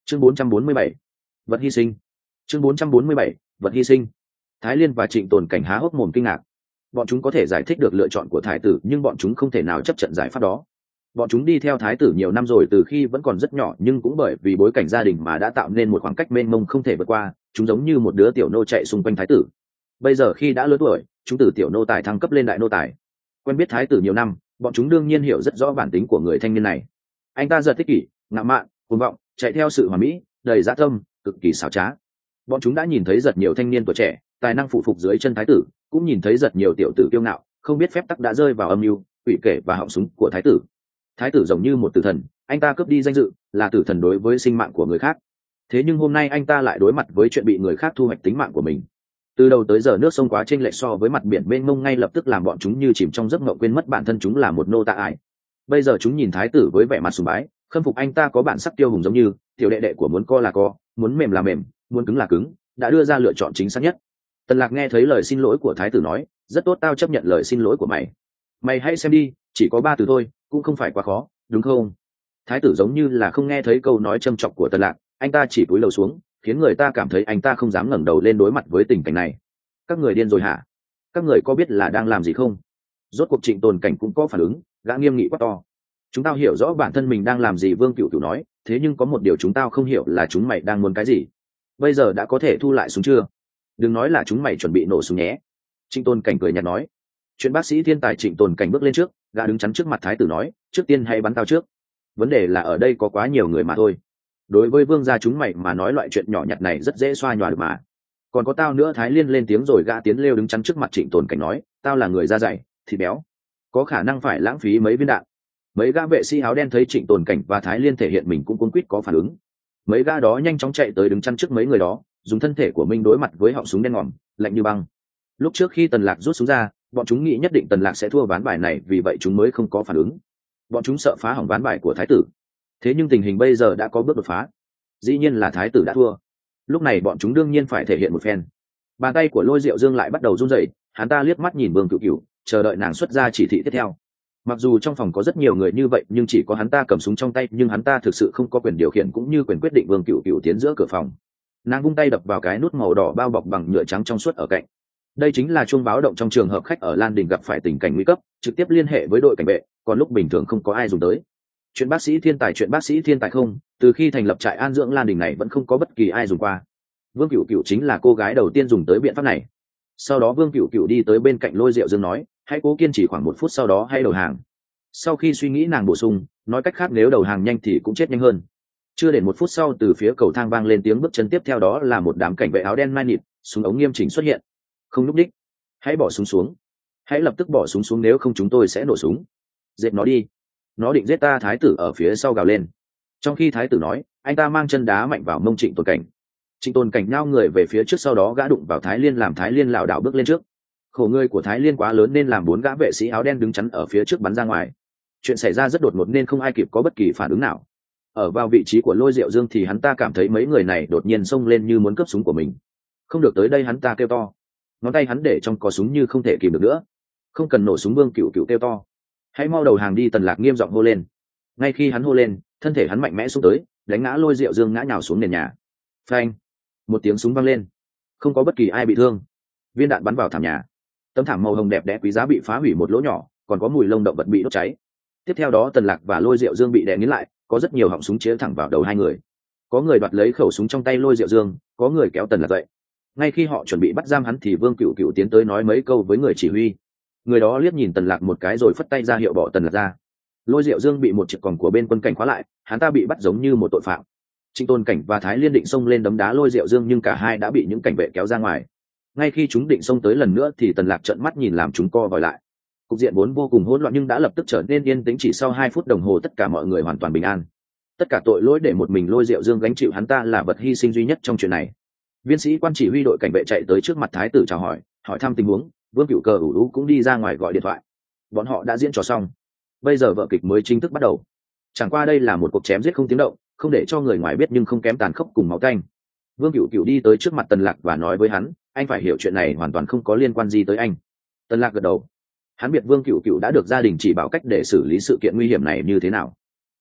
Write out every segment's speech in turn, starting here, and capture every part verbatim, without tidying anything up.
chương bốn trăm bốn mươi bảy, vật hy sinh. chương bốn trăm bốn mươi bảy, vật hy sinh. Thái Liên và Trịnh Tồn Cảnh há hốc mồm kinh ngạc. Bọn chúng có thể giải thích được lựa chọn của thái tử, nhưng bọn chúng không thể nào chấp nhận giải pháp đó. Bọn chúng đi theo thái tử nhiều năm rồi, từ khi vẫn còn rất nhỏ, nhưng cũng bởi vì bối cảnh gia đình mà đã tạo nên một khoảng cách mênh mông không thể vượt qua. Chúng giống như một đứa tiểu nô chạy xung quanh thái tử. Bây giờ khi đã lớn tuổi, chúng từ tiểu nô tài thăng cấp lên đại nô tài. Quen biết thái tử nhiều năm, bọn chúng đương nhiên hiểu rất rõ bản tính của người thanh niên này. Anh ta giật thích kỷ, ngạo mạn, cuồng vọng, chạy theo sự hoàn mỹ, đầy dã tâm, cực kỳ xảo trá. Bọn chúng đã nhìn thấy rất nhiều thanh niên tuổi trẻ tài năng phụ phục dưới chân thái tử, cũng nhìn thấy rất nhiều tiểu tử kiêu ngạo không biết phép tắc đã rơi vào âm mưu quỷ kể và họng súng của thái tử. Thái tử giống như một tử thần, anh ta cướp đi danh dự, là tử thần đối với sinh mạng của người khác. Thế nhưng hôm nay anh ta lại đối mặt với chuyện bị người khác thu hoạch tính mạng của mình. Từ đầu tới giờ nước sông quá chênh lệch so với mặt biển mênh mông, ngay lập tức làm bọn chúng như chìm trong giấc mộng, quên mất bản thân chúng là một nô tạ ải. Bây giờ chúng nhìn thái tử với vẻ mặt sùng bái, khâm phục anh ta có bản sắc tiêu hùng, giống như tiểu đệ đệ của muốn co là co, muốn mềm là mềm, muốn cứng là cứng, đã đưa ra lựa chọn chính xác nhất. Tần Lạc nghe thấy lời xin lỗi của thái tử nói, rất tốt, tao chấp nhận lời xin lỗi của mày. Mày hãy xem đi, chỉ có ba từ thôi, cũng không phải quá khó, đúng không? Thái tử giống như là không nghe thấy câu nói châm chọc của Tần Lạc, anh ta chỉ cúi đầu xuống, khiến người ta cảm thấy anh ta không dám ngẩng đầu lên đối mặt với tình cảnh này. Các người điên rồi hả? Các người có biết là đang làm gì không? Rốt cuộc Trịnh Tồn Cảnh cũng có phản ứng, gã nghiêm nghị quát to. Chúng tao hiểu rõ bản thân mình đang làm gì, Vương Cửu Cửu nói, thế nhưng có một điều chúng tao không hiểu là chúng mày đang muốn cái gì. Bây giờ đã có thể thu lại súng chưa? Đừng nói là chúng mày chuẩn bị nổ súng nhé. Trịnh Tồn Cảnh cười nhạt nói. Chuyện bác sĩ thiên tài Trịnh Tồn Cảnh bước lên trước, gã đứng chắn trước mặt thái tử nói, trước tiên hãy bắn tao trước. Vấn đề là ở đây có quá nhiều người mà thôi. Đối với vương gia chúng mày mà nói loại chuyện nhỏ nhặt này rất dễ xoa nhòa được mà. Còn có tao nữa. Thái Liên lên tiếng rồi, gã tiến lêu đứng chắn trước mặt Trịnh Tồn Cảnh nói, tao là người da dày, thịt béo, có khả năng phải lãng phí mấy viên đạn. Mấy gã vệ sĩ áo đen thấy Trịnh Tồn Cảnh và Thái Liên thể hiện mình cũng cuống quýt có phản ứng. Mấy gã đó nhanh chóng chạy tới đứng chắn trước mấy người đó, dùng thân thể của mình đối mặt với họng súng đen ngòm lạnh như băng. Lúc trước khi Tần Lạc rút súng ra, bọn chúng nghĩ nhất định Tần Lạc sẽ thua ván bài này, vì vậy chúng mới không có phản ứng. Bọn chúng sợ phá hỏng ván bài của thái tử. Thế nhưng tình hình bây giờ đã có bước đột phá, dĩ nhiên là thái tử đã thua. Lúc này bọn chúng đương nhiên phải thể hiện một phen. Bàn tay của Lôi Diệu Dương lại bắt đầu run rẩy, hắn ta liếc mắt nhìn Vương Cửu Cửu, chờ đợi nàng xuất ra chỉ thị tiếp theo. Mặc dù trong phòng có rất nhiều người như vậy, nhưng chỉ có hắn ta cầm súng trong tay, nhưng hắn ta thực sự không có quyền điều khiển cũng như quyền quyết định Vương Cửu Cửu tiến giữa cửa phòng. Nàng vung tay đập vào cái nút màu đỏ bao bọc bằng nhựa trắng trong suốt ở cạnh. Đây chính là chuông báo động trong trường hợp khách ở Lan Đình gặp phải tình cảnh nguy cấp, trực tiếp liên hệ với đội cảnh vệ, còn lúc bình thường không có ai dùng tới. Chuyện bác sĩ thiên tài, chuyện bác sĩ thiên tài không, từ khi thành lập trại an dưỡng Lan Đình này vẫn không có bất kỳ ai dùng qua. Vương Cửu Cửu chính là cô gái đầu tiên dùng tới biện pháp này. Sau đó Vương Cửu Cửu đi tới bên cạnh Lôi Diệu Dương nói, hãy cố kiên trì khoảng một phút, sau đó hãy đầu hàng. Sau khi suy nghĩ, nàng bổ sung, nói cách khác nếu đầu hàng nhanh thì cũng chết nhanh hơn. Chưa đến một phút sau, từ phía cầu thang vang lên tiếng bước chân, tiếp theo đó là một đám cảnh vệ áo đen mai nịt, súng ống nghiêm chỉnh xuất hiện. Không lúc đích, hãy bỏ súng xuống, hãy lập tức bỏ súng xuống, nếu không chúng tôi sẽ nổ súng. Giết nó đi, nó định giết ta. Thái tử ở phía sau gào lên. Trong khi thái tử nói, anh ta mang chân đá mạnh vào mông Trịnh Tồn Cảnh. Trịnh Tồn Cảnh nhao người về phía trước, sau đó gã đụng vào Thái Liên, làm Thái Liên lảo đảo bước lên trước. Khổ người của Thái Liên quá lớn nên làm bốn gã vệ sĩ áo đen đứng chắn ở phía trước bắn ra ngoài. Chuyện xảy ra rất đột ngột nên không ai kịp có bất kỳ phản ứng nào. Ở vào vị trí của Lôi Diệu Dương thì hắn ta cảm thấy mấy người này đột nhiên xông lên như muốn cướp súng của mình. Không được tới đây, hắn ta kêu to. Ngón tay hắn để trong cò súng như không thể kìm được nữa. Không cần nổ súng, Vương Cửu Cửu kêu to. Hãy mau đầu hàng đi, Tần Lạc nghiêm giọng hô lên. Ngay khi hắn hô lên, thân thể hắn mạnh mẽ xuống tới, đánh ngã Lôi Diệu Dương ngã nhào xuống nền nhà. Phanh! Một tiếng súng vang lên. Không có bất kỳ ai bị thương. Viên đạn bắn vào thảm nhà. Tấm thảm màu hồng đẹp đẽ quý giá bị phá hủy một lỗ nhỏ, còn có mùi lông động vật bị đốt cháy. Tiếp theo đó Tần Lạc và Lôi Diệu Dương bị đè nghiến lại, có rất nhiều họng súng chĩa thẳng vào đầu hai người. Có người đoạt lấy khẩu súng trong tay Lôi Diệu Dương, có người kéo Tần Lạc dậy. Ngay khi họ chuẩn bị bắt giam hắn thì Vương Cửu Cửu tiến tới nói mấy câu với người chỉ huy. Người đó liếc nhìn Tần Lạc một cái rồi phất tay ra hiệu bỏ Tần Lạc ra. Lôi Diệu Dương bị một chiếc còng của bên quân cảnh khóa lại, hắn ta bị bắt giống như một tội phạm. Trịnh Tồn Cảnh và Thái Liên định xông lên đấm đá Lôi Diệu Dương, nhưng cả hai đã bị những cảnh vệ kéo ra ngoài. Ngay khi chúng định xông tới lần nữa thì Tần Lạc trợn mắt nhìn làm chúng co vòi lại. Cục diện vốn vô cùng hỗn loạn nhưng đã lập tức trở nên yên tĩnh, chỉ sau hai phút đồng hồ tất cả mọi người hoàn toàn bình an. Tất cả tội lỗi để một mình Lôi Diệu Dương gánh chịu, hắn ta là vật hy sinh duy nhất trong chuyện này. Viên sĩ quan chỉ huy đội cảnh vệ chạy tới trước mặt thái tử chào hỏi, hỏi thăm tình huống. Vương Cửu Cờ ủ ú cũng đi ra ngoài gọi điện thoại. Bọn họ đã diễn trò xong, bây giờ vở kịch mới chính thức bắt đầu. Chẳng qua đây là một cuộc chém giết không tiếng động, không để cho người ngoài biết nhưng không kém tàn khốc cùng máu tanh. Vương Cửu Cửu đi tới trước mặt Tần Lạc và nói với hắn, anh phải hiểu chuyện này hoàn toàn không có liên quan gì tới anh. Tần Lạc gật đầu. Hắn biết Vương Cửu Cửu đã được gia đình chỉ bảo cách để xử lý sự kiện nguy hiểm này như thế nào.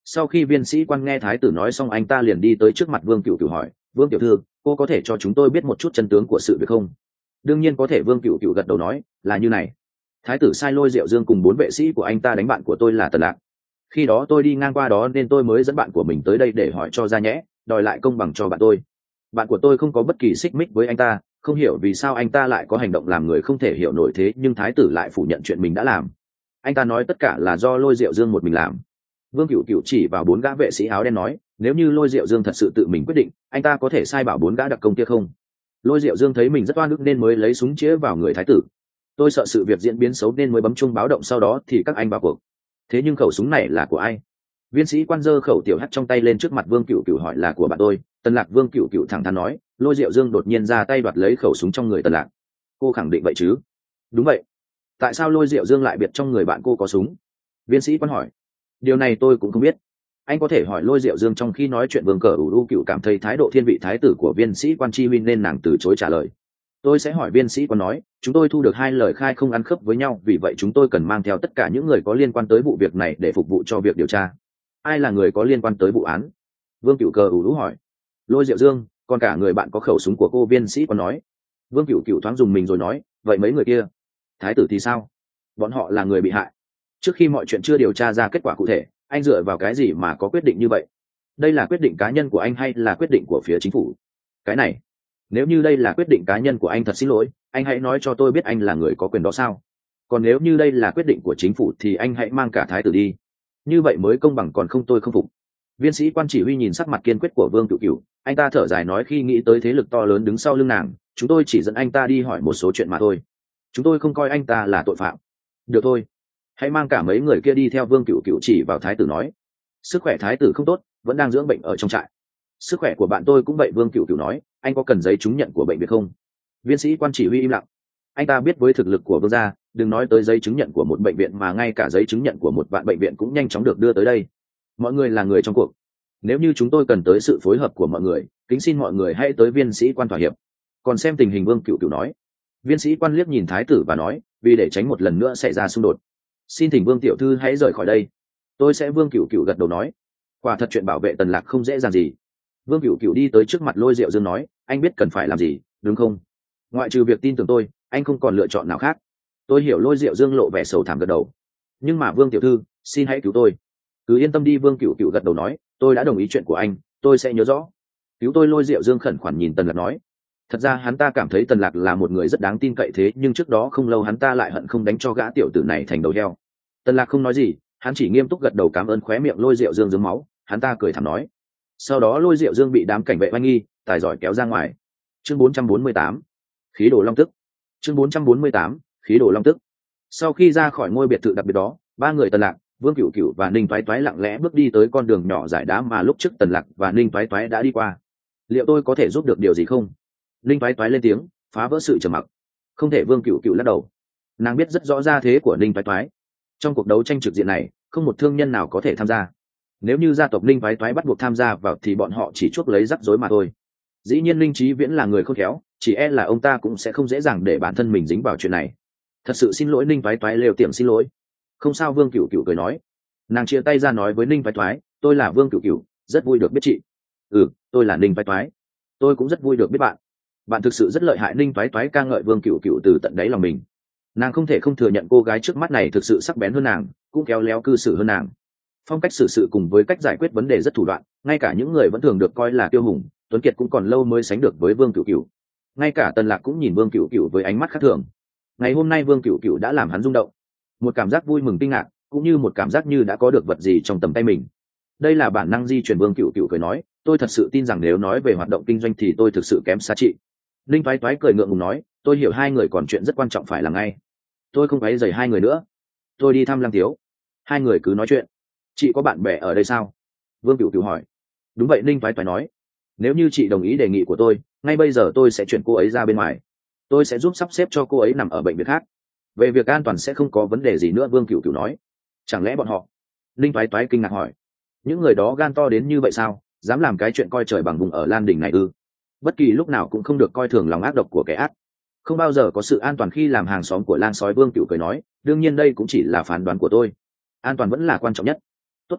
Sau khi viên sĩ quan nghe thái tử nói xong, anh ta liền đi tới trước mặt Vương Cửu Cửu hỏi: Vương tiểu thư, cô có thể cho chúng tôi biết một chút chân tướng của sự việc không? Đương nhiên có thể, Vương Cửu Cửu gật đầu nói. Là như này, thái tử sai Lôi Diệu Dương cùng bốn vệ sĩ của anh ta đánh bạn của tôi là Tần Lạc. Khi đó tôi đi ngang qua đó nên tôi mới dẫn bạn của mình tới đây để hỏi cho ra nhẽ, đòi lại công bằng cho bạn tôi. Bạn của tôi không có bất kỳ xích mích với anh ta, không hiểu vì sao anh ta lại có hành động làm người không thể hiểu nổi thế, nhưng thái tử lại phủ nhận chuyện mình đã làm. Anh ta nói tất cả là do Lôi Diệu Dương một mình làm. Vương Cửu Cửu chỉ vào bốn gã vệ sĩ áo đen nói: nếu như Lôi Diệu Dương thật sự tự mình quyết định, anh ta có thể sai bảo bốn gã đặc công kia không? Lôi Diệu Dương thấy mình rất oan ức nên mới lấy súng chĩa vào người thái tử. Tôi sợ sự việc diễn biến xấu nên mới bấm chuông báo động, sau đó thì các anh vào cuộc. Thế nhưng khẩu súng này là của ai? Viên sĩ quan giơ khẩu tiểu hắc trong tay lên trước mặt Vương Cửu Cửu hỏi. Là của bạn tôi, Tần Lạc. Vương Cửu Cửu thẳng thắn nói. Lôi Diệu Dương đột nhiên ra tay đoạt lấy khẩu súng trong người Tần Lạc. Cô khẳng định vậy chứ? Đúng vậy. Tại sao Lôi Diệu Dương lại biết trong người bạn cô có súng? Viên sĩ quan hỏi. Điều này tôi cũng không biết. Anh có thể hỏi Lôi Diệu Dương. Trong khi nói chuyện, Vương Cờ ủ u Cửu cảm thấy thái độ thiên vị thái tử của viên sĩ quan chi huy nên nàng từ chối trả lời. Tôi sẽ hỏi. Viên sĩ quan nói. Chúng tôi thu được hai lời khai không ăn khớp với nhau, vì vậy chúng tôi cần mang theo tất cả những người có liên quan tới vụ việc này để phục vụ cho việc điều tra. Ai là người có liên quan tới vụ án? Vương Cửu Cờ ủ rũ hỏi. Lôi Diệu Dương, còn cả người bạn có khẩu súng của cô. Viên sĩ quan nói. Vương Cửu Cửu thoáng dùng mình rồi nói. Vậy mấy người kia, thái tử thì sao? Bọn họ là người bị hại. Trước khi mọi chuyện chưa điều tra ra kết quả cụ thể, anh dựa vào cái gì mà có quyết định như vậy? Đây là quyết định cá nhân của anh hay là quyết định của phía chính phủ? Cái này, nếu như đây là quyết định cá nhân của anh, thật xin lỗi, anh hãy nói cho tôi biết anh là người có quyền đó sao? Còn nếu như đây là quyết định của chính phủ thì anh hãy mang cả thái tử đi. Như vậy mới công bằng, còn không tôi không phục. Viên sĩ quan chỉ huy nhìn sắc mặt kiên quyết của Vương Cửu Cửu, anh ta thở dài nói. Khi nghĩ tới thế lực to lớn đứng sau lưng nàng, chúng tôi chỉ dẫn anh ta đi hỏi một số chuyện mà thôi. Chúng tôi không coi anh ta là tội phạm. Được thôi, hãy mang cả mấy người kia đi theo. Vương Cửu Cửu chỉ vào thái tử nói. Sức khỏe thái tử không tốt, vẫn đang dưỡng bệnh ở trong trại. Sức khỏe của bạn tôi cũng vậy. Vương Cửu Cửu nói. Anh có cần giấy chứng nhận của bệnh viện không? Viên sĩ quan chỉ huy im lặng. Anh ta biết với thực lực của vương gia, đừng nói tới giấy chứng nhận của một bệnh viện mà ngay cả giấy chứng nhận của một vạn bệnh viện cũng nhanh chóng được đưa tới đây. Mọi người là người trong cuộc, nếu như chúng tôi cần tới sự phối hợp của mọi người, kính xin mọi người hãy tới. Viên sĩ quan thỏa hiệp. Còn xem tình hình, Vương Cửu Cửu nói. Viên sĩ quan liếc nhìn thái tử và nói. Vì để tránh một lần nữa xảy ra xung đột, xin thỉnh Vương tiểu thư hãy rời khỏi đây. Tôi sẽ. Vương Cửu Cửu gật đầu nói. Quả thật chuyện bảo vệ Tần Lạc không dễ dàng gì. Vương Cửu Cửu đi tới trước mặt Lôi Diệu Dương nói. Anh biết cần phải làm gì, đúng không? Ngoại trừ việc tin tưởng tôi, anh không còn lựa chọn nào khác. Tôi hiểu. Lôi Diệu Dương lộ vẻ sầu thảm gật đầu. Nhưng mà Vương tiểu thư, xin hãy cứu tôi. Cứ yên tâm đi. Vương Cửu Cửu gật đầu nói. Tôi đã đồng ý chuyện của anh, tôi sẽ nhớ rõ. Cứu tôi. Lôi Diệu Dương khẩn khoản nhìn Tần Lạc nói. Thật ra hắn ta cảm thấy Tần Lạc là một người rất đáng tin cậy, thế nhưng trước đó không lâu hắn ta lại hận không đánh cho gã tiểu tử này thành đầu heo. Tần Lạc không nói gì, hắn chỉ nghiêm túc gật đầu cảm ơn. Khóe miệng Lôi Diệu Dương rớm máu, hắn ta cười thảm nói. Sau đó Lôi Diệu Dương bị đám cảnh vệ oanh nghi tài giỏi kéo ra ngoài. Chương bốn trăm bốn mươi tám, khí đồ long tức. Chương bốn trăm bốn mươi tám, khí đồ long tức. Sau khi ra khỏi ngôi biệt thự đặc biệt đó, ba người Tần Lạc, Vương Cửu Cửu và Ninh Toái Toái lặng lẽ bước đi tới con đường nhỏ dải đá mà lúc trước Tần Lạc và Ninh Toái Toái đã đi qua. Liệu tôi có thể giúp được điều gì không? Ninh Toái Toái lên tiếng, phá vỡ sự trầm mặc. Không thể. Vương Cửu Cửu lắc đầu. Nàng biết rất rõ ra thế của Ninh Toái Toái. Trong cuộc đấu tranh trực diện này, không một thương nhân nào có thể tham gia. Nếu như gia tộc Ninh Toái Toái bắt buộc tham gia vào thì bọn họ chỉ chuốc lấy rắc rối mà thôi. Dĩ nhiên Ninh Chí Viễn là người khôn khéo, chỉ e là ông ta cũng sẽ không dễ dàng để bản thân mình dính vào chuyện này. Thật sự xin lỗi. Ninh Toái Toái lều tiệm xin lỗi. Không sao. Vương Cửu Cửu cười nói. Nàng chia tay ra nói với Ninh Toái Toái. Tôi là Vương Cửu Cửu, rất vui được biết chị. Ừ, tôi là Ninh Toái Toái. Tôi cũng rất vui được biết bạn. Bạn thực sự rất lợi hại. Ninh Toái Toái ca ngợi Vương Cửu Cửu từ tận đáy lòng mình. Nàng không thể không thừa nhận cô gái trước mắt này thực sự sắc bén hơn nàng, cũng khéo léo cư xử hơn nàng. Phong cách xử sự cùng với cách giải quyết vấn đề rất thủ đoạn, ngay cả những người vẫn thường được coi là kiêu hùng, tuấn kiệt cũng còn lâu mới sánh được với Vương Cửu Cửu. Ngay cả Tần Lạc cũng nhìn Vương Cửu Cửu với ánh mắt khác thường. Ngày hôm nay Vương Cửu Cửu đã làm hắn rung động, một cảm giác vui mừng kinh ngạc, cũng như một cảm giác như đã có được vật gì trong tầm tay mình. Đây là bản năng di truyền. Vương Cửu Cửu cười nói. Tôi thật sự tin rằng nếu nói về hoạt động kinh doanh thì tôi thực sự kém xa chị. Linh Toái Toái cười ngượng ngùng nói. Tôi hiểu hai người còn chuyện rất quan trọng phải làm ngay. Tôi không quấy rầy hai người nữa. Tôi đi thăm Lăng Tiếu. Hai người cứ nói chuyện. Chị có bạn bè ở đây sao? Vương Cửu Cửu hỏi. Đúng vậy. Linh Toái Toái nói. Nếu như chị đồng ý đề nghị của tôi, ngay bây giờ tôi sẽ chuyển cô ấy ra bên ngoài. Tôi sẽ giúp sắp xếp cho cô ấy nằm ở bệnh viện khác. Về việc an toàn sẽ không có vấn đề gì nữa. Vương Cửu Cửu nói. Chẳng lẽ bọn họ? Linh Toái Toái kinh ngạc hỏi. Những người đó gan to đến như vậy sao, dám làm cái chuyện coi trời bằng vùng ở Lan Đình này ư? Bất kỳ lúc nào cũng không được coi thường lòng ác độc của kẻ ác. Không bao giờ có sự an toàn khi làm hàng xóm của lang sói. Vương Cửu cười nói. Đương nhiên đây cũng chỉ là phán đoán của tôi. An toàn vẫn là quan trọng nhất. Tốt quá,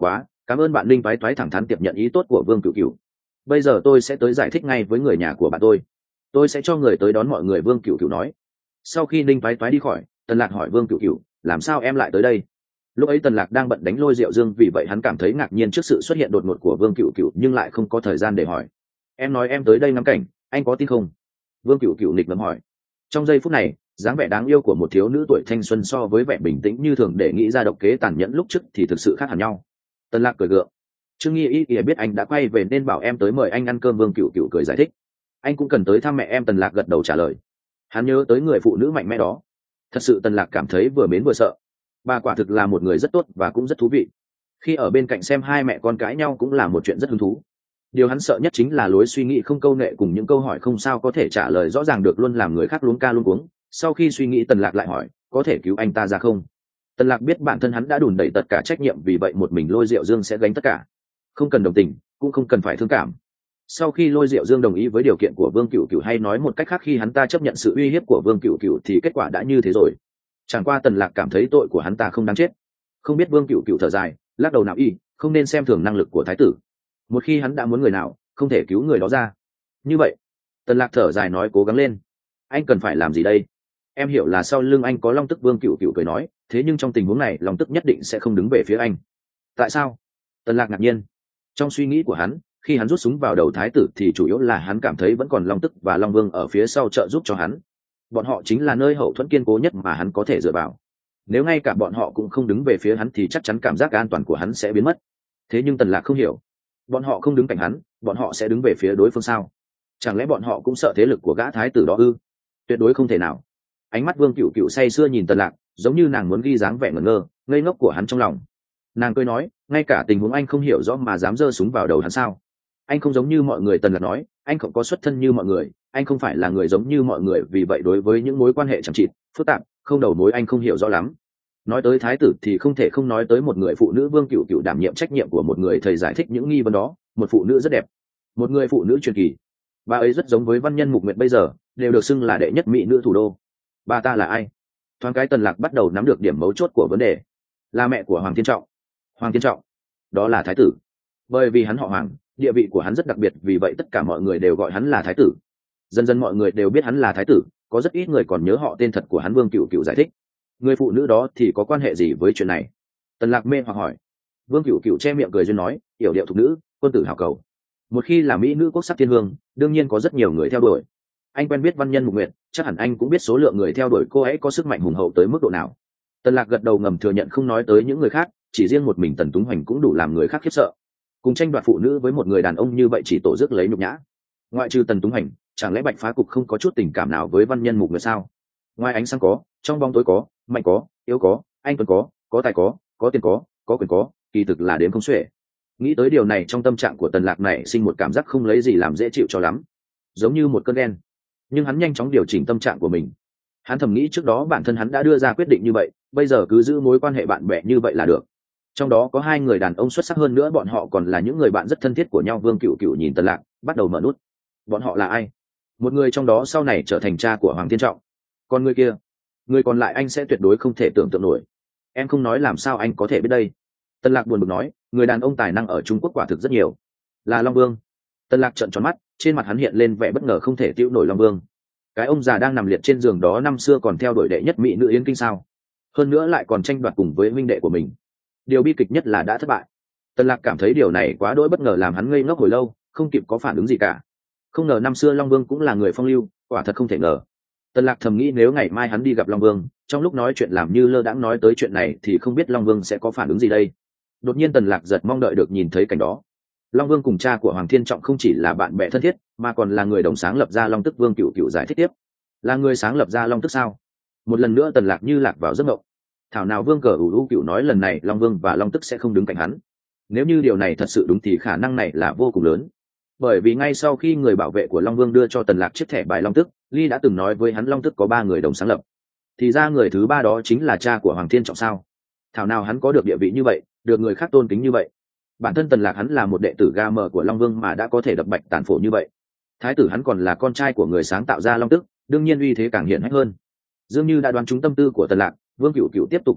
Cảm ơn bạn Linh Toái Toái thẳng thắn tiếp nhận ý tốt của Vương Cửu Cửu. Bây giờ tôi sẽ tới giải thích ngay với người nhà của bạn tôi. Tôi sẽ cho người tới đón mọi người, Vương Cửu Cửu nói. Sau khi Linh Toái Toái đi khỏi, Tần Lạc hỏi Vương Cửu Cửu, làm sao em lại tới đây? Lúc ấy Tần Lạc đang bận đánh Lôi Diệu Dương, vì vậy hắn cảm thấy ngạc nhiên trước sự xuất hiện đột ngột của Vương Cửu Cửu, nhưng lại không có thời gian để hỏi. Em nói em tới đây ngắm cảnh, anh có tin không? Vương Cửu Cửu nghịch ngợm hỏi. Trong giây phút này, dáng vẻ đáng yêu của một thiếu nữ tuổi thanh xuân so với vẻ bình tĩnh như thường để nghĩ ra độc kế tàn nhẫn lúc trước thì thực sự khác hẳn nhau. Tần Lạc cười gượng. Trương Nghi ý ý biết anh đã quay về nên bảo em tới mời anh ăn cơm. Vương Cửu Cửu cười giải thích. Anh cũng cần tới thăm mẹ em. Tần Lạc gật đầu trả lời. Hắn nhớ tới người phụ nữ mạnh mẽ đó. Thật sự Tần Lạc cảm thấy vừa mến vừa sợ. Bà quả thực là một người rất tốt và cũng rất thú vị. Khi ở bên cạnh xem hai mẹ con cãi nhau cũng là một chuyện rất hứng thú. Điều hắn sợ nhất chính là lối suy nghĩ không câu nệ cùng những câu hỏi không sao có thể trả lời rõ ràng được, luôn làm người khác luống ca luống cuống. Sau khi suy nghĩ, Tần Lạc lại hỏi, có thể cứu anh ta ra không? Tần Lạc biết bản thân hắn đã đùn đẩy tất cả trách nhiệm, vì vậy một mình Lôi Diệu Dương sẽ gánh tất cả, không cần đồng tình, cũng không cần phải thương cảm. Sau khi Lôi Diệu Dương đồng ý với điều kiện của Vương Cửu Cửu, hay nói một cách khác khi hắn ta chấp nhận sự uy hiếp của Vương Cửu Cửu, thì kết quả đã như thế rồi. Chẳng qua Tần Lạc cảm thấy tội của hắn ta không đáng chết. Không biết Vương Cửu Cửu thở dài, lắc đầu nào y, không nên xem thường năng lực của thái tử. Một khi hắn đã muốn người nào, không thể cứu người đó ra. Như vậy, Tần Lạc thở dài nói, cố gắng lên. Anh cần phải làm gì đây? Em hiểu là sau lưng anh có Long Tức. Vương Cửu Cửu cười nói, thế nhưng trong tình huống này Long Tức nhất định sẽ không đứng về phía anh. Tại sao? Tần Lạc ngạc nhiên. Trong suy nghĩ của hắn, khi hắn rút súng vào đầu thái tử thì chủ yếu là hắn cảm thấy vẫn còn Long Tức và Long Vương ở phía sau trợ giúp cho hắn. Bọn họ chính là nơi hậu thuẫn kiên cố nhất mà hắn có thể dựa vào. Nếu ngay cả bọn họ cũng không đứng về phía hắn thì chắc chắn cảm giác an toàn của hắn sẽ biến mất. Thế nhưng Tần Lạc không hiểu, bọn họ không đứng cạnh hắn, bọn họ sẽ đứng về phía đối phương sao? Chẳng lẽ bọn họ cũng sợ thế lực của gã thái tử đó ư? Tuyệt đối không thể nào. Ánh mắt Vương Cửu Cửu say sưa nhìn Tần Lạc, giống như nàng muốn ghi dáng vẻ ngẩn ngơ, ngây ngốc của hắn trong lòng. Nàng cười nói, ngay cả tình huống anh không hiểu rõ mà dám giơ súng vào đầu hắn sao? Anh không giống như mọi người. Tần Lạc nói, anh không có xuất thân như mọi người, anh không phải là người giống như mọi người, vì vậy đối với những mối quan hệ chẳng chịt, phức tạp, không đầu mối anh không hiểu rõ lắm. Nói tới thái tử thì không thể không nói tới một người phụ nữ. Vương Cửu Cửu đảm nhiệm trách nhiệm của một người thầy giải thích những nghi vấn đó, một phụ nữ rất đẹp, một người phụ nữ truyền kỳ. Bà ấy rất giống với Văn Nhân Mục Nguyệt bây giờ, đều được xưng là đệ nhất mỹ nữ thủ đô. Bà ta là ai? Thoáng cái Tần Lạc bắt đầu nắm được điểm mấu chốt của vấn đề. Là mẹ của Hoàng Thiên Trọng. Hoàng Thiên Trọng, đó là thái tử. Bởi vì hắn họ Hoàng, địa vị của hắn rất đặc biệt, vì vậy tất cả mọi người đều gọi hắn là thái tử. Dần dần mọi người đều biết hắn là thái tử, có rất ít người còn nhớ họ tên thật của hắn. Vương Cửu Cửu giải thích. Người phụ nữ đó thì có quan hệ gì với chuyện này? Tần Lạc mê hoặc hỏi. Vương Cửu Cửu che miệng cười duyên nói, yểu điệu thục nữ, quân tử hảo cầu. Một khi là mỹ nữ quốc sắc thiên hương, đương nhiên có rất nhiều người theo đuổi. Anh quen biết Văn Nhân Mục Nguyệt, chắc hẳn anh cũng biết số lượng người theo đuổi cô ấy có sức mạnh hùng hậu tới mức độ nào. Tần Lạc gật đầu ngầm thừa nhận, không nói tới những người khác, chỉ riêng một mình Tần Túng Hoành cũng đủ làm người khác khiếp sợ. Cùng tranh đoạt phụ nữ với một người đàn ông như vậy chỉ tổ rước lấy nhục nhã. Ngoại trừ Tần Túng Hoành, chẳng lẽ Bạch Phá Cục không có chút tình cảm nào với Văn Nhân Mục Nguyệt sao? Ngoài ánh sáng có, trong bóng tối có, mạnh có, yếu có, anh tuấn có, có tài có, có tiền có, có quyền có, kỳ thực là đếm không xuể. Nghĩ tới điều này, trong tâm trạng của Tần Lạc này sinh một cảm giác không lấy gì làm dễ chịu cho lắm, giống như một cơn ghen. Nhưng hắn nhanh chóng điều chỉnh tâm trạng của mình. Hắn thầm nghĩ trước đó bản thân hắn đã đưa ra quyết định như vậy, bây giờ cứ giữ mối quan hệ bạn bè như vậy là được. Trong đó có hai người đàn ông xuất sắc hơn nữa, bọn họ còn là những người bạn rất thân thiết của nhau. Vương Cửu Cửu nhìn Tần Lạc, bắt đầu mở nút. Bọn họ là ai? Một người trong đó sau này trở thành cha của Hoàng Thiên Trọng. Còn người kia, người còn lại anh sẽ tuyệt đối không thể tưởng tượng nổi. Em không nói làm sao anh có thể biết đây? Tần Lạc buồn bực nói, người đàn ông tài năng ở Trung Quốc quả thực rất nhiều. Là Long Vương. Tần Lạc trợn tròn mắt, trên mặt hắn hiện lên vẻ bất ngờ không thể tiêu nổi. Long Vương? Cái ông già đang nằm liệt trên giường đó năm xưa còn theo đuổi đệ nhất mỹ nữ Yến Kinh sao? Hơn nữa lại còn tranh đoạt cùng với huynh đệ của mình. Điều bi kịch nhất là đã thất bại. Tần Lạc cảm thấy điều này quá đỗi bất ngờ, làm hắn ngây ngốc hồi lâu, không kịp có phản ứng gì cả. Không ngờ năm xưa Long Vương cũng là người phong lưu, quả thật không thể ngờ. Tần Lạc thầm nghĩ nếu ngày mai hắn đi gặp Long Vương, trong lúc nói chuyện làm như lơ đãng nói tới chuyện này thì không biết Long Vương sẽ có phản ứng gì đây. Đột nhiên Tần Lạc giật mong đợi được nhìn thấy cảnh đó. Long Vương cùng cha của Hoàng Thiên Trọng không chỉ là bạn bè thân thiết, mà còn là người đồng sáng lập ra Long Tức. Vương Cửu Cửu giải thích tiếp. Là người sáng lập ra Long Tức sao? Một lần nữa Tần Lạc như lạc vào giấc mộng. Thảo nào Vương Cờ Ủ U Cửu nói lần này Long Vương và Long Tức sẽ không đứng cạnh hắn. Nếu như điều này thật sự đúng thì khả năng này là vô cùng lớn. Bởi vì ngay sau khi người bảo vệ của Long Vương đưa cho Tần Lạc chiếc thẻ bài Long Tức, Ly đã từng nói với hắn Long Tức có ba người đồng sáng lập. Thì ra người thứ ba đó chính là cha của Hoàng Thiên Trọng sao? Thảo nào hắn có được địa vị như vậy, được người khác tôn kính như vậy. Bản thân Tần Lạc hắn là một đệ tử ga mờ của Long Vương mà đã có thể đập bạch tàn phổ như vậy. Thái tử hắn còn là con trai của người sáng tạo ra Long Tức, đương nhiên uy thế càng hiển hách hơn. Dường như đã đoán trúng tâm tư của Tần Lạc, Vương Cửu Cửu tiếp tục giải thích,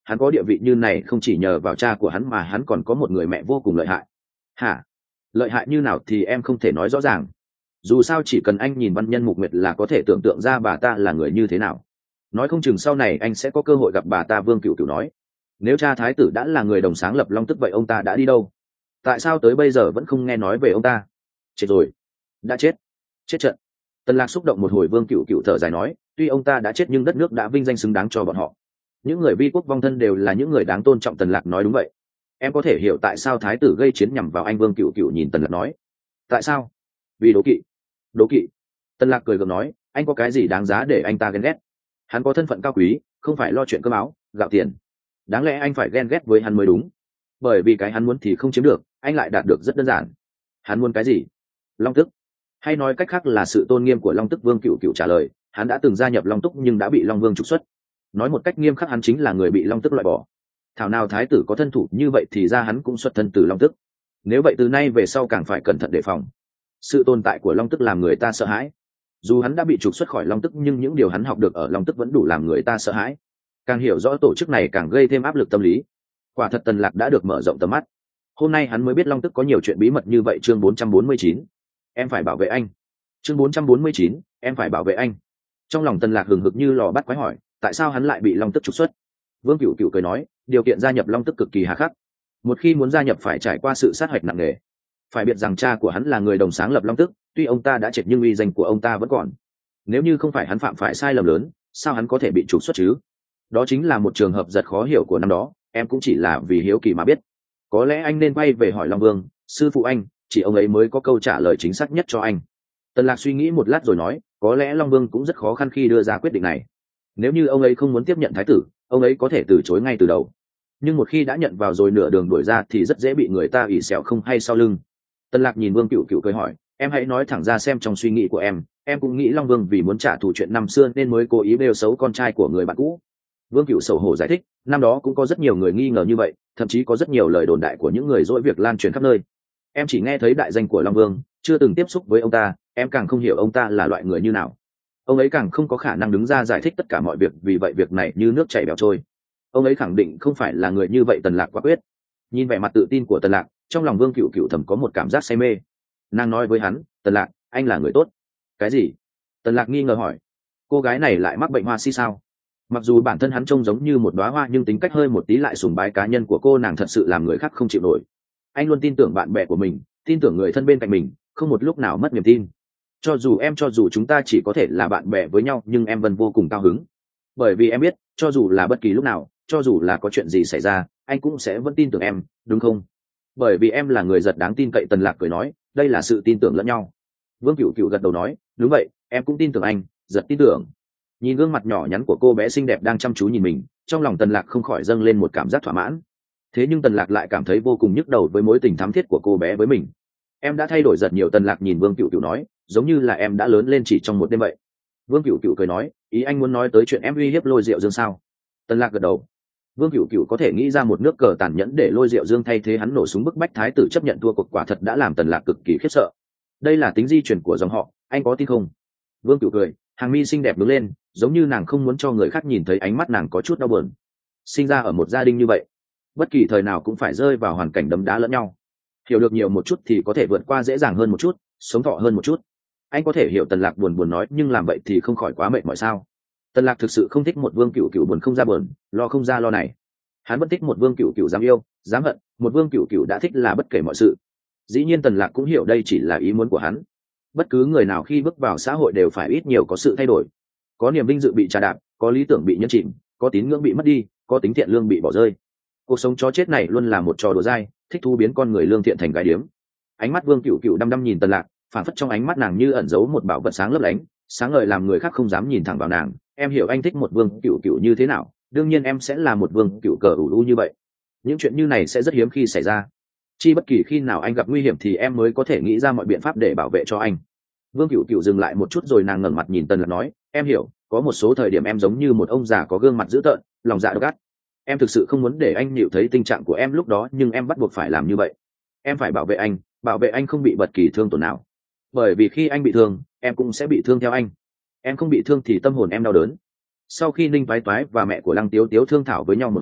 hắn có địa vị như này không chỉ nhờ vào cha của hắn mà hắn còn có một người mẹ vô cùng lợi hại. Hả? Lợi hại như nào thì em không thể nói rõ ràng, dù sao chỉ cần anh nhìn Văn Nhân Mục Nguyệt là có thể tưởng tượng ra bà ta là người như thế nào. Nói không chừng sau này anh sẽ có cơ hội gặp bà ta. Vương Cửu Cửu nói. Nếu cha thái tử đã là người đồng sáng lập Long Tức vậy ông ta đã đi đâu? Tại sao tới bây giờ vẫn không nghe nói về ông ta? Chết rồi. Đã chết. Chết trận. Tần Lạc xúc động một hồi. Vương Cửu Cửu thở dài nói, tuy ông ta đã chết nhưng đất nước đã vinh danh xứng đáng cho bọn họ. Những người vi quốc vong thân đều là những người đáng tôn trọng. Tần Lạc nói đúng vậy. Em có thể hiểu tại sao thái tử gây chiến nhằm vào anh. Vương Cửu Cửu nhìn Tần Lạc nói. Tại sao? Vì đố kỵ. Đố kỵ. Tần Lạc cười gượng nói, anh có cái gì đáng giá để anh ta ghen ghét? Hắn có thân phận cao quý, không phải lo chuyện cơm áo gạo tiền. Đáng lẽ anh phải ghen ghét với hắn mới đúng, bởi vì cái hắn muốn thì không chiếm được, anh lại đạt được rất đơn giản. Hắn muốn cái gì? Long Tức, hay nói cách khác là sự tôn nghiêm của Long Tức. Vương Cửu Cửu trả lời, hắn đã từng gia nhập Long Tức nhưng đã bị Long Vương trục xuất. Nói một cách nghiêm khắc hắn chính là người bị Long Tức loại bỏ. Thảo nào thái tử có thân thủ như vậy thì ra hắn cũng xuất thân từ Long Tức. Nếu vậy từ nay về sau càng phải cẩn thận đề phòng. Sự tồn tại của Long Tức làm người ta sợ hãi. Dù hắn đã bị trục xuất khỏi Long Tức nhưng những điều hắn học được ở Long Tức vẫn đủ làm người ta sợ hãi. Càng hiểu rõ tổ chức này càng gây thêm áp lực tâm lý. Quả thật Tần Lạc đã được mở rộng tầm mắt. Hôm nay hắn mới biết Long Tức có nhiều chuyện bí mật như vậy. Chương bốn trăm bốn mươi chín, em phải bảo vệ anh. Chương bốn trăm bốn mươi chín, em phải bảo vệ anh. Trong lòng Tần Lạc hừng hực như lò bắt quái hỏi, tại sao hắn lại bị Long Tức trục xuất? Vương Cửu Cửu cười nói, điều kiện gia nhập Long Tức cực kỳ hà khắc. Một khi muốn gia nhập phải trải qua sự sát hạch nặng nề. Phải biết rằng cha của hắn là người đồng sáng lập Long Tức, tuy ông ta đã chết nhưng uy danh của ông ta vẫn còn. Nếu như không phải hắn phạm phải sai lầm lớn, sao hắn có thể bị trục xuất chứ? Đó chính là một trường hợp giật khó hiểu của năm đó, em cũng chỉ là vì hiếu kỳ mà biết. Có lẽ anh nên quay về hỏi Long Vương, sư phụ anh, chỉ ông ấy mới có câu trả lời chính xác nhất cho anh. Tần Lạc suy nghĩ một lát rồi nói, có lẽ Long Vương cũng rất khó khăn khi đưa ra quyết định này. Nếu như ông ấy không muốn tiếp nhận thái tử, ông ấy có thể từ chối ngay từ đầu. Nhưng một khi đã nhận vào rồi nửa đường đuổi ra thì rất dễ bị người ta ỉ xẹo không hay sau lưng. Tần Lạc nhìn Vương Cửu Cửu cười hỏi, em hãy nói thẳng ra xem trong suy nghĩ của em, em cũng nghĩ Long Vương vì muốn trả thù chuyện năm xưa nên mới cố ý bêu xấu con trai của người bạn cũ. Vương Cửu xấu hổ giải thích, năm đó cũng có rất nhiều người nghi ngờ như vậy, thậm chí có rất nhiều lời đồn đại của những người dỗi việc lan truyền khắp nơi. Em chỉ nghe thấy đại danh của Long Vương, chưa từng tiếp xúc với ông ta, em càng không hiểu ông ta là loại người như nào. Ông ấy càng không có khả năng đứng ra giải thích tất cả mọi việc, vì vậy việc này như nước chảy bèo trôi. Ông ấy khẳng định không phải là người như vậy. Tần Lạc quả quyết. Nhìn vẻ mặt tự tin của Tần Lạc, trong lòng Vương Cửu Cửu thầm có một cảm giác say mê. Nàng nói với hắn, Tần Lạc, anh là người tốt. Cái gì? Tần Lạc nghi ngờ hỏi. Cô gái này lại mắc bệnh hoa si sao? Mặc dù bản thân hắn trông giống như một đóa hoa nhưng tính cách hơi một tí lại sùng bái cá nhân của cô nàng thật sự làm người khác không chịu nổi. Anh luôn tin tưởng bạn bè của mình, tin tưởng người thân bên cạnh mình, không một lúc nào mất niềm tin. Cho dù em cho dù chúng ta chỉ có thể là bạn bè với nhau nhưng em vẫn vô cùng cao hứng. Bởi vì em biết, cho dù là bất kỳ lúc nào, cho dù là có chuyện gì xảy ra, anh cũng sẽ vẫn tin tưởng em, đúng không? Bởi vì em là người giật đáng tin cậy. Tần Lạc cười nói, đây là sự tin tưởng lẫn nhau. Vương Cửu Cửu gật đầu nói, đúng vậy, em cũng tin tưởng anh, giật tin tưởng. Nhìn gương mặt nhỏ nhắn của cô bé xinh đẹp đang chăm chú nhìn mình, trong lòng Tần Lạc không khỏi dâng lên một cảm giác thỏa mãn. Thế nhưng Tần Lạc lại cảm thấy vô cùng nhức đầu với mối tình thắm thiết của cô bé với mình. Em đã thay đổi giật nhiều. Tần Lạc nhìn Vương Cửu Cửu nói, giống như là em đã lớn lên chỉ trong một đêm vậy. Vương Cửu Cửu cười nói, ý anh muốn nói tới chuyện em uy hiếp Lôi Diệu Dương sao? Tần Lạc gật đầu. Vương Cửu Cửu có thể nghĩ ra một nước cờ tàn nhẫn để Lôi Diệu Dương thay thế hắn nổ súng bức bách thái tử chấp nhận thua cuộc, quả thật đã làm Tần Lạc cực kỳ khiếp sợ. Đây là tính di truyền của dòng họ, anh có tin không? Vương Cửu cười, hàng mi xinh đẹp đứng lên, giống như nàng không muốn cho người khác nhìn thấy ánh mắt nàng có chút đau buồn. Sinh ra ở một gia đình như vậy, bất kỳ thời nào cũng phải rơi vào hoàn cảnh đấm đá lẫn nhau. Hiểu được nhiều một chút thì có thể vượt qua dễ dàng hơn một chút, sống thọ hơn một chút. Anh có thể hiểu. Tần Lạc buồn buồn nói, nhưng làm vậy thì không khỏi quá mệt mỏi sao? Tần Lạc thực sự không thích một Vương Cửu Cửu buồn không ra buồn, lo không ra lo này. Hắn vẫn thích một Vương Cửu Cửu dám yêu, dám hận, một Vương Cửu Cửu đã thích là bất kể mọi sự. Dĩ nhiên Tần Lạc cũng hiểu đây chỉ là ý muốn của hắn. Bất cứ người nào khi bước vào xã hội đều phải ít nhiều có sự thay đổi. Có niềm vinh dự bị trà đạp, có lý tưởng bị nhấn chìm, có tín ngưỡng bị mất đi, có tính thiện lương bị bỏ rơi. Cuộc sống chó chết này luôn là một trò đùa dai, thích thú biến con người lương thiện thành gái điếm. Ánh mắt Vương Cửu Cửu đăm đăm nhìn Tần Lạc, phản phất trong ánh mắt nàng như ẩn giấu một bảo vật sáng lấp lánh, sáng ngời làm người khác không dám nhìn thẳng vào nàng. Em hiểu anh thích một Vương Cửu Cửu như thế nào, đương nhiên em sẽ là một Vương Cửu cờ ủ u như vậy. Những chuyện như này sẽ rất hiếm khi xảy ra. Chi bất kỳ khi nào anh gặp nguy hiểm thì em mới có thể nghĩ ra mọi biện pháp để bảo vệ cho anh. Vương Cửu Cửu dừng lại một chút rồi nàng ngẩng mặt nhìn Tần Lạc nói, em hiểu, có một số thời điểm em giống như một ông già có gương mặt dữ tợn, lòng dạ độc ác. Em thực sự không muốn để anh chịu thấy tình trạng của em lúc đó, nhưng em bắt buộc phải làm như vậy. Em phải bảo vệ anh, bảo vệ anh không bị bất kỳ thương tổn nào. Bởi vì khi anh bị thương, em cũng sẽ bị thương theo anh. Em không bị thương thì tâm hồn em đau đớn. Sau khi Ninh Toái Toái và mẹ của Lăng Tiếu Tiếu thương thảo với nhau một hồi,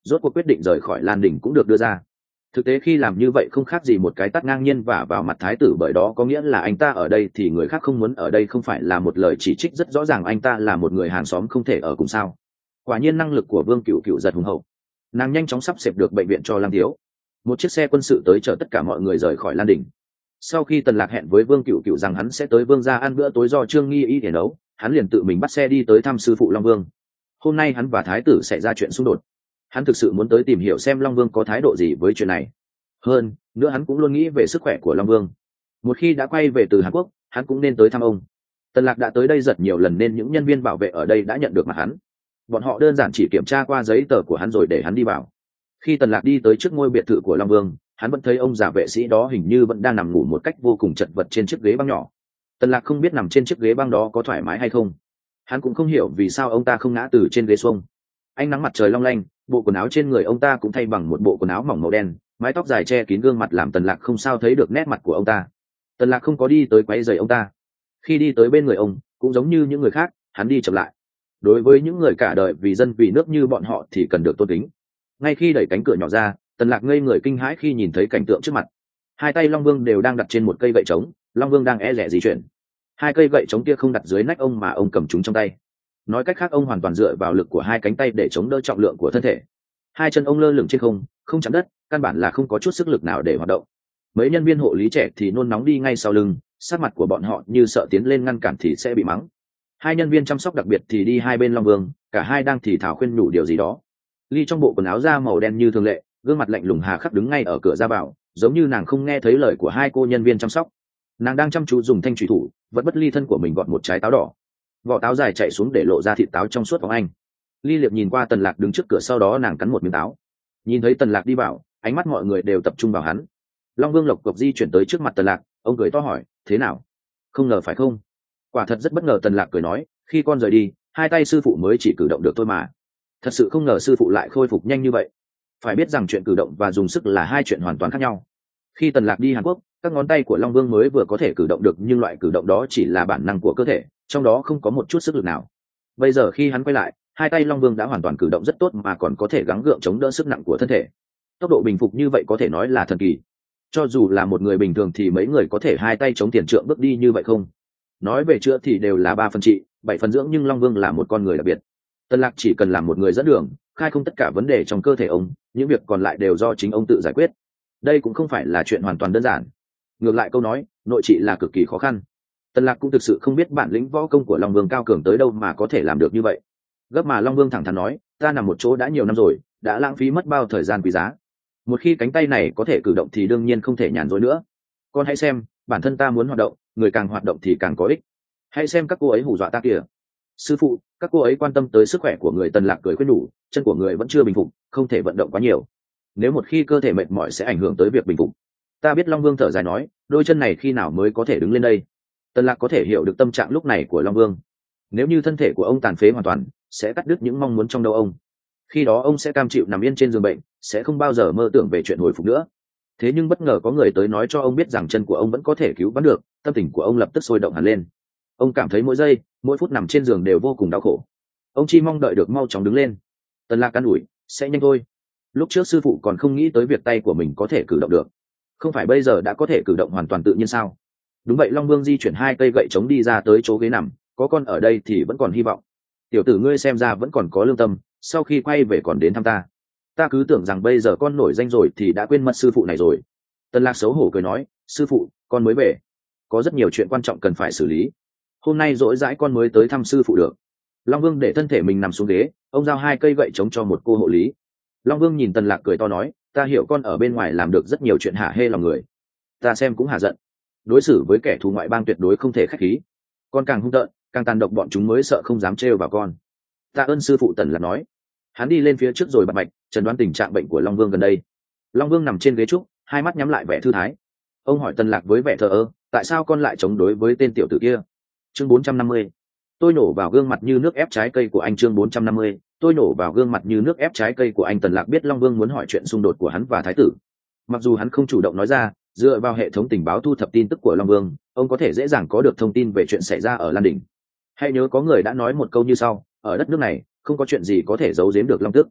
rốt cuộc quyết định rời khỏi Lan Đình cũng được đưa ra. Thực tế khi làm như vậy không khác gì một cái tát ngang nhiên và vào mặt thái tử, bởi đó có nghĩa là anh ta ở đây thì người khác không muốn ở đây, không phải là một lời chỉ trích rất rõ ràng anh ta là một người hàng xóm không thể ở cùng sao. Quả nhiên năng lực của Vương Cửu Cửu giật hùng hậu. Nàng nhanh chóng sắp xếp được bệnh viện cho Lăng Thiếu. Một chiếc xe quân sự tới chở tất cả mọi người rời khỏi Lan Đình. Sau khi Tần Lạc hẹn với Vương Cửu Cửu rằng hắn sẽ tới Vương gia ăn bữa tối do Trương Nghi Y để nấu, hắn liền tự mình bắt xe đi tới thăm sư phụ Long Vương. Hôm nay hắn và thái tử xảy ra chuyện xung đột. Hắn thực sự muốn tới tìm hiểu xem Long Vương có thái độ gì với chuyện này. Hơn nữa hắn cũng luôn nghĩ về sức khỏe của Long Vương. Một khi đã quay về từ Hàn Quốc, hắn cũng nên tới thăm ông. Tần Lạc đã tới đây rất nhiều lần nên những nhân viên bảo vệ ở đây đã nhận được mặt hắn. Bọn họ đơn giản chỉ kiểm tra qua giấy tờ của hắn rồi để hắn đi vào. Khi Tần Lạc đi tới trước ngôi biệt thự của Long Vương, hắn vẫn thấy ông già vệ sĩ đó hình như vẫn đang nằm ngủ một cách vô cùng chật vật trên chiếc ghế băng nhỏ. Tần Lạc không biết nằm trên chiếc ghế băng đó có thoải mái hay không. Hắn cũng không hiểu vì sao ông ta không ngã từ trên ghế xuông. Ánh nắng mặt trời long lanh, bộ quần áo trên người ông ta cũng thay bằng một bộ quần áo mỏng màu đen, mái tóc dài che kín gương mặt làm Tần Lạc không sao thấy được nét mặt của ông ta. Tần Lạc không có đi tới quấy rầy ông ta. Khi đi tới bên người ông, cũng giống như những người khác, hắn đi chậm lại. Đối với những người cả đời vì dân vì nước như bọn họ thì cần được tôn kính. Ngay khi đẩy cánh cửa nhỏ ra, Tần Lạc ngây người kinh hãi khi nhìn thấy cảnh tượng trước mặt. Hai tay Long Vương đều đang đặt trên một cây gậy trống, Long Vương đang e lệ di chuyển. Hai cây gậy trống kia không đặt dưới nách ông mà ông cầm chúng trong tay. Nói cách khác ông hoàn toàn dựa vào lực của hai cánh tay để chống đỡ trọng lượng của thân thể. Hai chân ông lơ lửng trên không, không chạm đất, căn bản là không có chút sức lực nào để hoạt động. Mấy nhân viên hộ lý trẻ thì nôn nóng đi ngay sau lưng, sát mặt của bọn họ như sợ tiến lên ngăn cản thì sẽ bị mắng. Hai nhân viên chăm sóc đặc biệt thì đi hai bên Long Vương, cả hai đang thì thào khuyên nhủ điều gì đó. Ly trong bộ quần áo da màu đen như thường lệ, gương mặt lạnh lùng hà khắc đứng ngay ở cửa ra vào, giống như nàng không nghe thấy lời của hai cô nhân viên chăm sóc. Nàng đang chăm chú dùng thanh thủy thủ vẫn bất ly thân của mình gọt một trái táo đỏ. Vỏ táo dài chạy xuống để lộ ra thịt táo trong suốt phóng anh. Ly liệp nhìn qua Tần Lạc đứng trước cửa, sau đó nàng cắn một miếng táo. Nhìn thấy Tần Lạc đi vào, ánh mắt mọi người đều tập trung vào hắn. Long Vương lộc cộc di chuyển tới trước mặt Tần Lạc, ông cười to hỏi, thế nào? Không ngờ phải không? Quả thật rất bất ngờ, Tần Lạc cười nói, khi con rời đi, hai tay sư phụ mới chỉ cử động được thôi mà. Thật sự không ngờ sư phụ lại khôi phục nhanh như vậy. Phải biết rằng chuyện cử động và dùng sức là hai chuyện hoàn toàn khác nhau. Khi Tần Lạc đi Hàn Quốc, các ngón tay của Long Vương mới vừa có thể cử động được, nhưng loại cử động đó chỉ là bản năng của cơ thể, trong đó không có một chút sức lực nào. Bây giờ khi hắn quay lại, hai tay Long Vương đã hoàn toàn cử động rất tốt mà còn có thể gắng gượng chống đỡ sức nặng của thân thể. Tốc độ bình phục như vậy có thể nói là thần kỳ. Cho dù là một người bình thường thì mấy người có thể hai tay chống tiền trượng bước đi như vậy không? Nói về chữa thì đều là ba phần trị, bảy phần dưỡng, nhưng Long Vương là một con người đặc biệt. Tần Lạc chỉ cần làm một người dẫn đường, khai không tất cả vấn đề trong cơ thể ông, những việc còn lại đều do chính ông tự giải quyết. Đây cũng không phải là chuyện hoàn toàn đơn giản. Ngược lại câu nói, nội trị là cực kỳ khó khăn. Tần Lạc cũng thực sự không biết bản lĩnh võ công của Long Vương cao cường tới đâu mà có thể làm được như vậy. Gấp mà Long Vương thẳng thắn nói, ta nằm một chỗ đã nhiều năm rồi, đã lãng phí mất bao thời gian quý giá. Một khi cánh tay này có thể cử động thì đương nhiên không thể nhàn rỗi nữa. Con hãy xem, bản thân ta muốn hoạt động, người càng hoạt động thì càng có ích. Hãy xem các cô ấy hù dọa ta kìa. Sư phụ, các cô ấy quan tâm tới sức khỏe của người. Tần Lạc cười khuyên nhủ, chân của người vẫn chưa bình phục, không thể vận động quá nhiều. Nếu một khi cơ thể mệt mỏi sẽ ảnh hưởng tới việc bình phục. Ta biết. Long Vương thở dài nói, đôi chân này khi nào mới có thể đứng lên đây? Tần Lạc có thể hiểu được tâm trạng lúc này của Long Vương. Nếu như thân thể của ông tàn phế hoàn toàn, sẽ cắt đứt những mong muốn trong đầu ông. Khi đó ông sẽ cam chịu nằm yên trên giường bệnh, sẽ không bao giờ mơ tưởng về chuyện hồi phục nữa. Thế nhưng bất ngờ có người tới nói cho ông biết rằng chân của ông vẫn có thể cứu vãn được, tâm tình của ông lập tức sôi động hẳn lên. Ông cảm thấy mỗi giây, mỗi phút nằm trên giường đều vô cùng đau khổ. Ông chỉ mong đợi được mau chóng đứng lên. Tần Lạc an ủi, sẽ nhanh thôi. Lúc trước sư phụ còn không nghĩ tới việc tay của mình có thể cử động được, không phải bây giờ đã có thể cử động hoàn toàn tự nhiên sao? Đúng vậy. Long Vương di chuyển hai cây gậy chống đi ra tới chỗ ghế nằm, có con ở đây thì vẫn còn hy vọng. Tiểu tử ngươi xem ra vẫn còn có lương tâm, sau khi quay về còn đến thăm ta. Ta cứ tưởng rằng bây giờ con nổi danh rồi thì đã quên mất sư phụ này rồi. Tần Lạc xấu hổ cười nói, sư phụ, con mới về, có rất nhiều chuyện quan trọng cần phải xử lý. Hôm nay rỗi rãi con mới tới thăm sư phụ được. Long Vương để thân thể mình nằm xuống ghế, ông giao hai cây gậy chống cho một cô hộ lý. Long Vương nhìn Tần Lạc cười to nói, ta hiểu con ở bên ngoài làm được rất nhiều chuyện hả hê lòng người, ta xem cũng hả giận. Đối xử với kẻ thù ngoại bang tuyệt đối không thể khách khí, con càng hung tợn càng tàn độc, bọn chúng mới sợ không dám trêu vào con. Tạ ơn sư phụ. Tần Lạc nói. Hắn đi lên phía trước rồi bật mạch chẩn đoán tình trạng bệnh của Long Vương gần đây. Long Vương nằm trên ghế trúc, hai mắt nhắm lại vẻ thư thái. Ông hỏi Tần Lạc với vẻ thờ ơ, tại sao con lại chống đối với tên tiểu tử kia? Chương bốn trăm năm mươi. Tôi nổ vào gương mặt như nước ép trái cây của anh. Chương bốn trăm năm mươi. Tôi nổ vào gương mặt như nước ép trái cây của anh. Tần Lạc biết Long Vương muốn hỏi chuyện xung đột của hắn và thái tử. Mặc dù hắn không chủ động nói ra, dựa vào hệ thống tình báo thu thập tin tức của Long Vương, ông có thể dễ dàng có được thông tin về chuyện xảy ra ở Lan Đỉnh. Hãy nhớ có người đã nói một câu như sau, ở đất nước này không có chuyện gì có thể giấu giếm được Long Tước.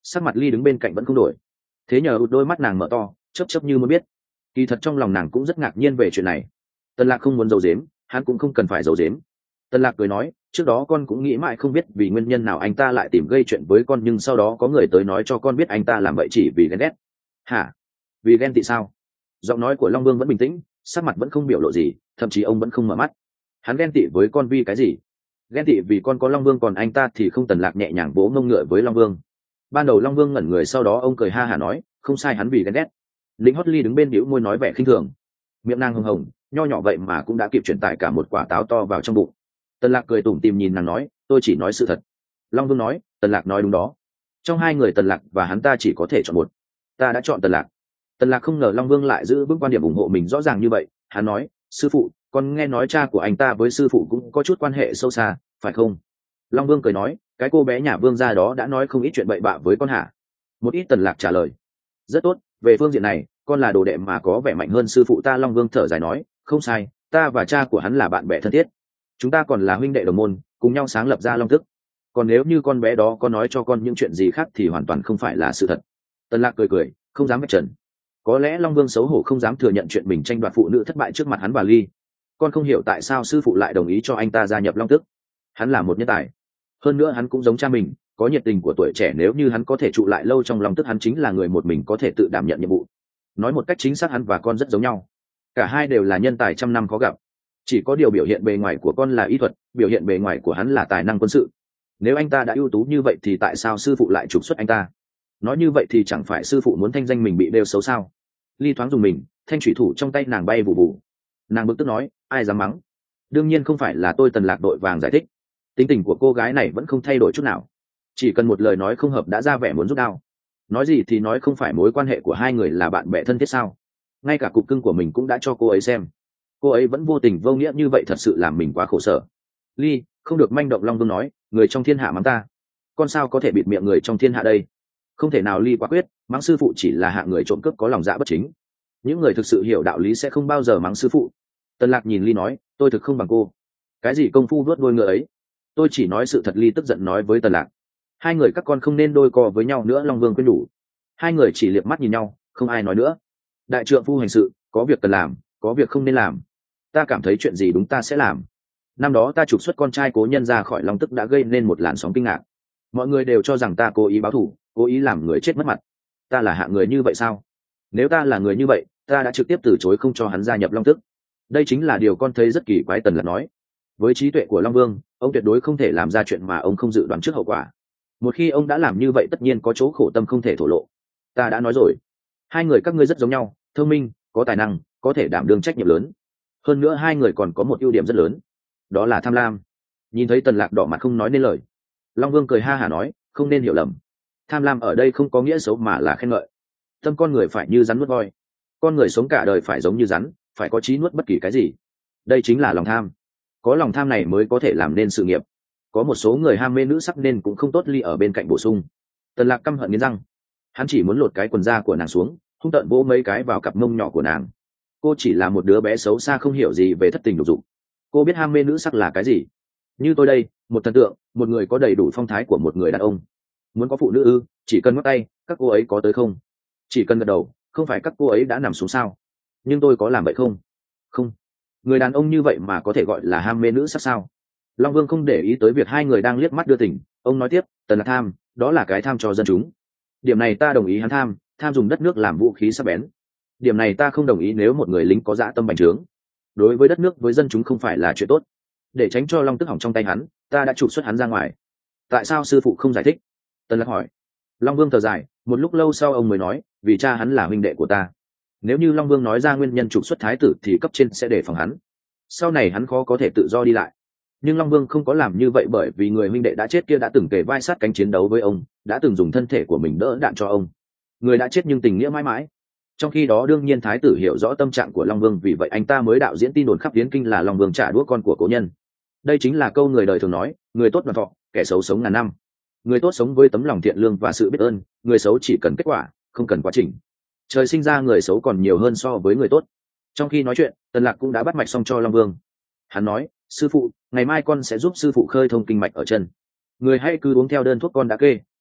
Sắc mặt Ly đứng bên cạnh vẫn không đổi, thế nhờ ụt đôi mắt nàng mở to chớp chớp như muốn biết. Kỳ thật trong lòng nàng cũng rất ngạc nhiên về chuyện này. Tần Lạc không muốn giấu giếm, hắn cũng không cần phải giấu giếm. Tần Lạc cười nói, trước đó con cũng nghĩ mãi không biết vì nguyên nhân nào anh ta lại tìm gây chuyện với con, nhưng sau đó có người tới nói cho con biết anh ta làm vậy chỉ vì ghen ghét. Hả? Vì ghen tị sao? Giọng nói của Long Vương vẫn bình tĩnh, sắc mặt vẫn không biểu lộ gì, thậm chí ông vẫn không mở mắt. Hắn ghen tị với con vì cái gì? Ghen tị vì con có Long Vương còn anh ta thì không. Tần Lạc nhẹ nhàng vỗ ngông ngựa với Long Vương. Ban đầu Long Vương ngẩn người, sau đó ông cười ha hả nói, không sai, hắn vì ghen ghét. Lính Hót Ly đứng bên bĩu môi nói vẻ khinh thường, miệng nàng hồng hồng nho nhỏ vậy mà cũng đã kịp truyền tải cả một quả táo to vào trong bụng. Tần Lạc cười tủm tỉm nhìn nàng nói, tôi chỉ nói sự thật. Long Vương nói, Tần Lạc nói đúng đó. Trong hai người Tần Lạc và hắn ta chỉ có thể chọn một. Ta đã chọn Tần Lạc. Tần Lạc không ngờ Long Vương lại giữ vững quan điểm ủng hộ mình rõ ràng như vậy. Hắn nói, sư phụ, con nghe nói cha của anh ta với sư phụ cũng có chút quan hệ sâu xa, phải không? Long Vương cười nói, cái cô bé nhà Vương gia đó đã nói không ít chuyện bậy bạ với con hả? Một ít. Tần Lạc trả lời. Rất tốt, về phương diện này con là đồ đệ mà có vẻ mạnh hơn sư phụ ta. Long Vương thở dài nói, không sai, ta và cha của hắn là bạn bè thân thiết, chúng ta còn là huynh đệ đồng môn, cùng nhau sáng lập ra Long Tức. Còn nếu như con bé đó có nói cho con những chuyện gì khác thì hoàn toàn không phải là sự thật. Tần Lạc cười cười, không dám vạch trần. Có lẽ Long Vương xấu hổ không dám thừa nhận chuyện mình tranh đoạt phụ nữ thất bại trước mặt hắn và Ly. Con không hiểu tại sao sư phụ lại đồng ý cho anh ta gia nhập Long Tức. Hắn là một nhân tài, hơn nữa hắn cũng giống cha mình, có nhiệt tình của tuổi trẻ. Nếu như hắn có thể trụ lại lâu trong Long Tức, hắn chính là người một mình có thể tự đảm nhận nhiệm vụ. Nói một cách chính xác, hắn và con rất giống nhau, cả hai đều là nhân tài trăm năm khó gặp. Chỉ có điều biểu hiện bề ngoài của con là y thuật, biểu hiện bề ngoài của hắn là tài năng quân sự. Nếu anh ta đã ưu tú như vậy thì tại sao sư phụ lại trục xuất anh ta? Nói như vậy thì chẳng phải sư phụ muốn thanh danh mình bị đeo xấu sao? Ly thoáng dùng mình, thanh thủy thủ trong tay nàng bay vụ vụ. Nàng bực tức nói, ai dám mắng? Đương nhiên không phải là tôi. Tần Lạc đội vàng giải thích. Tính tình của cô gái này vẫn không thay đổi chút nào, chỉ cần một lời nói không hợp đã ra vẻ muốn rút đao. Nói gì thì nói, không phải mối quan hệ của hai người là bạn bè thân thiết sao? Ngay cả cục cưng của mình cũng đã cho cô ấy xem, cô ấy vẫn vô tình vô nghĩa như vậy, thật sự làm mình quá khổ sở. Ly, không được manh động. Long Vương nói, người trong thiên hạ mắng ta, con sao có thể bịt miệng người trong thiên hạ đây? Không thể nào. Ly quả quyết, mắng sư phụ chỉ là hạng người trộm cướp có lòng dạ bất chính. Những người thực sự hiểu đạo lý sẽ không bao giờ mắng sư phụ. Tần Lạc nhìn Ly nói, tôi thực không bằng cô. Cái gì công phu vớt đuôi ngựa ấy, tôi chỉ nói sự thật. Ly tức giận nói với Tần Lạc, hai người các con không nên đôi co với nhau nữa. Long Vương khuyên nhủ. Hai người chỉ liếc mắt nhìn nhau, không ai nói nữa. Đại trượng phu hành sự, có việc cần làm, có việc không nên làm. Ta cảm thấy chuyện gì đúng ta sẽ làm. Năm đó ta trục xuất con trai cố nhân ra khỏi Long Tức đã gây nên một làn sóng kinh ngạc. Mọi người đều cho rằng ta cố ý báo thù, cố ý làm người chết mất mặt. Ta là hạng người như vậy sao? Nếu ta là người như vậy, ta đã trực tiếp từ chối không cho hắn gia nhập Long Tức. Đây chính là điều con thấy rất kỳ quái. Tần Lạc nói, với trí tuệ của Long Vương, ông tuyệt đối không thể làm ra chuyện mà ông không dự đoán trước hậu quả. Một khi ông đã làm như vậy tất nhiên có chỗ khổ tâm không thể thổ lộ. Ta đã nói rồi, hai người các ngươi rất giống nhau, thông minh, có tài năng, có thể đảm đương trách nhiệm lớn. Hơn nữa hai người còn có một ưu điểm rất lớn, đó là tham lam. Nhìn thấy Tần Lạc đỏ mặt không nói nên lời, Long Vương cười ha hả nói, không nên hiểu lầm, tham lam ở đây không có nghĩa xấu mà là khen ngợi. Tâm con người phải như rắn nuốt voi, con người sống cả đời phải giống như rắn, phải có trí nuốt bất kỳ cái gì. Đây chính là lòng tham. Có lòng tham này mới có thể làm nên sự nghiệp. Có một số người ham mê nữ sắc nên cũng không tốt. Ly ở bên cạnh bổ sung. Tần Lạc căm hận nghiến răng, hắn chỉ muốn lột cái quần da của nàng xuống, hung tợn vỗ mấy cái vào cặp mông nhỏ của nàng. Cô chỉ là một đứa bé xấu xa không hiểu gì về thất tình lục dục. Cô biết ham mê nữ sắc là cái gì? Như tôi đây, một thần tượng, một người có đầy đủ phong thái của một người đàn ông. Muốn có phụ nữ ư? Chỉ cần ngắt tay, các cô ấy có tới không? Chỉ cần gật đầu, không phải các cô ấy đã nằm xuống sao? Nhưng tôi có làm vậy không? Không. Người đàn ông như vậy mà có thể gọi là ham mê nữ sắc sao? Long Vương không để ý tới việc hai người đang liếc mắt đưa tình, ông nói tiếp, Tần Lạc tham, đó là cái tham cho dân chúng. Điểm này ta đồng ý. Hắn tham, tham dùng đất nước làm vũ khí sắc bén. Điểm này ta không đồng ý. Nếu một người lính có dã tâm bành trướng, đối với đất nước với dân chúng không phải là chuyện tốt. Để tránh cho Long Tức hỏng trong tay hắn, ta đã trục xuất hắn ra ngoài. Tại sao sư phụ không giải thích? Tần Lạc hỏi. Long Vương thở dài, một lúc lâu sau ông mới nói, vì cha hắn là huynh đệ của ta. Nếu như Long Vương nói ra nguyên nhân trục xuất thái tử thì cấp trên sẽ đề phòng hắn, sau này hắn khó có thể tự do đi lại. Nhưng Long Vương không có làm như vậy, bởi vì người huynh đệ đã chết kia đã từng kề vai sát cánh chiến đấu với ông, đã từng dùng thân thể của mình đỡ đạn cho ông. Người đã chết nhưng tình nghĩa mãi mãi. Trong khi đó đương nhiên thái tử hiểu rõ tâm trạng của Long Vương, vì vậy anh ta mới đạo diễn tin đồn khắp Yến Kinh là Long Vương trả đũa con của cố nhân. Đây chính là câu người đời thường nói, người tốt đoàn thọ, kẻ xấu sống ngàn năm. Người tốt sống với tấm lòng thiện lương và sự biết ơn, người xấu chỉ cần kết quả, không cần quá trình. Trời sinh ra người xấu còn nhiều hơn so với người tốt. Trong khi nói chuyện, Tần Lạc cũng đã bắt mạch xong cho Long Vương. Hắn nói, sư phụ, ngày mai con sẽ giúp sư phụ khơi thông kinh mạch ở chân. Người hãy cứ uống theo đơn thuốc con đã kê,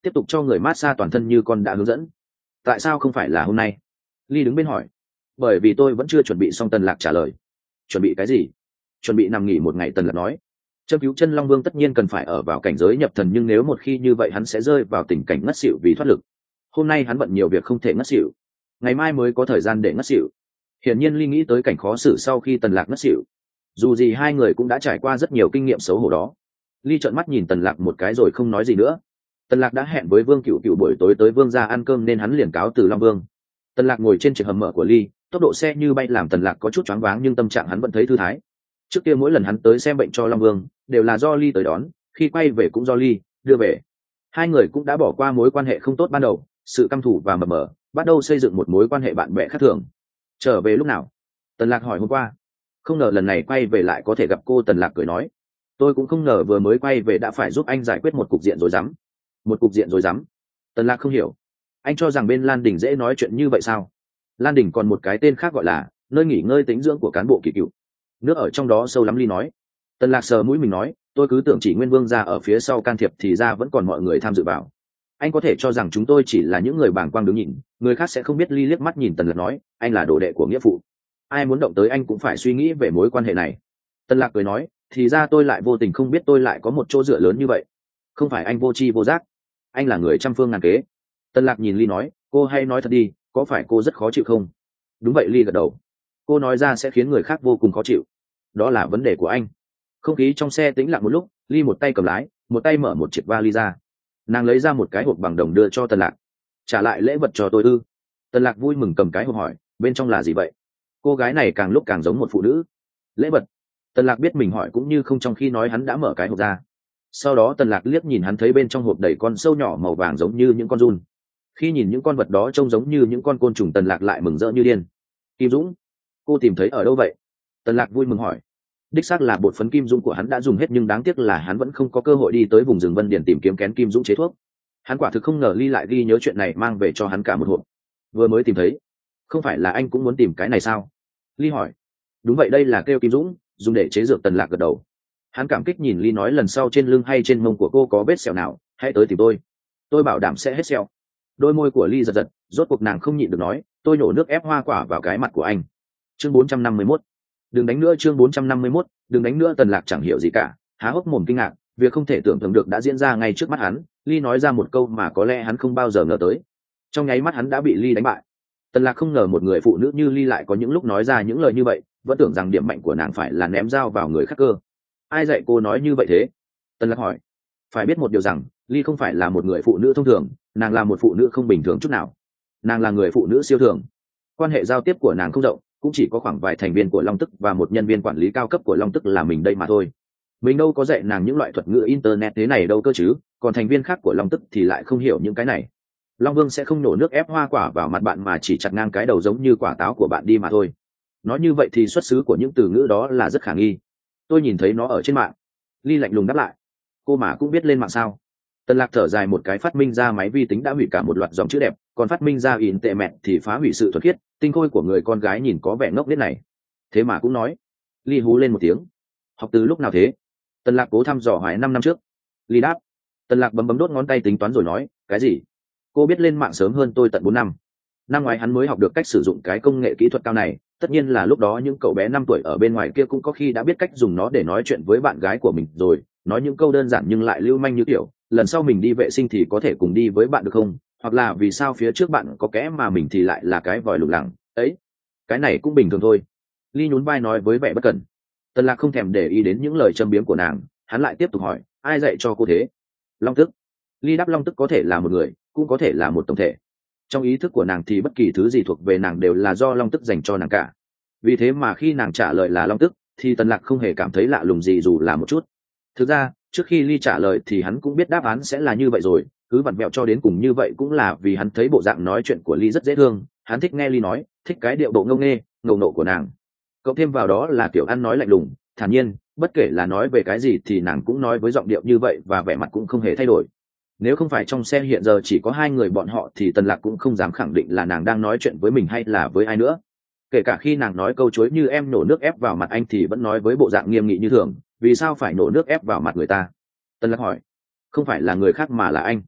tiếp tục cho người mát xa toàn thân như con đã hướng dẫn. Tại sao không phải là hôm nay? Ly đứng bên hỏi. Bởi vì tôi vẫn chưa chuẩn bị xong. Tần Lạc trả lời. Chuẩn bị cái gì? Chuẩn bị nằm nghỉ một ngày. Tần Lạc nói. Châm cứu chân Long Vương tất nhiên cần phải ở vào cảnh giới nhập thần, nhưng nếu một khi như vậy hắn sẽ rơi vào tình cảnh ngất xỉu vì thoát lực. Hôm nay hắn bận nhiều việc không thể ngất xỉu, ngày mai mới có thời gian để ngất xỉu. Hiển nhiên Ly nghĩ tới cảnh khó xử sau khi Tần Lạc ngất xỉu. Dù gì hai người cũng đã trải qua rất nhiều kinh nghiệm xấu hổ đó. Ly trợn mắt nhìn Tần Lạc một cái rồi không nói gì nữa. Tần Lạc đã hẹn với Vương Cựu Cựu buổi tối tới Vương gia ăn cơm nên hắn liền cáo từ Long Vương. Tần Lạc ngồi trên chiếc hầm mở của Ly, tốc độ xe như bay làm Tần Lạc có chút choáng váng, nhưng tâm trạng hắn vẫn thấy thư thái. Trước kia mỗi lần hắn tới xem bệnh cho Long Vương đều là do Ly tới đón, khi quay về cũng do Ly đưa về. Hai người cũng đã bỏ qua mối quan hệ không tốt ban đầu, sự căm thù và mờ mờ, bắt đầu xây dựng một mối quan hệ bạn bè khác thường. Trở về lúc nào? Tần Lạc hỏi. Hôm qua. Không ngờ lần này quay về lại có thể gặp cô. Tần Lạc cười nói. Tôi cũng không ngờ vừa mới quay về đã phải giúp anh giải quyết một cục diện rối rắm. Một cục diện rối rắm? Tần Lạc không hiểu. Anh cho rằng bên Lan Đình dễ nói chuyện như vậy sao? Lan Đình còn một cái tên khác gọi là nơi nghỉ ngơi tĩnh dưỡng của cán bộ kỳ cựu. Nước ở trong đó sâu lắm. Ly nói. Tần Lạc sờ mũi mình nói, tôi cứ tưởng chỉ Nguyên Vương gia ở phía sau can thiệp thì ra vẫn còn mọi người tham dự vào. Anh có thể cho rằng chúng tôi chỉ là những người bàng quang đứng nhìn, người khác sẽ không biết. Ly liếc mắt nhìn Tần Lạc nói, anh là đồ đệ của nghĩa phụ, ai muốn động tới anh cũng phải suy nghĩ về mối quan hệ này. Tần Lạc cười nói, thì ra tôi lại vô tình không biết tôi lại có một chỗ dựa lớn như vậy. Không phải anh vô tri vô giác, anh là người trăm phương ngàn kế. Tần Lạc nhìn Ly nói, cô hay nói thật đi, có phải cô rất khó chịu không? Đúng vậy. Ly gật đầu. Cô nói ra sẽ khiến người khác vô cùng khó chịu, đó là vấn đề của anh. Không khí trong xe tĩnh lặng một lúc. Ly một tay cầm lái, một tay mở một chiếc vali ra. Nàng lấy ra một cái hộp bằng đồng đưa cho Tần Lạc. Trả lại lễ vật cho tôi ư? Tần Lạc vui mừng cầm cái hộp hỏi, bên trong là gì vậy? Cô gái này càng lúc càng giống một phụ nữ. Lễ vật? Tần Lạc biết mình hỏi cũng như không, trong khi nói hắn đã mở cái hộp ra. Sau đó Tần Lạc liếc nhìn hắn thấy bên trong hộp đầy con sâu nhỏ màu vàng giống như những con giun. Khi nhìn những con vật đó trông giống như những con côn trùng, Tần Lạc lại mừng rỡ như điên. Kim Dũng? Cô tìm thấy ở đâu vậy? Tần Lạc vui mừng hỏi. Đích xác là bột phấn kim dũng của hắn đã dùng hết, nhưng đáng tiếc là hắn vẫn không có cơ hội đi tới vùng rừng Vân Điền tìm kiếm kén kim dũng chế thuốc. Hắn quả thực không ngờ Ly lại ghi nhớ chuyện này mang về cho hắn cả một hộp. Vừa mới tìm thấy. Không phải là anh cũng muốn tìm cái này sao? Ly hỏi. Đúng vậy, đây là keo kim dũng, dùng để chế dược. Tần Lạc gật đầu. Hắn cảm kích nhìn Ly nói, lần sau trên lưng hay trên mông của cô có vết sẹo nào, hãy tới tìm tôi, tôi bảo đảm sẽ hết sẹo. Đôi môi của Ly giật giật, rốt cuộc nàng không nhịn được nói, tôi nhổ nước ép hoa quả vào cái mặt của anh. Chương bốn trăm năm mươi mốt. Đừng đánh nữa. Chương bốn trăm năm mươi mốt. Đừng đánh nữa. Tần Lạc chẳng hiểu gì cả, há hốc mồm kinh ngạc, việc không thể tưởng tượng được đã diễn ra ngay trước mắt hắn. Ly nói ra một câu mà có lẽ hắn không bao giờ ngờ tới. Trong nháy mắt hắn đã bị Ly đánh bại. Tần Lạc không ngờ một người phụ nữ như Ly lại có những lúc nói ra những lời như vậy, vẫn tưởng rằng điểm mạnh của nàng phải là ném dao vào người khác cơ. Ai dạy cô nói như vậy thế? Tần Lạc hỏi. Phải biết một điều rằng Ly không phải là một người phụ nữ thông thường, nàng là một phụ nữ không bình thường chút nào. Nàng là người phụ nữ siêu thường. Quan hệ giao tiếp của nàng không rộng, cũng chỉ có khoảng vài thành viên của Long Tức và một nhân viên quản lý cao cấp của Long Tức là mình đây mà thôi. Mình đâu có dạy nàng những loại thuật ngữ internet thế này đâu cơ chứ, còn thành viên khác của Long Tức thì lại không hiểu những cái này. Long Vương sẽ không nổ nước ép hoa quả vào mặt bạn mà chỉ chặt ngang cái đầu giống như quả táo của bạn đi mà thôi. Nói như vậy thì xuất xứ của những từ ngữ đó là rất khả nghi. Tôi nhìn thấy nó ở trên mạng. Ly lạnh lùng đáp lại. Cô mà cũng biết lên mạng sao? Tần Lạc thở dài một cái, phát minh ra máy vi tính đã hủy cả một loạt dòng chữ đẹp, còn phát minh ra in tệ mẹ thì phá hủy sự thuật khiết, tinh khôi của người con gái nhìn có vẻ ngốc nghếch này. Thế mà cũng nói. Ly hú lên một tiếng. Học từ lúc nào thế? Tần Lạc cố thăm dò hỏi. Năm năm trước. Ly đáp. Tần Lạc bấm bấm đốt ngón tay tính toán rồi nói, cái gì? Cô biết lên mạng sớm hơn tôi tận bốn năm. Năm ngoái hắn mới học được cách sử dụng cái công nghệ kỹ thuật cao này, tất nhiên là lúc đó những cậu bé năm tuổi ở bên ngoài kia cũng có khi đã biết cách dùng nó để nói chuyện với bạn gái của mình rồi, nói những câu đơn giản nhưng lại lưu manh như kiểu, lần sau mình đi vệ sinh thì có thể cùng đi với bạn được không, hoặc là vì sao phía trước bạn có kẽ mà mình thì lại là cái vòi lủng lẳng ấy. Cái này cũng bình thường thôi. Ly nhún vai nói với vẻ bất cẩn. Tần Lạc không thèm để ý đến những lời châm biếm của nàng, hắn lại tiếp tục hỏi, ai dạy cho cô thế? Long Tức. Ly đáp. Long Tức có thể là một người, cũng có thể là một tổng thể. Trong ý thức của nàng thì bất kỳ thứ gì thuộc về nàng đều là do Long Tức dành cho nàng cả. Vì thế mà khi nàng trả lời là Long Tức thì Tần Lạc không hề cảm thấy lạ lùng gì dù là một chút. Thực ra trước khi Ly trả lời thì hắn cũng biết đáp án sẽ là như vậy rồi, cứ vặn vẹo cho đến cùng như vậy cũng là vì hắn thấy bộ dạng nói chuyện của Ly rất dễ thương, hắn thích nghe Ly nói, thích cái điệu bộ ngông nghê ngầu nộ của nàng, cộng thêm vào đó là kiểu ăn nói lạnh lùng thản nhiên, bất kể là nói về cái gì thì nàng cũng nói với giọng điệu như vậy và vẻ mặt cũng không hề thay đổi. Nếu không phải trong xe hiện giờ chỉ có hai người bọn họ thì Tần Lạc cũng không dám khẳng định là nàng đang nói chuyện với mình hay là với ai nữa. Kể cả khi nàng nói câu chối như em nổ nước ép vào mặt anh thì vẫn nói với bộ dạng nghiêm nghị như thường, vì sao phải nổ nước ép vào mặt người ta? Tần Lạc hỏi. Không phải là người khác mà là anh.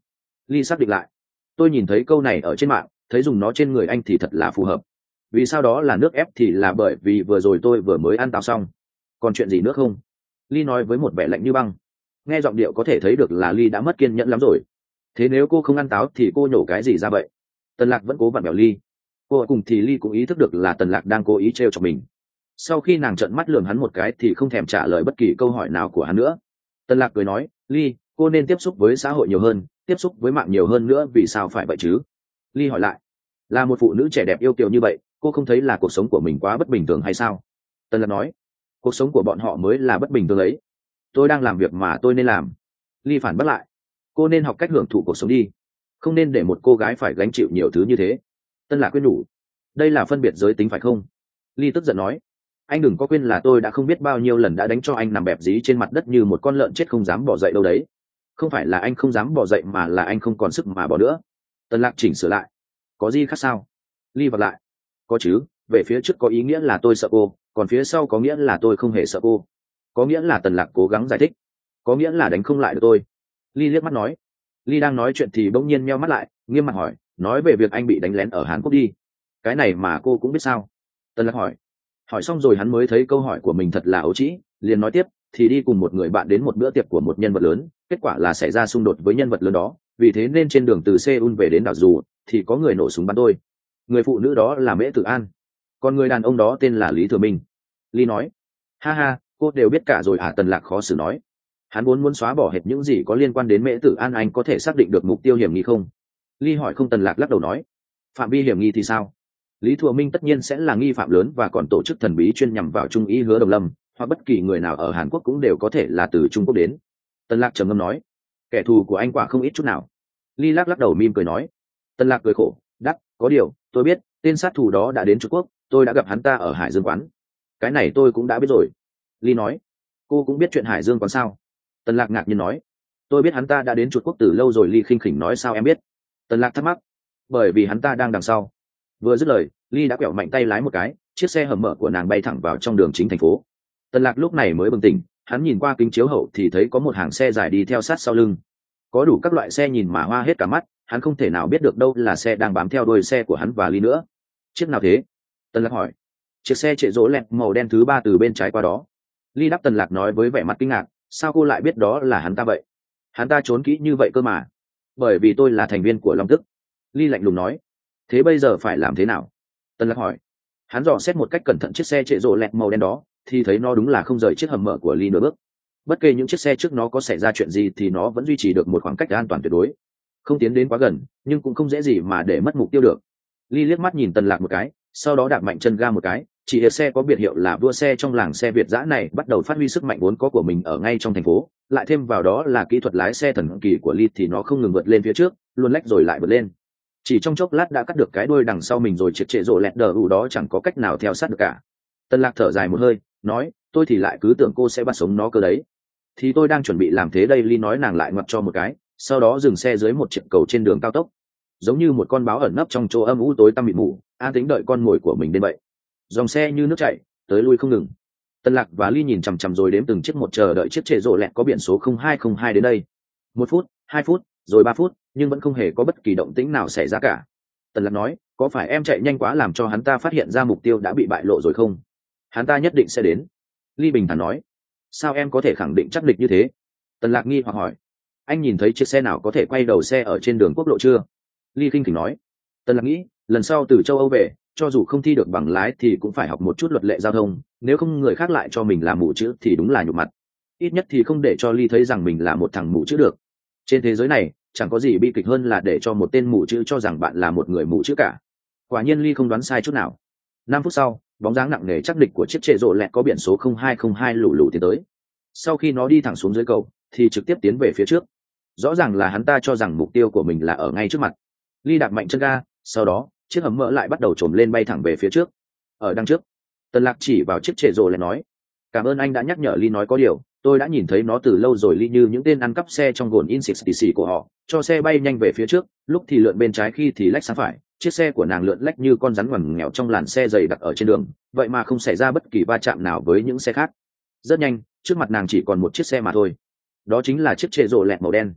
Ly xác định lại. Tôi nhìn thấy câu này ở trên mạng, thấy dùng nó trên người anh thì thật là phù hợp. Vì sao đó là nước ép thì là bởi vì vừa rồi tôi vừa mới ăn táo xong. Còn chuyện gì nữa không? Ly nói với một vẻ lạnh như băng. Nghe giọng điệu có thể thấy được là Ly đã mất kiên nhẫn lắm rồi. Thế nếu cô không ăn táo thì cô nhổ cái gì ra vậy? Tần Lạc vẫn cố vặn vẹo Ly. Cô cùng thì Ly cũng ý thức được là Tần Lạc đang cố ý trêu chọc mình. Sau khi nàng trợn mắt lườm hắn một cái thì không thèm trả lời bất kỳ câu hỏi nào của hắn nữa. Tần Lạc cười nói, Ly, cô nên tiếp xúc với xã hội nhiều hơn, tiếp xúc với mạng nhiều hơn nữa, vì sao phải vậy chứ? Ly hỏi lại, là một phụ nữ trẻ đẹp yêu kiều như vậy, cô không thấy là cuộc sống của mình quá bất bình thường hay sao? Tần Lạc nói, cuộc sống của bọn họ mới là bất bình thường ấy. Tôi đang làm việc mà tôi nên làm. Ly phản bác lại, cô nên học cách hưởng thụ cuộc sống đi, không nên để một cô gái phải gánh chịu nhiều thứ như thế. Tân Lạc khuyên nhủ, đây là phân biệt giới tính phải không? Ly tức giận nói, anh đừng có quên là tôi đã không biết bao nhiêu lần đã đánh cho anh nằm bẹp dí trên mặt đất như một con lợn chết không dám bỏ dậy đâu đấy. Không phải là anh không dám bỏ dậy mà là anh không còn sức mà bỏ nữa. Tân Lạc chỉnh sửa lại, có gì khác sao? Ly vặt lại, có chứ, về phía trước có ý nghĩa là tôi sợ cô, còn phía sau có nghĩa là tôi không hề sợ cô. Có nghĩa là Tần Lạc cố gắng giải thích, có nghĩa là đánh không lại được tôi. Ly liếc mắt nói. Ly đang nói chuyện thì bỗng nhiên meo mắt lại, nghiêm mặt hỏi, nói về việc anh bị đánh lén ở Hàn Quốc đi. Cái này mà cô cũng biết sao? Tần Lạc hỏi. Hỏi xong rồi hắn mới thấy câu hỏi của mình thật là ấu trĩ, liền nói tiếp, thì đi cùng một người bạn đến một bữa tiệc của một nhân vật lớn, kết quả là xảy ra xung đột với nhân vật lớn đó, vì thế nên trên đường từ Seoul về đến đảo Dù thì có người nổ súng bắn tôi. Người phụ nữ đó là Mễ Tử An, còn người đàn ông đó tên là Lý Thừa Minh. Ly nói, ha ha, cô đều biết cả rồi à? Tần Lạc khó xử nói, hắn muốn muốn xóa bỏ hết những gì có liên quan đến Mễ Tử An. Anh có thể xác định được mục tiêu hiểm nghi không? Ly hỏi không. Tần Lạc lắc đầu nói, phạm vi hiểm nghi thì sao? Lý Thừa Minh tất nhiên sẽ là nghi phạm lớn và còn tổ chức thần bí chuyên nhằm vào Trung ý Hứa Đồng Lâm, hoặc bất kỳ người nào ở Hàn Quốc cũng đều có thể là từ Trung Quốc đến. Tần Lạc trầm ngâm nói, kẻ thù của anh quả không ít chút nào. Ly lắc lắc đầu mỉm cười nói. Tần Lạc cười khổ, đắc, có điều, tôi biết, tên sát thủ đó đã đến Trung Quốc, tôi đã gặp hắn ta ở Hải Dương quán. Cái này tôi cũng đã biết rồi. Ly nói, cô cũng biết chuyện Hải Dương quán sao? Tần Lạc ngạc nhiên nói, tôi biết hắn ta đã đến Trung Quốc từ lâu rồi. Ly khinh khỉnh nói, sao em biết? Tần Lạc thắc mắc, bởi vì hắn ta đang đằng sau. Vừa dứt lời, Ly đã quẹo mạnh tay lái một cái, chiếc xe hầm mở của nàng bay thẳng vào trong đường chính thành phố. Tần Lạc lúc này mới bừng tỉnh, hắn nhìn qua kính chiếu hậu thì thấy có một hàng xe dài đi theo sát sau lưng. Có đủ các loại xe nhìn mà hoa hết cả mắt, hắn không thể nào biết được đâu là xe đang bám theo đuôi xe của hắn và Ly nữa. Chiếc nào thế? Tần Lạc hỏi. Chiếc xe trệ rỗ lẹt màu đen thứ ba từ bên trái qua đó. Ly đáp. Tần Lạc nói với vẻ mặt kinh ngạc, sao cô lại biết đó là hắn ta vậy? Hắn ta trốn kỹ như vậy cơ mà. Bởi vì tôi là thành viên của Long Tức. Ly lạnh lùng nói. Thế bây giờ phải làm thế nào? Tần Lạc hỏi. Hắn dò xét một cách cẩn thận chiếc xe trệ rỗ lẹt màu đen đó, thì thấy nó đúng là không rời chiếc hầm mở của Ly nửa bước. Bất kể những chiếc xe trước nó có xảy ra chuyện gì thì nó vẫn duy trì được một khoảng cách an toàn tuyệt đối, không tiến đến quá gần, nhưng cũng không dễ gì mà để mất mục tiêu được. Ly liếc mắt nhìn Tần Lạc một cái, sau đó đạp mạnh chân ga một cái, chỉ hiệp xe có biệt hiệu là vua xe trong làng xe Việt dã này bắt đầu phát huy sức mạnh vốn có của mình ở ngay trong thành phố, lại thêm vào đó là kỹ thuật lái xe thần kỳ của Ly thì nó không ngừng vượt lên phía trước, luôn lách rồi lại vượt lên. Chỉ trong chốc lát đã cắt được cái đuôi đằng sau mình rồi, triệt trệ rộ lẹt đờ ủ đó chẳng có cách nào theo sát được cả. Tần Lạc thở dài một hơi, nói, tôi thì lại cứ tưởng cô sẽ bắt sống nó cơ đấy. Thì tôi đang chuẩn bị làm thế đây. Ly nói. Nàng lại ngoặt cho một cái, sau đó dừng xe dưới một chiếc cầu trên đường cao tốc, giống như một con báo ẩn nấp trong chỗ âm u tối tăm mịt mù, an tính đợi con mồi của mình đến vậy. Dòng xe như nước chảy tới lui không ngừng. Tần Lạc và Ly nhìn chằm chằm rồi đếm từng chiếc một, chờ đợi chiếc trệ rộ lẹt có biển số không hai không hai đến đây. Một phút, hai phút, rồi ba phút, nhưng vẫn không hề có bất kỳ động tĩnh nào xảy ra cả. Tần Lạc nói, có phải em chạy nhanh quá làm cho hắn ta phát hiện ra mục tiêu đã bị bại lộ rồi không? Hắn ta nhất định sẽ đến. Ly bình thản nói. Sao em có thể khẳng định chắc địch như thế? Tần Lạc nghi hoặc hỏi. Anh nhìn thấy chiếc xe nào có thể quay đầu xe ở trên đường quốc lộ chưa? Ly khinh khỉnh nói. Tần Lạc nghĩ, lần sau từ châu Âu về, cho dù không thi được bằng lái thì cũng phải học một chút luật lệ giao thông, nếu không người khác lại cho mình là mù chữ thì đúng là nhục mặt. Ít nhất thì không để cho Ly thấy rằng mình là một thằng mù chữ được. Trên thế giới này chẳng có gì bi kịch hơn là để cho một tên mù chữ cho rằng bạn là một người mù chữ cả. Quả nhiên Ly không đoán sai chút nào. Năm phút sau, bóng dáng nặng nề chắc địch của chiếc trệ rộ lẹt có biển số không hai không hai lù lù tiến tới. Sau khi nó đi thẳng xuống dưới cầu thì trực tiếp tiến về phía trước. Rõ ràng là hắn ta cho rằng mục tiêu của mình là ở ngay trước mặt. Ly đạp mạnh chân ga, sau đó chiếc hầm mỡ lại bắt đầu trồm lên bay thẳng về phía trước. Ở đằng trước, Tần Lạc chỉ vào chiếc trệ rộ lẹt nói, cảm ơn anh đã nhắc nhở. Ly nói, có điều tôi đã nhìn thấy nó từ lâu rồi. Ly như những tên ăn cắp xe trong gồn in xịt xì xì của họ, cho xe bay nhanh về phía trước, lúc thì lượn bên trái, khi thì lách sang phải. Chiếc xe của nàng lượn lách như con rắn ngoằn nghèo trong làn xe dày đặc ở trên đường, vậy mà không xảy ra bất kỳ va chạm nào với những xe khác. Rất nhanh, trước mặt nàng chỉ còn một chiếc xe mà thôi, đó chính là chiếc trệ rộ lẹt màu đen.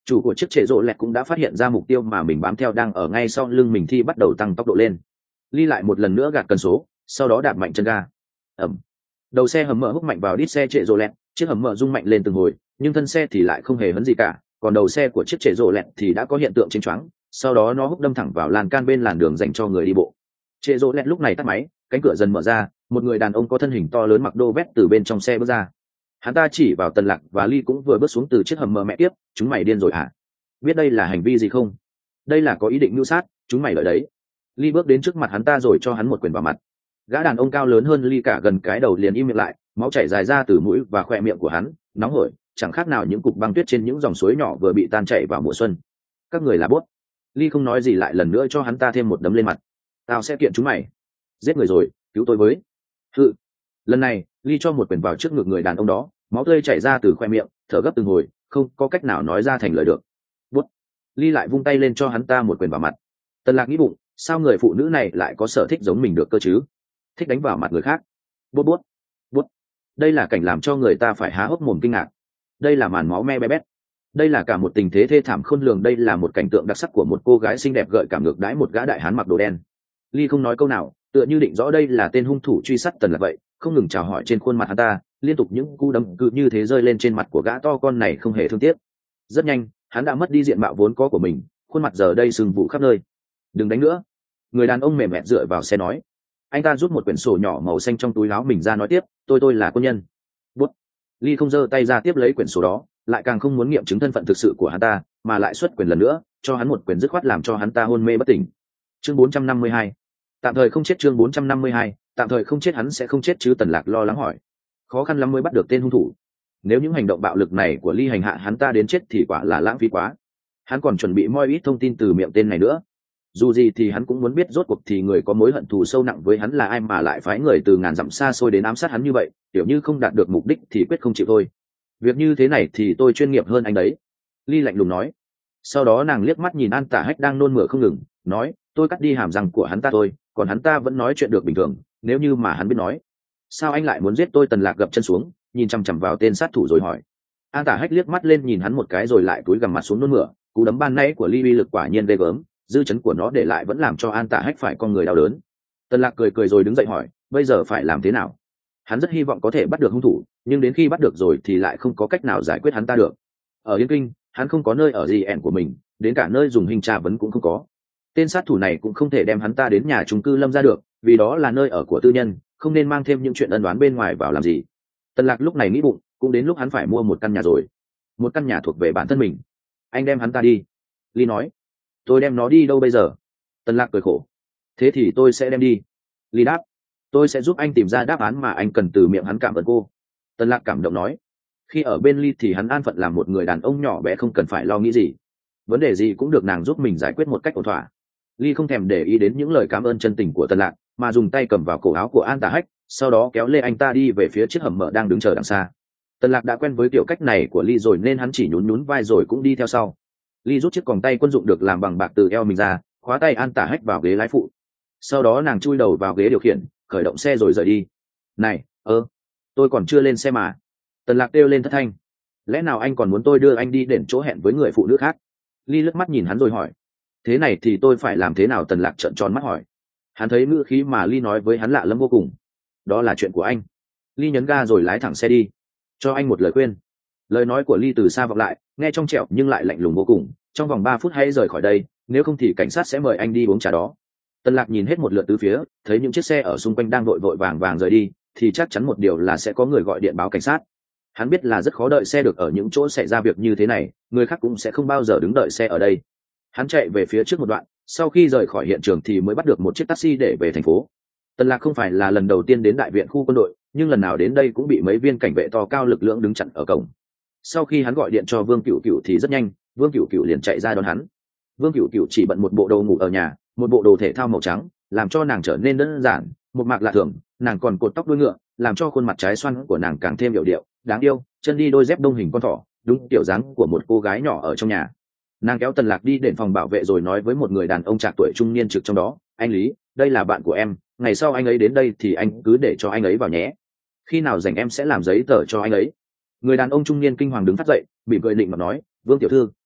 Chủ của chiếc trệ rộ lẹt cũng đã phát hiện ra mục tiêu mà mình bám theo đang ở ngay sau lưng mình thì bắt đầu tăng tốc độ lên. Ly lại một lần nữa gạt cần số, sau đó đạp mạnh chân ga. Ẩm. Đầu xe hầm mở húc mạnh vào đít xe trệ rộ lẹt, chiếc hầm mở rung mạnh lên từng hồi, nhưng thân xe thì lại không hề hấn gì cả, còn đầu xe của chiếc trệ rộ lẹt thì đã có hiện tượng chênh choáng, sau đó nó húc đâm thẳng vào lan can bên làn đường dành cho người đi bộ. Trệ rộ lẹt lúc này tắt máy, cánh cửa dần mở ra, một người đàn ông có thân hình to lớn mặc đô vét từ bên trong xe bước ra. Hắn ta chỉ vào Tần Lạc và Ly cũng vừa bước xuống từ chiếc hầm mở. Mẹ tiếp, chúng mày điên rồi hả? Biết đây là hành vi gì không? Đây là có ý định mưu sát, chúng mày lợi đấy. Ly bước đến trước mặt hắn ta rồi cho hắn một quyền vào mặt. Gã đàn ông cao lớn hơn Ly cả gần cái đầu liền im miệng lại, máu chảy dài ra từ mũi và khoe miệng của hắn, nóng hổi, chẳng khác nào những cục băng tuyết trên những dòng suối nhỏ vừa bị tan chảy vào mùa xuân. Các người là bốt. Ly không nói gì lại lần nữa cho hắn ta thêm một đấm lên mặt. Tao sẽ kiện chúng mày. Giết người rồi, cứu tôi với. Hự. Lần này, Ly cho một quyền vào trước ngực người đàn ông đó, máu tươi chảy ra từ khoe miệng, thở gấp từng hồi, không có cách nào nói ra thành lời được. Bút. Ly lại vung tay lên cho hắn ta một quyền vào mặt. Tần Lạc nghĩ bụng, sao người phụ nữ này lại có sở thích giống mình được cơ chứ? Thích đánh vào mặt người khác. Bút bút. Bút. Đây là cảnh làm cho người ta phải há hốc mồm kinh ngạc. Đây là màn máu me be bét. Đây là cả một tình thế thê thảm khôn lường. Đây là một cảnh tượng đặc sắc của một cô gái xinh đẹp gợi cảm ngược đãi một gã đại hán mặc đồ đen. Ly không nói câu nào, tựa như định rõ đây là tên hung thủ truy sát Tần Lạc vậy, không ngừng chào hỏi trên khuôn mặt hắn ta, liên tục những cú đấm cứ như thế rơi lên trên mặt của gã to con này không hề thương tiếc. Rất nhanh, hắn đã mất đi diện mạo vốn có của mình, khuôn mặt giờ đây sưng vụ khắp nơi. Đừng đánh nữa. Người đàn ông mềm mẹt dựa vào xe nói. Anh ta rút một quyển sổ nhỏ màu xanh trong túi áo mình ra nói tiếp, tôi tôi là quân nhân. Bút. Ly không giơ tay ra tiếp lấy quyển sổ đó, lại càng không muốn nghiệm chứng thân phận thực sự của hắn ta, mà lại xuất quyền lần nữa, cho hắn một quyền dứt khoát làm cho hắn ta hôn mê bất tỉnh. Chương bốn trăm năm mươi hai. Tạm thời không chết. Chương bốn trăm năm mươi hai. Tạm thời không chết. Hắn sẽ không chết chứ? Tần Lạc lo lắng hỏi. Khó khăn lắm mới bắt được tên hung thủ. Nếu những hành động bạo lực này của Ly hành hạ hắn ta đến chết thì quả là lãng phí quá. Hắn còn chuẩn bị moi ít thông tin từ miệng tên này nữa. Dù gì thì hắn cũng muốn biết rốt cuộc thì người có mối hận thù sâu nặng với hắn là ai mà lại phái người từ ngàn dặm xa xôi đến ám sát hắn như vậy, kiểu như không đạt được mục đích thì quyết không chịu thôi. Việc như thế này thì tôi chuyên nghiệp hơn anh đấy. Ly lạnh lùng nói. Sau đó nàng liếc mắt nhìn An Tả Hách đang nôn mửa không ngừng, nói, tôi cắt đi hàm răng của hắn ta thôi, còn hắn ta vẫn nói chuyện được bình thường, nếu như mà hắn biết nói. Sao anh lại muốn giết tôi? Tần Lạc gập chân xuống, nhìn chằm chằm vào tên sát thủ rồi hỏi. An Tả Hách liếc mắt lên nhìn hắn một cái rồi lại cúi gằm mặt xuống nôn mửa, cú đấm ban nãy của Ly uy lực quả nhiên ghê gớm, dư chấn của nó để lại vẫn làm cho An Tả Hách phải con người đau đớn. Tần Lạc cười cười rồi đứng dậy hỏi, bây giờ phải làm thế nào? Hắn rất hy vọng có thể bắt được hung thủ, nhưng đến khi bắt được rồi thì lại không có cách nào giải quyết hắn ta được. Ở Yên Kinh, hắn không có nơi ở gì ẻn của mình, đến cả nơi dùng hình tra vấn cũng không có. Tên sát thủ này cũng không thể đem hắn ta đến nhà chung cư Lâm ra được, vì đó là nơi ở của tư nhân, không nên mang thêm những chuyện ân oán bên ngoài vào làm gì. Tần Lạc lúc này nghĩ bụng, cũng đến lúc hắn phải mua một căn nhà rồi, một căn nhà thuộc về bản thân mình. Anh đem hắn ta đi. Ly nói. Tôi đem nó đi đâu bây giờ? Tần Lạc cười khổ. Thế thì tôi sẽ đem đi. Ly đáp. Tôi sẽ giúp anh tìm ra đáp án mà anh cần từ miệng hắn. Cảm ơn cô. Tần Lạc cảm động nói. Khi ở bên Ly thì hắn an phận làm một người đàn ông nhỏ bé, không cần phải lo nghĩ gì, vấn đề gì cũng được nàng giúp mình giải quyết một cách ổn thỏa. Ly không thèm để ý đến những lời cảm ơn chân tình của Tần Lạc, mà dùng tay cầm vào cổ áo của An Tả Hách, sau đó kéo lê anh ta đi về phía chiếc hầm mở đang đứng chờ đằng xa. Tần Lạc đã quen với kiểu cách này của Ly rồi nên hắn chỉ nhún nhún vai rồi cũng đi theo sau. Ly rút chiếc còng tay quân dụng được làm bằng bạc từ eo mình ra, khóa tay An Tả Hách vào ghế lái phụ. Sau đó nàng chui đầu vào ghế điều khiển, khởi động xe rồi rời đi. Này, ơ, tôi còn chưa lên xe mà. Tần Lạc kêu lên thất thanh. Lẽ nào anh còn muốn tôi đưa anh đi đến chỗ hẹn với người phụ nữ khác? Ly lướt mắt nhìn hắn rồi hỏi. Thế này thì tôi phải làm thế nào? Tần Lạc trợn tròn mắt hỏi. Hắn thấy ngữ khí mà Ly nói với hắn lạ lẫm vô cùng. Đó là chuyện của anh. Ly nhấn ga rồi lái thẳng xe đi. Cho anh một lời khuyên. Lời nói của Ly từ xa vọng lại, nghe trong trẻo nhưng lại lạnh lùng vô cùng. Trong vòng ba phút hãy rời khỏi đây, nếu không thì cảnh sát sẽ mời anh đi uống trà đó. Tần Lạc nhìn hết một lượt tứ phía, thấy những chiếc xe ở xung quanh đang vội vội vàng vàng rời đi, thì chắc chắn một điều là sẽ có người gọi điện báo cảnh sát. Hắn biết là rất khó đợi xe được ở những chỗ xảy ra việc như thế này, người khác cũng sẽ không bao giờ đứng đợi xe ở đây. Hắn chạy về phía trước một đoạn, sau khi rời khỏi hiện trường thì mới bắt được một chiếc taxi để về thành phố. Tần Lạc không phải là lần đầu tiên đến đại viện khu quân đội, nhưng lần nào đến đây cũng bị mấy viên cảnh vệ to cao lực lượng đứng chặn ở cổng. Sau khi hắn gọi điện cho Vương Cửu Cửu thì rất nhanh, Vương Cửu Cửu liền chạy ra đón hắn. Vương Cửu Cửu chỉ bận một bộ đồ ngủ ở nhà, một bộ đồ thể thao màu trắng, làm cho nàng trở nên đơn giản, một mạc lạ thường. Nàng còn cột tóc đuôi ngựa, làm cho khuôn mặt trái xoan của nàng càng thêm điệu điệu, đáng yêu. Chân đi đôi dép đông hình con thỏ, đúng kiểu dáng của một cô gái nhỏ ở trong nhà. Nàng kéo Tần Lạc đi đến phòng bảo vệ rồi nói với một người đàn ông trạc tuổi trung niên trực trong đó, anh Lý, đây là bạn của em, ngày sau anh ấy đến đây thì anh cứ để cho anh ấy vào nhé, khi nào rảnh em sẽ làm giấy tờ cho anh ấy. Người đàn ông trung niên kinh hoàng đứng phát dậy, bị cười định mà nói, Vương tiểu thư,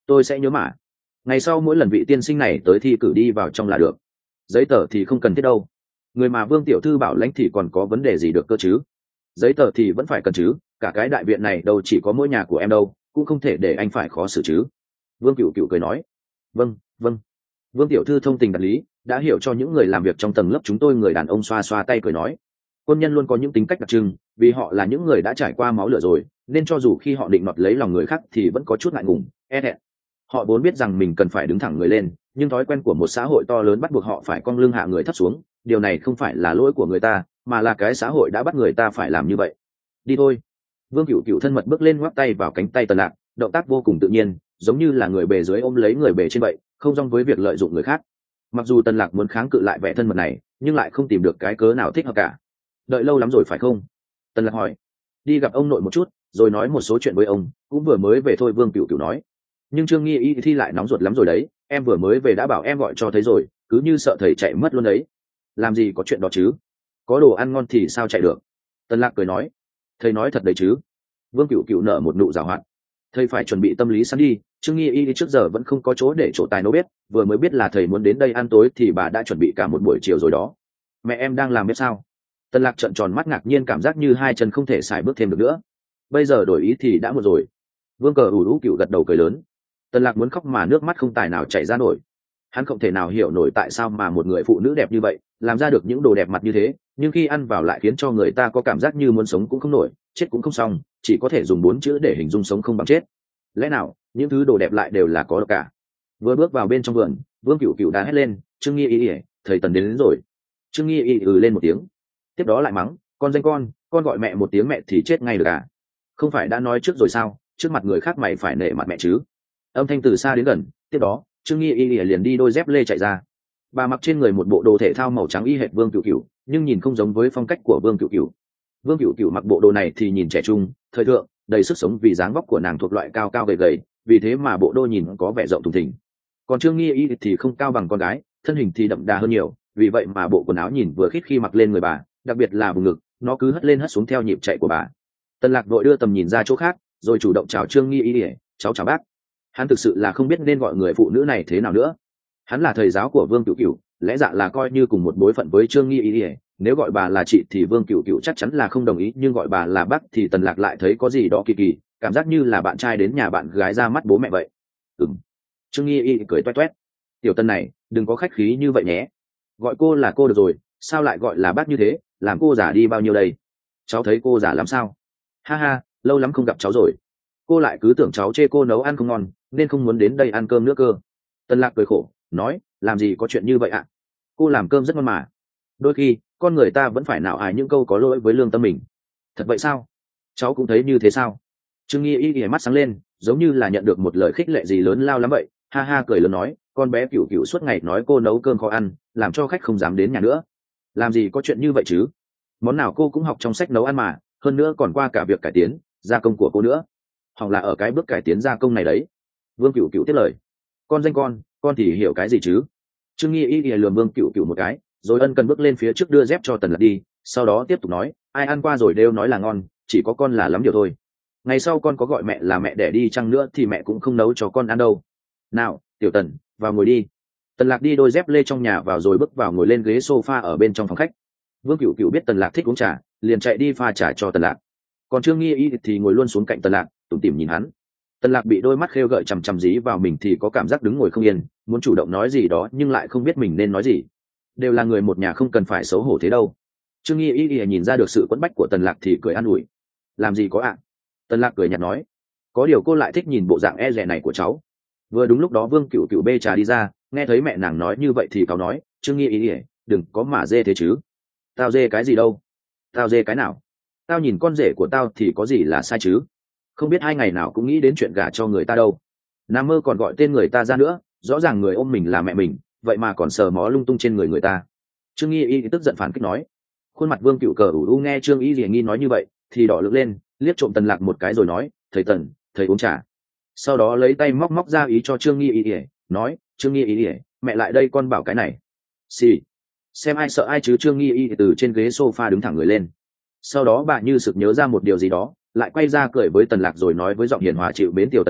tôi sẽ nhớ mà. Ngày sau mỗi lần vị tiên sinh này tới thi cử đi vào trong là được. Giấy tờ thì không cần thiết đâu. Người mà Vương tiểu thư bảo lãnh thì còn có vấn đề gì được cơ chứ? Giấy tờ thì vẫn phải cần chứ, cả cái đại viện này đâu chỉ có mỗi nhà của em đâu, cũng không thể để anh phải khó xử chứ. Vương Cửu Cửu cười nói. Vâng, vâng. Vương tiểu thư thông tình đạt lý, đã hiểu cho những người làm việc trong tầng lớp chúng tôi. Người đàn ông xoa xoa tay cười nói. Quân nhân luôn có những tính cách đặc trưng, vì họ là những người đã trải qua máu lửa rồi, nên cho dù khi họ định nọt lấy lòng người khác thì vẫn có chút ngại ngùng, e thẹn. Họ vốn biết rằng mình cần phải đứng thẳng người lên, nhưng thói quen của một xã hội to lớn bắt buộc họ phải cong lưng hạ người thấp xuống. Điều này không phải là lỗi của người ta, mà là cái xã hội đã bắt người ta phải làm như vậy. Đi thôi. Vương Cửu Cửu thân mật bước lên, ngoắc tay vào cánh tay Tần Lạc, động tác vô cùng tự nhiên, giống như là người bề dưới ôm lấy người bề trên vậy, không rong với việc lợi dụng người khác. Mặc dù Tần Lạc muốn kháng cự lại vẻ thân mật này, nhưng lại không tìm được cái cớ nào thích hợp cả. Đợi lâu lắm rồi phải không? Tần Lạc hỏi. Đi gặp ông nội một chút, rồi nói một số chuyện với ông, cũng vừa mới về thôi. Vương Cửu Cửu nói. Nhưng Trương Nghi Y thi lại nóng ruột lắm rồi đấy, em vừa mới về đã bảo em gọi cho thấy rồi, cứ như sợ thầy chạy mất luôn đấy. Làm gì có chuyện đó chứ, có đồ ăn ngon thì sao chạy được. Tần Lạc cười nói. Thầy nói thật đấy chứ? Vương Cửu Cửu nở một nụ giảo hoạt. Thầy phải chuẩn bị tâm lý sẵn đi. Trương Nghi Y trước giờ vẫn không có chỗ để trổ tài nấu bếp, vừa mới biết là thầy muốn đến đây ăn tối thì bà đã chuẩn bị cả một buổi chiều rồi đó. Mẹ em đang làm bếp sao? Tần Lạc trợn tròn mắt ngạc nhiên, cảm giác như hai chân không thể xài bước thêm được nữa. Bây giờ đổi ý thì đã muộn rồi. Vương Cờ ủ rũ Cửu gật đầu cười lớn. Tần Lạc muốn khóc mà nước mắt không tài nào chảy ra nổi. Hắn không thể nào hiểu nổi tại sao mà một người phụ nữ đẹp như vậy làm ra được những đồ đẹp mặt như thế, nhưng khi ăn vào lại khiến cho người ta có cảm giác như muốn sống cũng không nổi, chết cũng không xong, chỉ có thể dùng bốn chữ để hình dung sống không bằng chết. Lẽ nào những thứ đồ đẹp lại đều là có độc cả? Vừa bước vào bên trong vườn, Vương Cửu Cửu đã hét lên. Trương Nghi Y, thầy Tần đến, đến rồi. Trương Nghi Y ừ lên một tiếng, tiếp đó lại mắng. Con danh con, con gọi mẹ một tiếng mẹ thì chết ngay được à? Không phải đã nói trước rồi sao, trước mặt người khác mày phải nể mặt mẹ chứ. Âm thanh từ xa đến gần, tiếp đó Trương Nghi Y liền đi đôi dép lê chạy ra. Bà mặc trên người một bộ đồ thể thao màu trắng y hệt Vương Cửu Cửu, nhưng nhìn không giống với phong cách của Vương Cửu Cửu. Vương Cửu Cửu mặc bộ đồ này thì nhìn trẻ trung, thời thượng, đầy sức sống, vì dáng vóc của nàng thuộc loại cao cao gầy gầy, vì thế mà bộ đô nhìn có vẻ rộng thùng thình. Còn Trương Nghi Y thì không cao bằng con gái, thân hình thì đậm đà hơn nhiều, vì vậy mà bộ quần áo nhìn vừa khít khi mặc lên người bà, đặc biệt là vùng ngực, nó cứ hất lên hất xuống theo nhịp chạy của bà. Tần Lạc vội đưa tầm nhìn ra chỗ khác, rồi chủ động chào Trương Nghi Y, cháu chào bác. Hắn thực sự là không biết nên gọi người phụ nữ này thế nào nữa. Hắn là thầy giáo của Vương Cửu Cửu, lẽ dạ là coi như cùng một bối phận với Trương Nghi Y. Nếu gọi bà là chị thì Vương Cửu Cửu chắc chắn là không đồng ý, nhưng gọi bà là bác thì Tần Lạc lại thấy có gì đó kỳ kỳ, cảm giác như là bạn trai đến nhà bạn gái ra mắt bố mẹ vậy. Ừm. Trương Nghi Y cười toét toét. Tiểu Tần này, đừng có khách khí như vậy nhé. Gọi cô là cô được rồi, sao lại gọi là bác như thế, làm cô già đi bao nhiêu đây? Cháu thấy cô già lắm sao? Ha ha, lâu lắm không gặp cháu rồi. Cô lại cứ tưởng cháu chê cô nấu ăn không ngon, nên không muốn đến đây ăn cơm nữa cơ. Tần Lạc cười khổ, nói, làm gì có chuyện như vậy ạ? Cô làm cơm rất ngon mà. Đôi khi, con người ta vẫn phải nạo ái những câu có lỗi với lương tâm mình. Thật vậy sao? Cháu cũng thấy như thế sao? Trương Nghi Y ghé mắt sáng lên, giống như là nhận được một lời khích lệ gì lớn lao lắm vậy. Ha ha cười lớn nói, con bé Cửu Cửu suốt ngày nói cô nấu cơm khó ăn, làm cho khách không dám đến nhà nữa. Làm gì có chuyện như vậy chứ? Món nào cô cũng học trong sách nấu ăn mà, hơn nữa còn qua cả việc cải tiến, gia công của cô nữa. Hoặc là ở cái bước cải tiến gia công này đấy. Vương Cửu Cửu tiếp lời. Con danh con, con thì hiểu cái gì chứ? Trương Nghi Y lườm Vương Cửu Cửu một cái, rồi ân cần bước lên phía trước đưa dép cho Tần Lạc đi, sau đó tiếp tục nói, ai ăn qua rồi đều nói là ngon, chỉ có con là lắm điều thôi. Ngày sau con có gọi mẹ là mẹ đẻ đi chăng nữa thì mẹ cũng không nấu cho con ăn đâu. Nào, Tiểu Tần, vào ngồi đi. Tần Lạc đi đôi dép lê trong nhà vào rồi bước vào ngồi lên ghế sofa ở bên trong phòng khách. Vương Cửu Cửu biết Tần Lạc thích uống trà, liền chạy đi pha trà cho Tần Lạc. Còn Trương Nghi Y thì ngồi luôn xuống cạnh Tần Lạc, tủm tỉm nhìn hắn. Tần Lạc bị đôi mắt khêu gợi chằm chằm dí vào mình thì có cảm giác đứng ngồi không yên, muốn chủ động nói gì đó nhưng lại không biết mình nên nói gì. Đều là người một nhà, không cần phải xấu hổ thế đâu. Trương Nghi Y nhìn ra được sự quẫn bách của Tần Lạc thì cười an ủi. Làm gì có ạ? Tần Lạc cười nhạt nói. Có điều cô lại thích nhìn bộ dạng e dè này của cháu. Vừa đúng lúc đó Vương Cửu Cửu bê trà đi ra, nghe thấy mẹ nàng nói như vậy thì cáo nói, Trương Nghi Y, đừng có mà dê thế chứ. Tao dê cái gì đâu? Tao dê cái nào? Tao nhìn con rể của tao thì có gì là sai chứ? Không biết hai ngày nào cũng nghĩ đến chuyện gả cho người ta đâu. Nam mơ còn gọi tên người ta ra nữa, rõ ràng người ôm mình là mẹ mình, vậy mà còn sờ mó lung tung trên người người ta. Trương Nghi Y tức giận phản kích nói. Khuôn mặt Vương Cửu cờ ủ u nghe Trương Y Lìa nghi nói như vậy thì đỏ lực lên, liếc trộm Tần Lạc một cái rồi nói, thầy Tần, thầy uống trà. Sau đó lấy tay móc móc ra ý cho Trương Nghi Y Lìa, nói, Trương Nghi Y Lìa, mẹ lại đây con bảo cái này. Xì. Xem ai sợ ai chứ. Trương Nghi Y từ trên ghế sofa đứng thẳng người lên. Sau đó bà như sực nhớ ra một điều gì đó, lại quay ra cười với Tần Lạc rồi nói với giọng hiền hòa chịu mến, Tiểu Tần này,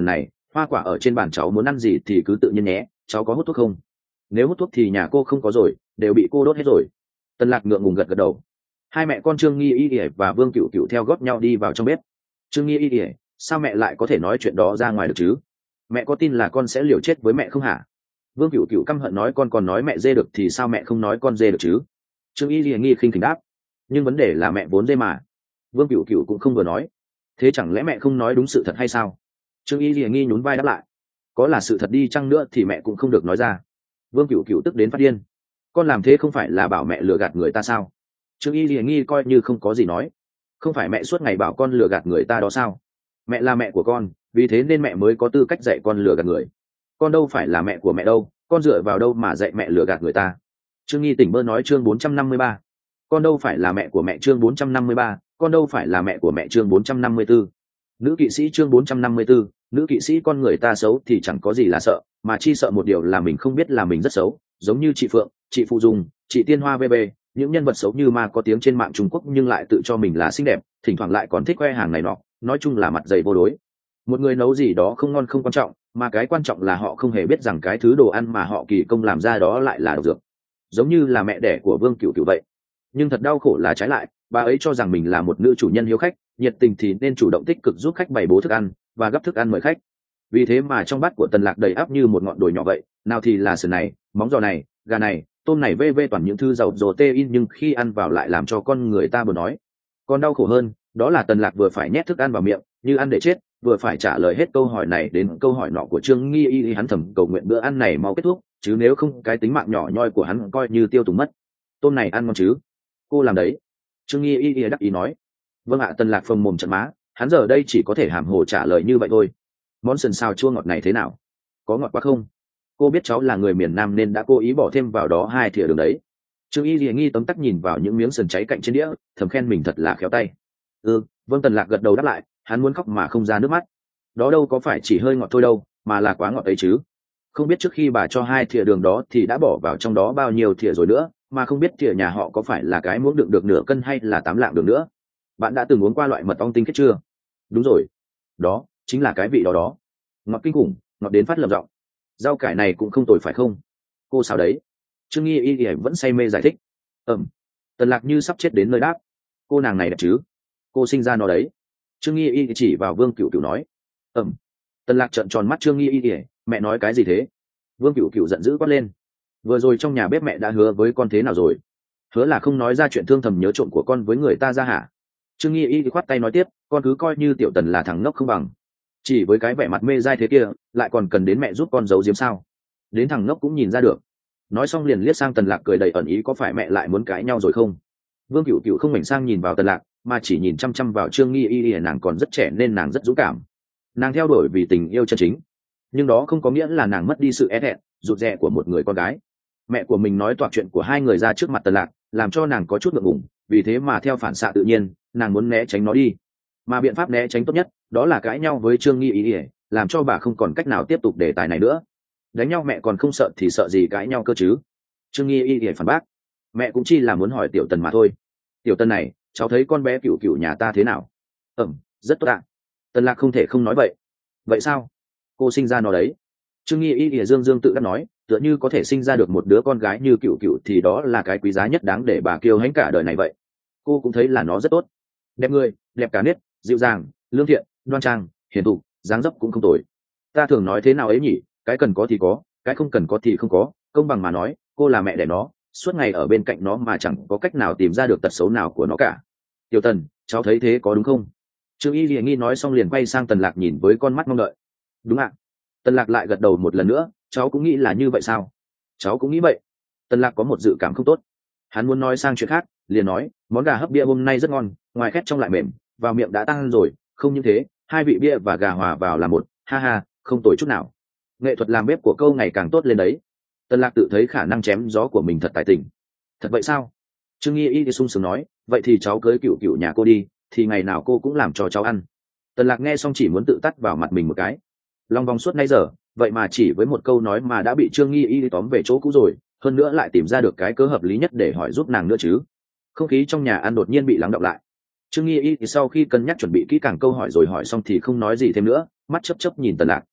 hoa quả ở trên bàn cháu muốn ăn gì thì cứ tự nhiên nhé, cháu có hút thuốc không? Nếu hút thuốc thì nhà cô không có rồi, đều bị cô đốt hết rồi. Tần Lạc ngượng ngùng gật gật đầu. Hai mẹ con Trương Nghi Y Y và Vương Cửu Cửu theo gót nhau đi vào trong bếp. Trương Nghi Y Y, sao mẹ lại có thể nói chuyện đó ra ngoài được chứ? Mẹ có tin là con sẽ liều chết với mẹ không hả? Vương Cửu Cửu căm hận nói, con còn nói mẹ dê được thì sao mẹ không nói con dê được chứ? Trương Y Y nghi khinh khỉnh đáp. Nhưng vấn đề là mẹ vốn dê mà. Vương Cửu Cửu cũng không vừa nói. Thế chẳng lẽ mẹ không nói đúng sự thật hay sao? Trương Y Y nghi nhún vai đáp lại. Có là sự thật đi chăng nữa thì mẹ cũng không được nói ra. Vương Cửu Cửu tức đến phát điên. Con làm thế không phải là bảo mẹ lừa gạt người ta sao? Trương Y Y nghi coi như không có gì nói. Không phải mẹ suốt ngày bảo con lừa gạt người ta đó sao? Mẹ là mẹ của con, vì thế nên mẹ mới có tư cách dạy con lừa gạt người. Con đâu phải là mẹ của mẹ đâu, con dựa vào đâu mà dạy mẹ lừa gạt người ta? Trương Nghi tỉnh bơ nói. Chương bốn trăm năm mươi ba. Con đâu phải là mẹ của mẹ. Chương bốn trăm năm mươi ba. Con đâu phải là mẹ của mẹ. Chương bốn trăm năm mươi tư. Nữ kỵ sĩ. Chương bốn trăm năm mươi tư. Nữ kỵ sĩ. Con người ta xấu thì chẳng có gì là sợ, mà chi sợ một điều là mình không biết là mình rất xấu, giống như chị Phượng, chị Phụ Dung, chị Tiên Hoa vê bê, những nhân vật xấu như ma có tiếng trên mạng Trung Quốc nhưng lại tự cho mình là xinh đẹp, thỉnh thoảng lại còn thích khoe hàng này nọ, nói chung là mặt dày vô đối. Một người nấu gì đó không ngon không quan trọng, mà cái quan trọng là họ không hề biết rằng cái thứ đồ ăn mà họ kỳ công làm ra đó lại là độc dược, giống như là mẹ đẻ của Vương Cửu Cửu vậy. Nhưng thật đau khổ là trái lại, bà ấy cho rằng mình là một nữ chủ nhân hiếu khách, nhiệt tình thì nên chủ động tích cực giúp khách bày bố thức ăn và gấp thức ăn mời khách. Vì thế mà trong bát của Tần Lạc đầy ắp như một ngọn đồi nhỏ vậy, nào thì là sườn này, móng giò này, gà này, tôm này, vê vê toàn những thứ giàu protein, nhưng khi ăn vào lại làm cho con người ta buồn nói. Còn đau khổ hơn, đó là Tần Lạc vừa phải nhét thức ăn vào miệng như ăn để chết, vừa phải trả lời hết câu hỏi này đến câu hỏi nọ của Trương Nghi Y. Hắn thầm cầu nguyện bữa ăn này mau kết thúc, chứ nếu không cái tính mạng nhỏ nhoi của hắn coi như tiêu tùng mất. Tôm này ăn ngon chứ? Cô làm đấy. Trương Nghi Y đắc ý nói. Vâng ạ. Tần Lạc phồng mồm trợn má, hắn giờ đây chỉ có thể hàm hồ trả lời như vậy thôi. Món sườn xào chua ngọt này thế nào? Có ngọt quá không? Cô biết cháu là người miền Nam nên đã cố ý bỏ thêm vào đó hai thìa đường đấy. Trương Y Lìa nghi tấm tắc nhìn vào những miếng sườn cháy cạnh trên đĩa, thầm khen mình thật là khéo tay. Ừ, vâng. Tần Lạc gật đầu đáp lại, hắn muốn khóc mà không ra nước mắt. Đó đâu có phải chỉ hơi ngọt thôi đâu, mà là quá ngọt ấy chứ. Không biết trước khi bà cho hai thìa đường đó thì đã bỏ vào trong đó bao nhiêu thìa rồi nữa, mà không biết thìa nhà họ có phải là cái muỗng đựng được nửa cân hay là tám lạng đường nữa. Bạn đã từng uống qua loại mật ong tinh khiết chưa? Đúng rồi, đó chính là cái vị đó đó. Ngọt kinh khủng, ngọt đến phát lầm giọng. Rau cải này cũng không tồi phải không? Cô sao đấy? Trương Nghi Y vẫn say mê giải thích. Ừm. Tần Lạc như sắp chết đến nơi đáp. Cô nàng này đẹp chứ? Cô sinh ra nó đấy. Trương Nghi Y chỉ vào Vương Cửu Cửu nói. Ừm. Tần Lạc trợn tròn mắt Trương Nghi Y, mẹ nói cái gì thế? Vương Cửu Cửu giận dữ quát lên. Vừa rồi trong nhà bếp mẹ đã hứa với con thế nào rồi? Hứa là không nói ra chuyện thương thầm nhớ trộm của con với người ta ra hả? Trương Nghi Y khoát tay nói tiếp, con cứ coi như tiểu Tần là thằng ngốc không bằng. Chỉ với cái vẻ mặt mê dai thế kia, lại còn cần đến mẹ giúp con giấu giếm sao? Đến thằng ngốc cũng nhìn ra được. Nói xong liền liếc sang Tần Lạc cười đầy ẩn ý, có phải mẹ lại muốn cãi nhau rồi không? Vương Cửu Cửu không mảnh sang nhìn vào Tần Lạc, mà chỉ nhìn chăm chăm vào Trương Nghi Y. Nàng còn rất trẻ nên nàng rất dũng cảm. Nàng theo đuổi vì tình yêu chân chính, nhưng đó không có nghĩa là nàng mất đi sự e thẹn, rụt rè của một người con gái. Mẹ của mình nói toạc chuyện của hai người ra trước mặt Tần Lạc, làm cho nàng có chút ngượng ngùng, vì thế mà theo phản xạ tự nhiên, nàng muốn né tránh nó đi. Mà biện pháp né tránh tốt nhất, đó là cãi nhau với Trương Nghi Y, làm cho bà không còn cách nào tiếp tục đề tài này nữa. Đánh nhau mẹ còn không sợ thì sợ gì cãi nhau cơ chứ? Trương Nghi Y phản bác. Mẹ cũng chỉ là muốn hỏi tiểu Tần mà thôi. Tiểu Tần này, cháu thấy con bé Cửu Cửu nhà ta thế nào? Ừm, rất tốt ạ. Tần Lạc không thể không nói vậy. Vậy sao? Cô sinh ra nó đấy. Trương Nghi Y dương dương tự đắc nói, tựa như có thể sinh ra được một đứa con gái như Cửu Cửu thì đó là cái quý giá nhất đáng để bà kiêu hãnh cả đời này vậy. Cô cũng thấy là nó rất tốt. Đẹp người, đẹp cả nết, dịu dàng, lương thiện, đoan trang, hiền thục, dáng dấp cũng không tồi. Ta thường nói thế nào ấy nhỉ, cái cần có thì có, cái không cần có thì không có. Công bằng mà nói, cô là mẹ đẻ nó, suốt ngày ở bên cạnh nó mà chẳng có cách nào tìm ra được tật xấu nào của nó cả. Tiểu Tần, cháu thấy thế có đúng không? Trương Y Lìa nghi nói xong liền quay sang Tần Lạc nhìn với con mắt mong đợi. Đúng ạ. Tần Lạc lại gật đầu một lần nữa, cháu cũng nghĩ là như vậy sao? Cháu cũng nghĩ vậy. Tần Lạc có một dự cảm không tốt. Hắn muốn nói sang chuyện khác, liền nói, món gà hấp bia hôm nay rất ngon, ngoài khét trong lại mềm, vào miệng đã tăng rồi. Không những thế, hai vị bia và gà hòa vào là một, ha ha, không tồi chút nào. Nghệ thuật làm bếp của câu ngày càng tốt lên đấy. Tần Lạc tự thấy khả năng chém gió của mình thật tài tình. Thật vậy sao? Trương Nghi Y thì sung sướng nói, vậy thì cháu cưới Cửu Cửu nhà cô đi, thì ngày nào cô cũng làm cho cháu ăn. Tần Lạc nghe xong chỉ muốn tự tắt vào mặt mình một cái. Long vòng suốt nay giờ, vậy mà chỉ với một câu nói mà đã bị Trương Nghi Y tóm về chỗ cũ rồi, hơn nữa lại tìm ra được cái cớ hợp lý nhất để hỏi giúp nàng nữa chứ. Không khí trong nhà ăn đột nhiên bị lắng đọng lại. Trương Nghi Y thì sau khi cân nhắc chuẩn bị kỹ càng câu hỏi rồi hỏi xong thì không nói gì thêm nữa, mắt chớp chớp nhìn Tần Lạc.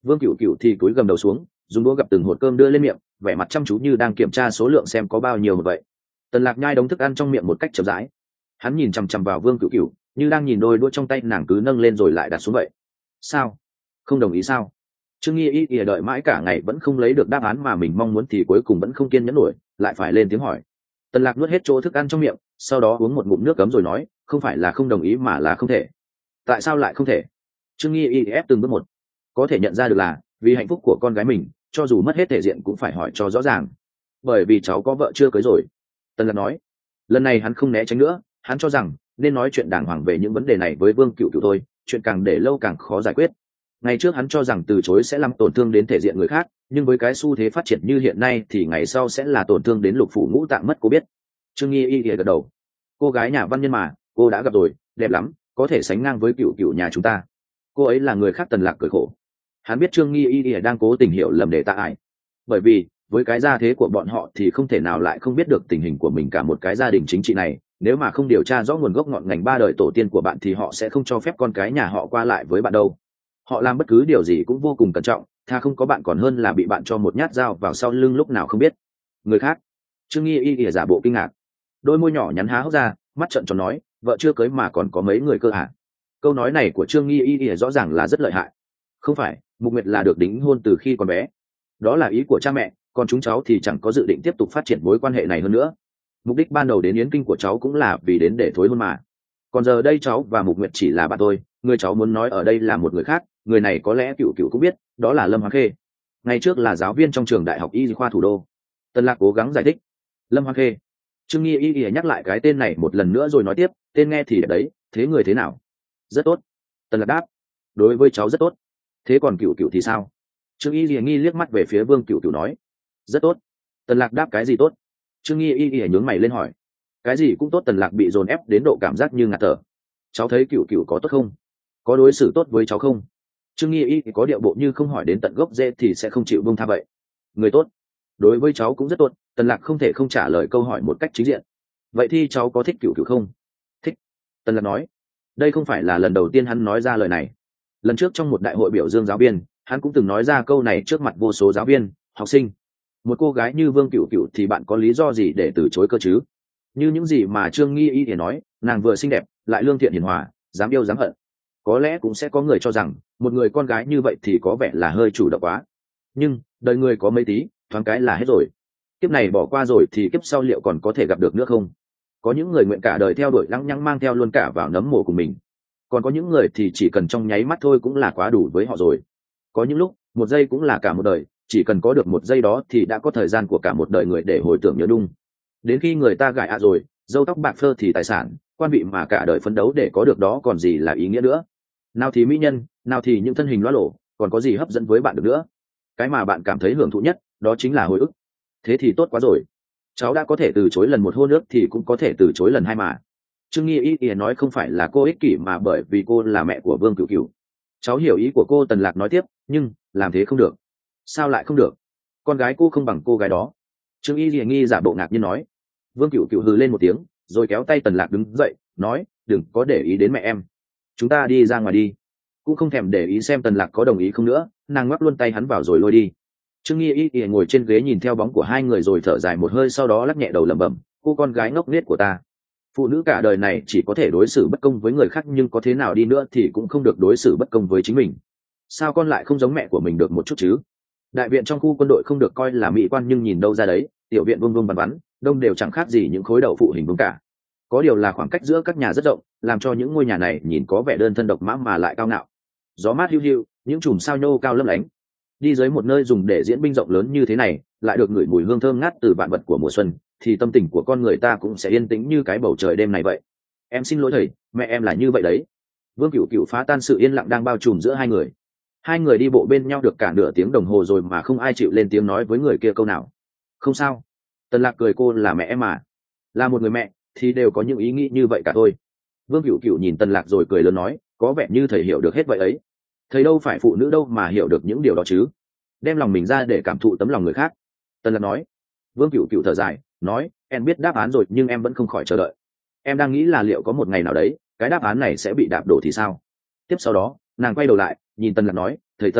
Vương Cửu Cửu thì cúi gầm đầu xuống, dùng đũa gập từng hột cơm đưa lên miệng, vẻ mặt chăm chú như đang kiểm tra số lượng xem có bao nhiêu một vậy. Tần Lạc nhai đống thức ăn trong miệng một cách chậm rãi. Hắn nhìn chằm chằm vào Vương Cửu Cửu, như đang nhìn đôi đũa trong tay nàng cứ nâng lên rồi lại đặt xuống vậy. Sao? Không đồng ý sao? Trương Nghi Y ỉa đợi mãi cả ngày vẫn không lấy được đáp án mà mình mong muốn thì cuối cùng vẫn không kiên nhẫn nổi, lại phải lên tiếng hỏi. Tần Lạc nuốt hết chỗ thức ăn trong miệng, sau đó uống một ngụm nước cấm rồi nói, không phải là không đồng ý mà là không thể. Tại sao lại không thể? Trương Nghi Y ép từng bước một. Có thể nhận ra được là vì hạnh phúc của con gái mình, cho dù mất hết thể diện cũng phải hỏi cho rõ ràng. Bởi vì cháu có vợ chưa cưới rồi. Tần Lạc nói. Lần này hắn không né tránh nữa, hắn cho rằng nên nói chuyện đàng hoàng về những vấn đề này với Vương Cửu Cửu thôi, chuyện càng để lâu càng khó giải quyết. Ngày trước hắn cho rằng từ chối sẽ làm tổn thương đến thể diện người khác, nhưng với cái xu thế phát triển như hiện nay thì ngày sau sẽ là tổn thương đến lục phủ ngũ tạng mất cô biết. Trương Nghi Y gật đầu. Cô gái nhà văn nhân mà, cô đã gặp rồi, đẹp lắm, có thể sánh ngang với Cửu Cửu nhà chúng ta. Cô ấy là người khác. Tần Lạc cười khổ. Hắn biết Trương Nghi Y đang cố tình hiểu lầm để tạ ải, bởi vì với cái gia thế của bọn họ thì không thể nào lại không biết được tình hình của mình cả một cái gia đình chính trị này. Nếu mà không điều tra rõ nguồn gốc ngọn ngành ba đời tổ tiên của bạn thì họ sẽ không cho phép con cái nhà họ qua lại với bạn đâu. Họ làm bất cứ điều gì cũng vô cùng cẩn trọng, tha không có bạn còn hơn là bị bạn cho một nhát dao vào sau lưng lúc nào không biết. Người khác? Trương Nghi Y ỉa giả bộ kinh ngạc, đôi môi nhỏ nhắn há hốc ra, mắt trợn tròn nói, vợ chưa cưới mà còn có mấy người cơ hả? Câu nói này của Trương Nghi Y ỉa rõ ràng là rất lợi hại. Không phải, Mục Nguyệt là được đính hôn từ khi còn bé, đó là ý của cha mẹ, còn chúng cháu thì chẳng có dự định tiếp tục phát triển mối quan hệ này hơn nữa. Mục đích ban đầu đến yến kinh của cháu cũng là vì đến để thối hôn mà. Còn giờ đây cháu và Mục Nguyệt chỉ là bạn tôi, người cháu muốn nói ở đây là một người khác, người này có lẽ Cửu Cửu cũng biết, đó là Lâm Hoa Khê. Ngày trước là giáo viên trong trường đại học y khoa thủ đô. Tần Lạc cố gắng giải thích. Lâm Hoa Khê. Trương Nghi Y Y nhắc lại cái tên này một lần nữa rồi nói tiếp, tên nghe thì đẹp đấy, thế người thế nào? Rất tốt. Tần Lạc đáp. Đối với cháu rất tốt. Thế còn Cửu Cửu thì sao? Trương Y Y nghi liếc mắt về phía Vương Cửu Cửu nói. Rất tốt. Tần Lạc đáp. Cái gì tốt? Trương Nghi Y Y nhướng mày lên hỏi. Cái gì cũng tốt. Tần Lạc bị dồn ép đến độ cảm giác như ngạt thở. Cháu thấy Cửu Cửu có tốt không? Có đối xử tốt với cháu không? Trương Nghi Y có điệu bộ như không hỏi đến tận gốc rễ thì sẽ không chịu buông tha vậy. Người tốt. Đối với cháu cũng rất tốt. Tần Lạc không thể không trả lời câu hỏi một cách chính diện. Vậy thì cháu có thích Cửu Cửu không? Thích. Tần Lạc nói. Đây không phải là lần đầu tiên hắn nói ra lời này. Lần trước trong một đại hội biểu dương giáo viên, hắn cũng từng nói ra câu này trước mặt vô số giáo viên, học sinh. Một cô gái như Vương Cửu Cửu thì bạn có lý do gì để từ chối cơ chứ? Như những gì mà Trương Nghi Y thì nói, nàng vừa xinh đẹp, lại lương thiện hiền hòa, dám yêu dám hận. Có lẽ cũng sẽ có người cho rằng một người con gái như vậy thì có vẻ là hơi chủ động quá. Nhưng đời người có mấy tí, thoáng cái là hết rồi. Kiếp này bỏ qua rồi thì kiếp sau liệu còn có thể gặp được nữa không? Có những người nguyện cả đời theo đuổi lăng nhăng mang theo luôn cả vào nấm mồ của mình. Còn có những người thì chỉ cần trong nháy mắt thôi cũng là quá đủ với họ rồi. Có những lúc một giây cũng là cả một đời, chỉ cần có được một giây đó thì đã có thời gian của cả một đời người để hồi tưởng nhớ đung. Đến khi người ta gại ạ rồi, râu tóc bạc phơ thì tài sản, quan vị mà cả đời phấn đấu để có được đó còn gì là ý nghĩa nữa. Nào thì mỹ nhân, nào thì những thân hình loá lổ, còn có gì hấp dẫn với bạn được nữa. Cái mà bạn cảm thấy hưởng thụ nhất, đó chính là hồi ức. Thế thì tốt quá rồi. Cháu đã có thể từ chối lần một hôn ước thì cũng có thể từ chối lần hai mà. Trương Nghi Y Y nói không phải là cô ích kỷ mà bởi vì cô là mẹ của Vương Cửu Cửu. Cháu hiểu ý của cô. Tần Lạc nói tiếp, nhưng làm thế không được. Sao lại không được? Con gái cô không bằng cô gái đó. Trương Y Y nghi giả bộ ngạc nhiên nói. Vương Cửu Cửu hừ lên một tiếng, rồi kéo tay Tần Lạc đứng dậy, nói, đừng có để ý đến mẹ em. Chúng ta đi ra ngoài đi. Cũng không thèm để ý xem Tần Lạc có đồng ý không nữa, nàng ngoắc luôn tay hắn vào rồi lôi đi. Trương Nghi Y Y ngồi trên ghế nhìn theo bóng của hai người rồi thở dài một hơi, sau đó lắc nhẹ đầu lẩm bẩm, cô con gái ngốc nghếch của ta. Phụ nữ cả đời này chỉ có thể đối xử bất công với người khác, nhưng có thế nào đi nữa thì cũng không được đối xử bất công với chính mình. Sao con lại không giống mẹ của mình được một chút chứ? Đại viện trong khu quân đội không được coi là mỹ quan, nhưng nhìn đâu ra đấy, tiểu viện vuông vuông vắn vắn, đông đều chẳng khác gì những khối đậu phụ hình vuông cả. Có điều là khoảng cách giữa các nhà rất rộng, làm cho những ngôi nhà này nhìn có vẻ đơn thân độc mã mà lại cao ngạo. Gió mát hiu hiu, những chùm sao nhô cao lấp lánh. Đi dưới một nơi dùng để diễn binh rộng lớn như thế này, lại được ngửi mùi hương thơm ngát từ vạn vật của mùa xuân, thì tâm tình của con người ta cũng sẽ yên tĩnh như cái bầu trời đêm này vậy. Em xin lỗi thầy, mẹ em là như vậy đấy. Vương Cửu Cửu phá tan sự yên lặng đang bao trùm giữa hai người. Hai người đi bộ bên nhau được cả nửa tiếng đồng hồ rồi mà không ai chịu lên tiếng nói với người kia câu nào. Không sao. Tần Lạc cười, cô là mẹ em mà. Là một người mẹ thì đều có những ý nghĩ như vậy cả thôi. Vương Cửu Cửu nhìn Tần Lạc rồi cười lớn nói, có vẻ như thầy hiểu được hết vậy ấy. Thầy đâu phải phụ nữ đâu mà hiểu được những điều đó chứ. Đem lòng mình ra để cảm thụ tấm lòng người khác. Tần Lạc nói. Vương Cửu Cửu thở dài, nói, em biết đáp án rồi nhưng em vẫn không khỏi chờ đợi. Em đang nghĩ là liệu có một ngày nào đấy, cái đáp án này sẽ bị đạp đổ thì sao. Tiếp sau đó, nàng quay đầu lại, nhìn Tần Lạc nói, thầy Tần,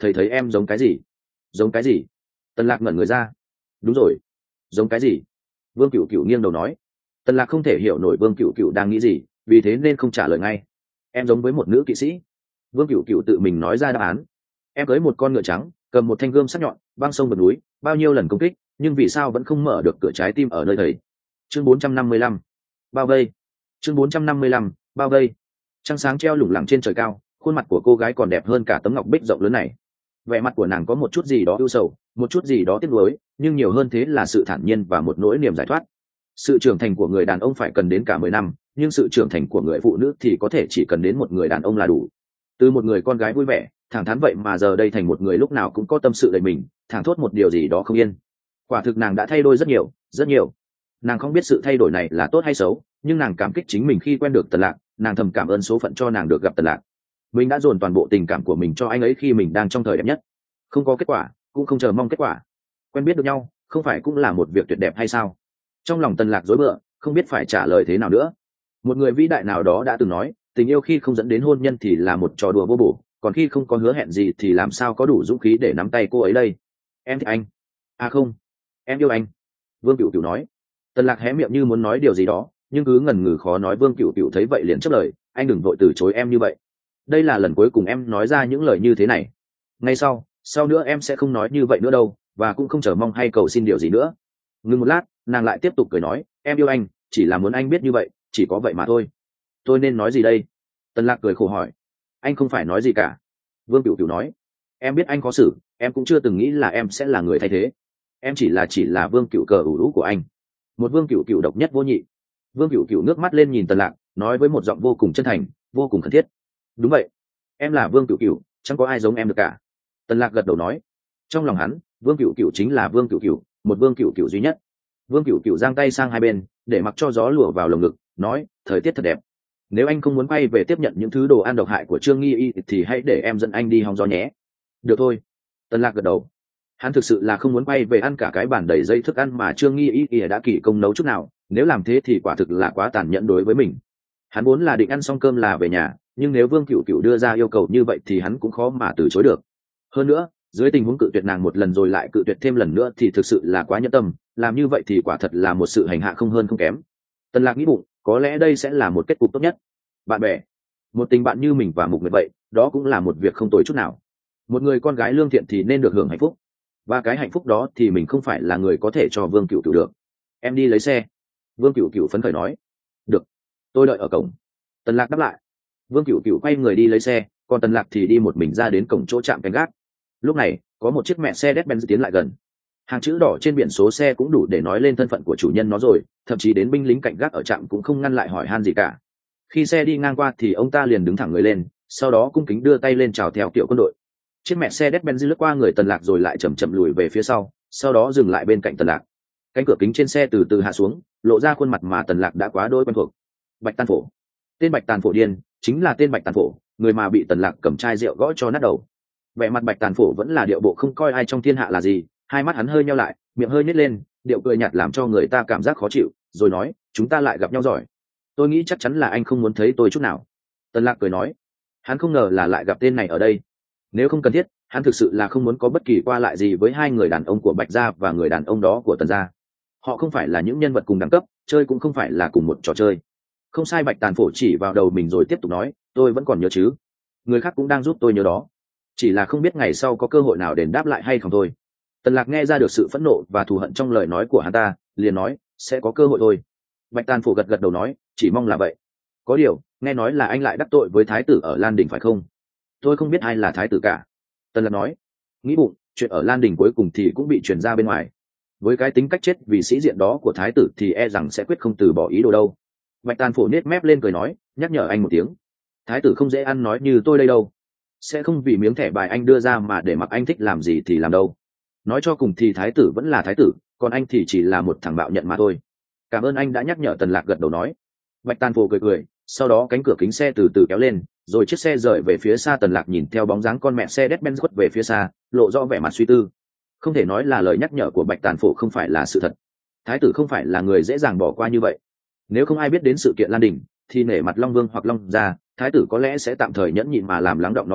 thầy thấy em giống cái gì? Giống cái gì? Tần Lạc ngẩn người ra. Đúng rồi, giống cái gì? Vương Cửu Cửu nghiêng đầu nói. Tần Lạc không thể hiểu nổi Vương Cửu Cửu đang nghĩ gì, vì thế nên không trả lời ngay. Em giống với một nữ kỵ sĩ. Vương Cửu Cửu tự mình nói ra đáp án. Em cưới một con ngựa trắng, cầm một thanh gươm sắc nhọn, băng sông vượt núi, bao nhiêu lần công kích, nhưng vì sao vẫn không mở được cửa trái tim ở nơi thầy? Chương bốn trăm năm mươi lăm, bao vây. Chương bốn trăm năm mươi lăm, bao vây. Trăng sáng treo lủng lẳng trên trời cao, khuôn mặt của cô gái còn đẹp hơn cả tấm ngọc bích rộng lớn này. Vẻ mặt của nàng có một chút gì đó ưu sầu, một chút gì đó tiếc nuối, nhưng nhiều hơn thế là sự thản nhiên và một nỗi niềm giải thoát. Sự trưởng thành của người đàn ông phải cần đến cả mười năm, nhưng sự trưởng thành của người phụ nữ thì có thể chỉ cần đến một người đàn ông là đủ. Từ một người con gái vui vẻ, thẳng thắn vậy mà giờ đây thành một người lúc nào cũng có tâm sự đầy mình, thẳng thốt một điều gì đó không yên. Quả thực nàng đã thay đổi rất nhiều, rất nhiều. Nàng không biết sự thay đổi này là tốt hay xấu, nhưng nàng cảm kích chính mình khi quen được Tần Lạc, nàng thầm cảm ơn số phận cho nàng được gặp Tần Lạc. Mình đã dồn toàn bộ tình cảm của mình cho anh ấy khi mình đang trong thời đẹp nhất. Không có kết quả, cũng không chờ mong kết quả. Quen biết được nhau, không phải cũng là một việc tuyệt đẹp hay sao? Trong lòng Tần Lạc rối bời, không biết phải trả lời thế nào nữa. Một người vĩ đại nào đó đã từng nói, tình yêu khi không dẫn đến hôn nhân thì là một trò đùa vô bổ, còn khi không có hứa hẹn gì thì làm sao có đủ dũng khí để nắm tay cô ấy đây? Em thích anh. À không, em yêu anh. Vương Cửu Cửu nói. Tần Lạc hé miệng như muốn nói điều gì đó, nhưng cứ ngần ngừ khó nói. Vương Cửu Cửu thấy vậy liền chớp lời, anh đừng vội từ chối em như vậy. Đây là lần cuối cùng em nói ra những lời như thế này. Ngay sau, sau nữa em sẽ không nói như vậy nữa đâu, và cũng không chờ mong hay cầu xin điều gì nữa. Ngừng một lát, nàng lại tiếp tục cười nói, em yêu anh, chỉ là muốn anh biết như vậy, chỉ có vậy mà thôi. Tôi nên nói gì đây? Tần Lạc cười khổ hỏi. Anh không phải nói gì cả. Vương Cửu Cửu nói. Em biết anh khó xử, em cũng chưa từng nghĩ là em sẽ là người thay thế. Em chỉ là chỉ là Vương Cửu cờ ủ rũ của anh, một Vương Cửu Cửu độc nhất vô nhị. Vương Cửu Cửu nước mắt lên nhìn Tần Lạc, nói với một giọng vô cùng chân thành, vô cùng khẩn thiết. Đúng vậy, em là Vương Cửu Cửu, chẳng có ai giống em được cả. Tần Lạc gật đầu nói. Trong lòng hắn, Vương Cửu Cửu chính là Vương Cửu Cửu, một Vương Cửu Cửu duy nhất. Vương Cửu Cửu giang tay sang hai bên, để mặc cho gió lùa vào lồng ngực, nói, thời tiết thật đẹp. Nếu anh không muốn quay về tiếp nhận những thứ đồ ăn độc hại của Trương Nghi Y thì hãy để em dẫn anh đi hóng gió nhé. Được thôi. Tần Lạc gật đầu. Hắn thực sự là không muốn quay về ăn cả cái bàn đầy dây thức ăn mà Trương Nghi Y đã kỳ công nấu chút nào, nếu làm thế thì quả thực là quá tàn nhẫn đối với mình. Hắn vốn là định ăn xong cơm là về nhà, nhưng nếu Vương Cửu Cửu đưa ra yêu cầu như vậy thì hắn cũng khó mà từ chối được. Hơn nữa, dưới tình huống cự tuyệt nàng một lần rồi lại cự tuyệt thêm lần nữa thì thực sự là quá nhẫn tâm, làm như vậy thì quả thật là một sự hành hạ không hơn không kém. Tần Lạc nghĩ bụng, có lẽ đây sẽ là một kết cục tốt nhất. Bạn bè, một tình bạn như mình và Mục Nguyệt vậy, đó cũng là một việc không tồi chút nào. Một người con gái lương thiện thì nên được hưởng hạnh phúc, và cái hạnh phúc đó thì mình không phải là người có thể cho Vương Cửu Cửu được. Em đi lấy xe. Vương Cửu Cửu phấn khởi nói. Được, tôi đợi ở cổng. Tần Lạc đáp lại. Vương Cửu Cửu quay người đi lấy xe, còn Tần Lạc thì đi một mình ra đến cổng chỗ trạm canh gác. Lúc này, có một chiếc Mercedes-Benz tiến lại gần. Hàng chữ đỏ trên biển số xe cũng đủ để nói lên thân phận của chủ nhân nó rồi, thậm chí đến binh lính cảnh gác ở trạm cũng không ngăn lại hỏi han gì cả. Khi xe đi ngang qua thì ông ta liền đứng thẳng người lên, sau đó cung kính đưa tay lên chào theo kiểu quân đội. Chiếc Mercedes-Benz lướt qua người Tần Lạc rồi lại chậm chậm lùi về phía sau, sau đó dừng lại bên cạnh Tần Lạc. Cánh cửa kính trên xe từ từ hạ xuống, lộ ra khuôn mặt mà Tần Lạc đã quá đỗi quen thuộc. Bạch Tàn Phổ. Tên Bạch Tàn Phổ điên, chính là tên Bạch Tàn Phổ, người mà bị Tần Lạc cầm chai rượu gõ cho nát đầu. Vẻ mặt Bạch Tàn Phổ vẫn là điệu bộ không coi ai trong thiên hạ là gì, hai mắt hắn hơi nheo lại, miệng hơi nhếch lên, điệu cười nhạt làm cho người ta cảm giác khó chịu, rồi nói, chúng ta lại gặp nhau rồi. Tôi nghĩ chắc chắn là anh không muốn thấy tôi chút nào. Tần Lạc cười nói. Hắn không ngờ là lại gặp tên này ở đây. Nếu không cần thiết, hắn thực sự là không muốn có bất kỳ qua lại gì với hai người đàn ông của Bạch gia và người đàn ông đó của Tần gia. Họ không phải là những nhân vật cùng đẳng cấp, chơi cũng không phải là cùng một trò chơi. Không sai. Bạch Tàn Phổ chỉ vào đầu mình rồi tiếp tục nói, tôi vẫn còn nhớ chứ. Người khác cũng đang giúp tôi nhớ đó. Chỉ là không biết ngày sau có cơ hội nào đền đáp lại hay không thôi. Tần Lạc nghe ra được sự phẫn nộ và thù hận trong lời nói của hắn ta, liền nói, sẽ có cơ hội thôi. Bạch Tàn Phổ gật gật đầu nói, chỉ mong là vậy. Có điều, nghe nói là anh lại đắc tội với thái tử ở Lan Đình phải không? Tôi không biết ai là thái tử cả. Tần Lạc nói. Nghĩ bụng, chuyện ở Lan Đình cuối cùng thì cũng bị truyền ra bên ngoài. Với cái tính cách chết vì sĩ diện đó của thái tử thì e rằng sẽ quyết không từ bỏ ý đồ đâu. Bạch Tàn Phổ nết mép lên cười nói, nhắc nhở anh một tiếng. Thái tử không dễ ăn nói như tôi đây đâu. Sẽ không vì miếng thẻ bài anh đưa ra mà để mặc anh thích làm gì thì làm đâu. Nói cho cùng thì thái tử vẫn là thái tử, còn anh thì chỉ là một thằng bạo nhận mà thôi. Cảm ơn anh đã nhắc nhở. Tần Lạc gật đầu nói. Bạch Tàn Phổ cười cười, sau đó cánh cửa kính xe từ từ kéo lên, rồi chiếc xe rời về phía xa. Tần Lạc nhìn theo bóng dáng con mẹ xe Mercedes-Benz khuất về phía xa, lộ rõ vẻ mặt suy tư. Không thể nói là lời nhắc nhở của Bạch Tàn Phổ không phải là sự thật. Thái tử không phải là người dễ dàng bỏ qua như vậy. Nếu không ai biết đến sự kiện Lan Đình, thì nể mặt Long Vương hoặc Long gia, thái tử có lẽ sẽ tạm thời nhẫn nhịn mà làm lắng động nó đi,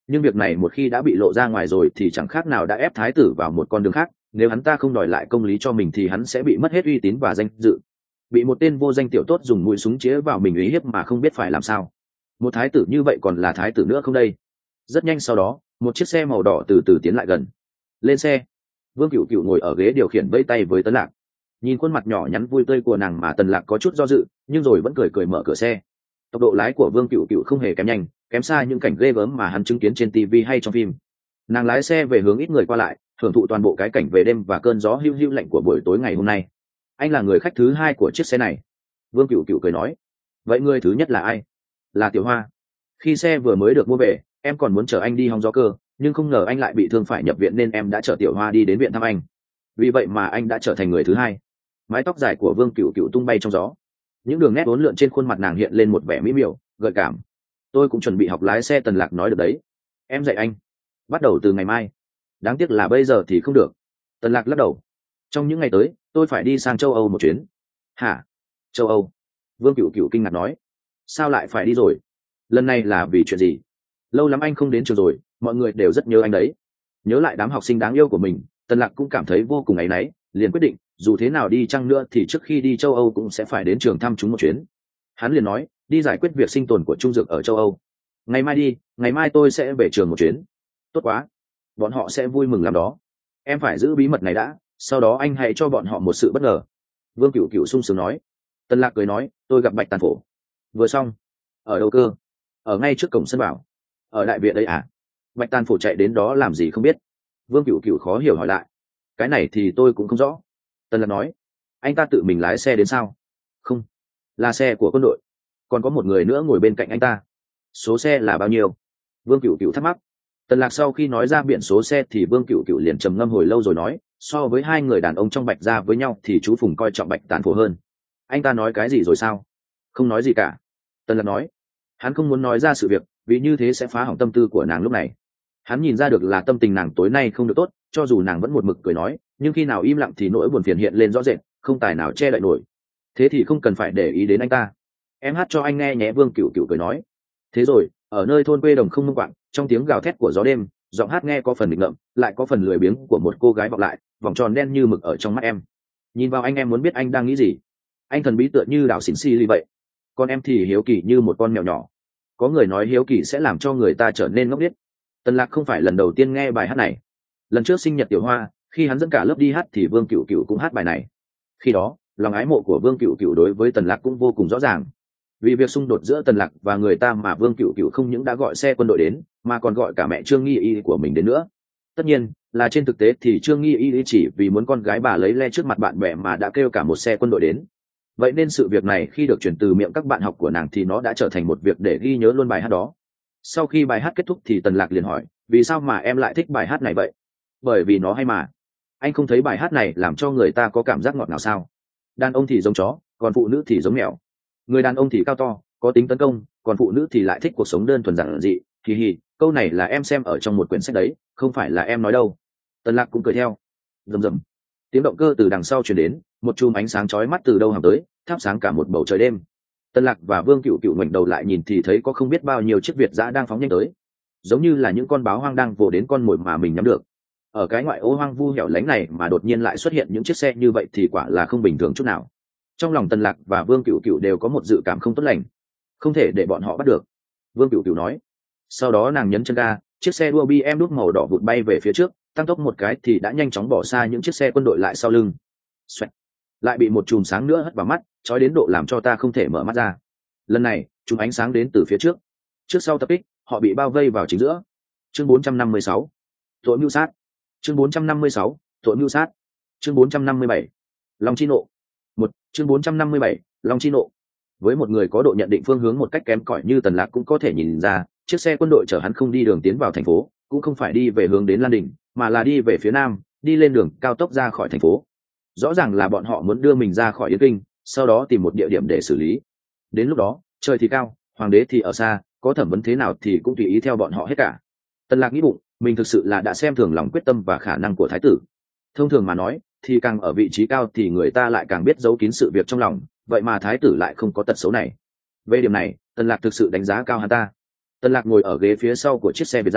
nhưng việc này một khi đã bị lộ ra ngoài rồi thì chẳng khác nào đã ép thái tử vào một con đường khác. Nếu hắn ta không đòi lại công lý cho mình thì hắn sẽ bị mất hết uy tín và danh dự, bị một tên vô danh tiểu tốt dùng mũi súng chĩa vào mình uy hiếp mà không biết phải làm sao. Một thái tử như vậy còn là thái tử nữa không đây? Rất nhanh sau đó, một chiếc xe màu đỏ từ từ tiến lại gần. Lên xe. Vương Cửu Cửu ngồi ở ghế điều khiển vẫy tay với Tấn Lạc. Nhìn khuôn mặt nhỏ nhắn vui tươi của nàng mà Tần Lạc có chút do dự, nhưng rồi vẫn cười cười mở cửa xe. Tốc độ lái của Vương Cửu Cửu không hề kém nhanh, kém xa những cảnh ghê gớm mà hắn chứng kiến trên ti vi hay trong phim. Nàng lái xe về hướng ít người qua lại, hưởng thụ toàn bộ cái cảnh về đêm và cơn gió hưu hưu lạnh của buổi tối ngày hôm nay. Anh là người khách thứ hai của chiếc xe này. Vương Cửu Cửu cười nói. Vậy người thứ nhất là ai? Là Tiểu Hoa. Khi xe vừa mới được mua về, em còn muốn chở anh đi hóng gió cơ, nhưng không ngờ anh lại bị thương phải nhập viện nên em đã chở Tiểu Hoa đi đến viện thăm anh. Vì vậy mà anh đã trở thành người thứ hai. Mái tóc dài của Vương Cửu Cửu tung bay trong gió, những đường nét uốn lượn trên khuôn mặt nàng hiện lên một vẻ mỹ miều, gợi cảm. Tôi cũng chuẩn bị học lái xe. Tần Lạc nói được đấy. Em dạy anh. Bắt đầu từ ngày mai. Đáng tiếc là bây giờ thì không được. Tần Lạc lắc đầu. Trong những ngày tới, tôi phải đi sang châu Âu một chuyến. Hả? Châu Âu? Vương Cửu Cửu kinh ngạc nói. Sao lại phải đi rồi? Lần này là vì chuyện gì? Lâu lắm anh không đến trường rồi, mọi người đều rất nhớ anh đấy. Nhớ lại đám học sinh đáng yêu của mình, Tần Lạc cũng cảm thấy vô cùng áy náy, liền quyết định, dù thế nào đi chăng nữa thì trước khi đi châu Âu cũng sẽ phải đến trường thăm chúng một chuyến. Hắn liền nói, đi giải quyết việc sinh tồn của Trung Dược ở châu Âu. Ngày mai đi, ngày mai tôi sẽ về trường một chuyến. Tốt quá, bọn họ sẽ vui mừng làm đó. Em phải giữ bí mật này đã, sau đó anh hãy cho bọn họ một sự bất ngờ. Vương Cửu Cửu sung sướng nói. Tần Lạc cười nói, tôi gặp Bạch Tàn Phổ. Vừa xong. Ở đâu cơ? Ở ngay trước cổng sân bảo. Ở đại viện đấy à? Bạch Tàn Phổ chạy đến đó làm gì không biết. Vương Cửu Cửu khó hiểu hỏi lại. Cái này thì tôi cũng không rõ. Tần Lạc nói. Anh ta tự mình lái xe đến sao? Không, là xe của quân đội. Còn có một người nữa ngồi bên cạnh anh ta. Số xe là bao nhiêu? Vương Cửu Cửu thắc mắc. Tần Lạc sau khi nói ra biển số xe thì Vương Cửu Cửu liền trầm ngâm hồi lâu rồi nói, so với hai người đàn ông trong Bạch gia với nhau thì chú Phùng coi trọng Bạch Tàn Phổ hơn. Anh ta nói cái gì rồi sao? Không nói gì cả. Tần Lạc nói. Hắn không muốn nói ra sự việc, vì như thế sẽ phá hỏng tâm tư của nàng lúc này. Hắn nhìn ra được là tâm tình nàng tối nay không được tốt, cho dù nàng vẫn một mực cười nói, nhưng khi nào im lặng thì nỗi buồn phiền hiện lên rõ rệt, không tài nào che đậy nổi. Thế thì không cần phải để ý đến anh ta. Em hát cho anh nghe nhé. Vương Cửu Cửu cười nói. Thế rồi, ở nơi thôn quê đồng không mông quạng, trong tiếng gào thét của gió đêm, giọng hát nghe có phần nghịch ngợm, lại có phần lười biếng của một cô gái vọng lại, vòng tròn đen như mực ở trong mắt em. Nhìn vào anh em muốn biết anh đang nghĩ gì. Anh thần bí tựa như đảo xỉn xi ly vậy, còn em thì hiếu kỳ như một con mèo nhỏ. Có người nói hiếu kỳ sẽ làm cho người ta trở nên ngốc nghếch. Tần Lạc không phải lần đầu tiên nghe bài hát này. Lần trước sinh nhật Tiểu Hoa, khi hắn dẫn cả lớp đi hát thì Vương Cửu Cửu cũng hát bài này. Khi đó, lòng ái mộ của Vương Cửu Cửu đối với Tần Lạc cũng vô cùng rõ ràng. Vì việc xung đột giữa Tần Lạc và người ta mà Vương Cửu Cửu không những đã gọi xe quân đội đến, mà còn gọi cả mẹ Trương Nghi Y của mình đến nữa. Tất nhiên là trên thực tế thì Trương Nghi Y chỉ vì muốn con gái bà lấy le trước mặt bạn bè mà đã kêu cả một xe quân đội đến. Vậy nên sự việc này khi được truyền từ miệng các bạn học của nàng thì nó đã trở thành một việc để ghi nhớ luôn bài hát đó. Sau khi bài hát kết thúc thì Tần Lạc liền hỏi, vì sao mà em lại thích bài hát này vậy? Bởi vì nó hay mà. Anh không thấy bài hát này làm cho người ta có cảm giác ngọt ngào sao? Đàn ông thì giống chó, còn phụ nữ thì giống mèo. Người đàn ông thì cao to, có tính tấn công, còn phụ nữ thì lại thích cuộc sống đơn thuần giản dị. Hì hì, câu này là em xem ở trong một quyển sách đấy, không phải là em nói đâu. Tần Lạc cũng cười theo. Rầm rầm. Tiếng động cơ từ đằng sau truyền đến, một chùm ánh sáng chói mắt từ đâu hằng tới, thắp sáng cả một bầu trời đêm. Tần Lạc và Vương Cửu Cửu ngoảnh đầu lại nhìn thì thấy có không biết bao nhiêu chiếc Việt dã đang phóng nhanh tới, giống như là những con báo hoang đang vồ đến con mồi mà mình nhắm được. Ở cái ngoại ô hoang vu hẻo lánh này mà đột nhiên lại xuất hiện những chiếc xe như vậy thì quả là không bình thường chút nào. Trong lòng Tần Lạc và Vương Cửu Cửu đều có một dự cảm không tốt lành, không thể để bọn họ bắt được. Vương Cửu Cửu nói. Sau đó nàng nhấn chân ga, chiếc xe đua bê em đúc màu đỏ vụt bay về phía trước, tăng tốc một cái thì đã nhanh chóng bỏ xa những chiếc xe quân đội lại sau lưng. Xoẹt. Lại bị một chùm sáng nữa hất vào mắt, chói đến độ làm cho ta không thể mở mắt ra. Lần này chùm ánh sáng đến từ phía trước, trước sau tập kích, họ bị bao vây vào chính giữa. Chương bốn trăm năm mươi sáu, tội mưu sát. Chương bốn trăm năm mươi sáu, tội mưu sát. Chương bốn trăm năm mươi bảy, Long chi nộ. Một. Chương bốn trăm năm mươi bảy, Long chi nộ. Với một người có độ nhận định phương hướng một cách kém cỏi như Tần Lạc cũng có thể nhìn ra, chiếc xe quân đội chở hắn không đi đường tiến vào thành phố, cũng không phải đi về hướng đến Lan Đình, mà là đi về phía nam, đi lên đường cao tốc ra khỏi thành phố. Rõ ràng là bọn họ muốn đưa mình ra khỏi Yến Kinh, sau đó tìm một địa điểm để xử lý. Đến lúc đó, trời thì cao, hoàng đế thì ở xa, có thẩm vấn thế nào thì cũng tùy ý theo bọn họ hết cả. Tần Lạc nghĩ bụng, mình thực sự là đã xem thường lòng quyết tâm và khả năng của thái tử. Thông thường mà nói, thì càng ở vị trí cao thì người ta lại càng biết giấu kín sự việc trong lòng, vậy mà thái tử lại không có tật xấu này. Về điểm này, Tần Lạc thực sự đánh giá cao hắn ta. Tần Lạc ngồi ở ghế phía sau của chiếc xe Việt dã,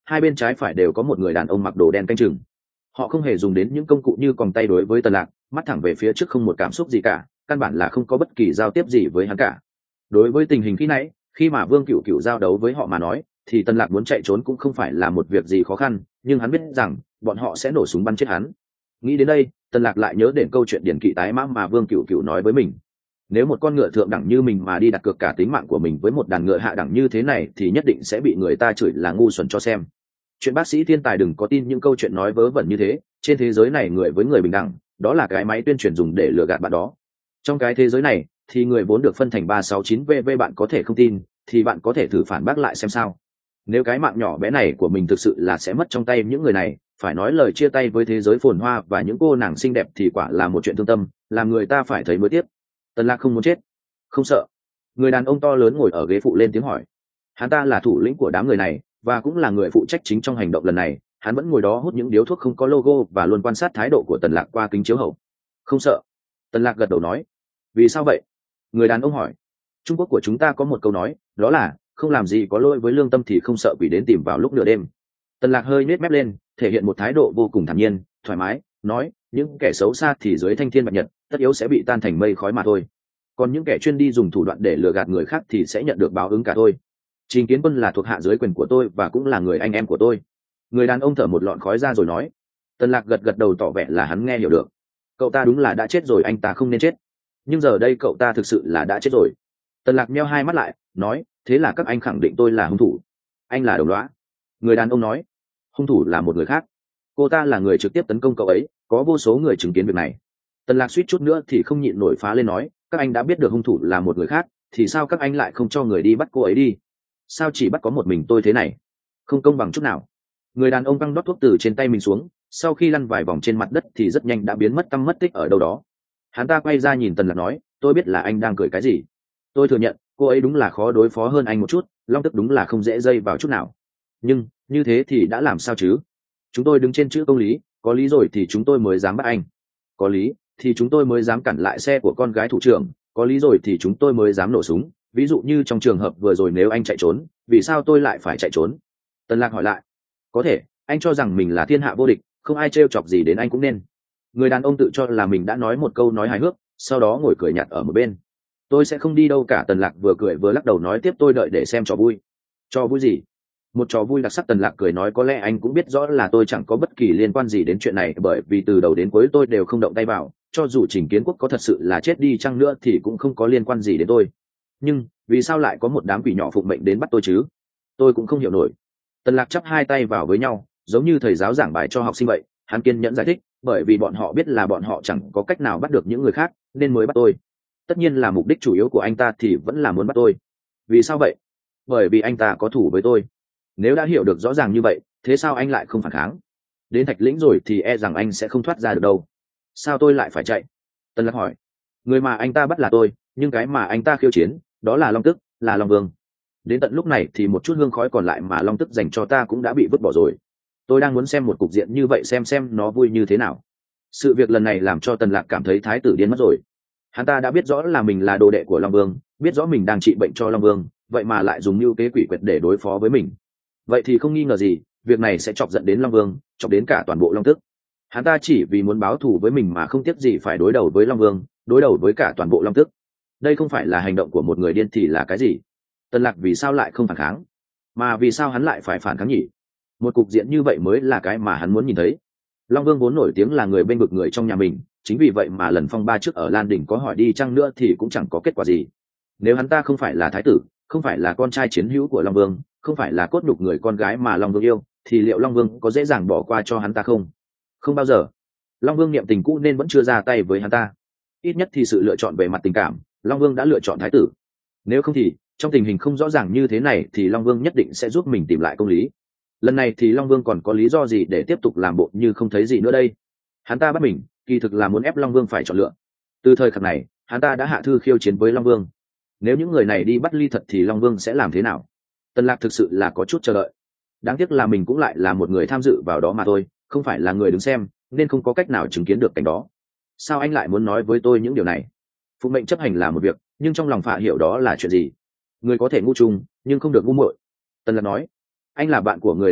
hai bên trái phải đều có một người đàn ông mặc đồ đen canh chừng. Họ không hề dùng đến những công cụ như còng tay đối với Tần Lạc, mắt thẳng về phía trước không một cảm xúc gì cả, căn bản là không có bất kỳ giao tiếp gì với hắn cả. Đối với tình hình khi nãy, khi mà Vương Cửu Cửu giao đấu với họ mà nói, thì Tần Lạc muốn chạy trốn cũng không phải là một việc gì khó khăn, nhưng hắn biết rằng bọn họ sẽ nổ súng bắn chết hắn. Nghĩ đến đây, Tần Lạc lại nhớ đến câu chuyện điển kỵ tái mã mà Vương Cửu Cửu nói với mình. Nếu một con ngựa thượng đẳng như mình mà đi đặt cược cả tính mạng của mình với một đàn ngựa hạ đẳng như thế này thì nhất định sẽ bị người ta chửi là ngu xuẩn cho xem. Chuyện bác sĩ thiên tài đừng có tin những câu chuyện nói vớ vẩn như thế, trên thế giới này người với người bình đẳng, đó là cái máy tuyên truyền dùng để lừa gạt bạn đó. Trong cái thế giới này thì người vốn được phân thành ba sáu chín v v, bạn có thể không tin thì bạn có thể thử phản bác lại xem sao. Nếu cái mạng nhỏ bé này của mình thực sự là sẽ mất trong tay những người này, phải nói lời chia tay với thế giới phồn hoa và những cô nàng xinh đẹp thì quả là một chuyện thương tâm, làm người ta phải thấy mới tiếc. Tần Lạc không muốn chết, không sợ. Người đàn ông to lớn ngồi ở ghế phụ lên tiếng hỏi. Hắn ta là thủ lĩnh của đám người này và cũng là người phụ trách chính trong hành động lần này. Hắn vẫn ngồi đó hút những điếu thuốc không có logo và luôn quan sát thái độ của Tần Lạc qua kính chiếu hậu. Không sợ. Tần Lạc gật đầu nói. Vì sao vậy? Người đàn ông hỏi. Trung Quốc của chúng ta có một câu nói, đó là không làm gì có lỗi với lương tâm thì không sợ quỷ đến tìm vào lúc nửa đêm. Tần Lạc hơi nhếch mép lên, thể hiện một thái độ vô cùng thản nhiên, thoải mái, nói, những kẻ xấu xa thì dưới thanh thiên bạch nhật, tất yếu sẽ bị tan thành mây khói mà thôi. Còn những kẻ chuyên đi dùng thủ đoạn để lừa gạt người khác thì sẽ nhận được báo ứng cả thôi. Trình Kiến Quân là thuộc hạ dưới quyền của tôi và cũng là người anh em của tôi. Người đàn ông thở một lọn khói ra rồi nói. Tần Lạc gật gật đầu tỏ vẻ là hắn nghe hiểu được. Cậu ta đúng là đã chết rồi, anh ta không nên chết. Nhưng giờ đây cậu ta thực sự là đã chết rồi. Tần Lạc nheo hai mắt lại, nói, thế là các anh khẳng định tôi là hung thủ. Anh là đồng lõa. Người đàn ông nói. Hung thủ là một người khác. Cô ta là người trực tiếp tấn công cậu ấy, có vô số người chứng kiến việc này. Tần Lạc suýt chút nữa thì không nhịn nổi phá lên nói, các anh đã biết được hung thủ là một người khác, thì sao các anh lại không cho người đi bắt cô ấy đi? Sao chỉ bắt có một mình tôi thế này? Không công bằng chút nào. Người đàn ông băng đốt thuốc từ trên tay mình xuống, sau khi lăn vài vòng trên mặt đất thì rất nhanh đã biến mất tăm mất tích ở đâu đó. Hắn ta quay ra nhìn Tần Lạc nói, tôi biết là anh đang cười cái gì. Tôi thừa nhận, cô ấy đúng là khó đối phó hơn anh một chút, long tức đúng là không dễ dây vào chút nào. Nhưng, như thế thì đã làm sao chứ? Chúng tôi đứng trên chữ công lý, có lý rồi thì chúng tôi mới dám bắt anh. Có lý, thì chúng tôi mới dám cản lại xe của con gái thủ trưởng, có lý rồi thì chúng tôi mới dám nổ súng. Ví dụ như trong trường hợp vừa rồi nếu anh chạy trốn, vì sao tôi lại phải chạy trốn? Tần Lạc hỏi lại. Có thể, anh cho rằng mình là thiên hạ vô địch, không ai trêu chọc gì đến anh cũng nên. Người đàn ông tự cho là mình đã nói một câu nói hài hước, sau đó ngồi cười nhạt ở một bên. Tôi sẽ không đi đâu cả. Tần Lạc vừa cười vừa lắc đầu nói tiếp, tôi đợi để xem trò vui. Trò vui gì? Một trò vui đặc sắc. Tần Lạc cười nói, có lẽ anh cũng biết rõ là tôi chẳng có bất kỳ liên quan gì đến chuyện này, bởi vì từ đầu đến cuối tôi đều không động tay vào, cho dù Trình Kiến Quốc có thật sự là chết đi chăng nữa thì cũng không có liên quan gì đến tôi. Nhưng vì sao lại có một đám quỷ nhỏ phụng mệnh đến bắt tôi chứ? Tôi cũng không hiểu nổi. Tần Lạc chắp hai tay vào với nhau, giống như thầy giáo giảng bài cho học sinh vậy. Hắn kiên nhẫn giải thích, bởi vì bọn họ biết là bọn họ chẳng có cách nào bắt được những người khác nên mới bắt tôi. Tất nhiên là mục đích chủ yếu của anh ta thì vẫn là muốn bắt tôi. Vì sao vậy? Bởi vì anh ta có thủ với tôi. Nếu đã hiểu được rõ ràng như vậy, thế sao anh lại không phản kháng? Đến Thạch Lĩnh rồi thì e rằng anh sẽ không thoát ra được đâu. Sao tôi lại phải chạy? Tần Lạc hỏi. Người mà anh ta bắt là tôi, nhưng cái mà anh ta khiêu chiến, đó là Long Tức, là Long Vương. Đến tận lúc này thì một chút hương khói còn lại mà Long Tức dành cho ta cũng đã bị vứt bỏ rồi. Tôi đang muốn xem một cục diện như vậy xem xem nó vui như thế nào. Sự việc lần này làm cho Tần Lạc cảm thấy thái tử điên mất rồi. Hắn ta đã biết rõ là mình là đồ đệ của Long Vương, biết rõ mình đang trị bệnh cho Long Vương, vậy mà lại dùng mưu kế quỷ quyệt để đối phó với mình. Vậy thì không nghi ngờ gì, việc này sẽ chọc giận đến Long Vương, chọc đến cả toàn bộ Long Tức. Hắn ta chỉ vì muốn báo thù với mình mà không tiếc gì phải đối đầu với Long Vương, đối đầu với cả toàn bộ Long Tức. Đây không phải là hành động của một người điên thì là cái gì? Tần Lạc vì sao lại không phản kháng? Mà vì sao hắn lại phải phản kháng nhỉ? Một cục diện như vậy mới là cái mà hắn muốn nhìn thấy. Long Vương vốn nổi tiếng là người bên vực người trong nhà mình, chính vì vậy mà lần phong ba trước ở Lan Đỉnh có hỏi đi chăng nữa thì cũng chẳng có kết quả gì. Nếu hắn ta không phải là thái tử, không phải là con trai chiến hữu của Long Vương, không phải là cốt nhục người con gái mà Long Vương yêu, thì liệu Long Vương có dễ dàng bỏ qua cho hắn ta không? Không bao giờ. Long Vương niệm tình cũ nên vẫn chưa ra tay với hắn ta. Ít nhất thì sự lựa chọn về mặt tình cảm, Long Vương đã lựa chọn thái tử. Nếu không thì, trong tình hình không rõ ràng như thế này thì Long Vương nhất định sẽ giúp mình tìm lại công lý. Lần này thì Long Vương còn có lý do gì để tiếp tục làm bộ như không thấy gì nữa đây? Hắn ta bắt mình, kỳ thực là muốn ép Long Vương phải chọn lựa. Từ thời khắc này, hắn ta đã hạ thư khiêu chiến với Long Vương. Nếu những người này đi bắt Ly thật thì Long Vương sẽ làm thế nào? Tần Lạc thực sự là có chút chờ đợi. Đáng tiếc là mình cũng lại là một người tham dự vào đó mà thôi, không phải là người đứng xem, nên không có cách nào chứng kiến được cảnh đó. Sao anh lại muốn nói với tôi những điều này? Phụ mệnh chấp hành là một việc, nhưng trong lòng Phạ hiểu đó là chuyện gì? Người có thể ngu chung, nhưng không được ngu muội. Tần Lạc nói, anh là bạn của người đã chết,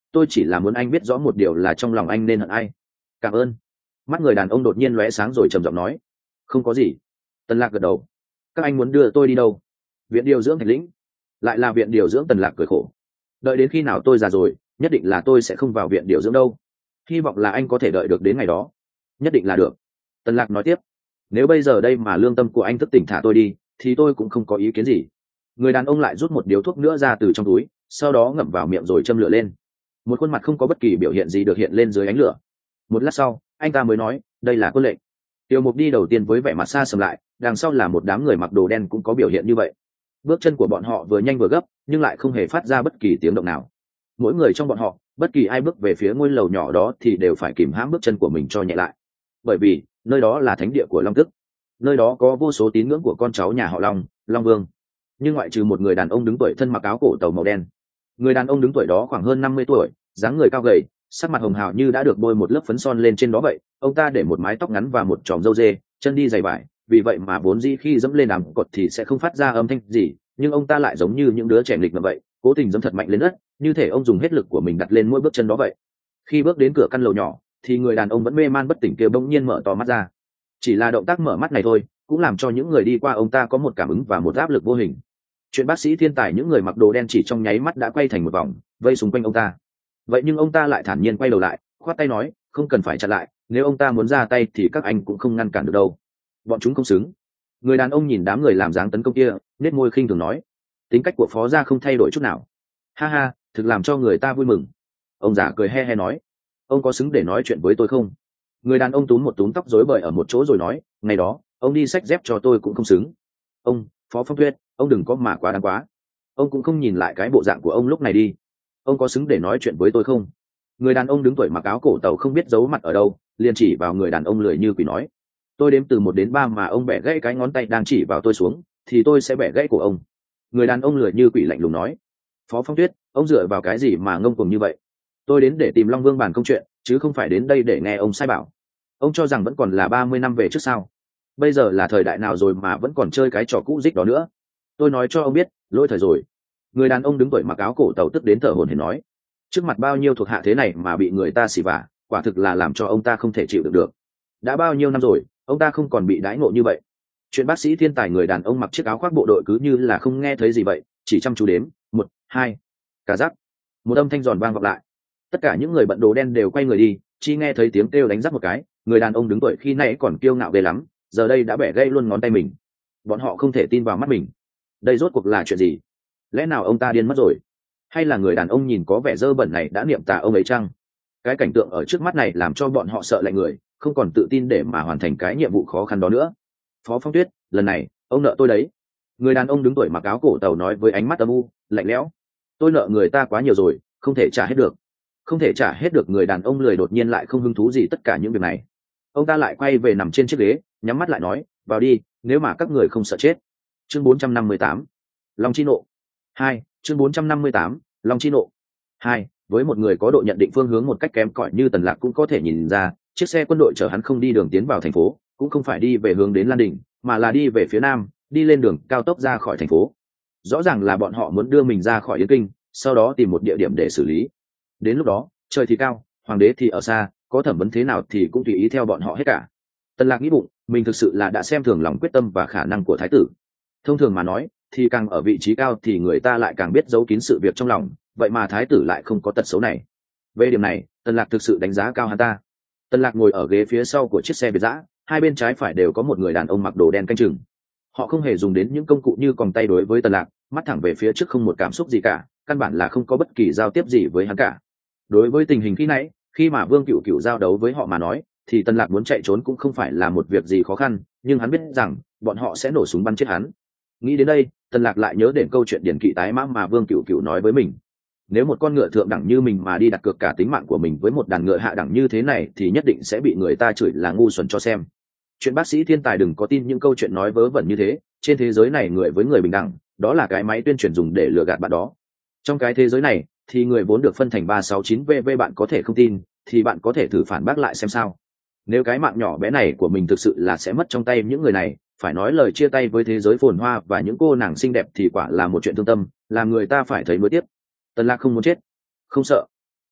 tôi chỉ là muốn anh biết rõ một điều là trong lòng anh nên hận ai. Cảm ơn. Mắt người đàn ông đột nhiên lóe sáng rồi trầm giọng nói. Không có gì. Tần Lạc gật đầu. Các anh muốn đưa tôi đi đâu? Viện điều dưỡng Thạch Lĩnh. Lại là viện điều dưỡng? Tần Lạc cười khổ. Đợi đến khi nào tôi già rồi, nhất định là tôi sẽ không vào viện điều dưỡng đâu. Hy vọng là anh có thể đợi được đến ngày đó. Nhất định là được. Tần Lạc nói tiếp. Nếu bây giờ đây mà lương tâm của anh thức tỉnh thả tôi đi, thì tôi cũng không có ý kiến gì. Người đàn ông lại rút một điếu thuốc nữa ra từ trong túi, sau đó ngậm vào miệng rồi châm lửa lên. Một khuôn mặt không có bất kỳ biểu hiện gì được hiện lên dưới ánh lửa. Một lát sau, anh ta mới nói, đây là quân lệnh. Tiêu Mục đi đầu tiên với vẻ mặt xa sầm lại, đằng sau là một đám người mặc đồ đen cũng có biểu hiện như vậy. Bước chân của bọn họ vừa nhanh vừa gấp, nhưng lại không hề phát ra bất kỳ tiếng động nào. Mỗi người trong bọn họ, bất kỳ ai bước về phía ngôi lầu nhỏ đó thì đều phải kìm hãm bước chân của mình cho nhẹ lại. Bởi vì, nơi đó là thánh địa của Long Tức. Nơi đó có vô số tín ngưỡng của con cháu nhà họ Long, Long Vương. Nhưng ngoại trừ một người đàn ông đứng tuổi thân mặc áo cổ tàu màu đen. Người đàn ông đứng tuổi đó khoảng hơn năm mươi tuổi, dáng người cao gầy, sắc mặt hồng hào như đã được bôi một lớp phấn son lên trên đó vậy. Ông ta để một mái tóc ngắn và một tròm râu dê, chân đi giày vải, vì vậy mà vốn dĩ khi dẫm lên đám cột thì sẽ không phát ra âm thanh gì, nhưng ông ta lại giống như những đứa trẻ nghịch ngợm vậy, cố tình dẫm thật mạnh lên đất, như thể ông dùng hết lực của mình đặt lên mỗi bước chân đó vậy. Khi bước đến cửa căn lầu nhỏ, thì người đàn ông vẫn mê man bất tỉnh kia bỗng nhiên mở to mắt ra. Chỉ là động tác mở mắt này thôi, cũng làm cho những người đi qua ông ta có một cảm ứng và một áp lực vô hình. Chuyện bác sĩ thiên tài những người mặc đồ đen chỉ trong nháy mắt đã quay thành một vòng, vây xung quanh ông ta. Vậy nhưng ông ta lại thản nhiên quay đầu lại, khoát tay nói, không cần phải chặn lại, nếu ông ta muốn ra tay thì các anh cũng không ngăn cản được đâu. Bọn chúng không xứng. Người đàn ông nhìn đám người làm dáng tấn công kia, nét môi khinh thường nói. Tính cách của phó gia không thay đổi chút nào. Ha ha, thực làm cho người ta vui mừng. Ông già cười he he nói. Ông có xứng để nói chuyện với tôi không? Người đàn ông túm một túm tóc rối bời ở một chỗ rồi nói, ngày đó, ông đi xách dép cho tôi cũng không xứng. Ông, Phó Phong Tuyết, ông đừng có mà quá đáng quá. Ông cũng không nhìn lại cái bộ dạng của ông lúc này đi. Ông có xứng để nói chuyện với tôi không? Người đàn ông đứng tuổi mặc áo cổ tàu không biết giấu mặt ở đâu, liền chỉ vào người đàn ông lười như quỷ nói. Tôi đếm từ một đến ba mà ông bẻ gãy cái ngón tay đang chỉ vào tôi xuống, thì tôi sẽ bẻ gãy cổ ông. Người đàn ông lười như quỷ lạnh lùng nói. Phó Phong Tuyết, ông dựa vào cái gì mà ngông cuồng như vậy? Tôi đến để tìm Long Vương bàn công chuyện, chứ không phải đến đây để nghe ông sai bảo. Ông cho rằng vẫn còn là ba mươi năm về trước sao? Bây giờ là thời đại nào rồi mà vẫn còn chơi cái trò cũ dích đó nữa? Tôi nói cho ông biết, lỗi thời rồi. Người đàn ông đứng tuổi mặc áo cổ tàu tức đến thở hổn hển nói. Trước mặt bao nhiêu thuộc hạ thế này mà bị người ta xỉ vả, quả thực là làm cho ông ta không thể chịu được được. Đã bao nhiêu năm rồi, ông ta không còn bị đãi ngộ như vậy. Chuyện bác sĩ thiên tài người đàn ông mặc chiếc áo khoác bộ đội cứ như là không nghe thấy gì vậy, chỉ chăm chú đếm, một, hai, cả giáp. Một âm thanh giòn vang vọng lại. Tất cả những người bận đồ đen đều quay người đi, chỉ nghe thấy tiếng kêu đánh giáp một cái. Người đàn ông đứng tuổi khi nãy còn kiêu ngạo ghê lắm, giờ đây đã bẻ gãy luôn ngón tay mình. Bọn họ không thể tin vào mắt mình. Đây rốt cuộc là chuyện gì? Lẽ nào ông ta điên mất rồi? Hay là người đàn ông nhìn có vẻ dơ bẩn này đã niệm tà ông ấy chăng? Cái cảnh tượng ở trước mắt này làm cho bọn họ sợ lạnh người, không còn tự tin để mà hoàn thành cái nhiệm vụ khó khăn đó nữa. Phó Phong Tuyết, lần này ông nợ tôi đấy. Người đàn ông đứng tuổi mặc áo cổ tàu nói với ánh mắt âm u lạnh lẽo. Tôi nợ người ta quá nhiều rồi, không thể trả hết được. Không thể trả hết được. Người đàn ông lười đột nhiên lại không hứng thú gì tất cả những việc này. Ông ta lại quay về nằm trên chiếc ghế, nhắm mắt lại nói, vào đi, nếu mà các người không sợ chết. Chương bốn trăm năm mươi tám, Long Chi Nộ hai. Chương bốn trăm năm mươi tám, Long Chi Nộ hai. Với một người có độ nhận định phương hướng một cách kém cỏi như Tần Lạc cũng có thể nhìn ra, chiếc xe quân đội chở hắn không đi đường tiến vào thành phố, cũng không phải đi về hướng đến Lan Đỉnh, mà là đi về phía nam, đi lên đường cao tốc ra khỏi thành phố. Rõ ràng là bọn họ muốn đưa mình ra khỏi Yến Kinh, sau đó tìm một địa điểm để xử lý. Đến lúc đó, trời thì cao, hoàng đế thì ở xa, có thẩm vấn thế nào thì cũng tùy ý theo bọn họ hết cả. Tần Lạc nghĩ bụng, mình thực sự là đã xem thường lòng quyết tâm và khả năng của thái tử. Thông thường mà nói, thì càng ở vị trí cao thì người ta lại càng biết giấu kín sự việc trong lòng, vậy mà thái tử lại không có tật xấu này. Về điểm này, Tần Lạc thực sự đánh giá cao hắn ta. Tần Lạc ngồi ở ghế phía sau của chiếc xe Việt dã, hai bên trái phải đều có một người đàn ông mặc đồ đen canh chừng. Họ không hề dùng đến những công cụ như còng tay đối với Tần Lạc, mắt thẳng về phía trước không một cảm xúc gì cả, căn bản là không có bất kỳ giao tiếp gì với hắn cả. Đối với tình hình khi nãy, khi mà Vương Cửu Cửu giao đấu với họ mà nói, thì Tần Lạc muốn chạy trốn cũng không phải là một việc gì khó khăn, nhưng hắn biết rằng bọn họ sẽ nổ súng bắn chết hắn. Nghĩ đến đây, Tần Lạc lại nhớ đến câu chuyện điển kỵ tái mã mà Vương Cửu Cửu nói với mình. Nếu một con ngựa thượng đẳng như mình mà đi đặt cược cả tính mạng của mình với một đàn ngựa hạ đẳng như thế này thì nhất định sẽ bị người ta chửi là ngu xuẩn cho xem. Chuyện bác sĩ thiên tài đừng có tin những câu chuyện nói vớ vẩn như thế, trên thế giới này người với người bình đẳng, đó là cái máy tuyên truyền dùng để lừa gạt bạn đó. Trong cái thế giới này, thì người vốn được phân thành ba sáu chín V V, bạn có thể không tin, thì bạn có thể thử phản bác lại xem sao. Nếu cái mạng nhỏ bé này của mình thực sự là sẽ mất trong tay những người này, phải nói lời chia tay với thế giới phồn hoa và những cô nàng xinh đẹp thì quả là một chuyện thương tâm, làm người ta phải thấy nuối tiếc. Tần Lạc không muốn chết, không sợ.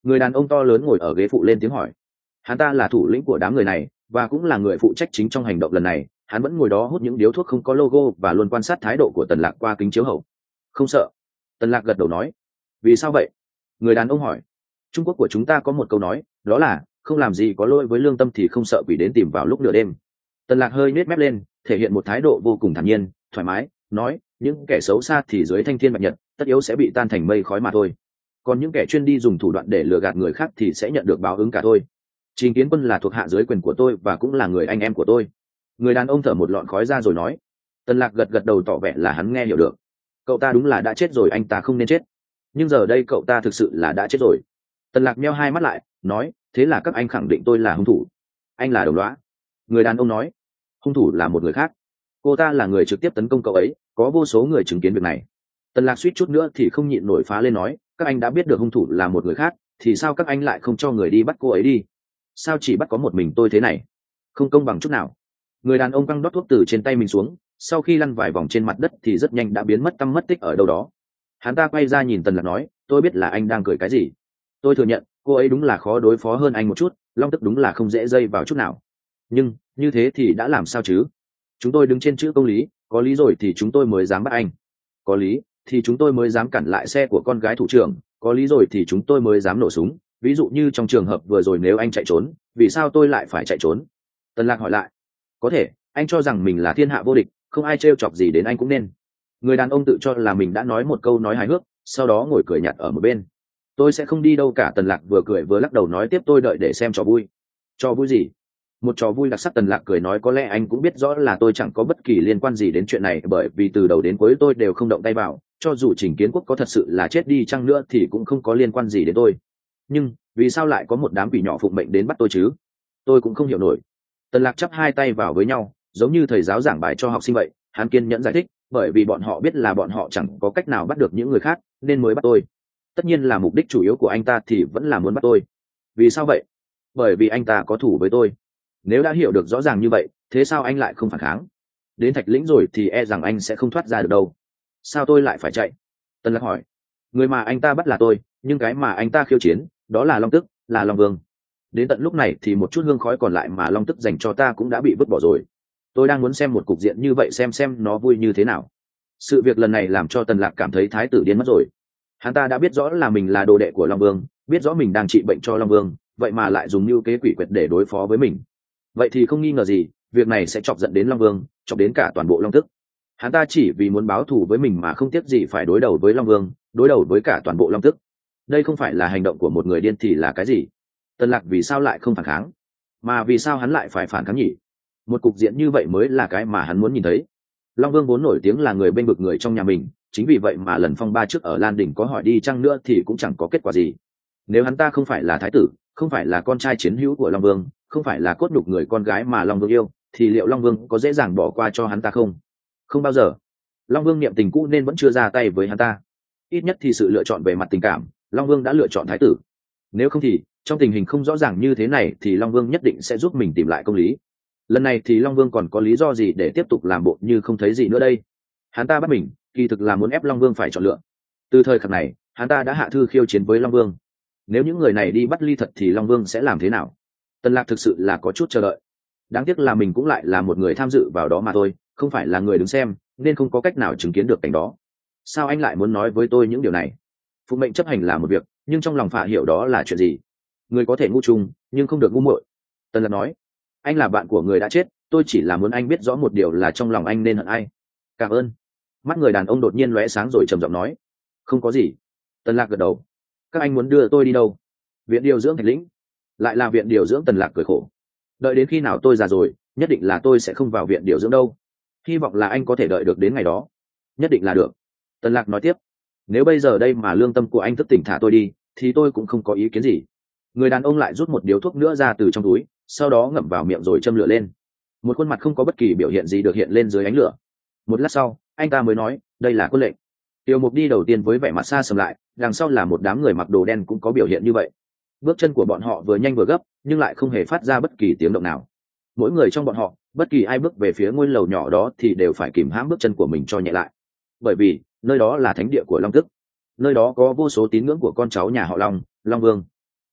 Người đàn ông to lớn ngồi ở ghế phụ lên tiếng hỏi. Hắn ta là thủ lĩnh của đám người này và cũng là người phụ trách chính trong hành động lần này. Hắn vẫn ngồi đó hút những điếu thuốc không có logo và luôn quan sát thái độ của Tần Lạc qua kính chiếu hậu. Không sợ. Tần Lạc gật đầu nói. Vì sao vậy? Người đàn ông hỏi. Trung Quốc của chúng ta có một câu nói, đó là không làm gì có lỗi với lương tâm thì không sợ quỷ đến tìm vào lúc nửa đêm. Tần Lạc hơi nhếch mép lên, thể hiện một thái độ vô cùng thản nhiên, thoải mái, nói, những kẻ xấu xa thì dưới thanh thiên bạch nhật, tất yếu sẽ bị tan thành mây khói mà thôi. Còn những kẻ chuyên đi dùng thủ đoạn để lừa gạt người khác thì sẽ nhận được báo ứng cả thôi. Trình Kiến Quân là thuộc hạ dưới quyền của tôi và cũng là người anh em của tôi. Người đàn ông thở một lọn khói ra rồi nói. Tần Lạc gật gật đầu tỏ vẻ là hắn nghe hiểu được. Cậu ta đúng là đã chết rồi, anh ta không nên chết. Nhưng giờ đây cậu ta thực sự là đã chết rồi. Tần Lạc nheo hai mắt lại, nói, thế là các anh khẳng định tôi là hung thủ. Anh là đồng lõa. Người đàn ông nói. Hung thủ là một người khác. Cô ta là người trực tiếp tấn công cậu ấy, có vô số người chứng kiến việc này. Tần Lạc suýt chút nữa thì không nhịn nổi phá lên nói, các anh đã biết được hung thủ là một người khác, thì sao các anh lại không cho người đi bắt cô ấy đi? Sao chỉ bắt có một mình tôi thế này? Không công bằng chút nào. Người đàn ông căng đốt thuốc từ trên tay mình xuống, sau khi lăn vài vòng trên mặt đất thì rất nhanh đã biến mất tăm mất tích ở đâu đó. Hắn ta quay ra nhìn Tần Lạc nói, tôi biết là anh đang cười cái gì. Tôi thừa nhận, cô ấy đúng là khó đối phó hơn anh một chút, Long Tức đúng là không dễ dây vào chút nào. Nhưng, như thế thì đã làm sao chứ? Chúng tôi đứng trên chữ công lý, có lý rồi thì chúng tôi mới dám bắt anh. Có lý, thì chúng tôi mới dám cản lại xe của con gái thủ trưởng, có lý rồi thì chúng tôi mới dám nổ súng. Ví dụ như trong trường hợp vừa rồi nếu anh chạy trốn, vì sao tôi lại phải chạy trốn? Tần Lạc hỏi lại. Có thể, anh cho rằng mình là thiên hạ vô địch, không ai trêu chọc gì đến anh cũng nên. Người đàn ông tự cho là mình đã nói một câu nói hài hước, sau đó ngồi cười nhạt ở một bên. Tôi sẽ không đi đâu cả. Tần Lạc vừa cười vừa lắc đầu nói tiếp, tôi đợi để xem trò vui. Trò vui gì? Một trò vui đặc sắc. Tần Lạc cười nói, có lẽ anh cũng biết rõ là tôi chẳng có bất kỳ liên quan gì đến chuyện này, bởi vì từ đầu đến cuối tôi đều không động tay vào, cho dù Trình Kiến Quốc có thật sự là chết đi chăng nữa thì cũng không có liên quan gì đến tôi. Nhưng vì sao lại có một đám quỷ nhỏ phụng mệnh đến bắt tôi chứ? Tôi cũng không hiểu nổi. Tần Lạc chắp hai tay vào với nhau, giống như thầy giáo giảng bài cho học sinh vậy. Hắn kiên nhẫn giải thích, bởi vì bọn họ biết là bọn họ chẳng có cách nào bắt được những người khác nên mới bắt tôi. Tất nhiên là mục đích chủ yếu của anh ta thì vẫn là muốn bắt tôi. Vì sao vậy? Bởi vì anh ta có thù với tôi. Nếu đã hiểu được rõ ràng như vậy, thế sao anh lại không phản kháng? Đến Thạch Lĩnh rồi thì e rằng anh sẽ không thoát ra được đâu. Sao tôi lại phải chạy? Tần Lạc hỏi. Người mà anh ta bắt là tôi, nhưng cái mà anh ta khiêu chiến, đó là Long Tức, là Long Vương. Đến tận lúc này thì một chút hương khói còn lại mà Long Tức dành cho ta cũng đã bị vứt bỏ rồi. Tôi đang muốn xem một cục diện như vậy xem xem nó vui như thế nào. Sự việc lần này làm cho Tần Lạc cảm thấy thái tử điên mất rồi. Hắn ta đã biết rõ là mình là đồ đệ của Long Vương, biết rõ mình đang trị bệnh cho Long Vương, vậy mà lại dùng mưu kế quỷ quyệt để đối phó với mình. Vậy thì không nghi ngờ gì, việc này sẽ chọc giận đến Long Vương, chọc đến cả toàn bộ Long Tức. Hắn ta chỉ vì muốn báo thù với mình mà không tiếc gì phải đối đầu với Long Vương, đối đầu với cả toàn bộ Long Tức. Đây không phải là hành động của một người điên thì là cái gì? Tần Lạc vì sao lại không phản kháng? Mà vì sao hắn lại phải phản kháng nhỉ? Một cục diện như vậy mới là cái mà hắn muốn nhìn thấy. Long Vương vốn nổi tiếng là người bênh vực người trong nhà mình, chính vì vậy mà lần phong ba trước ở Lan Đỉnh có hỏi đi chăng nữa thì cũng chẳng có kết quả gì. Nếu hắn ta không phải là thái tử, không phải là con trai chiến hữu của Long Vương, không phải là cốt nhục người con gái mà Long Vương yêu, thì liệu Long Vương có dễ dàng bỏ qua cho hắn ta không? Không bao giờ. Long Vương niệm tình cũ nên vẫn chưa ra tay với hắn ta. Ít nhất thì sự lựa chọn về mặt tình cảm, Long Vương đã lựa chọn thái tử. Nếu không thì, trong tình hình không rõ ràng như thế này thì Long Vương nhất định sẽ giúp mình tìm lại công lý. Lần này thì Long Vương còn có lý do gì để tiếp tục làm bộ như không thấy gì nữa đây? Hắn ta bắt mình, kỳ thực là muốn ép Long Vương phải chọn lựa. Từ thời khắc này, hắn ta đã hạ thư khiêu chiến với Long Vương. Nếu những người này đi bắt Ly thật thì Long Vương sẽ làm thế nào? Tần Lạc thực sự là có chút chờ đợi. Đáng tiếc là mình cũng lại là một người tham dự vào đó mà thôi, không phải là người đứng xem, nên không có cách nào chứng kiến được cảnh đó. Sao anh lại muốn nói với tôi những điều này? Phụ mệnh chấp hành là một việc, nhưng trong lòng Phạ hiểu đó là chuyện gì? Người có thể ngu chung, nhưng không được ngu muội. Tần Lạc nói, anh là bạn của người đã chết, tôi chỉ là muốn anh biết rõ một điều là trong lòng anh nên hận ai. Cảm ơn. Mắt người đàn ông đột nhiên lóe sáng rồi trầm giọng nói, không có gì. Tần Lạc gật đầu. Các anh muốn đưa tôi đi đâu? Viện điều dưỡng Thạch Lĩnh. Lại là viện điều dưỡng? Tần Lạc cười khổ. Đợi đến khi nào tôi già rồi, nhất định là tôi sẽ không vào viện điều dưỡng đâu. Hy vọng là anh có thể đợi được đến ngày đó. Nhất định là được. Tần Lạc nói tiếp, nếu bây giờ đây mà lương tâm của anh thức tỉnh thả tôi đi thì tôi cũng không có ý kiến gì. Người đàn ông lại rút một điếu thuốc nữa ra từ trong túi, sau đó ngậm vào miệng rồi châm lửa lên. Một khuôn mặt không có bất kỳ biểu hiện gì được hiện lên dưới ánh lửa. Một lát sau, anh ta mới nói, đây là quân lệnh. Tiêu Mục đi đầu tiên với vẻ mặt xa sầm lại, đằng sau là một đám người mặc đồ đen cũng có biểu hiện như vậy. Bước chân của bọn họ vừa nhanh vừa gấp, nhưng lại không hề phát ra bất kỳ tiếng động nào. Mỗi người trong bọn họ, bất kỳ ai bước về phía ngôi lầu nhỏ đó thì đều phải kìm hãm bước chân của mình cho nhẹ lại. Bởi vì, nơi đó là thánh địa của Long Tức. Nơi đó có vô số tín ngưỡng của con cháu nhà họ Long, Long Vương.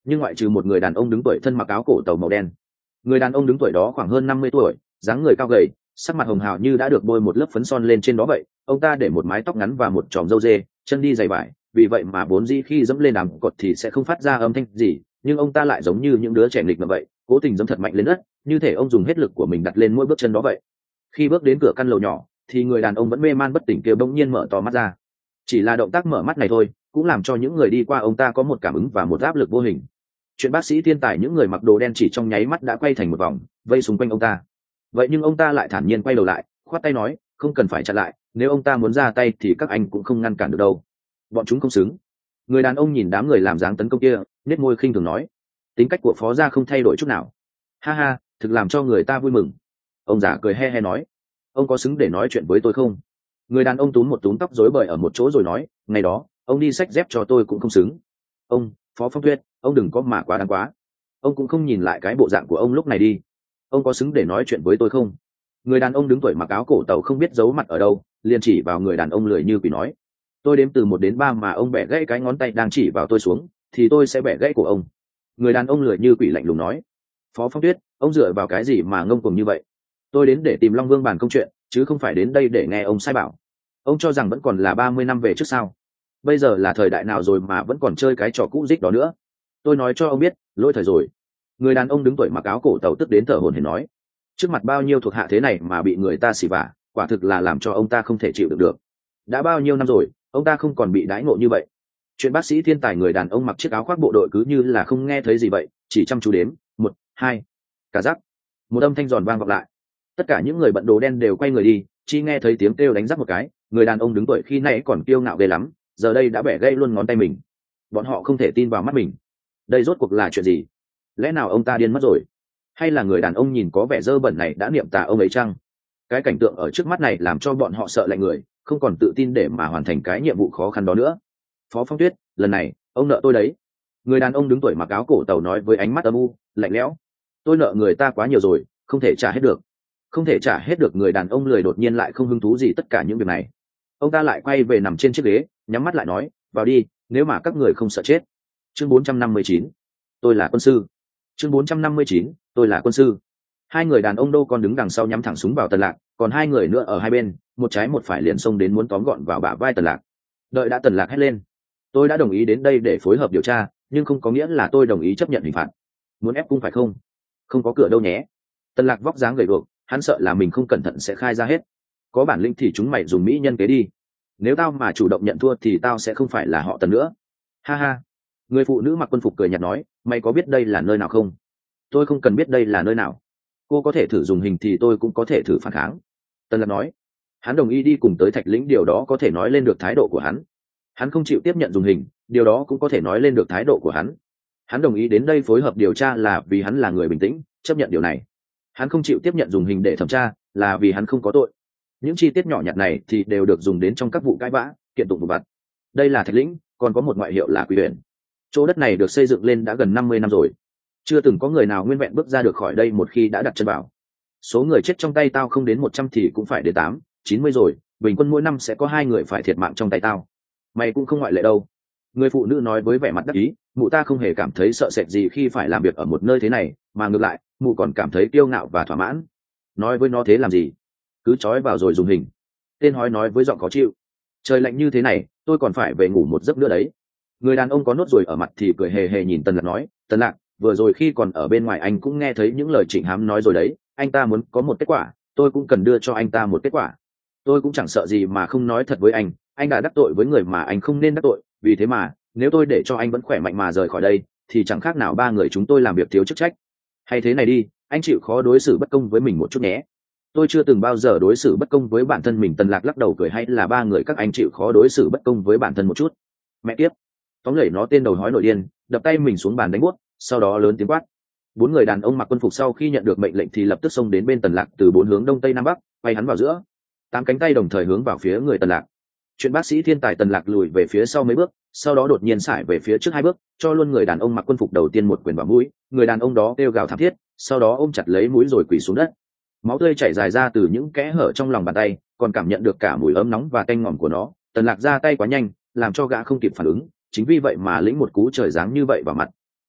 nhưng ngoại trừ một người đàn ông đứng tuổi thân mặc áo cổ tàu màu đen. Người đàn ông đứng tuổi đó khoảng hơn năm mươi tuổi, dáng người cao gầy, sắc mặt hồng hào như đã được bôi một lớp phấn son lên trên đó vậy. Ông ta để một mái tóc ngắn và một chòm râu dê, chân đi giày vải, vì vậy mà vốn dĩ khi dẫm lên đám cột thì sẽ không phát ra âm thanh gì, nhưng ông ta lại giống như những đứa trẻ nghịch ngợm vậy, cố tình dẫm thật mạnh lên đất, như thể ông dùng hết lực của mình đặt lên mỗi bước chân đó vậy. Khi bước đến cửa căn lầu nhỏ, thì người đàn ông vẫn mê man bất tỉnh kia bỗng nhiên mở to mắt ra. Chỉ là động tác mở mắt này thôi, cũng làm cho những người đi qua ông ta có một cảm ứng và một áp lực vô hình. Chuyện bác sĩ thiên tài những người mặc đồ đen chỉ trong nháy mắt đã quay thành một vòng, vây xung quanh ông ta. Vậy nhưng ông ta lại thản nhiên quay đầu lại, khoát tay nói, không cần phải chặn lại, nếu ông ta muốn ra tay thì các anh cũng không ngăn cản được đâu. Bọn chúng không xứng. Người đàn ông nhìn đám người làm dáng tấn công kia, nét môi khinh thường nói. Tính cách của phó gia không thay đổi chút nào. Ha ha, thực làm cho người ta vui mừng. Ông già cười he he nói. Ông có xứng để nói chuyện với tôi không? Người đàn ông túm một túm tóc rối bời ở một chỗ rồi nói, ngày đó ông đi xách dép cho tôi cũng không xứng. Ông Phó Phong Tuyết, ông đừng có mà quá đáng quá. Ông cũng không nhìn lại cái bộ dạng của ông lúc này đi. Ông có xứng để nói chuyện với tôi không? Người đàn ông đứng tuổi mặc áo cổ tàu không biết giấu mặt ở đâu, liền chỉ vào người đàn ông lười như quỷ nói. Tôi đếm từ một đến ba mà ông bẻ gãy cái ngón tay đang chỉ vào tôi xuống, thì tôi sẽ bẻ gãy của ông. Người đàn ông lười như quỷ lạnh lùng nói. Phó Phong Tuyết, ông dựa vào cái gì mà ngông cuồng như vậy? Tôi đến để tìm Long Vương bàn công chuyện, chứ không phải đến đây để nghe ông sai bảo. Ông cho rằng vẫn còn là ba mươi năm về trước sao? Bây giờ là thời đại nào rồi mà vẫn còn chơi cái trò cũ dích đó nữa? Tôi nói cho ông biết, lỗi thời rồi. Người đàn ông đứng tuổi mặc áo cổ tàu tức đến thở hổn hển nói. Trước mặt bao nhiêu thuộc hạ thế này mà bị người ta xỉ vả, quả thực là làm cho ông ta không thể chịu được được. Đã bao nhiêu năm rồi, ông ta không còn bị đãi ngộ như vậy. Chuyện bác sĩ thiên tài người đàn ông mặc chiếc áo khoác bộ đội cứ như là không nghe thấy gì vậy, chỉ chăm chú đếm, một, hai, cả giắc. Một âm thanh giòn vang vọng lại. Tất cả những người bận đồ đen đều quay người đi, chỉ nghe thấy tiếng kêu đánh rắc một cái. Người đàn ông đứng tuổi khi nãy còn kiêu ngạo ghê lắm, giờ đây đã bẻ gãy luôn ngón tay mình. Bọn họ không thể tin vào mắt mình. Đây rốt cuộc là chuyện gì? Lẽ nào ông ta điên mất rồi? Hay là người đàn ông nhìn có vẻ dơ bẩn này đã niệm tà ông ấy chăng? Cái cảnh tượng ở trước mắt này làm cho bọn họ sợ lạnh người, không còn tự tin để mà hoàn thành cái nhiệm vụ khó khăn đó nữa. Phó Phong Tuyết, lần này ông nợ tôi đấy. Người đàn ông đứng tuổi mặc áo cổ tàu nói với ánh mắt âm u lạnh lẽo. Tôi nợ người ta quá nhiều rồi, không thể trả hết được. Không thể trả hết được. Người đàn ông lười đột nhiên lại không hứng thú gì tất cả những việc này. Ông ta lại quay về nằm trên chiếc ghế, nhắm mắt lại nói, vào đi, nếu mà các người không sợ chết. Chương bốn trăm năm mươi chín, tôi là quân sư. Chương bốn trăm năm mươi chín, tôi là quân sư. Hai người đàn ông đâu còn đứng đằng sau nhắm thẳng súng vào Tần Lạc, còn hai người nữa ở hai bên, một trái một phải liền xông đến muốn tóm gọn vào bả vai Tần Lạc. Đợi đã. Tần Lạc hét lên. Tôi đã đồng ý đến đây để phối hợp điều tra, nhưng không có nghĩa là tôi đồng ý chấp nhận hình phạt. Muốn ép cung phải không? Không có cửa đâu nhé. Tần Lạc vóc dáng gầy guộc, hắn sợ là mình không cẩn thận sẽ khai ra hết. Có bản lĩnh thì chúng mày dùng mỹ nhân kế đi. Nếu tao mà chủ động nhận thua thì tao sẽ không phải là họ Tần nữa. Ha ha. Người phụ nữ mặc quân phục cười nhạt nói, mày có biết đây là nơi nào không? Tôi không cần biết đây là nơi nào. Cô có thể thử dùng hình thì tôi cũng có thể thử phản kháng. Tần Lạc nói. Hắn đồng ý đi cùng tới Thạch Lĩnh, điều đó có thể nói lên được thái độ của hắn. Hắn không chịu tiếp nhận dùng hình, điều đó cũng có thể nói lên được thái độ của hắn. Hắn đồng ý đến đây phối hợp điều tra là vì hắn là người bình tĩnh, chấp nhận điều này. Hắn không chịu tiếp nhận dùng hình để thẩm tra là vì hắn không có tội. Những chi tiết nhỏ nhặt này thì đều được dùng đến trong các vụ cãi vã, kiện tụng vụ vặt. Đây là Thạch Lĩnh, còn có một ngoại hiệu là Quỷ Huyền. Chỗ đất này được xây dựng lên đã gần năm mươi năm rồi. Chưa từng có người nào nguyên vẹn bước ra được khỏi đây một khi đã đặt chân vào. Số người chết trong tay tao không đến một trăm thì cũng phải đến tám, chín mươi rồi, bình quân mỗi năm sẽ có hai người phải thiệt mạng trong tay tao. Mày cũng không ngoại lệ đâu. Người phụ nữ nói với vẻ mặt đắc ý, mụ ta không hề cảm thấy sợ sệt gì khi phải làm việc ở một nơi thế này, mà ngược lại, mụ còn cảm thấy kiêu ngạo và thỏa mãn. Nói với nó thế làm gì? Cứ trói vào rồi dùng hình. Tên hói nói với giọng khó chịu. Trời lạnh như thế này, tôi còn phải về ngủ một giấc nữa đấy. Người đàn ông có nốt ruồi ở mặt thì cười hề hề nhìn Tần Lạc nói, Tần Lạc, vừa rồi khi còn ở bên ngoài anh cũng nghe thấy những lời Trịnh Hám nói rồi đấy, anh ta muốn có một kết quả, tôi cũng cần đưa cho anh ta một kết quả. Tôi cũng chẳng sợ gì mà không nói thật với anh, anh đã đắc tội với người mà anh không nên đắc tội, vì thế mà nếu tôi để cho anh vẫn khỏe mạnh mà rời khỏi đây thì chẳng khác nào ba người chúng tôi làm việc thiếu chức trách. Hay thế này đi, anh chịu khó đối xử bất công với mình một chút nhé. Tôi chưa từng bao giờ đối xử bất công với bản thân mình. Tần Lạc lắc đầu cười, hay là ba người các anh chịu khó đối xử bất công với bản thân một chút. Mẹ tiếp. Tóm lẩy nó tên đầu hói nội điên, đập tay mình xuống bàn đánh buốt, sau đó lớn tiếng quát. Bốn người đàn ông mặc quân phục sau khi nhận được mệnh lệnh thì lập tức xông đến bên Tần Lạc từ bốn hướng đông tây nam bắc, quay hắn vào giữa. Tám cánh tay đồng thời hướng vào phía người Tần Lạc. Chuyện bác sĩ thiên tài Tần Lạc lùi về phía sau mấy bước, sau đó đột nhiên sải về phía trước hai bước, cho luôn người đàn ông mặc quân phục đầu tiên một quyền vào mũi. Người đàn ông đó kêu gào thảm thiết, sau đó ôm chặt lấy mũi rồi quỳ xuống đất. Máu tươi chảy dài ra từ những kẽ hở trong lòng bàn tay, còn cảm nhận được cả mùi ấm nóng và tanh ngòm của nó. Tần Lạc ra tay quá nhanh, làm cho gã không kịp phản ứng, chính vì vậy mà lĩnh một cú trời giáng như vậy vào mặt.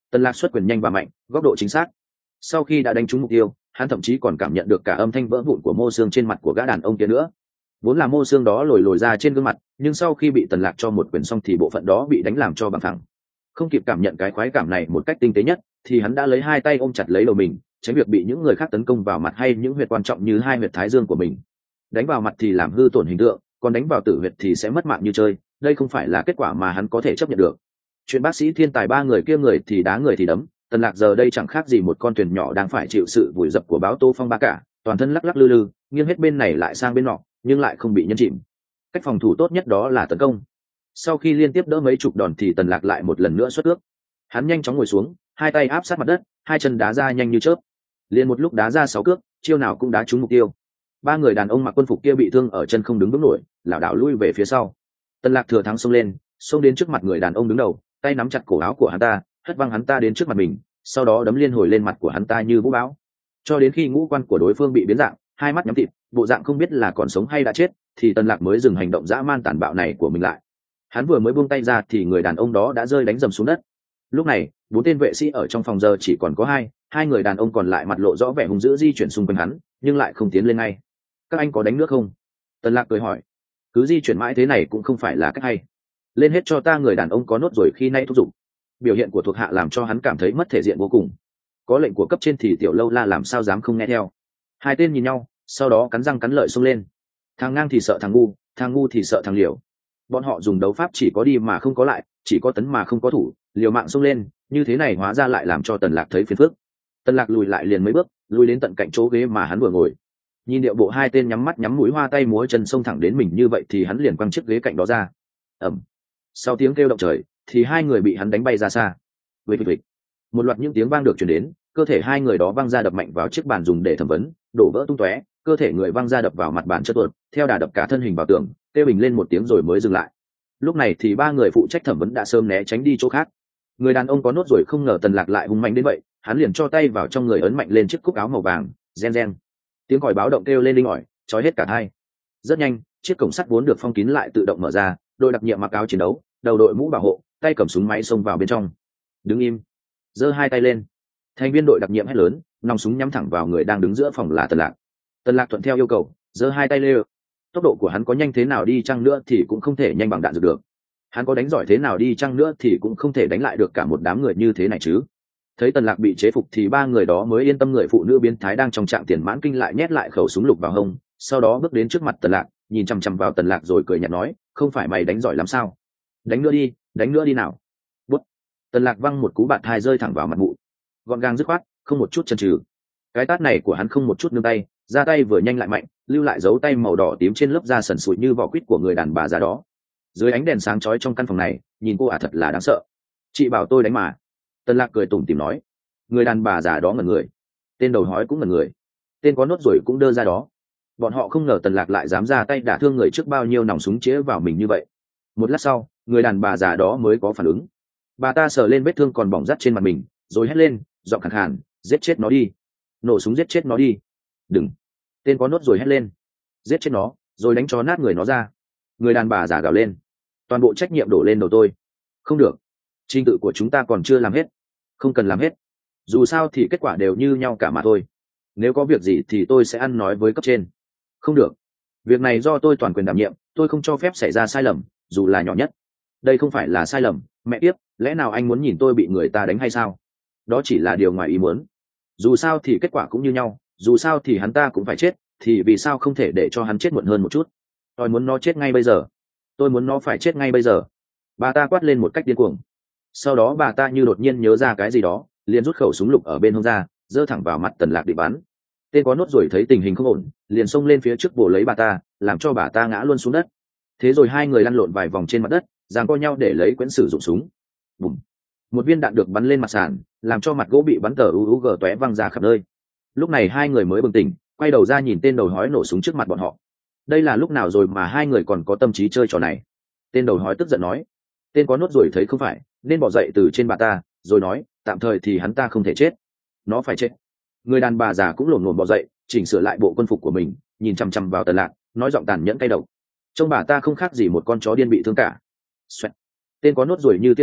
Tần Lạc xuất quyền nhanh và mạnh, góc độ chính xác. Sau khi đã đánh trúng mục tiêu, hắn thậm chí còn cảm nhận được cả âm thanh vỡ vụn của mô xương trên mặt của gã đàn ông kia nữa. Vốn là mô xương đó lồi lồi ra trên gương mặt, nhưng sau khi bị Tần Lạc cho một quyền xong thì bộ phận đó bị đánh làm cho bằng phẳng. Không kịp cảm nhận cái khoái cảm này một cách tinh tế nhất, thì hắn đã lấy hai tay ôm chặt lấy đầu mình, tránh việc bị những người khác tấn công vào mặt hay những huyệt quan trọng như hai huyệt thái dương của mình. Đánh vào mặt thì làm hư tổn hình tượng, còn đánh vào tử huyệt thì sẽ mất mạng như chơi. Đây không phải là kết quả mà hắn có thể chấp nhận được. Chuyện bác sĩ thiên tài ba người kia người thì đá người thì đấm, Tần Lạc giờ đây chẳng khác gì một con thuyền nhỏ đang phải chịu sự vùi dập của bão tố phong ba cả, toàn thân lắc lắc lư lư, nghiêng hết bên này lại sang bên nọ, nhưng lại không bị nhấn chìm. Cách phòng thủ tốt nhất đó là tấn công. Sau khi liên tiếp đỡ mấy chục đòn thì Tần Lạc lại một lần nữa xuất cước. Hắn nhanh chóng ngồi xuống, hai tay áp sát mặt đất, hai chân đá ra nhanh như chớp. Liên một lúc đá ra sáu cước, chiêu nào cũng đá trúng mục tiêu. Ba người đàn ông mặc quân phục kia bị thương ở chân không đứng vững nổi, lảo đảo lui về phía sau. Tần Lạc thừa thắng xông lên, xông đến trước mặt người đàn ông đứng đầu, tay nắm chặt cổ áo của hắn ta, hất văng hắn ta đến trước mặt mình, sau đó đấm liên hồi lên mặt của hắn ta như vũ bão, cho đến khi ngũ quan của đối phương bị biến dạng, hai mắt nhắm tịt, bộ dạng không biết là còn sống hay đã chết, thì Tần Lạc mới dừng hành động dã man tàn bạo này của mình lại. Hắn vừa mới buông tay ra thì người đàn ông đó đã rơi đánh dầm xuống đất. Lúc này, bốn tên vệ sĩ ở trong phòng giờ chỉ còn có hai, hai người đàn ông còn lại mặt lộ rõ vẻ hung dữ di chuyển xung quanh hắn, nhưng lại không tiến lên ngay. Các anh có đánh nước không? Tần Lạc cười hỏi. Cứ di chuyển mãi thế này cũng không phải là cách hay. Lên hết cho ta, người đàn ông có nốt rồi khi nay thúc giục. Biểu hiện của thuộc hạ làm cho hắn cảm thấy mất thể diện vô cùng. Có lệnh của cấp trên thì Tiểu Lâu La làm sao dám không nghe theo. Hai tên nhìn nhau, sau đó cắn răng cắn lợi xông lên. Thằng ngang thì sợ thằng ngu, thằng ngu thì sợ thằng liều. Bọn họ dùng đấu pháp chỉ có đi mà không có lại, chỉ có tấn mà không có thủ, liều mạng xông lên, như thế này hóa ra lại làm cho Tần Lạc thấy phiền phức. Tần Lạc lùi lại liền mấy bước, lùi đến tận cạnh chỗ ghế mà hắn vừa ngồi. Nhìn điệu bộ hai tên nhắm mắt nhắm mũi hoa tay múa chân xông thẳng đến mình như vậy thì hắn liền quăng chiếc ghế cạnh đó ra. Ầm. Sau tiếng kêu động trời, thì hai người bị hắn đánh bay ra xa. Vịch vịch vịch. Một loạt những tiếng vang được truyền đến, cơ thể hai người đó văng ra đập mạnh vào chiếc bàn dùng để thẩm vấn, đổ vỡ tung tóe, cơ thể người văng ra đập vào mặt bàn chất tuột, theo đà đập cả thân hình vào tường, kêu bình lên một tiếng rồi mới dừng lại. Lúc này thì ba người phụ trách thẩm vấn đã sớm né tránh đi chỗ khác. Người đàn ông có nốt rồi không ngờ Tần Lạc lại hung mạnh đến vậy, hắn liền cho tay vào trong người ấn mạnh lên chiếc cúc áo màu vàng, reng reng. Tiếng còi báo động kêu lên linh ỏi, chói hết cả tai. Rất nhanh, chiếc cổng sắt vốn được phong kín lại tự động mở ra, đội đặc nhiệm mặc áo chiến đấu, đầu đội mũ bảo hộ, tay cầm súng máy xông vào bên trong. Đứng im, giơ hai tay lên. Thành viên đội đặc nhiệm hét lớn, nòng súng nhắm thẳng vào người đang đứng giữa phòng là Tần Lạc. Tần Lạc thuận theo yêu cầu, giơ hai tay lên. Tốc độ của hắn có nhanh thế nào đi chăng nữa thì cũng không thể nhanh bằng đạn dược được. Hắn có đánh giỏi thế nào đi chăng nữa thì cũng không thể đánh lại được cả một đám người như thế này chứ. Thấy Tần Lạc bị chế phục thì ba người đó mới yên tâm. Người phụ nữ biến thái đang trong trạng tiền mãn kinh lại nhét lại khẩu súng lục vào hông, sau đó bước đến trước mặt Tần Lạc, nhìn chằm chằm vào Tần Lạc rồi cười nhạt nói, không phải mày đánh giỏi lắm sao? Đánh nữa đi, đánh nữa đi nào. Bút. Tần Lạc văng một cú bạt hai rơi thẳng vào mặt mụ, gọn gàng dứt khoát, không một chút chần chừ. Cái tát này của hắn không một chút nương tay, ra tay vừa nhanh lại mạnh, lưu lại dấu tay màu đỏ tím trên lớp da sần sùi như vỏ quýt của người đàn bà già đó. Dưới ánh đèn sáng chói trong căn phòng này, nhìn cô ả thật là đáng sợ. Chị bảo tôi đánh mà. Tần Lạc cười tủm tỉm nói. Người đàn bà già đó ngẩn người, tên đầu hói cũng ngẩn người, tên có nốt rồi cũng đơ ra đó. Bọn họ không ngờ Tần Lạc lại dám ra tay đả thương người trước bao nhiêu nòng súng chĩa vào mình như vậy. Một lát sau, người đàn bà già đó mới có phản ứng. Bà ta sờ lên vết thương còn bỏng rát trên mặt mình, rồi hét lên, giọng khàn khàn, giết chết nó đi, nổ súng giết chết nó đi. Đừng. Tên có nốt rồi hét lên, giết chết nó, rồi đánh cho nát người nó ra. Người đàn bà già gào lên, toàn bộ trách nhiệm đổ lên đầu tôi. Không được, trình tự của chúng ta còn chưa làm hết. Không cần làm hết, dù sao thì kết quả đều như nhau cả mà thôi. Nếu có việc gì thì tôi sẽ ăn nói với cấp trên. Không được, việc này do tôi toàn quyền đảm nhiệm, tôi không cho phép xảy ra sai lầm, dù là nhỏ nhất. Đây không phải là sai lầm, mẹ tiếp, lẽ nào anh muốn nhìn tôi bị người ta đánh hay sao? Đó chỉ là điều ngoài ý muốn. Dù sao thì kết quả cũng như nhau, dù sao thì hắn ta cũng phải chết, thì vì sao không thể để cho hắn chết muộn hơn một chút? Tôi muốn nó chết ngay bây giờ, tôi muốn nó phải chết ngay bây giờ. Bà ta quát lên một cách điên cuồng. Sau đó bà ta như đột nhiên nhớ ra cái gì đó, liền rút khẩu súng lục ở bên hông ra, giơ thẳng vào mặt Tần Lạc định bắn. Tên có nốt rồi thấy tình hình không ổn, liền xông lên phía trước vồ lấy bà ta, làm cho bà ta ngã luôn xuống đất. Thế rồi hai người lăn lộn vài vòng trên mặt đất, giằng co nhau để lấy quyển sử dụng súng. Bùm. Một viên đạn được bắn lên mặt sàn, làm cho mặt gỗ bị bắn tờ u u gờ tóe văng ra khắp nơi. Lúc này hai người mới bừng tỉnh, quay đầu ra nhìn tên đầu hói nổ súng trước mặt bọn họ. Đây là lúc nào rồi mà hai người còn có tâm trí chơi trò này? Tên đầu hói tức giận nói. Tên có nốt rồi thấy không phải, nên bỏ dậy từ trên bà ta, rồi nói, tạm thời thì hắn ta không thể chết, nó phải chết. Người đàn bà già cũng lổn lổn bỏ dậy, chỉnh sửa lại bộ quân phục của mình, nhìn chằm chằm vào Tần Lạc, nói giọng tàn nhẫn cay độc. Trông bà ta không khác gì một con chó điên bị thương cả. Xoẹt. Tên có nốt rồi như tia chớp,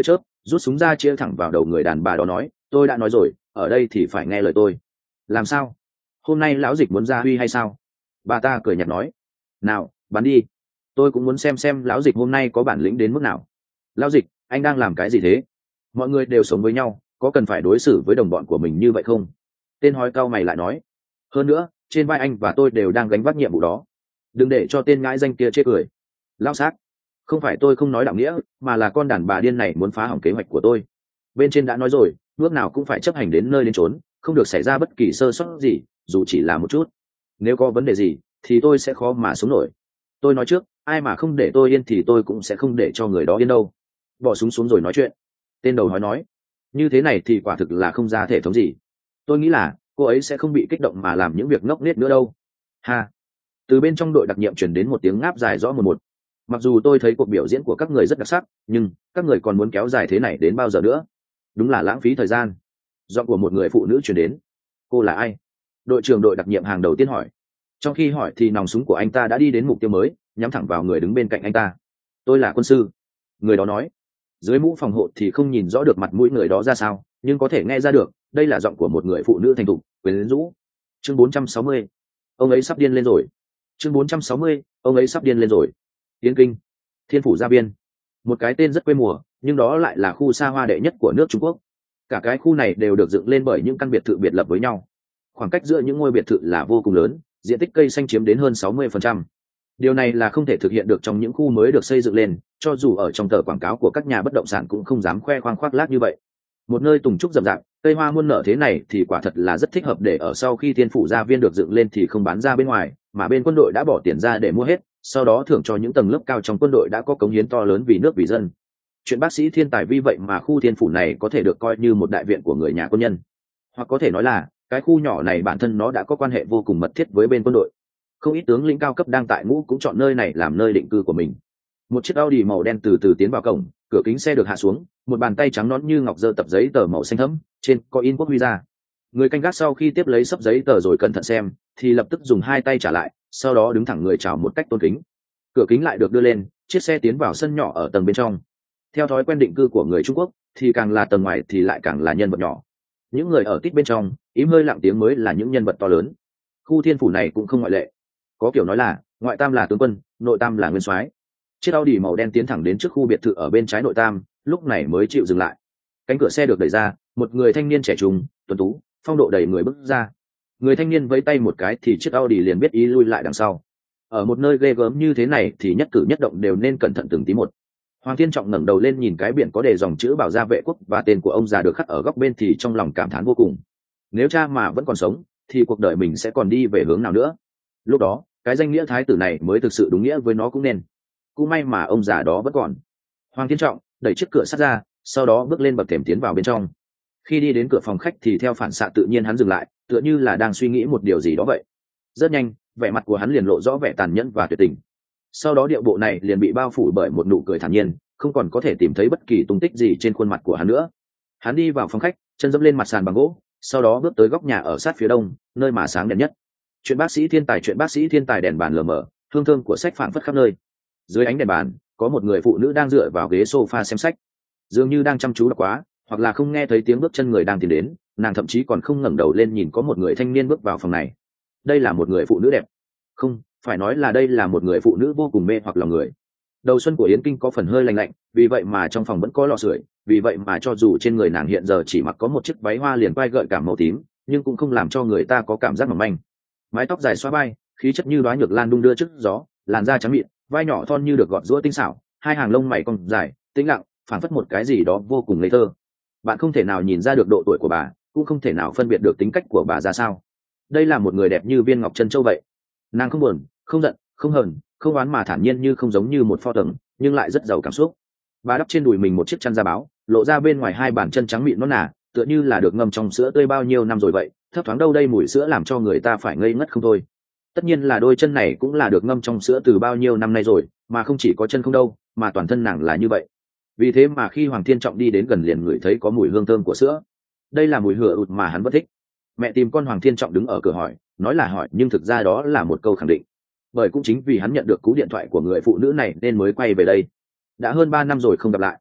rút súng ra chia thẳng vào đầu người đàn bà đó nói, tôi đã nói rồi, ở đây thì phải nghe lời tôi. Làm sao? Hôm nay lão dịch muốn ra huy hay sao? Bà ta cười nhạt nói. Nào, bắn đi, tôi cũng muốn xem xem lão dịch hôm nay có bản lĩnh đến mức nào. Lão dịch, anh đang làm cái gì thế? Mọi người đều sống với nhau, có cần phải đối xử với đồng bọn của mình như vậy không? Tên hói cau mày lại nói. Hơn nữa, trên vai anh và tôi đều đang gánh vác nhiệm vụ đó, đừng để cho tên ngãi danh kia chê cười. Lão xác, không phải tôi không nói đạo nghĩa, mà là con đàn bà điên này muốn phá hỏng kế hoạch của tôi. Bên trên đã nói rồi, bước nào cũng phải chấp hành đến nơi đến chốn, không được xảy ra bất kỳ sơ suất gì, dù chỉ là một chút. Nếu có vấn đề gì thì tôi sẽ khó mà sống nổi. Tôi nói trước, ai mà không để tôi yên thì tôi cũng sẽ không để cho người đó yên đâu. Bỏ súng xuống rồi nói chuyện. Tên đầu hói nói. Như thế này thì quả thực là không ra thể thống gì. Tôi nghĩ là cô ấy sẽ không bị kích động mà làm những việc ngốc nghếch nữa đâu. Ha. Từ bên trong đội đặc nhiệm truyền đến một tiếng ngáp dài rõ một một. Mặc dù tôi thấy cuộc biểu diễn của các người rất đặc sắc, nhưng các người còn muốn kéo dài thế này đến bao giờ nữa? Đúng là lãng phí thời gian. Giọng của một người phụ nữ truyền đến. Cô là ai? Đội trưởng đội đặc nhiệm hàng đầu tiên hỏi. Trong khi hỏi thì nòng súng của anh ta đã đi đến mục tiêu mới, nhắm thẳng vào người đứng bên cạnh anh ta. Tôi là quân sư. Người đó nói. Dưới mũ phòng hộ thì không nhìn rõ được mặt mũi người đó ra sao, nhưng có thể nghe ra được đây là giọng của một người phụ nữ thành thục, quyến rũ. Chương bốn trăm sáu mươi. Ông ấy sắp điên lên rồi. Chương bốn trăm sáu mươi. Ông ấy sắp điên lên rồi. Yên Kinh, Thiên Phủ Gia Viên. Một cái tên rất quê mùa, nhưng đó lại là khu xa hoa đệ nhất của nước Trung Quốc. Cả cái khu này đều được dựng lên bởi những căn biệt thự biệt lập với nhau. Khoảng cách giữa những ngôi biệt thự là vô cùng lớn, diện tích cây xanh chiếm đến hơn sáu mươi phần trăm. Điều này là không thể thực hiện được trong những khu mới được xây dựng lên, cho dù ở trong tờ quảng cáo của các nhà bất động sản cũng không dám khoe khoang khoác lác như vậy. Một nơi tùng trúc rậm rạp, cây hoa muôn nở thế này thì quả thật là rất thích hợp để ở sau khi Thiên Phủ Gia Viên được dựng lên thì không bán ra bên ngoài, mà bên quân đội đã bỏ tiền ra để mua hết, sau đó thưởng cho những tầng lớp cao trong quân đội đã có cống hiến to lớn vì nước vì dân. Chuyện bác sĩ thiên tài, vì vậy mà khu Thiên Phủ này có thể được coi như một đại viện của người nhà quân nhân, hoặc có thể nói là cái khu nhỏ này bản thân nó đã có quan hệ vô cùng mật thiết với bên quân đội. Không ít tướng lĩnh cao cấp đang tại ngũ cũng chọn nơi này làm nơi định cư của mình. Một chiếc Audi màu đen từ từ tiến vào cổng, cửa kính xe được hạ xuống, một bàn tay trắng nõn như ngọc giơ tập giấy tờ màu xanh thẫm, trên có in quốc huy ra. Người canh gác sau khi tiếp lấy sấp giấy tờ rồi cẩn thận xem, thì lập tức dùng hai tay trả lại, sau đó đứng thẳng người chào một cách tôn kính. Cửa kính lại được đưa lên, chiếc xe tiến vào sân nhỏ ở tầng bên trong. Theo thói quen định cư của người Trung Quốc, thì càng là tầng ngoài thì lại càng là nhân vật nhỏ. Những người ở tít bên trong, im hơi lặng tiếng mới là những nhân vật to lớn. Khu Thiên Phủ này cũng không ngoại lệ. Có kiểu nói là ngoại tam là tướng quân, nội tam là nguyên soái. Chiếc Audi màu đen tiến thẳng đến trước khu biệt thự ở bên trái nội tam, lúc này mới chịu dừng lại. Cánh cửa xe được đẩy ra, một người thanh niên trẻ trung, tuấn tú, phong độ đầy người bước ra. Người thanh niên vẫy tay một cái thì chiếc Audi liền biết ý lui lại đằng sau. Ở một nơi ghê gớm như thế này thì nhất cử nhất động đều nên cẩn thận từng tí một. Hoàng Thiên Trọng ngẩng đầu lên nhìn cái biển có đề dòng chữ Bảo Gia Vệ Quốc và tên của ông già được khắc ở góc bên thì trong lòng cảm thán vô cùng. Nếu cha mà vẫn còn sống thì cuộc đời mình sẽ còn đi về hướng nào nữa? Lúc đó cái danh nghĩa thái tử này mới thực sự đúng nghĩa với nó cũng nên. Cũng may mà ông già đó vẫn còn. Hoàng Thiên Trọng đẩy chiếc cửa sắt ra, sau đó bước lên bậc thềm tiến vào bên trong. Khi đi đến cửa phòng khách thì theo phản xạ tự nhiên hắn dừng lại, tựa như là đang suy nghĩ một điều gì đó vậy. Rất nhanh, vẻ mặt của hắn liền lộ rõ vẻ tàn nhẫn và tuyệt tình. Sau đó điệu bộ này liền bị bao phủ bởi một nụ cười thản nhiên, không còn có thể tìm thấy bất kỳ tung tích gì trên khuôn mặt của hắn nữa. Hắn đi vào phòng khách, chân dẫm lên mặt sàn bằng gỗ, sau đó bước tới góc nhà ở sát phía đông, nơi mà sáng đèn nhất. Chuyện bác sĩ thiên tài, chuyện bác sĩ thiên tài, đèn bàn lờ mờ, hương thơm của sách phảng phất khắp nơi. Dưới ánh đèn bàn, có một người phụ nữ đang dựa vào ghế sofa xem sách, dường như đang chăm chú đọc quá, hoặc là không nghe thấy tiếng bước chân người đang tiến đến. Nàng thậm chí còn không ngẩng đầu lên nhìn có một người thanh niên bước vào phòng này. Đây là một người phụ nữ đẹp, không phải nói là đây là một người phụ nữ vô cùng mê hoặc lòng người. Đầu xuân của Yến Kinh có phần hơi lạnh lạnh, vì vậy mà trong phòng vẫn có lò sưởi, vì vậy mà cho dù trên người nàng hiện giờ chỉ mặc có một chiếc váy hoa liền vai gợi cảm màu tím, nhưng cũng không làm cho người ta có cảm giác mỏng manh. Mái tóc dài xóa vai, khí chất như đóa nhược lan đung đưa trước gió, làn da trắng mịn, vai nhỏ thon như được gọt giũa tinh xảo, hai hàng lông mày cong dài, tĩnh lặng, phảng phất một cái gì đó vô cùng ngây thơ. Bạn không thể nào nhìn ra được độ tuổi của bà, cũng không thể nào phân biệt được tính cách của bà ra sao. Đây là một người đẹp như viên ngọc chân châu vậy. Nàng không buồn, không giận, không hờn, không oán mà thản nhiên như không giống như một pho tượng, nhưng lại rất giàu cảm xúc. Bà đắp trên đùi mình một chiếc chăn da báo, lộ ra bên ngoài hai bàn chân trắng mịn nõn nà, tựa như là được ngâm trong sữa tươi bao nhiêu năm rồi vậy. Thấp thoáng đâu đây mùi sữa làm cho người ta phải ngây ngất không thôi. Tất nhiên là đôi chân này cũng là được ngâm trong sữa từ bao nhiêu năm nay rồi, mà không chỉ có chân không đâu, mà toàn thân nàng là như vậy. Vì thế mà khi Hoàng Thiên Trọng đi đến gần liền ngửi thấy có mùi hương thơm của sữa. Đây là mùi hửa ụt mà hắn vẫn thích. Mẹ tìm con. Hoàng Thiên Trọng đứng ở cửa hỏi, nói là hỏi nhưng thực ra đó là một câu khẳng định. Bởi cũng chính vì hắn nhận được cú điện thoại của người phụ nữ này nên mới quay về đây. Đã hơn ba năm rồi không gặp lại.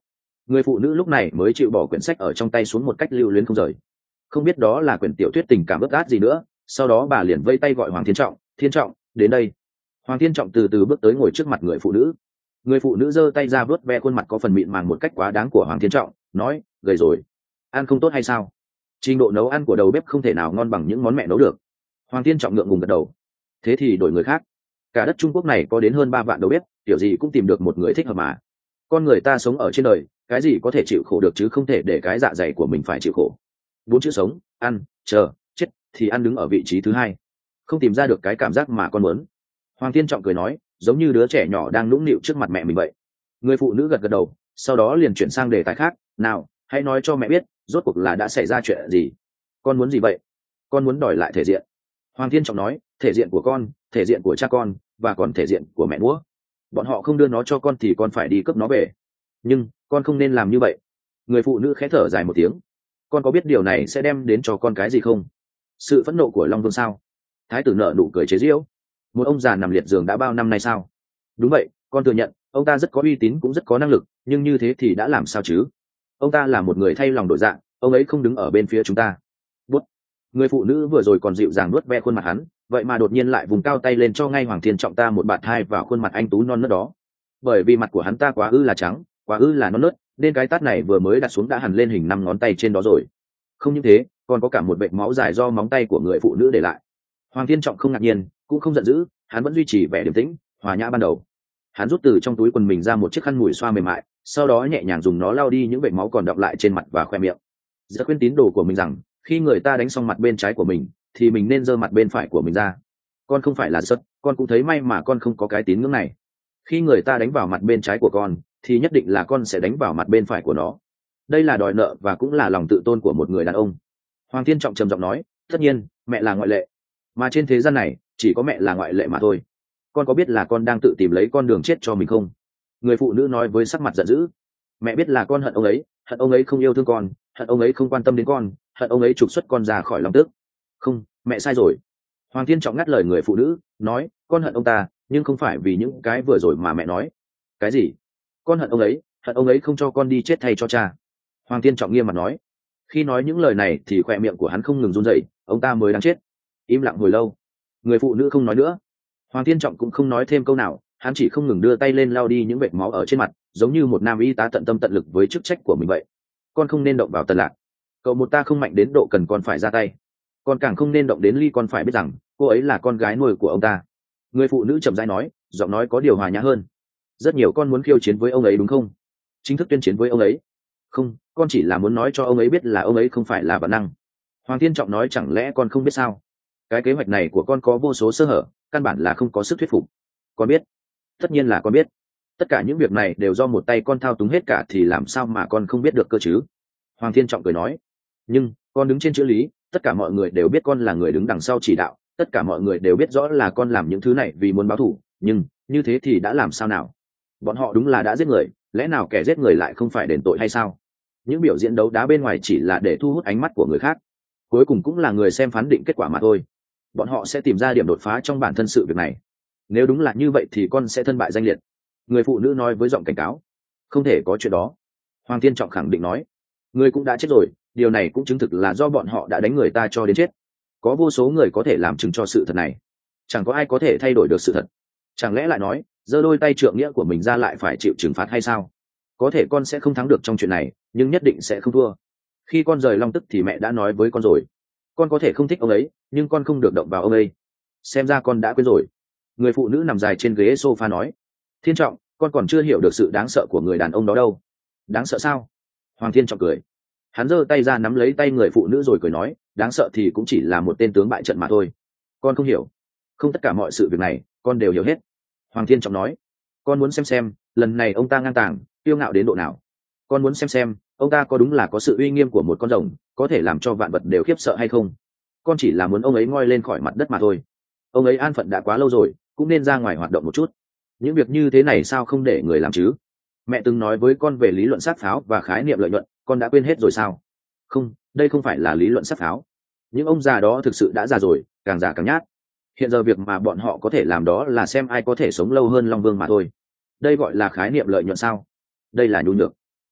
Người phụ nữ lúc này mới chịu bỏ quyển sách ở trong tay xuống một cách lưu luyến không rời. Không biết đó là quyển tiểu thuyết tình cảm ướt át gì nữa. Sau đó bà liền vây tay gọi Hoàng Thiên Trọng. Thiên Trọng, đến đây. Hoàng Thiên Trọng từ từ bước tới ngồi trước mặt người phụ nữ. Người phụ nữ giơ tay ra vuốt ve khuôn mặt có phần mịn màng một cách quá đáng của Hoàng Thiên Trọng, nói: gầy rồi, ăn không tốt hay sao? Trình độ nấu ăn của đầu bếp không thể nào ngon bằng những món mẹ nấu được. Hoàng Thiên Trọng ngượng ngùng gật đầu. Thế thì đổi người khác. Cả đất Trung Quốc này có đến hơn ba vạn đầu bếp, kiểu gì cũng tìm được một người thích hợp mà. Con người ta sống ở trên đời, cái gì có thể chịu khổ được chứ không thể để cái dạ dày của mình phải chịu khổ. Bốn chữ sống, ăn, chờ, chết thì ăn đứng ở vị trí thứ hai. Không tìm ra được cái cảm giác mà con muốn. Hoàng Thiên Trọng cười nói, giống như đứa trẻ nhỏ đang nũng nịu trước mặt mẹ mình vậy. Người phụ nữ gật gật đầu, sau đó liền chuyển sang đề tài khác. Nào, hãy nói cho mẹ biết, rốt cuộc là đã xảy ra chuyện gì? Con muốn gì vậy? Con muốn đòi lại thể diện. Hoàng Thiên Trọng nói, thể diện của con, thể diện của cha con, và còn thể diện của mẹ múa. Bọn họ không đưa nó cho con thì con phải đi cướp nó về. Nhưng con không nên làm như vậy. Người phụ nữ khẽ thở dài một tiếng. Con có biết điều này sẽ đem đến cho con cái gì không? Sự phẫn nộ của Long Vương sao? Thái tử nở nụ cười chế giễu. Một ông già nằm liệt giường đã bao năm nay sao? Đúng vậy, con thừa nhận ông ta rất có uy tín cũng rất có năng lực, nhưng như thế thì đã làm sao chứ? Ông ta là một người thay lòng đổi dạng, ông ấy không đứng ở bên phía chúng ta. Bút. Người phụ nữ vừa rồi còn dịu dàng nuốt ve khuôn mặt hắn, vậy mà đột nhiên lại vùng cao tay lên cho ngay Hoàng Thiên Trọng ta một bạt hai vào khuôn mặt anh tú non nớt đó. Bởi vì mặt của hắn ta quá ư là trắng, quá ư là non nớt, nên cái tát này vừa mới đặt xuống đã hằn lên hình năm ngón tay trên đó rồi. Không những thế, còn có cả một vệt máu dài do móng tay của người phụ nữ để lại. Hoàng Thiên Trọng không ngạc nhiên, cũng không giận dữ, hắn vẫn duy trì vẻ điềm tĩnh, hòa nhã ban đầu. Hắn rút từ trong túi quần mình ra một chiếc khăn mùi xoa mềm mại, sau đó nhẹ nhàng dùng nó lau đi những vệt máu còn đọng lại trên mặt và khoe miệng. Giờ khuyên tín đồ của mình rằng, khi người ta đánh xong mặt bên trái của mình, thì mình nên giơ mặt bên phải của mình ra. Con không phải là sất, con cũng thấy may mà con không có cái tín ngưỡng này. Khi người ta đánh vào mặt bên trái của con, thì nhất định là con sẽ đánh vào mặt bên phải của nó. Đây là đòi nợ và cũng là lòng tự tôn của một người đàn ông. Hoàng Thiên Trọng trầm giọng nói, tất nhiên, mẹ là ngoại lệ. Mà trên thế gian này, chỉ có mẹ là ngoại lệ mà thôi. Con có biết là con đang tự tìm lấy con đường chết cho mình không? Người phụ nữ nói với sắc mặt giận dữ. Mẹ biết là con hận ông ấy, hận ông ấy không yêu thương con, hận ông ấy không quan tâm đến con, hận ông ấy trục xuất con ra khỏi lòng tước. Không, mẹ sai rồi. Hoàng Thiên Trọng ngắt lời người phụ nữ, nói, con hận ông ta, nhưng không phải vì những cái vừa rồi mà mẹ nói. Cái gì? Con hận ông ấy, hận ông ấy không cho con đi chết thay cho cha. Hoàng Thiên Trọng nghiêm mặt nói. Khi nói những lời này thì khoe miệng của hắn không ngừng run rẩy, ông ta mới đáng chết. Im lặng hồi lâu, người phụ nữ không nói nữa. Hoàng Thiên Trọng cũng không nói thêm câu nào, hắn chỉ không ngừng đưa tay lên lau đi những vệt máu ở trên mặt, giống như một nam y tá tận tâm tận lực với chức trách của mình vậy. Con không nên động vào Tần Lạc. Cậu một ta không mạnh đến độ cần con phải ra tay. Con càng không nên động đến Ly, con phải biết rằng cô ấy là con gái nuôi của ông ta. Người phụ nữ chậm rãi nói, giọng nói có điều hòa nhã hơn. Rất nhiều con muốn khiêu chiến với ông ấy đúng không? Chính thức tuyên chiến với ông ấy? Không, con chỉ là muốn nói cho ông ấy biết là ông ấy không phải là bản năng. Hoàng Thiên Trọng nói, chẳng lẽ con không biết sao? Cái kế hoạch này của con có vô số sơ hở, căn bản là không có sức thuyết phục. Con biết. Tất nhiên là con biết. Tất cả những việc này đều do một tay con thao túng hết cả thì làm sao mà con không biết được cơ chứ? Hoàng Thiên Trọng cười nói. Nhưng con đứng trên chữ lý, tất cả mọi người đều biết con là người đứng đằng sau chỉ đạo, tất cả mọi người đều biết rõ là con làm những thứ này vì muốn báo thù, nhưng như thế thì đã làm sao nào? Bọn họ đúng là đã giết người, lẽ nào kẻ giết người lại không phải đền tội hay sao? Những biểu diễn đấu đá bên ngoài chỉ là để thu hút ánh mắt của người khác, cuối cùng cũng là người xem phán định kết quả mà thôi. Bọn họ sẽ tìm ra điểm đột phá trong bản thân sự việc này. Nếu đúng là như vậy thì con sẽ thân bại danh liệt. Người phụ nữ nói với giọng cảnh cáo. Không thể có chuyện đó. Hoàng Thiên Trọng khẳng định nói. Người cũng đã chết rồi, điều này cũng chứng thực là do bọn họ đã đánh người ta cho đến chết. Có vô số người có thể làm chứng cho sự thật này. Chẳng có ai có thể thay đổi được sự thật. Chẳng lẽ lại nói, giơ đôi tay trượng nghĩa của mình ra lại phải chịu trừng phạt hay sao? Có thể con sẽ không thắng được trong chuyện này, nhưng nhất định sẽ không thua. Khi con rời Long Tức thì mẹ đã nói với con rồi. Con có thể không thích ông ấy, nhưng con không được động vào ông ấy. Xem ra con đã quên rồi. Người phụ nữ nằm dài trên ghế sofa nói. Thiên Trọng, con còn chưa hiểu được sự đáng sợ của người đàn ông đó đâu. Đáng sợ sao? Hoàng Thiên Trọng cười. Hắn giơ tay ra nắm lấy tay người phụ nữ rồi cười nói, đáng sợ thì cũng chỉ là một tên tướng bại trận mà thôi. Con không hiểu. Không tất cả mọi sự việc này, con đều hiểu hết. Hoàng Thiên Trọng nói. Con muốn xem xem, lần này ông ta ngang tàng, kiêu ngạo đến độ nào. Con muốn xem xem, ông ta có đúng là có sự uy nghiêm của một con rồng, có thể làm cho vạn vật đều khiếp sợ hay không. Con chỉ là muốn ông ấy ngoi lên khỏi mặt đất mà thôi. Ông ấy an phận đã quá lâu rồi, cũng nên ra ngoài hoạt động một chút. Những việc như thế này sao không để người làm chứ? Mẹ từng nói với con về lý luận sát pháo và khái niệm lợi nhuận, con đã quên hết rồi sao? Không, đây không phải là lý luận sát pháo. Những ông già đó thực sự đã già rồi, càng già càng nhát. Hiện giờ việc mà bọn họ có thể làm đó là xem ai có thể sống lâu hơn Long Vương mà thôi. Đây gọi là khái niệm lợi nhuận sao? Đây là nhu nhược.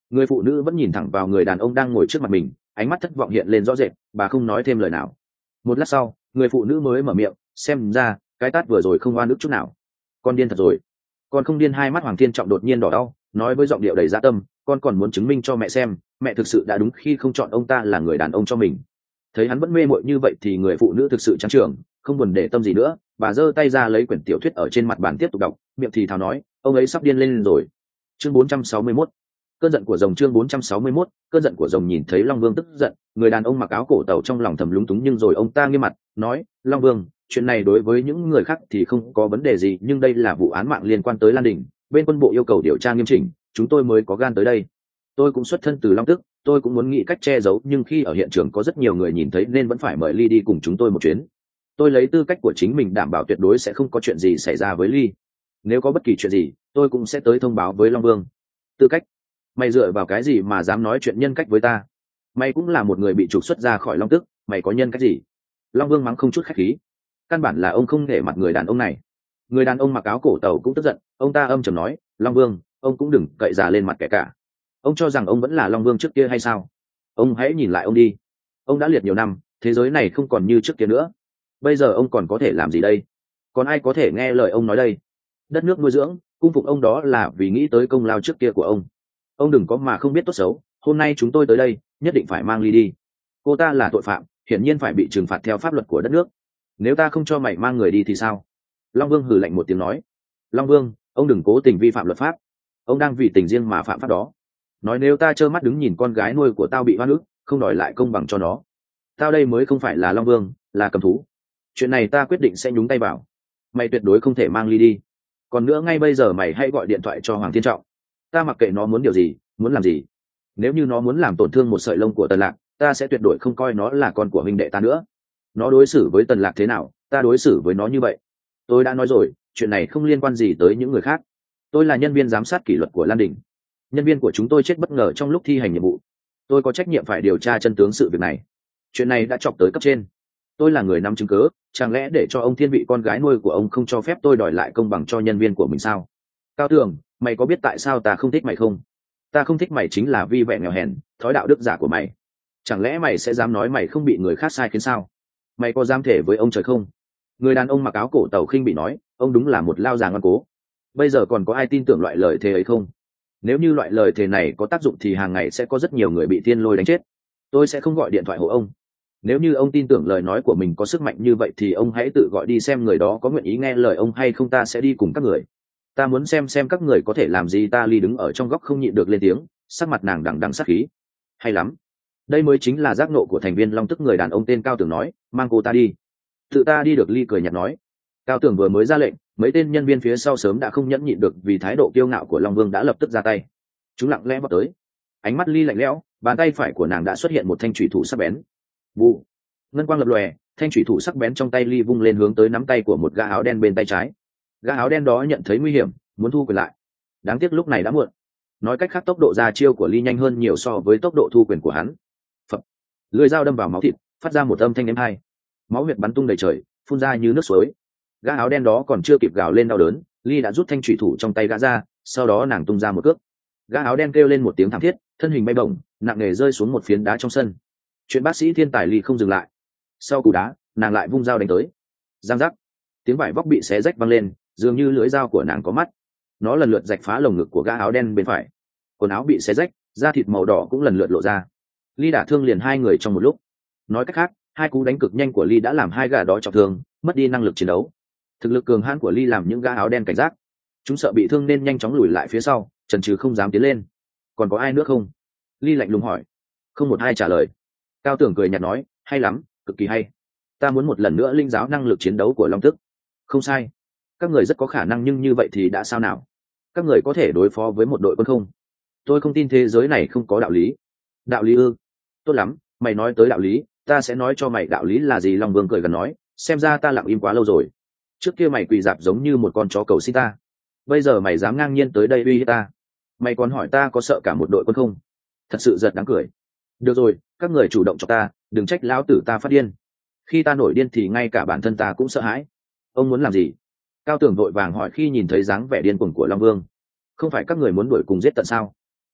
Người phụ nữ vẫn nhìn thẳng vào người đàn ông đang ngồi trước mặt mình, ánh mắt thất vọng hiện lên rõ rệt, bà không nói thêm lời nào. Một lát sau, người phụ nữ mới mở miệng, xem ra cái tát vừa rồi không oan ức chút nào. Con điên thật rồi. Con không điên. Hai mắt Hoàng Thiên Trọng đột nhiên đỏ đau, nói với giọng điệu đầy dã tâm, con còn muốn chứng minh cho mẹ xem, mẹ thực sự đã đúng khi không chọn ông ta là người đàn ông cho mình. Thấy hắn vẫn mê muội như vậy thì người phụ nữ thực sự chán trường, không buồn để tâm gì nữa, bà giơ tay ra lấy quyển tiểu thuyết ở trên mặt bàn tiếp tục đọc, miệng thì thào nói, ông ấy sắp điên lên rồi. Chương bốn trăm sáu mươi mốt, cơn giận của rồng. Chương bốn trăm sáu mươi mốt, cơn giận của rồng. Nhìn thấy Long Vương tức giận, người đàn ông mặc áo cổ tàu trong lòng thầm lúng túng, nhưng rồi ông ta nghiêm mặt nói, Long Vương, chuyện này đối với những người khác thì không có vấn đề gì, nhưng đây là vụ án mạng liên quan tới Lan Đình, bên quân bộ yêu cầu điều tra nghiêm chỉnh, chúng tôi mới có gan tới đây. Tôi cũng xuất thân từ Long Tức, tôi cũng muốn nghĩ cách che giấu, nhưng khi ở hiện trường có rất nhiều người nhìn thấy nên vẫn phải mời Ly đi cùng chúng tôi một chuyến. Tôi lấy tư cách của chính mình đảm bảo tuyệt đối sẽ không có chuyện gì xảy ra với Ly. Nếu có bất kỳ chuyện gì, tôi cũng sẽ tới thông báo với Long Vương. Tư cách? Mày dựa vào cái gì mà dám nói chuyện nhân cách với ta? Mày cũng là một người bị trục xuất ra khỏi Long Tức, mày có nhân cách gì? Long Vương mắng không chút khách khí. Căn bản là ông không nể mặt người đàn ông này. Người đàn ông mặc áo cổ tàu cũng tức giận, ông ta âm trầm nói, Long Vương, ông cũng đừng cậy già lên mặt kẻ cả. Ông cho rằng ông vẫn là Long Vương trước kia hay sao? Ông hãy nhìn lại ông đi. Ông đã liệt nhiều năm, thế giới này không còn như trước kia nữa. Bây giờ ông còn có thể làm gì đây? Còn ai có thể nghe lời ông nói đây? Đất nước nuôi dưỡng, cung phục ông đó là vì nghĩ tới công lao trước kia của ông. Ông đừng có mà không biết tốt xấu, hôm nay chúng tôi tới đây, nhất định phải mang Ly đi. Cô ta là tội phạm, hiển nhiên phải bị trừng phạt theo pháp luật của đất nước. Nếu ta không cho mày mang người đi thì sao? Long Vương hừ lạnh một tiếng nói. Long Vương, ông đừng cố tình vi phạm luật pháp. Ông đang vì tình riêng mà phạm pháp đó. Nói nếu ta trơ mắt đứng nhìn con gái nuôi của tao bị oan ức, không đòi lại công bằng cho nó, tao đây mới không phải là Long Vương, là cầm thú. Chuyện này ta quyết định sẽ nhúng tay vào. Mày tuyệt đối không thể mang Ly đi. Còn nữa, ngay bây giờ mày hãy gọi điện thoại cho Hoàng Thiên Trọng. Ta mặc kệ nó muốn điều gì, muốn làm gì. Nếu như nó muốn làm tổn thương một sợi lông của Tần Lạc, ta sẽ tuyệt đối không coi nó là con của huynh đệ ta nữa. Nó đối xử với Tần Lạc thế nào, ta đối xử với nó như vậy. Tôi đã nói rồi, chuyện này không liên quan gì tới những người khác. Tôi là nhân viên giám sát kỷ luật của Lan Đình. Nhân viên của chúng tôi chết bất ngờ trong lúc thi hành nhiệm vụ. Tôi có trách nhiệm phải điều tra chân tướng sự việc này. Chuyện này đã chọc tới cấp trên. Tôi là người nắm chứng cớ, chẳng lẽ để cho ông thiên vị con gái nuôi của ông không cho phép tôi đòi lại công bằng cho nhân viên của mình sao? Cao Tường, mày có biết tại sao ta không thích mày không? Ta không thích mày chính là vì vẻ nghèo hèn, thói đạo đức giả của mày. Chẳng lẽ mày sẽ dám nói mày không bị người khác sai khiến sao? Mày có dám thể với ông trời không? Người đàn ông mặc áo cổ tàu khinh bị nói, ông đúng là một lao già ngoan cố. Bây giờ còn có ai tin tưởng loại lời thề ấy không? Nếu như loại lời thề này có tác dụng thì hàng ngày sẽ có rất nhiều người bị thiên lôi đánh chết. Tôi sẽ không gọi điện thoại hộ ông. Nếu như ông tin tưởng lời nói của mình có sức mạnh như vậy thì ông hãy tự gọi đi xem người đó có nguyện ý nghe lời ông hay không, ta sẽ đi cùng các người. Ta muốn xem xem các người có thể làm gì. Ta Ly đứng ở trong góc không nhịn được lên tiếng, sắc mặt nàng đằng đằng sát khí. Hay lắm, đây mới chính là giác nộ của thành viên Long Tức. Người đàn ông tên Cao Tường nói, mang cô ta đi. Tự ta đi được. Ly cười nhạt nói. Cao Tường vừa mới ra lệnh, mấy tên nhân viên phía sau sớm đã không nhẫn nhịn được vì thái độ kiêu ngạo của Long Vương đã lập tức ra tay. Chúng lặng lẽ vào tới. Ánh mắt Ly lạnh lẽo, bàn tay phải của nàng đã xuất hiện một thanh thủy thủ sắc bén. Vụ, ngân quang lập lòe, thanh thủy thủ sắc bén trong tay Ly vung lên hướng tới nắm tay của một gã áo đen bên tay trái. Gã áo đen đó nhận thấy nguy hiểm, muốn thu quyền lại. Đáng tiếc lúc này đã muộn. Nói cách khác, tốc độ ra chiêu của Ly nhanh hơn nhiều so với tốc độ thu quyền của hắn. Phập, lưỡi dao đâm vào máu thịt, phát ra một âm thanh êm hai. Máu huyết bắn tung đầy trời, phun ra như nước suối. Gã áo đen đó còn chưa kịp gào lên đau đớn, Ly đã rút thanh thủy thủ trong tay gã ra, sau đó nàng tung ra một cước. Gã áo đen kêu lên một tiếng thảm thiết, thân hình bay bổng, nặng nề rơi xuống một phiến đá trong sân. Chuyện bác sĩ thiên tài Ly không dừng lại. Sau cú đá, nàng lại vung dao đánh tới. Giang giác, tiếng vải vóc bị xé rách văng lên, dường như lưỡi dao của nàng có mắt. Nó lần lượt rạch phá lồng ngực của gã áo đen bên phải. Quần áo bị xé rách, da thịt màu đỏ cũng lần lượt lộ ra. Ly đả thương liền hai người trong một lúc. Nói cách khác, hai cú đánh cực nhanh của Ly đã làm hai gã đó trọng thương, mất đi năng lực chiến đấu. Thực lực cường hãn của Ly làm những gã áo đen cảnh giác. Chúng sợ bị thương nên nhanh chóng lùi lại phía sau, chần chừ không dám tiến lên. Còn có ai nữa không? Ly lạnh lùng hỏi. Không một ai trả lời. Cao Tưởng cười nhạt nói, hay lắm, cực kỳ hay. Ta muốn một lần nữa linh giáo năng lực chiến đấu của Long Tức. Không sai, các người rất có khả năng, nhưng như vậy thì đã sao nào? Các người có thể đối phó với một đội quân không? Tôi không tin thế giới này không có đạo lý. Đạo lý ư? Tốt lắm, mày nói tới đạo lý, ta sẽ nói cho mày đạo lý là gì. Long Vương cười gần nói, xem ra ta lặng im quá lâu rồi. Trước kia mày quỳ dạp giống như một con chó cầu xin ta, bây giờ mày dám ngang nhiên tới đây uy hiếp ta. Mày còn hỏi ta có sợ cả một đội quân không? Thật sự giật đáng cười. Được rồi, các người chủ động cho ta, đừng trách lão tử ta phát điên. Khi ta nổi điên thì ngay cả bản thân ta cũng sợ hãi. Ông muốn làm gì? Cao Tường vội vàng hỏi khi nhìn thấy dáng vẻ điên cuồng của Long Vương. Không phải các người muốn đuổi cùng giết tận sao?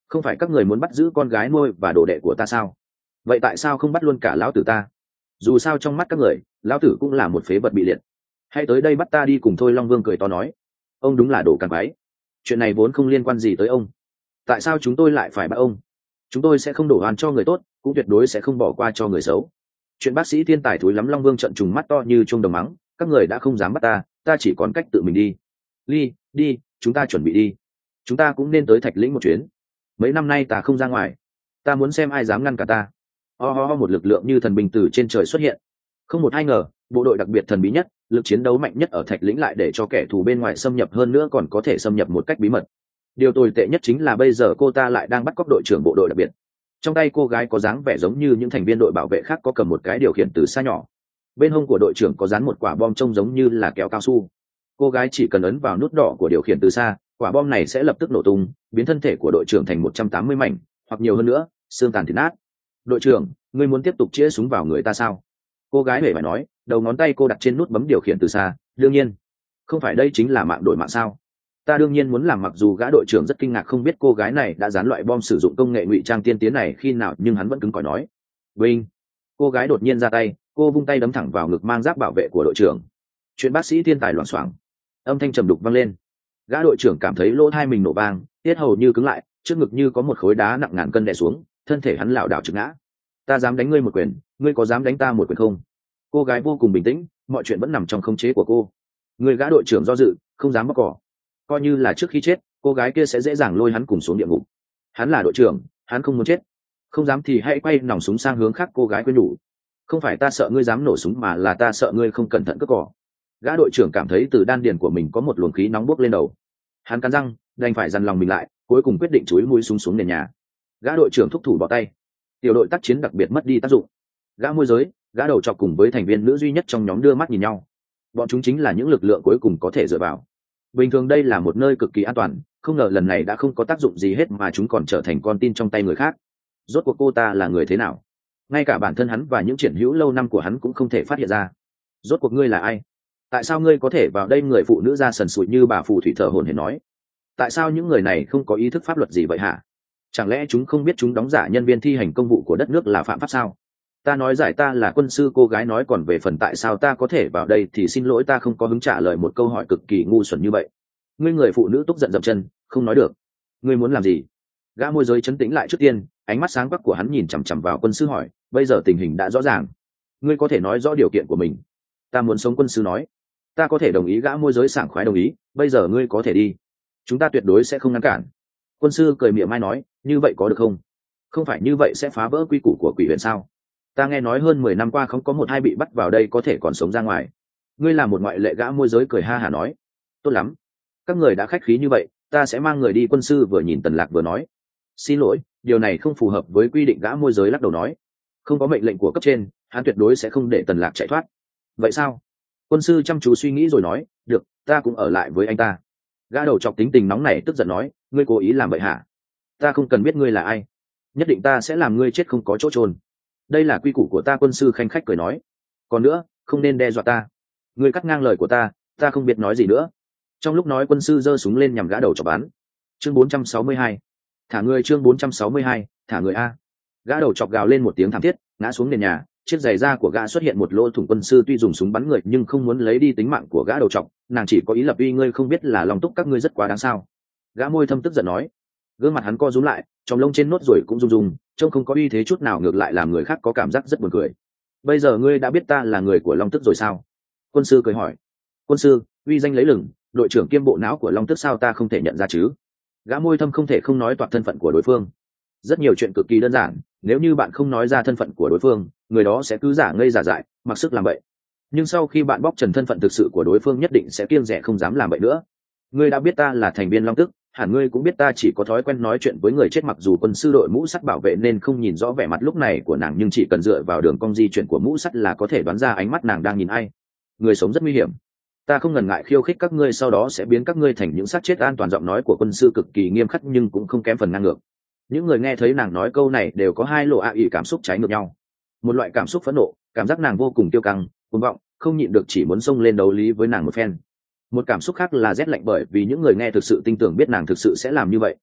không phải các người muốn bắt giữ con gái nuôi và đồ đệ của ta sao? Vậy tại sao không bắt luôn cả lão tử ta? Dù sao trong mắt các người, lão tử cũng là một phế vật bị liệt. Hãy tới đây bắt ta đi cùng thôi. Long Vương cười to nói. Ông đúng là đồ càng quái. Chuyện này vốn không liên quan gì tới ông. Tại sao chúng tôi lại phải bắt ông? Chúng tôi sẽ không đổ oan cho người tốt, cũng tuyệt đối sẽ không bỏ qua cho người xấu. Chuyện bác sĩ thiên tài thúi lắm. Long Vương trợn trùng mắt to như chuông đồng mắng. Các người đã không dám bắt ta, ta chỉ còn cách tự mình đi. Ly, đi, chúng ta chuẩn bị đi. Chúng ta cũng nên tới Thạch Lĩnh một chuyến. Mấy năm nay ta không ra ngoài, ta muốn xem ai dám ngăn cả ta. Ho ho ho, một lực lượng như thần binh từ trên trời xuất hiện. Không một ai ngờ, bộ đội đặc biệt thần bí nhất, lực chiến đấu mạnh nhất ở Thạch Lĩnh lại để cho kẻ thù bên ngoài xâm nhập, hơn nữa còn có thể xâm nhập một cách bí mật. Điều tồi tệ nhất chính là bây giờ cô ta lại đang bắt cóc đội trưởng bộ đội đặc biệt. Trong tay cô gái có dáng vẻ giống như những thành viên đội bảo vệ khác, có cầm một cái điều khiển từ xa nhỏ. Bên hông của đội trưởng có dán một quả bom trông giống như là kéo cao su. Cô gái chỉ cần ấn vào nút đỏ của điều khiển từ xa, quả bom này sẽ lập tức nổ tung, biến thân thể của đội trưởng thành một trăm tám mươi mảnh hoặc nhiều hơn nữa, xương tàn thịt nát. Đội trưởng, ngươi muốn tiếp tục chĩa súng vào người ta sao? Cô gái hề phải nói, đầu ngón tay cô đặt trên nút bấm điều khiển từ xa. Đương nhiên, không phải đây chính là mạng đổi mạng sao? Ta đương nhiên muốn làm. Mặc dù gã đội trưởng rất kinh ngạc không biết cô gái này đã dán loại bom sử dụng công nghệ ngụy trang tiên tiến này khi nào, nhưng hắn vẫn cứng cỏi nói. Vinh! Cô gái đột nhiên ra tay, cô vung tay đấm thẳng vào ngực mang giáp bảo vệ của đội trưởng. Chuyện bác sĩ thiên tài loảng xoảng, âm thanh trầm đục vang lên. Gã đội trưởng cảm thấy lỗ tai mình nổ vang, tiết hầu như cứng lại, trước ngực như có một khối đá nặng ngàn cân đè xuống, thân thể hắn lảo đảo trực ngã. Ta dám đánh ngươi một quyền, ngươi có dám đánh ta một quyền không? Cô gái vô cùng bình tĩnh, mọi chuyện vẫn nằm trong khống chế của cô. Người gã đội trưởng do dự, không dám bóc cỏ. Coi như là trước khi chết, cô gái kia sẽ dễ dàng lôi hắn cùng xuống địa ngục. Hắn là đội trưởng, hắn không muốn chết. Không dám thì hãy quay nòng súng sang hướng khác. Cô gái khuyên nhủ. Không phải ta sợ ngươi dám nổ súng, mà là ta sợ ngươi không cẩn thận cất cỏ. Gã đội trưởng cảm thấy từ đan điền của mình có một luồng khí nóng bốc lên đầu. Hắn cắn răng, đành phải dằn lòng mình lại, cuối cùng quyết định chúi mũi súng xuống nền nhà. Gã đội trưởng thúc thủ bỏ tay. Tiểu đội tác chiến đặc biệt mất đi tác dụng. Gã môi giới, gã đầu chọc cùng với thành viên nữ duy nhất trong nhóm đưa mắt nhìn nhau. Bọn chúng chính là những lực lượng cuối cùng có thể dựa vào. Bình thường đây là một nơi cực kỳ an toàn, không ngờ lần này đã không có tác dụng gì hết mà chúng còn trở thành con tin trong tay người khác. Rốt cuộc cô ta là người thế nào? Ngay cả bản thân hắn và những triển hữu lâu năm của hắn cũng không thể phát hiện ra. Rốt cuộc ngươi là ai? Tại sao ngươi có thể vào đây? Người phụ nữ da sần sùi như bà phù thủy thở hổn hển nói. Tại sao những người này không có ý thức pháp luật gì vậy hả? Chẳng lẽ chúng không biết chúng đóng giả nhân viên thi hành công vụ của đất nước là phạm pháp sao? Ta nói giải, ta là quân sư. Cô gái nói. Còn về phần tại sao ta có thể vào đây thì xin lỗi, ta không có hứng trả lời một câu hỏi cực kỳ ngu xuẩn như vậy. Ngươi người phụ nữ tức giận dậm chân, không nói được. Ngươi muốn làm gì? Gã môi giới trấn tĩnh lại trước tiên, ánh mắt sáng quắc của hắn nhìn chằm chằm vào quân sư hỏi. Bây giờ tình hình đã rõ ràng, ngươi có thể nói rõ điều kiện của mình. Ta muốn sống. Quân sư nói. Ta có thể đồng ý. Gã môi giới sảng khoái đồng ý. Bây giờ ngươi có thể đi, chúng ta tuyệt đối sẽ không ngăn cản. Quân sư cười mỉa mai nói. Như vậy có được không? Không phải như vậy sẽ phá vỡ quy củ của quỷ huyện sao? Ta nghe nói hơn mười năm qua không có một hai bị bắt vào đây có thể còn sống ra ngoài. Ngươi là một ngoại lệ. Gã môi giới cười ha hả nói. Tốt lắm, các người đã khách khí như vậy, ta sẽ mang người đi. Quân sư vừa nhìn Tần Lạc vừa nói. Xin lỗi, điều này không phù hợp với quy định. Gã môi giới lắc đầu nói. Không có mệnh lệnh của cấp trên, hắn tuyệt đối sẽ không để Tần Lạc chạy thoát. Vậy sao? Quân sư chăm chú suy nghĩ rồi nói. Được, ta cũng ở lại với anh ta. Gã đầu chọc tính tình nóng này tức giận nói. Ngươi cố ý làm vậy hả? Ta không cần biết ngươi là ai, nhất định ta sẽ làm ngươi chết không có chỗ chôn. Đây là quy củ của ta. Quân sư khanh khách cười nói. Còn nữa, không nên đe dọa ta. Ngươi cắt ngang lời của ta, ta không biết nói gì nữa. Trong lúc nói, quân sư giơ súng lên nhằm gã đầu chọc bắn. Chương bốn trăm sáu mươi hai, thả người. Chương bốn trăm sáu mươi hai, thả người a. Gã đầu chọc gào lên một tiếng thảm thiết, ngã xuống nền nhà. Chiếc giày da của gã xuất hiện một lỗ thủng. Quân sư tuy dùng súng bắn người nhưng không muốn lấy đi tính mạng của gã đầu chọc, nàng chỉ có ý lập uy. Ngươi không biết là lòng túc các ngươi rất quá đáng sao? Gã môi thâm tức giận nói. Gương mặt hắn co rúm lại, tròng lông trên nốt ruồi cũng rung rung, trông không có uy thế chút nào, ngược lại làm người khác có cảm giác rất buồn cười. Bây giờ ngươi đã biết ta là người của Long Tức rồi sao? Quân sư cười hỏi. Quân sư, uy danh lấy lừng, đội trưởng kiêm bộ não của Long Tức, sao ta không thể nhận ra chứ? Gã môi thâm không thể không nói toạc thân phận của đối phương. Rất nhiều chuyện cực kỳ đơn giản, nếu như bạn không nói ra thân phận của đối phương, người đó sẽ cứ giả ngây giả dại, mặc sức làm vậy. Nhưng sau khi bạn bóc trần thân phận thực sự của đối phương, nhất định sẽ kiêng dè không dám làm vậy nữa. Ngươi đã biết ta là thành viên Long Tức, hẳn ngươi cũng biết ta chỉ có thói quen nói chuyện với người chết. Mặc dù quân sư đội mũ sắt bảo vệ nên không nhìn rõ vẻ mặt lúc này của nàng, nhưng chỉ cần dựa vào đường cong di chuyển của mũ sắt là có thể đoán ra ánh mắt nàng đang nhìn ai. Người sống rất nguy hiểm, ta không ngần ngại khiêu khích các ngươi, sau đó sẽ biến các ngươi thành những xác chết an toàn. Giọng nói của quân sư cực kỳ nghiêm khắc nhưng cũng không kém phần ngang ngược. Những người nghe thấy nàng nói câu này đều có hai lộ ạ ỉ cảm xúc trái ngược nhau. Một loại cảm xúc phẫn nộ, cảm giác nàng vô cùng tiêu căng, cuồng vọng, không nhịn được chỉ muốn xông lên đấu lý với nàng một phen. Một cảm xúc khác là rét lạnh, bởi vì những người nghe thực sự tin tưởng biết nàng thực sự sẽ làm như vậy.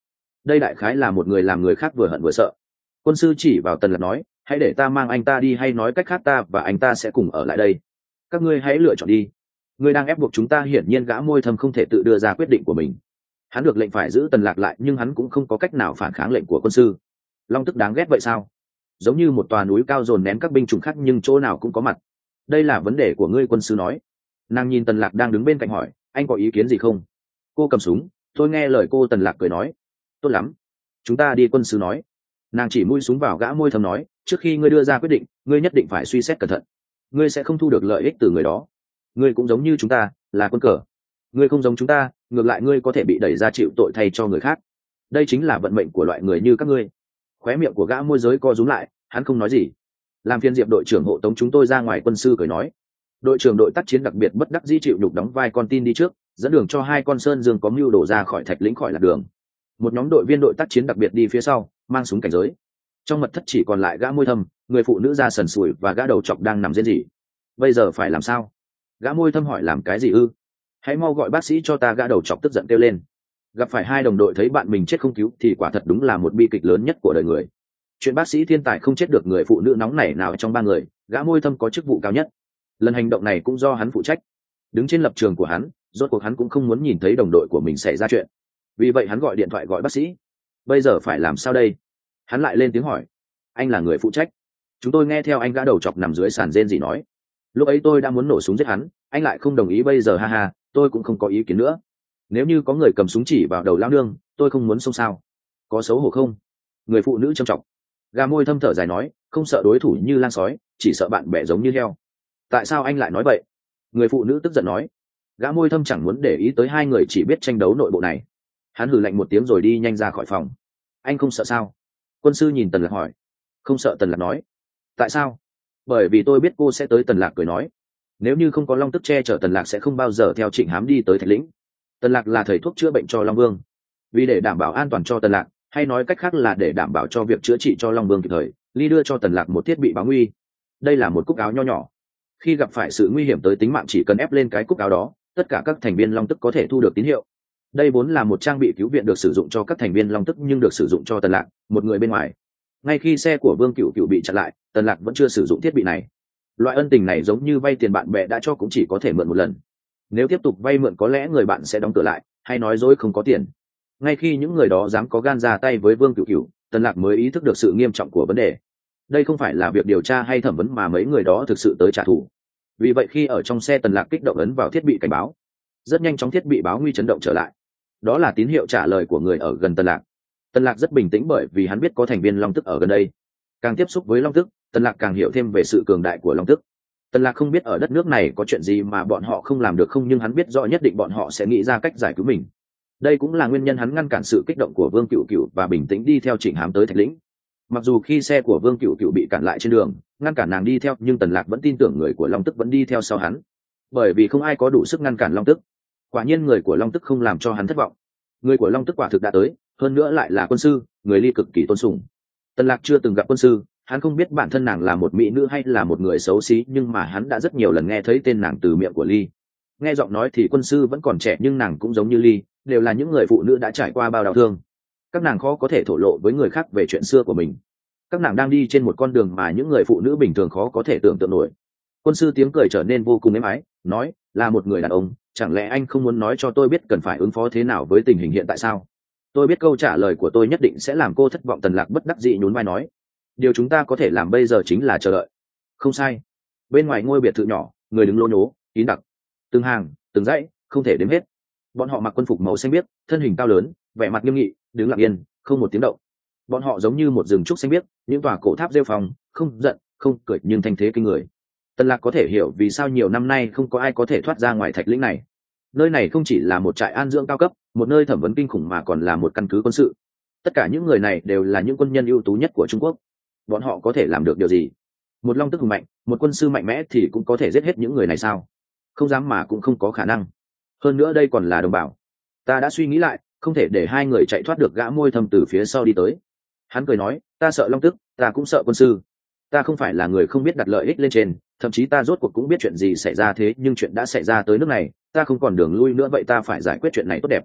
đây đại khái là một người làm người khác vừa hận vừa sợ. Quân sư chỉ vào Tần Lạc nói, hãy để ta mang anh ta đi, hay nói cách khác ta và anh ta sẽ cùng ở lại đây. Các ngươi hãy lựa chọn đi. Ngươi đang ép buộc chúng ta. Hiển nhiên gã môi thâm không thể tự đưa ra quyết định của mình. Hắn được lệnh phải giữ Tần Lạc lại, nhưng hắn cũng không có cách nào phản kháng lệnh của quân sư. Long tức đáng ghét vậy sao? Giống như một tòa núi cao dồn nén các binh chủng khác, nhưng chỗ nào cũng có mặt. Đây là vấn đề của ngươi, quân sư nói. Nàng nhìn Tần Lạc đang đứng bên cạnh hỏi, anh có ý kiến gì không? Cô cầm súng. Tôi nghe lời cô. Tần Lạc cười nói, tốt lắm, chúng ta đi. Quân sư nói. Nàng chỉ mũi súng vào gã môi thâm nói, trước khi ngươi đưa ra quyết định, ngươi nhất định phải suy xét cẩn thận. Ngươi sẽ không thu được lợi ích từ người đó. Ngươi cũng giống như chúng ta, là quân cờ. Ngươi không giống chúng ta, ngược lại ngươi có thể bị đẩy ra chịu tội thay cho người khác. Đây chính là vận mệnh của loại người như các ngươi. Khóe miệng của gã môi giới co rúm lại, hắn không nói gì. Làm phiên Diệp đội trưởng hộ tống chúng tôi ra ngoài. Quân sư cười nói. Đội trưởng đội tác chiến đặc biệt bất đắc dĩ chịu nhục đóng vai con tin đi trước, dẫn đường cho hai con sơn dương có mưu đổ ra khỏi thạch lĩnh, khỏi lạc đường. Một nhóm đội viên đội tác chiến đặc biệt đi phía sau, mang súng cảnh giới. Trong mật thất chỉ còn lại gã môi thâm, người phụ nữ da sần sùi và gã đầu chọc đang nằm rên rỉ. Bây giờ phải làm sao? Gã môi thâm hỏi. Làm cái gì ư? Hãy mau gọi bác sĩ cho ta. Gã đầu chọc tức giận kêu lên. Gặp phải hai đồng đội thấy bạn mình chết không cứu thì quả thật đúng là một bi kịch lớn nhất của đời người. Chuyện bác sĩ thiên tài không chết được người phụ nữ nóng nảy nào trong ba người, gã môi thâm có chức vụ cao nhất. Lần hành động này cũng do hắn phụ trách. Đứng trên lập trường của hắn, rốt cuộc hắn cũng không muốn nhìn thấy đồng đội của mình xảy ra chuyện. Vì vậy hắn gọi điện thoại gọi bác sĩ. Bây giờ phải làm sao đây? Hắn lại lên tiếng hỏi. Anh là người phụ trách. Chúng tôi nghe theo anh. Gã đầu chọc nằm dưới sàn rên rỉ nói. Lúc ấy tôi đã muốn nổ súng giết hắn, anh lại không đồng ý. Bây giờ ha ha, tôi cũng không có ý kiến nữa. Nếu như có người cầm súng chỉ vào đầu lao nương, tôi không muốn xông sao? Có xấu hổ không? Người phụ nữ trầm trọng. Gà môi thâm thở dài nói, không sợ đối thủ như lang sói, chỉ sợ bạn bè giống như heo. Tại sao anh lại nói vậy? Người phụ nữ tức giận nói. Gã môi thâm chẳng muốn để ý tới hai người chỉ biết tranh đấu nội bộ này. Hắn hừ lạnh một tiếng rồi đi nhanh ra khỏi phòng. Anh không sợ sao? Quân sư nhìn Tần Lạc hỏi. Không sợ. Tần Lạc nói. Tại sao? Bởi vì tôi biết cô sẽ tới. Tần Lạc cười nói. Nếu như không có long tức che chở, Tần Lạc sẽ không bao giờ theo Trịnh Hám đi tới Thạch Lĩnh. Tần Lạc là thầy thuốc chữa bệnh cho Long Vương. Vì để đảm bảo an toàn cho Tần Lạc, hay nói cách khác là để đảm bảo cho việc chữa trị cho Long Vương kịp thời, Ly đưa cho Tần Lạc một thiết bị báo nguy. Đây là một cúc áo nho nhỏ. Khi gặp phải sự nguy hiểm tới tính mạng, chỉ cần ép lên cái cúc áo đó, tất cả các thành viên Long Tức có thể thu được tín hiệu. Đây vốn là một trang bị cứu viện được sử dụng cho các thành viên Long Tức, nhưng được sử dụng cho Tần Lạc, một người bên ngoài. Ngay khi xe của Vương Cửu Cửu bị chặn lại, Tần Lạc vẫn chưa sử dụng thiết bị này. Loại ân tình này giống như vay tiền bạn bè đã cho cũng chỉ có thể mượn một lần. Nếu tiếp tục vay mượn có lẽ người bạn sẽ đóng cửa lại, hay nói dối không có tiền. Ngay khi những người đó dám có gan ra tay với Vương Cửu Cửu, Tần Lạc mới ý thức được sự nghiêm trọng của vấn đề. Đây không phải là việc điều tra hay thẩm vấn mà mấy người đó thực sự tới trả thù. Vì vậy khi ở trong xe, Tần Lạc kích động ấn vào thiết bị cảnh báo. Rất nhanh chóng thiết bị báo nguy chấn động trở lại. Đó là tín hiệu trả lời của người ở gần Tần Lạc. Tần Lạc rất bình tĩnh bởi vì hắn biết có thành viên Long Tức ở gần đây. Càng tiếp xúc với Long Tức, Tần Lạc càng hiểu thêm về sự cường đại của Long Tức. Tần Lạc không biết ở đất nước này có chuyện gì mà bọn họ không làm được không, nhưng hắn biết rõ nhất định bọn họ sẽ nghĩ ra cách giải cứu mình. Đây cũng là nguyên nhân hắn ngăn cản sự kích động của Vương Cửu Cửu và bình tĩnh đi theo Trịnh Hám tới Thạch Lĩnh. Mặc dù khi xe của Vương Cửu Cửu bị cản lại trên đường, ngăn cản nàng đi theo, nhưng Tần Lạc vẫn tin tưởng người của Long Tức vẫn đi theo sau hắn, bởi vì không ai có đủ sức ngăn cản Long Tức. Quả nhiên người của Long Tức không làm cho hắn thất vọng. Người của Long Tức quả thực đã tới, hơn nữa lại là quân sư, người Ly cực kỳ tôn sùng. Tần Lạc chưa từng gặp quân sư, hắn không biết bản thân nàng là một mỹ nữ hay là một người xấu xí, nhưng mà hắn đã rất nhiều lần nghe thấy tên nàng từ miệng của Ly. Nghe giọng nói thì quân sư vẫn còn trẻ, nhưng nàng cũng giống như Ly, đều là những người phụ nữ đã trải qua bao đau thương. Các nàng khó có thể thổ lộ với người khác về chuyện xưa của mình. Các nàng đang đi trên một con đường mà những người phụ nữ bình thường khó có thể tưởng tượng nổi. Quân sư tiếng cười trở nên vô cùng êm ái, nói, là một người đàn ông, chẳng lẽ anh không muốn nói cho tôi biết cần phải ứng phó thế nào với tình hình hiện tại sao? Tôi biết câu trả lời của tôi nhất định sẽ làm cô thất vọng. Tần Lạc bất đắc dĩ nhún vai nói, điều chúng ta có thể làm bây giờ chính là chờ đợi. Không sai. Bên ngoài ngôi biệt thự nhỏ, người đứng lố nhố, kín đặc, từng hàng, từng dãy, không thể đếm hết. Bọn họ mặc quân phục màu xanh biếc, thân hình cao lớn, vẻ mặt nghiêm nghị, đứng lặng yên, không một tiếng động. Bọn họ giống như một rừng trúc xanh biếc, những tòa cổ tháp rêu phong, không giận, không cười, nhưng thanh thế kinh người. Tần Lạc có thể hiểu vì sao nhiều năm nay không có ai có thể thoát ra ngoài Thạch Lĩnh này. Nơi này không chỉ là một trại an dưỡng cao cấp, một nơi thẩm vấn kinh khủng, mà còn là một căn cứ quân sự. Tất cả những người này đều là những quân nhân ưu tú nhất của Trung Quốc. Bọn họ có thể làm được điều gì? Một Long Tức hùng mạnh, một quân sư mạnh mẽ thì cũng có thể giết hết những người này sao? Không dám mà cũng không có khả năng. Hơn nữa đây còn là đồng bào. Ta đã suy nghĩ lại, không thể để hai người chạy thoát được. Gã môi thâm từ phía sau đi tới. Hắn cười nói, ta sợ Long Tức, ta cũng sợ quân sư. Ta không phải là người không biết đặt lợi ích lên trên, thậm chí ta rốt cuộc cũng biết chuyện gì xảy ra, thế nhưng chuyện đã xảy ra tới nước này, ta không còn đường lui nữa, vậy ta phải giải quyết chuyện này tốt đẹp.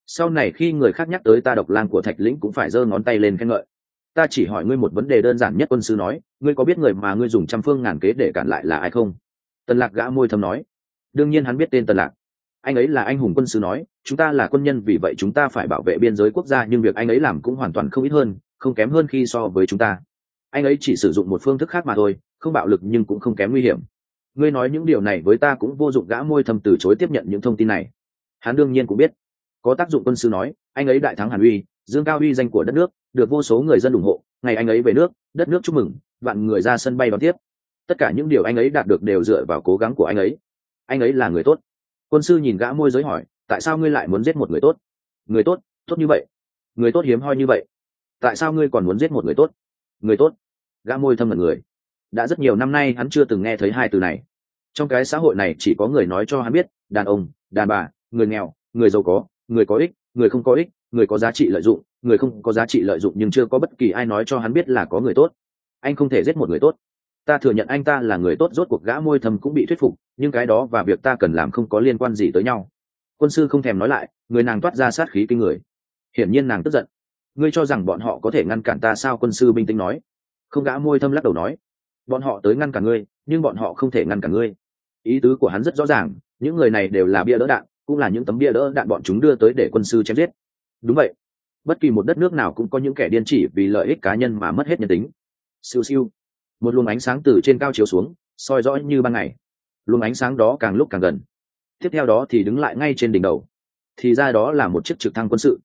sau này khi người khác nhắc tới ta độc lang của Thạch Lĩnh cũng phải giơ ngón tay lên khen ngợi. Ta chỉ hỏi ngươi một vấn đề đơn giản nhất, quân sư nói, ngươi có biết người mà ngươi dùng trăm phương ngàn kế để cản lại là ai không? Tần Lạc gã môi thầm nói, đương nhiên hắn biết tên Tần Lạc. Anh ấy là anh hùng. Quân sư nói, chúng ta là quân nhân, vì vậy chúng ta phải bảo vệ biên giới quốc gia, nhưng việc anh ấy làm cũng hoàn toàn không ít hơn, không kém hơn khi so với chúng ta. Anh ấy chỉ sử dụng một phương thức khác mà thôi, không bạo lực nhưng cũng không kém nguy hiểm. Ngươi nói những điều này với ta cũng vô dụng. Gã môi thầm từ chối tiếp nhận những thông tin này. Hắn đương nhiên cũng biết có tác dụng. Quân sư nói, anh ấy đại thắng Hàn Uy, dương cao uy danh của đất nước, được vô số người dân ủng hộ. Ngày anh ấy về nước, đất nước chúc mừng, vạn người ra sân bay đón tiếp. Tất cả những điều anh ấy đạt được đều dựa vào cố gắng của anh ấy. Anh ấy là người tốt. Quân sư nhìn gã môi giới hỏi, tại sao ngươi lại muốn giết một người tốt? Người tốt? Tốt như vậy? Người tốt hiếm hoi như vậy, tại sao ngươi còn muốn giết một người tốt? Người tốt? Gã môi thâm ngẩn người. Đã rất nhiều năm nay hắn chưa từng nghe thấy hai từ này. Trong cái xã hội này chỉ có người nói cho hắn biết đàn ông, đàn bà, người nghèo, người giàu có, người có ích, người không có ích, người có giá trị lợi dụng, người không có giá trị lợi dụng, nhưng chưa có bất kỳ ai nói cho hắn biết là có người tốt. Anh không thể giết một người tốt. Ta thừa nhận anh ta là người tốt. Rốt cuộc gã môi thâm cũng bị thuyết phục, nhưng cái đó và việc ta cần làm không có liên quan gì tới nhau. Quân sư không thèm nói lại, người nàng toát ra sát khí kinh người. Hiển nhiên nàng tức giận. Ngươi cho rằng bọn họ có thể ngăn cản ta sao? Quân sư bình tĩnh nói. Không. Gã môi thâm lắc đầu nói, bọn họ tới ngăn cản ngươi, nhưng bọn họ không thể ngăn cản ngươi. Ý tứ của hắn rất rõ ràng, những người này đều là bia đỡ đạn, cũng là những tấm bia đỡ đạn bọn chúng đưa tới để quân sư chém giết. Đúng vậy, bất kỳ một đất nước nào cũng có những kẻ điên chỉ vì lợi ích cá nhân mà mất hết nhân tính. Siêu siêu, một luồng ánh sáng từ trên cao chiếu xuống, soi rõ như ban ngày. Luồng ánh sáng đó càng lúc càng gần, tiếp theo đó thì đứng lại ngay trên đỉnh đầu. Thì ra đó là một chiếc trực thăng quân sự.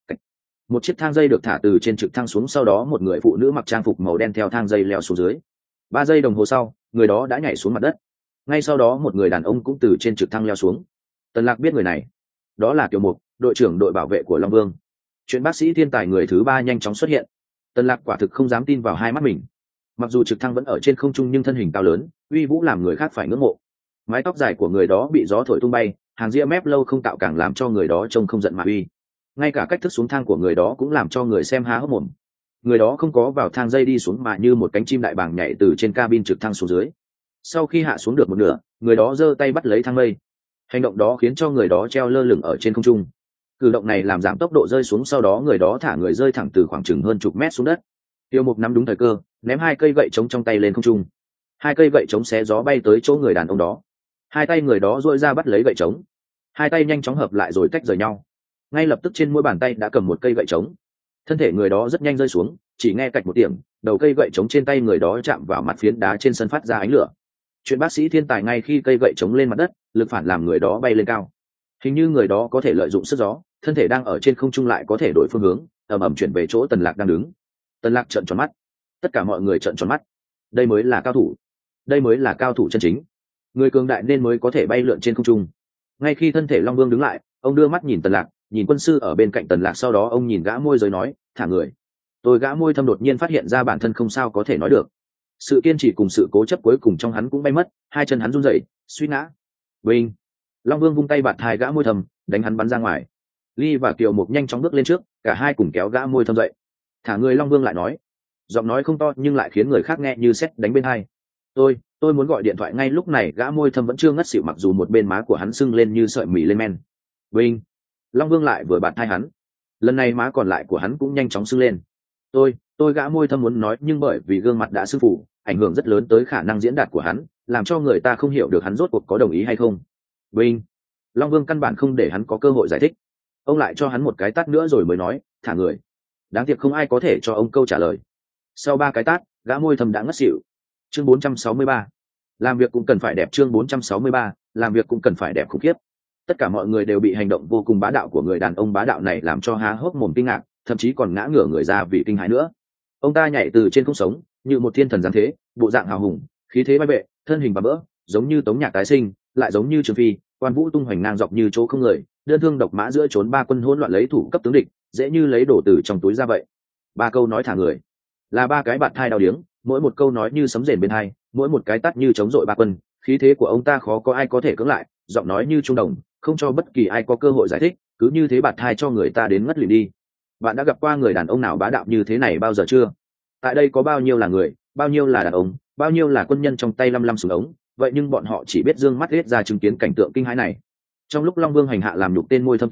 Một chiếc thang dây được thả từ trên trực thăng xuống, sau đó một người phụ nữ mặc trang phục màu đen theo thang dây leo xuống dưới. Ba giây đồng hồ sau, người đó đã nhảy xuống mặt đất. Ngay sau đó một người đàn ông cũng từ trên trực thăng leo xuống. Tần Lạc biết người này, đó là Kiều Mục, đội trưởng đội bảo vệ của Long Vương. Chuyện bác sĩ thiên tài người thứ ba nhanh chóng xuất hiện. Tần Lạc quả thực không dám tin vào hai mắt mình. Mặc dù trực thăng vẫn ở trên không trung nhưng thân hình cao lớn, uy vũ làm người khác phải ngưỡng mộ. Mái tóc dài của người đó bị gió thổi tung bay, hàng ria mép lâu không tạo càng làm cho người đó trông không giận mà uy. Ngay cả cách thức xuống thang của người đó cũng làm cho người xem há hốc mồm. Người đó không có vào thang dây đi xuống mà như một cánh chim đại bàng nhảy từ trên cabin trực thăng xuống dưới. Sau khi hạ xuống được một nửa, người đó giơ tay bắt lấy thang mây. Hành động đó khiến cho người đó treo lơ lửng ở trên không trung. Cử động này làm giảm tốc độ rơi xuống, sau đó người đó thả người rơi thẳng từ khoảng chừng hơn chục mét xuống đất. Tiêu Mục nắm đúng thời cơ, ném hai cây gậy trống trong tay lên không trung. Hai cây gậy trống xé gió bay tới chỗ người đàn ông đó. Hai tay người đó duỗi ra bắt lấy gậy trống. Hai tay nhanh chóng hợp lại rồi tách rời nhau. Ngay lập tức trên mỗi bàn tay đã cầm một cây gậy trống. Thân thể người đó rất nhanh rơi xuống, chỉ nghe cạch một tiếng, đầu cây gậy trống trên tay người đó chạm vào mặt phiến đá trên sân phát ra ánh lửa. Chuyện bác sĩ thiên tài, ngay khi cây gậy trống lên mặt đất, lực phản làm người đó bay lên cao. Hình như người đó có thể lợi dụng sức gió, thân thể đang ở trên không trung lại có thể đổi phương hướng, ầm ầm chuyển về chỗ Tần Lạc đang đứng. Tần Lạc trợn tròn mắt. Tất cả mọi người trợn tròn mắt. Đây mới là cao thủ. Đây mới là cao thủ chân chính. Người cường đại nên mới có thể bay lượn trên không trung. Ngay khi thân thể Long Vương đứng lại, ông đưa mắt nhìn Tần Lạc, nhìn quân sư ở bên cạnh Tần Lạc, sau đó ông nhìn gã môi giới nói, thả người. Tôi gã môi thâm đột nhiên phát hiện ra bản thân không sao có thể nói được. Sự kiên trì cùng sự cố chấp cuối cùng trong hắn cũng bay mất, hai chân hắn run rẩy, suýt ngã. Vinh. Long Vương vung tay bạt hai gã môi thâm, đánh hắn bắn ra ngoài. Ly và Kiều Mục nhanh chóng bước lên trước, cả hai cùng kéo gã môi thâm dậy. Thả người. Long Vương lại nói, giọng nói không to nhưng lại khiến người khác nghe như sét đánh bên tai. Tôi, tôi muốn gọi điện thoại ngay lúc này. Gã môi thâm vẫn chưa ngất xỉu, mặc dù một bên má của hắn sưng lên như sợi mì lên men. Vinh. Long Vương lại vừa bạt hai hắn. Lần này má còn lại của hắn cũng nhanh chóng sưng lên. Tôi, tôi gã môi thâm muốn nói nhưng bởi vì gương mặt đã sưng phù, ảnh hưởng rất lớn tới khả năng diễn đạt của hắn, làm cho người ta không hiểu được hắn rốt cuộc có đồng ý hay không. Vinh. Long Vương căn bản không để hắn có cơ hội giải thích. Ông lại cho hắn một cái tát nữa rồi mới nói, thả người. Đáng tiếc không ai có thể cho ông câu trả lời. Sau ba cái tát, gã môi thâm đã ngất xỉu. Chương bốn trăm sáu mươi ba. Làm việc cũng cần phải đẹp. Chương bốn trăm sáu mươi ba. Làm việc cũng cần phải đẹp khủng khiếp. Tất cả mọi người đều bị hành động vô cùng bá đạo của người đàn ông bá đạo này làm cho há hốc mồm kinh ngạc, thậm chí còn ngã ngửa người ra vì kinh hãi nữa. Ông ta nhảy từ trên không sống, như một thiên thần giáng thế, bộ dạng hào hùng, khí thế bay bệ, thân hình bà bỡ, giống như Tống Nhạc tái sinh, lại giống như Trường Phi, Quan Vũ tung hoành ngang dọc như chỗ không người, đơn thương độc mã giữa trốn ba quân hỗn loạn lấy thủ cấp tướng địch, dễ như lấy đồ từ trong túi ra vậy. Ba câu nói thả người, là ba cái bạt thai đau điếng, mỗi một câu nói như sấm rền bên hai, mỗi một cái tát như chống dội ba quân, khí thế của ông ta khó có ai có thể cưỡng lại, giọng nói như trung đồng, không cho bất kỳ ai có cơ hội giải thích, cứ như thế bạt thai cho người ta đến ngất lịm đi. Bạn đã gặp qua người đàn ông nào bá đạo như thế này bao giờ chưa? Tại đây có bao nhiêu là người, bao nhiêu là đàn ông, bao nhiêu là quân nhân trong tay lăm lăm súng ống, vậy nhưng bọn họ chỉ biết dương mắt hết ra chứng kiến cảnh tượng kinh hãi này. Trong lúc Long Vương hành hạ làm nhục tên môi thâm kia,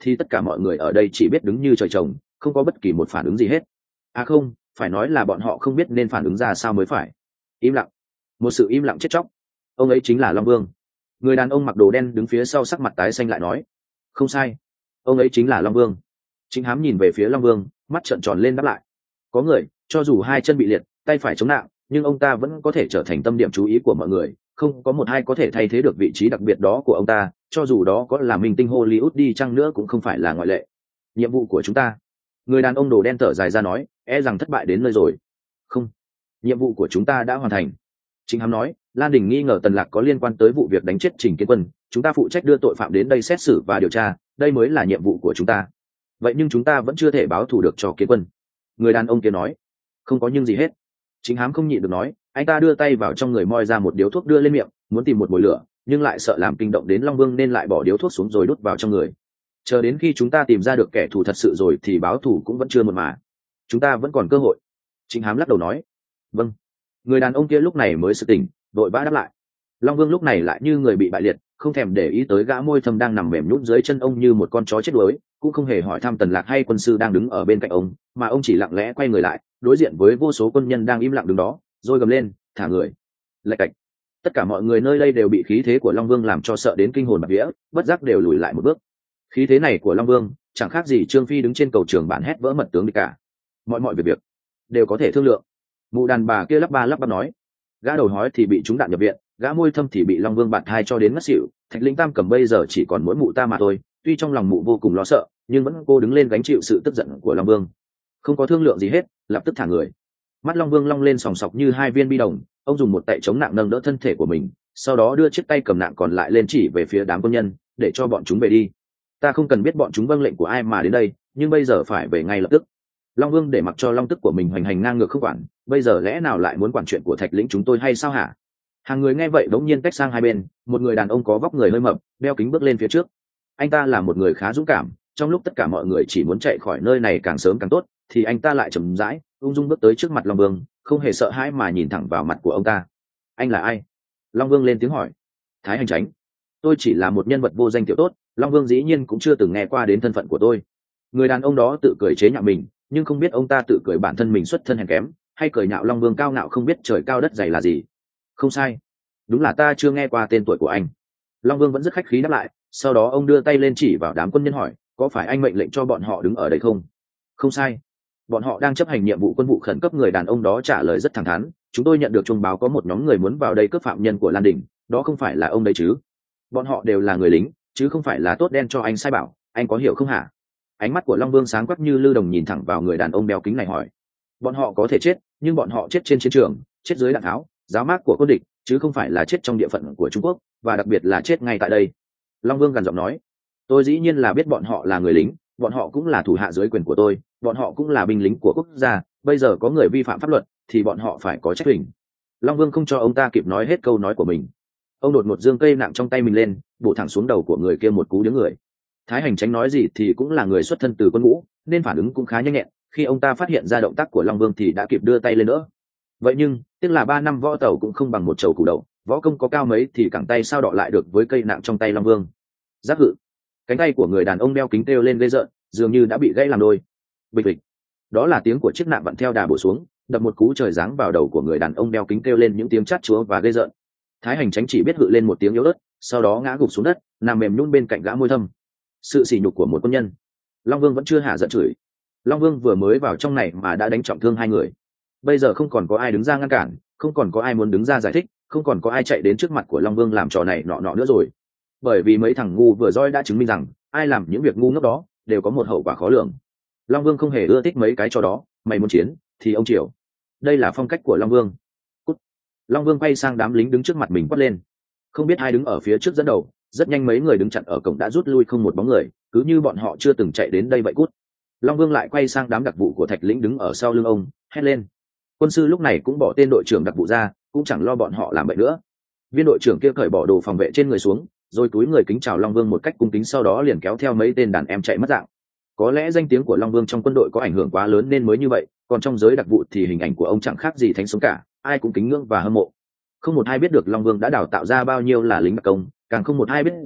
thì tất cả mọi người ở đây chỉ biết đứng như trời trồng, không có bất kỳ một phản ứng gì hết. À không, phải nói là bọn họ không biết nên phản ứng ra sao mới phải. Im lặng. Một sự im lặng chết chóc. Ông ấy chính là Long Vương. Người đàn ông mặc đồ đen đứng phía sau sắc mặt tái xanh lại nói. Không sai, ông ấy chính là Long Vương. Chính Hám nhìn về phía Long Vương, mắt trợn tròn lên đáp lại. Có người, cho dù hai chân bị liệt, tay phải chống nặng, nhưng ông ta vẫn có thể trở thành tâm điểm chú ý của mọi người, không có một ai có thể thay thế được vị trí đặc biệt đó của ông ta, cho dù đó có là minh tinh Hollywood đi chăng nữa cũng không phải là ngoại lệ. Nhiệm vụ của chúng ta. Người đàn ông đồ đen thở dài ra nói, e rằng thất bại đến nơi rồi. Không, nhiệm vụ của chúng ta đã hoàn thành. Chính Hám nói, Lan Đình nghi ngờ Tần Lạc có liên quan tới vụ việc đánh chết Trình Kiến Quân, chúng ta phụ trách đưa tội phạm đến đây xét xử và điều tra, đây mới là nhiệm vụ của chúng ta. Vậy nhưng chúng ta vẫn chưa thể báo thù được cho Kiến Quân. Người đàn ông kia nói. Không có nhưng gì hết. Chính Hám không nhịn được nói, anh ta đưa tay vào trong người moi ra một điếu thuốc đưa lên miệng, muốn tìm một mồi lửa, nhưng lại sợ làm kinh động đến Long Vương nên lại bỏ điếu thuốc xuống rồi đút vào trong người. Chờ đến khi chúng ta tìm ra được kẻ thù thật sự rồi thì báo thù cũng vẫn chưa muộn mà. Chúng ta vẫn còn cơ hội. Chính Hám lắc đầu nói. Vâng. Người đàn ông kia lúc này mới sực tỉnh, vội vã đáp lại. Long Vương lúc này lại như người bị bại liệt, không thèm để ý tới gã môi thâm đang nằm mềm nhũn dưới chân ông như một con chó chết đuối, cũng không hề hỏi thăm Tần Lạc hay quân sư đang đứng ở bên cạnh ông, mà ông chỉ lặng lẽ quay người lại, đối diện với vô số quân nhân đang im lặng đứng đó, rồi gầm lên, thả người. Lạch cạch. Tất cả mọi người nơi đây đều bị khí thế của Long Vương làm cho sợ đến kinh hồn bạt vía, bất giác đều lùi lại một bước. Khí thế này của Long Vương chẳng khác gì Trương Phi đứng trên cầu trường bản hét vỡ mật tướng địch cả. Mọi mọi việc việc đều có thể thương lượng. Mụ đàn bà kia lắp ba lắp bắp nói. Gã đầu hói thì bị trúng đạn nhập viện, gã môi thâm thì bị Long Vương bạt hai cho đến ngất xỉu. Thạch Linh Tam cầm bây giờ chỉ còn mỗi mụ ta mà thôi, tuy trong lòng mụ vô cùng lo sợ, nhưng vẫn cô đứng lên gánh chịu sự tức giận của Long Vương. Không có thương lượng gì hết, lập tức thả người. Mắt Long Vương long lên sòng sọc như hai viên bi đồng, ông dùng một tay chống nặng nâng đỡ thân thể của mình, sau đó đưa chiếc tay cầm nặng còn lại lên chỉ về phía đám quân nhân, để cho bọn chúng về đi. Ta không cần biết bọn chúng vâng lệnh của ai mà đến đây, nhưng bây giờ phải về ngay lập tức. Long Vương để mặc cho long tức của mình hoành hành ngang ngược không quản, bây giờ lẽ nào lại muốn quản chuyện của Thạch lĩnh chúng tôi hay sao hả? Hàng người nghe vậy đống nhiên tách sang hai bên, một người đàn ông có vóc người hơi mập, đeo kính bước lên phía trước. Anh ta là một người khá dũng cảm, trong lúc tất cả mọi người chỉ muốn chạy khỏi nơi này càng sớm càng tốt, thì anh ta lại chậm rãi, ung dung bước tới trước mặt Long Vương, không hề sợ hãi mà nhìn thẳng vào mặt của ông ta. Anh là ai? Long Vương lên tiếng hỏi. Thái Hành Chánh. Tôi chỉ là một nhân vật vô danh tiểu tốt, Long Vương dĩ nhiên cũng chưa từng nghe qua đến thân phận của tôi. Người đàn ông đó tự cười chế nhạo mình, nhưng không biết ông ta tự cười bản thân mình xuất thân hèn kém, hay cười nhạo Long Vương cao ngạo không biết trời cao đất dày là gì. Không sai, đúng là ta chưa nghe qua tên tuổi của anh. Long Vương vẫn rất khách khí đáp lại, sau đó ông đưa tay lên chỉ vào đám quân nhân hỏi, có phải anh mệnh lệnh cho bọn họ đứng ở đây không? Không sai, bọn họ đang chấp hành nhiệm vụ quân vụ khẩn cấp. Người đàn ông đó trả lời rất thẳng thắn, chúng tôi nhận được thông báo có một nhóm người muốn vào đây cướp phạm nhân của Lan Đình, đó không phải là ông đấy chứ? Bọn họ đều là người lính, chứ không phải là tốt đen cho anh sai bảo, anh có hiểu không hả? Ánh mắt của Long Vương sáng quắc như lư đồng nhìn thẳng vào người đàn ông đeo kính này hỏi. Bọn họ có thể chết, nhưng bọn họ chết trên chiến trường, chết dưới đạn tháo, giáo mác của quân địch, chứ không phải là chết trong địa phận của Trung Quốc, và đặc biệt là chết ngay tại đây. Long Vương gằn giọng nói. Tôi dĩ nhiên là biết bọn họ là người lính, bọn họ cũng là thủ hạ dưới quyền của tôi, bọn họ cũng là binh lính của quốc gia, bây giờ có người vi phạm pháp luật thì bọn họ phải có trách nhiệm. Long Vương không cho ông ta kịp nói hết câu nói của mình, ông đột ngột giương cây nặng trong tay mình lên, bổ thẳng xuống đầu của người kia một cú điếng người. Thái Hành Chánh nói gì thì cũng là người xuất thân từ quân ngũ, nên phản ứng cũng khá nhanh nhẹn, khi ông ta phát hiện ra động tác của Long Vương thì đã kịp đưa tay lên đỡ. Vậy nhưng tiếc là ba năm võ tẩu cũng không bằng một chầu củ đậu, võ công có cao mấy thì cẳng tay sao đọ lại được với cây nặng trong tay Long Vương. Giác hự. Cánh tay của người đàn ông đeo kính kêu lên ghê rợn, dường như đã bị gãy làm đôi. Bịch bịch. Đó là tiếng của chiếc nạng vặn theo đà bổ xuống, đập một cú trời giáng vào đầu của người đàn ông đeo kính kêu lên những tiếng chát chúa và ghê rợn. Thái Hành Chánh chỉ biết hự lên một tiếng yếu ớt, sau đó ngã gục xuống đất, nằm mềm nhún bên cạnh gã môi thâm. Sự sỉ nhục của một quân nhân. Long Vương vẫn chưa hạ giận chửi. Long Vương vừa mới vào trong này mà đã đánh trọng thương hai người. Bây giờ không còn có ai đứng ra ngăn cản, không còn có ai muốn đứng ra giải thích, không còn có ai chạy đến trước mặt của Long Vương làm trò này nọ nọ nữa rồi. Bởi vì mấy thằng ngu vừa roi đã chứng minh rằng ai làm những việc ngu ngốc đó đều có một hậu quả khó lường. Long Vương không hề ưa thích mấy cái trò đó, mày muốn chiến thì ông chịu. Đây là phong cách của Long Vương. Cút. Long Vương quay sang đám lính đứng trước mặt mình quát lên. Không biết ai đứng ở phía trước dẫn đầu, rất nhanh mấy người đứng chặn ở cổng đã rút lui không một bóng người, cứ như bọn họ chưa từng chạy đến đây vậy. Cút. Long Vương lại quay sang đám đặc vụ của Thạch lĩnh đứng ở sau lưng ông, hét lên. Quân sư lúc này cũng bỏ tên đội trưởng đặc vụ ra, cũng chẳng lo bọn họ làm vậy nữa. Viên đội trưởng kia cởi bỏ đồ phòng vệ trên người xuống, rồi túi người kính chào Long Vương một cách cung kính, sau đó liền kéo theo mấy tên đàn em chạy mất dạng. Có lẽ danh tiếng của Long Vương trong quân đội có ảnh hưởng quá lớn nên mới như vậy, còn trong giới đặc vụ thì hình ảnh của ông chẳng khác gì thánh sống cả, ai cũng kính ngưỡng và hâm mộ. Không một ai biết được Long Vương đã đào tạo ra bao nhiêu là lính đặc công, càng không một ai biết rằng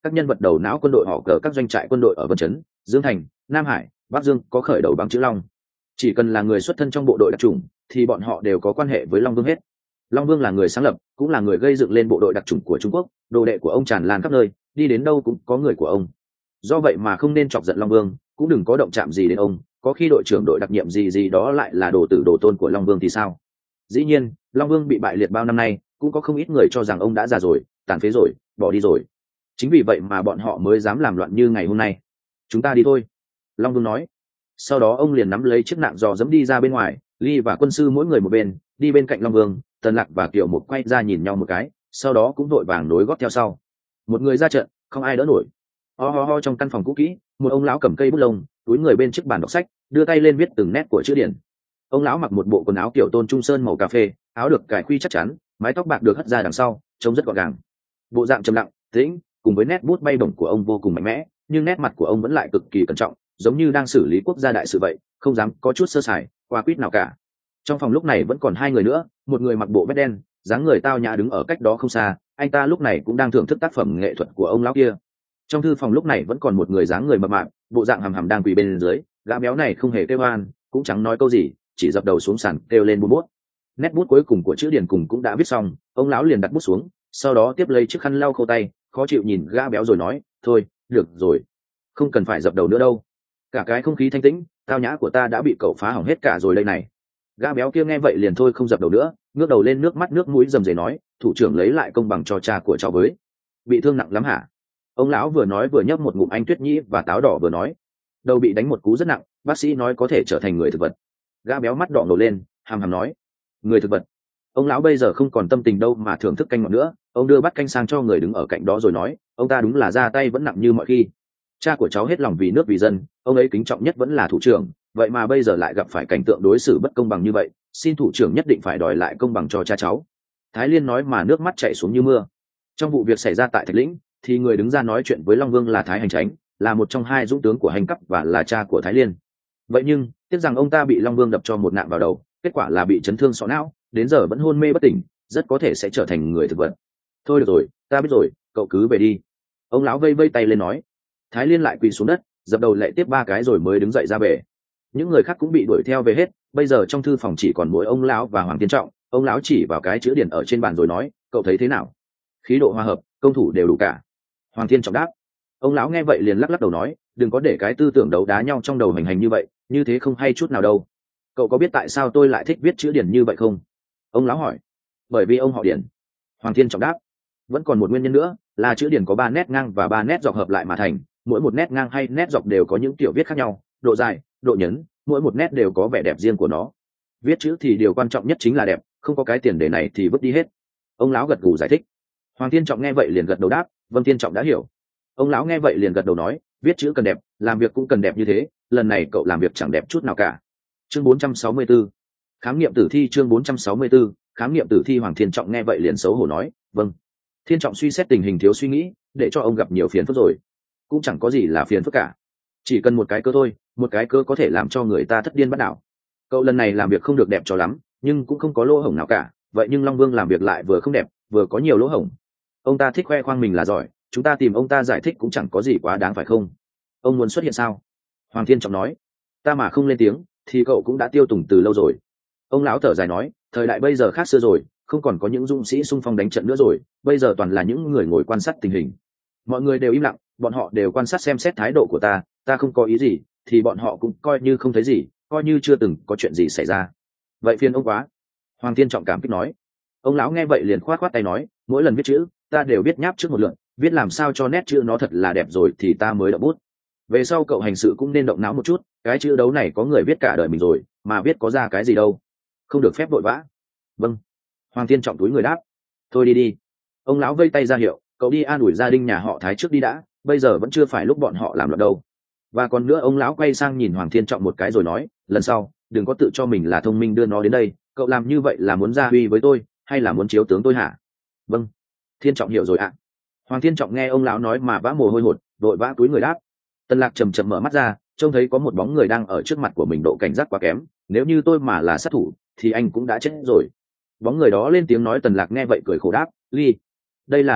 các nhân vật đầu não quân đội họ cờ các doanh trại quân đội ở vân chấn, Dương Thành, Nam Hải, Bắc Dương có khởi đầu bằng chữ Long. Chỉ cần là người xuất thân trong bộ đội đặc chủng thì bọn họ đều có quan hệ với Long Vương hết. Long Vương là người sáng lập, cũng là người gây dựng lên bộ đội đặc chủng của Trung Quốc, đồ đệ của ông tràn lan khắp nơi, đi đến đâu cũng có người của ông. Do vậy mà không nên chọc giận Long Vương, cũng đừng có động chạm gì đến ông, có khi đội trưởng đội đặc nhiệm gì gì đó lại là đồ tử đồ tôn của Long Vương thì sao? Dĩ nhiên, Long Vương bị bại liệt bao năm nay, cũng có không ít người cho rằng ông đã già rồi, tàn phế rồi, bỏ đi rồi. Chính vì vậy mà bọn họ mới dám làm loạn như ngày hôm nay. Chúng ta đi thôi, Long Vương nói. Sau đó ông liền nắm lấy chiếc nạng giò dẫm đi ra bên ngoài, Ly và quân sư mỗi người một bên, đi bên cạnh Long Vương. Tần Lạc và Kiều Mục quay ra nhìn nhau một cái, sau đó cũng vội vàng nối gót theo sau. Một người ra trận, không ai đỡ nổi. Ho ho ho, trong căn phòng cũ kỹ, một ông lão cầm cây bút lông, túi người bên chiếc bàn đọc sách, đưa tay lên viết từng nét của chữ điển. Ông lão mặc một bộ quần áo kiểu Tôn Trung Sơn màu cà phê, áo được cài khuy chắc chắn, mái tóc bạc được hất ra đằng sau, trông rất gọn gàng. Bộ dạng trầm lặng, tĩnh, cùng với nét bút bay bổng của ông vô cùng mạnh mẽ, nhưng nét mặt của ông vẫn lại cực kỳ cẩn trọng, giống như đang xử lý quốc gia đại sự vậy, không dám có chút sơ sài, qua quýt nào cả. Trong phòng lúc này vẫn còn hai người nữa, một người mặc bộ vest đen, dáng người tao nhã đứng ở cách đó không xa, anh ta lúc này cũng đang thưởng thức tác phẩm nghệ thuật của ông lão kia. Trong thư phòng lúc này vẫn còn một người dáng người mập mạp, bộ dạng hầm hầm đang quỳ bên dưới, gã béo này không hề kêu oan, cũng chẳng nói câu gì, chỉ dập đầu xuống sàn kêu lên buông bút. Nét bút cuối cùng của chữ điển cùng cũng đã viết xong, ông lão liền đặt bút xuống, sau đó tiếp lấy chiếc khăn lau khô tay, khó chịu nhìn gã béo rồi nói, thôi, được rồi, không cần phải dập đầu nữa đâu. Cả cái không khí thanh tĩnh, tao nhã của ta đã bị cậu phá hỏng hết cả rồi đây này. Gã béo kia nghe vậy liền thôi không dập đầu nữa, ngước đầu lên, nước mắt nước mũi rầm rề nói, thủ trưởng lấy lại công bằng cho cha của cháu với. Bị thương nặng lắm hả? Ông lão vừa nói vừa nhấp một ngụm anh tuyết nhĩ và táo đỏ vừa nói, đầu bị đánh một cú rất nặng, bác sĩ nói có thể trở thành người thực vật. Gã béo mắt đỏ nổ lên, hàm hàm nói, người thực vật. Ông lão bây giờ không còn tâm tình đâu mà thưởng thức canh ngọt nữa, ông đưa bát canh sang cho người đứng ở cạnh đó rồi nói, ông ta đúng là ra tay vẫn nặng như mọi khi. Cha của cháu hết lòng vì nước vì dân, ông ấy kính trọng nhất vẫn là thủ trưởng, vậy mà bây giờ lại gặp phải cảnh tượng đối xử bất công bằng như vậy, xin thủ trưởng nhất định phải đòi lại công bằng cho cha cháu. Thái Liên nói mà nước mắt chảy xuống như mưa. Trong vụ việc xảy ra tại Thạch Lĩnh thì người đứng ra nói chuyện với Long Vương là Thái Hành Chánh, là một trong hai dũng tướng của Hành Cấp và là cha của Thái Liên. Vậy nhưng tiếc rằng ông ta bị Long Vương đập cho một nạng vào đầu, kết quả là bị chấn thương sọ não, đến giờ vẫn hôn mê bất tỉnh, rất có thể sẽ trở thành người thực vật. Thôi được rồi, ta biết rồi, cậu cứ về đi. Ông lão vây vây tay lên nói. Thái Liên lại quỳ xuống đất, dập đầu lạy tiếp ba cái rồi mới đứng dậy ra về. Những người khác cũng bị đuổi theo về hết, bây giờ trong thư phòng chỉ còn mỗi ông lão và Hoàng Thiên Trọng. Ông lão chỉ vào cái chữ điển ở trên bàn rồi nói, cậu thấy thế nào? Khí độ hòa hợp, công thủ đều đủ cả. Hoàng Thiên Trọng đáp. Ông lão nghe vậy liền lắc lắc đầu nói, đừng có để cái tư tưởng đấu đá nhau trong đầu hành hành như vậy, như thế không hay chút nào đâu. Cậu có biết tại sao tôi lại thích viết chữ điển như vậy không? Ông lão hỏi. Bởi vì ông họ Điển. Hoàng Thiên Trọng đáp. Vẫn còn một nguyên nhân nữa, là chữ điển có ba nét ngang và ba nét dọc hợp lại mà thành, mỗi một nét ngang hay nét dọc đều có những kiểu viết khác nhau, độ dài, độ nhấn, mỗi một nét đều có vẻ đẹp riêng của nó. Viết chữ thì điều quan trọng nhất chính là đẹp, không có cái tiền đề này thì vứt đi hết. Ông lão gật gù giải thích. Hoàng Thiên Trọng nghe vậy liền gật đầu đáp, vâng, Thiên Trọng đã hiểu. Ông lão nghe vậy liền gật đầu nói, viết chữ cần đẹp, làm việc cũng cần đẹp như thế, lần này cậu làm việc chẳng đẹp chút nào cả. Chương bốn trăm sáu mươi tư, khám nghiệm tử thi. Chương bốn trăm sáu mươi tư, khám nghiệm tử thi. Hoàng Thiên Trọng nghe vậy liền xấu hổ nói, vâng. Thiên Trọng suy xét tình hình thiếu suy nghĩ, để cho ông gặp nhiều phiền phức rồi. Cũng chẳng có gì là phiền phức cả, chỉ cần một cái cơ thôi, một cái cơ có thể làm cho người ta thất điên bắt đảo. Cậu lần này làm việc không được đẹp cho lắm, nhưng cũng không có lỗ hổng nào cả, vậy nhưng Long Vương làm việc lại vừa không đẹp, vừa có nhiều lỗ hổng. Ông ta thích khoe khoang mình là giỏi, chúng ta tìm ông ta giải thích cũng chẳng có gì quá đáng phải không? Ông muốn xuất hiện sao? Hoàng Thiên Trọng nói. Ta mà không lên tiếng thì cậu cũng đã tiêu tùng từ lâu rồi. Ông lão thở dài nói, thời đại bây giờ khác xưa rồi, không còn có những dũng sĩ xung phong đánh trận nữa rồi, bây giờ toàn là những người ngồi quan sát tình hình. Mọi người đều im lặng, bọn họ đều quan sát xem xét thái độ của ta, ta không có ý gì thì bọn họ cũng coi như không thấy gì, coi như chưa từng có chuyện gì xảy ra. Vậy phiền ông quá. Hoàng Thiên Trọng cảm kích nói. Ông lão nghe vậy liền khoát khoát tay nói, mỗi lần viết chữ ta đều viết nháp trước một lượt, viết làm sao cho nét chữ nó thật là đẹp rồi thì ta mới động bút. Về sau cậu hành sự cũng nên động não một chút, cái chữ đấu này có người viết cả đời mình rồi mà viết có ra cái gì đâu, không được phép vội vã. Vâng. Hoàng Thiên Trọng túi người đáp. Thôi đi đi. Ông lão vây tay ra hiệu, cậu đi an ủi gia đình nhà họ Thái trước đi đã, bây giờ vẫn chưa phải lúc bọn họ làm loạn đâu. Và còn nữa, ông lão quay sang nhìn Hoàng Thiên Trọng một cái rồi nói, lần sau đừng có tự cho mình là thông minh đưa nó đến đây, cậu làm như vậy là muốn gia uy với tôi hay là muốn chiếu tướng tôi hả? Vâng, Thiên Trọng hiểu rồi ạ. Hoàng Thiên Trọng nghe ông lão nói mà vã mồ hôi hột, vội vã túi người đáp. Tần Lạc chầm chậm mở mắt ra, trông thấy có một bóng người đang ở trước mặt của mình, độ cảnh giác quá kém, nếu như tôi mà là sát thủ thì anh cũng đã chết rồi. Bóng người đó lên tiếng nói. Tần Lạc nghe vậy cười khổ đáp, Ly, đây là Long Tức,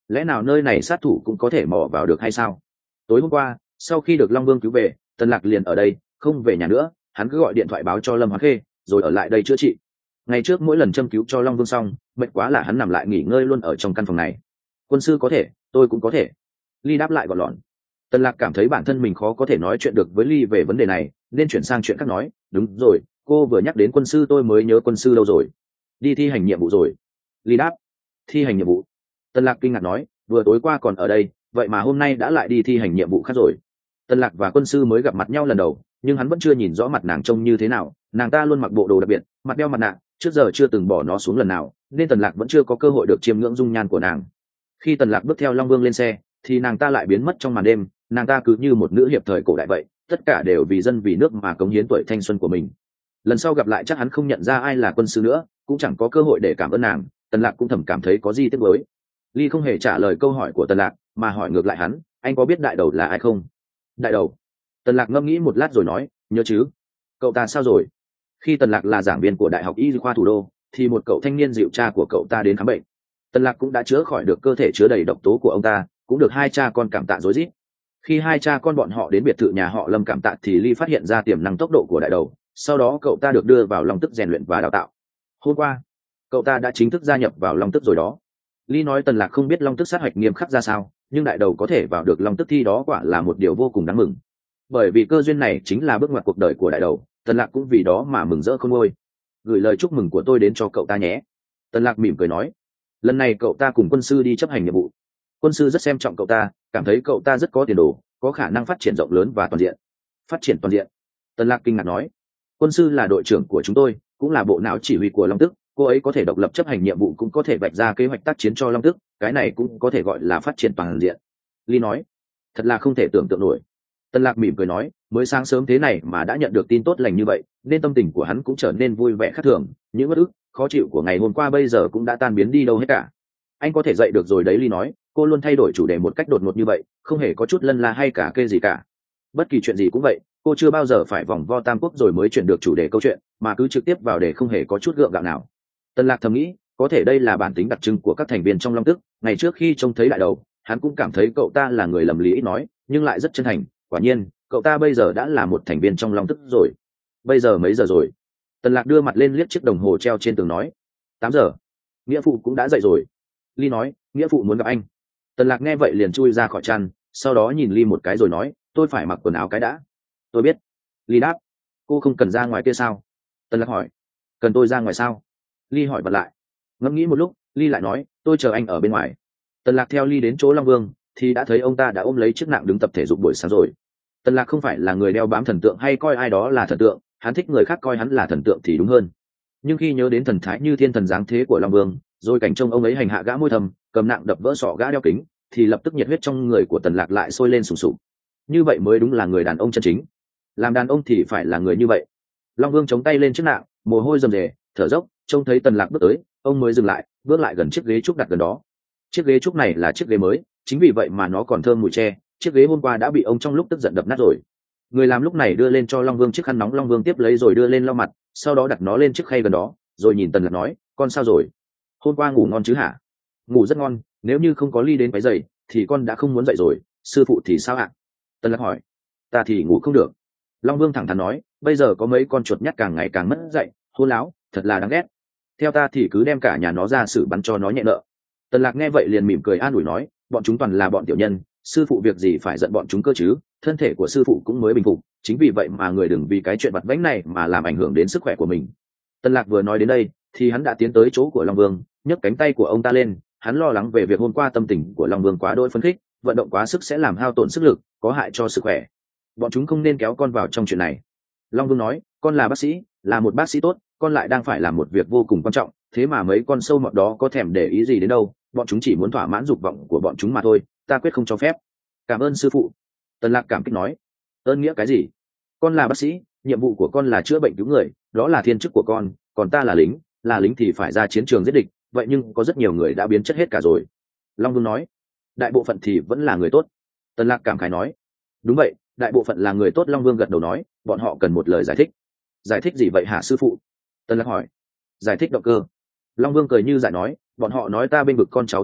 lẽ nào nơi này sát thủ cũng có thể mò vào được hay sao? Tối hôm qua sau khi được Long Vương cứu về, Tần Lạc liền ở đây, không về nhà nữa. Hắn cứ gọi điện thoại báo cho Lâm Hoán Khê, rồi ở lại đây chữa trị. Ngày trước mỗi lần châm cứu cho Long Vương xong, mệt quá là hắn nằm lại nghỉ ngơi luôn ở trong căn phòng này. Quân sư có thể, tôi cũng có thể. Ly đáp lại gọn lọn. Tần Lạc cảm thấy bản thân mình khó có thể nói chuyện được với Ly về vấn đề này, nên chuyển sang chuyện khác nói. Đúng rồi, cô vừa nhắc đến quân sư tôi mới nhớ quân sư đâu rồi. Đi thi hành nhiệm vụ rồi. Ly đáp. Thi hành nhiệm vụ? Tần Lạc kinh ngạc nói, vừa tối qua còn ở đây, vậy mà hôm nay đã lại đi thi hành nhiệm vụ khác rồi. Tần Lạc và quân sư mới gặp mặt nhau lần đầu, nhưng hắn vẫn chưa nhìn rõ mặt nàng trông như thế nào. Nàng ta luôn mặc bộ đồ đặc biệt, mặt đeo mặt nạ, trước giờ chưa từng bỏ nó xuống lần nào, nên Tần Lạc vẫn chưa có cơ hội được chiêm ngưỡng dung nhan của nàng. Khi Tần Lạc bước theo Long Vương lên xe, thì nàng ta lại biến mất trong màn đêm. Nàng ta cứ như một nữ hiệp thời cổ đại vậy, tất cả đều vì dân vì nước mà cống hiến tuổi thanh xuân của mình. Lần sau gặp lại chắc hắn không nhận ra ai là quân sư nữa, cũng chẳng có cơ hội để cảm ơn nàng. Tần Lạc cũng thầm cảm thấy có gì tiếc nuối. Ly không hề trả lời câu hỏi của Tần Lạc, mà hỏi ngược lại hắn, anh có biết đại đầu là ai không? Đại đầu? Tần Lạc ngẫm nghĩ một lát rồi nói, nhớ chứ. Cậu ta sao rồi? Khi Tần Lạc là giảng viên của Đại học Y khoa thủ đô, thì một cậu thanh niên dịu cha của cậu ta đến khám bệnh. Tần Lạc cũng đã chữa khỏi được cơ thể chứa đầy độc tố của ông ta, cũng được hai cha con cảm tạ rối rít. Khi hai cha con bọn họ đến biệt thự nhà họ Lâm cảm tạ thì Ly phát hiện ra tiềm năng tốc độ của đại đầu. Sau đó cậu ta được đưa vào Long Tức rèn luyện và đào tạo. Hôm qua, cậu ta đã chính thức gia nhập vào Long Tức rồi đó. Ly nói Tần Lạc không biết Long Tức sát hạch nghiêm khắc ra sao, nhưng đại đầu có thể vào được Long Tức thi đó quả là một điều vô cùng đáng mừng. Bởi vì cơ duyên này chính là bước ngoặt cuộc đời của đại đầu, Tần Lạc cũng vì đó mà mừng rỡ không nguôi. Gửi lời chúc mừng của tôi đến cho cậu ta nhé. Tần Lạc mỉm cười nói. Lần này cậu ta cùng quân sư đi chấp hành nhiệm vụ. Quân sư rất xem trọng cậu ta, cảm thấy cậu ta rất có tiền đồ, có khả năng phát triển rộng lớn và toàn diện. Phát triển toàn diện? Tần Lạc kinh ngạc nói. Quân sư là đội trưởng của chúng tôi, cũng là bộ não chỉ huy của Long Tức, cô ấy có thể độc lập chấp hành nhiệm vụ, cũng có thể vạch ra kế hoạch tác chiến cho Long Tức, cái này cũng có thể gọi là phát triển toàn diện. Ly nói. Thật là không thể tưởng tượng nổi. Tần Lạc mỉm cười nói, mới sáng sớm thế này mà đã nhận được tin tốt lành như vậy, nên tâm tình của hắn cũng trở nên vui vẻ khác thường. Những uất ức, khó chịu của ngày hôm qua bây giờ cũng đã tan biến đi đâu hết cả. Anh có thể dậy được rồi đấy. Ly nói. Cô luôn thay đổi chủ đề một cách đột ngột như vậy, không hề có chút lân la hay cả kê gì cả. Bất kỳ chuyện gì cũng vậy, cô chưa bao giờ phải vòng vo tam quốc rồi mới chuyển được chủ đề câu chuyện, mà cứ trực tiếp vào để không hề có chút gượng gạo nào. Tần Lạc thầm nghĩ, có thể đây là bản tính đặc trưng của các thành viên trong Long Tức. Ngày trước khi trông thấy đại đầu, hắn cũng cảm thấy cậu ta là người lầm lý ít nói, nhưng lại rất chân thành. Quả nhiên, cậu ta bây giờ đã là một thành viên trong Long Tức rồi. Bây giờ mấy giờ rồi? Tần Lạc đưa mặt lên liếc chiếc đồng hồ treo trên tường nói. Tám giờ. Nghĩa phụ cũng đã dậy rồi. Ly nói, nghĩa phụ muốn gặp anh. Tần Lạc nghe vậy liền chui ra khỏi chăn, sau đó nhìn Ly một cái rồi nói, tôi phải mặc quần áo cái đã. Tôi biết. Ly đáp. Cô không cần ra ngoài kia sao? Tần Lạc hỏi. Cần tôi ra ngoài sao? Ly hỏi bật lại. Ngẫm nghĩ một lúc, Ly lại nói, tôi chờ anh ở bên ngoài. Tần Lạc theo Ly đến chỗ Long Vương thì đã thấy ông ta đã ôm lấy chiếc nạng đứng tập thể dục buổi sáng rồi. Tần Lạc không phải là người đeo bám thần tượng hay coi ai đó là thần tượng, hắn thích người khác coi hắn là thần tượng thì đúng hơn. Nhưng khi nhớ đến thần thái như thiên thần dáng thế của Long Vương, rồi cảnh trông ông ấy hành hạ gã môi thầm, cầm nạng đập vỡ sọ gã đeo kính, thì lập tức nhiệt huyết trong người của Tần Lạc lại sôi lên sùng sục. Như vậy mới đúng là người đàn ông chân chính. Làm đàn ông thì phải là người như vậy. Long Vương chống tay lên chiếc nạng, mồ hôi rầm rề, thở dốc, trông thấy Tần Lạc bước tới, ông mới dừng lại, bước lại gần chiếc ghế trúc đặt gần đó. Chiếc ghế trúc này là chiếc ghế mới, chính vì vậy mà nó còn thơm mùi tre. Chiếc ghế hôm qua đã bị ông trong lúc tức giận đập nát rồi. Người làm lúc này đưa lên cho Long Vương chiếc khăn nóng. Long Vương tiếp lấy rồi đưa lên lau mặt, sau đó đặt nó lên chiếc khay gần đó, rồi nhìn Tần Lạc nói, con sao rồi? Hôm qua ngủ ngon chứ hả? Ngủ rất ngon, nếu như không có Ly đến quấy rầy thì con đã không muốn dậy rồi. Sư phụ thì sao ạ? Tần Lạc hỏi. Ta thì ngủ không được. Long Vương thẳng thắn nói, bây giờ có mấy con chuột nhắt càng ngày càng mất dậy, hôn láo, thật là đáng ghét. Theo ta thì cứ đem cả nhà nó ra xử bắn cho nó nhẹ nợ. Tần Lạc nghe vậy liền mỉm cười an ủi nói, bọn chúng toàn là bọn tiểu nhân, sư phụ việc gì phải giận bọn chúng cơ chứ? Thân thể của sư phụ cũng mới bình phục, chính vì vậy mà người đừng vì cái chuyện vặt vãnh này mà làm ảnh hưởng đến sức khỏe của mình. Tần Lạc vừa nói đến đây thì hắn đã tiến tới chỗ của Long Vương, nhấc cánh tay của ông ta lên. Hắn lo lắng về việc hôm qua tâm tình của Long Vương quá đỗi phấn khích, vận động quá sức sẽ làm hao tổn sức lực, có hại cho sức khỏe. Bọn chúng không nên kéo con vào trong chuyện này. Long Vương nói, con là bác sĩ, là một bác sĩ tốt, con lại đang phải làm một việc vô cùng quan trọng, thế mà mấy con sâu mọt đó có thèm để ý gì đến đâu, bọn chúng chỉ muốn thỏa mãn dục vọng của bọn chúng mà thôi, ta quyết không cho phép. Cảm ơn sư phụ. Tần Lạc cảm kích nói. Ơn nghĩa cái gì? Con là bác sĩ, nhiệm vụ của con là chữa bệnh cứu người, đó là thiên chức của con, còn ta là lính, là lính thì phải ra chiến trường giết địch, vậy nhưng có rất nhiều người đã biến chất hết cả rồi. Long Vương nói. Đại bộ phận thì vẫn là người tốt. Tần Lạc cảm khái nói. Đúng vậy, đại bộ phận là người tốt. Long Vương gật đầu nói, bọn họ cần một lời giải thích. Giải thích gì vậy hả sư phụ? Tần Lạc hỏi. Giải thích động cơ. Long Vương cười như giải nói, bọn họ nói ta bên vực con cháu trong nhà,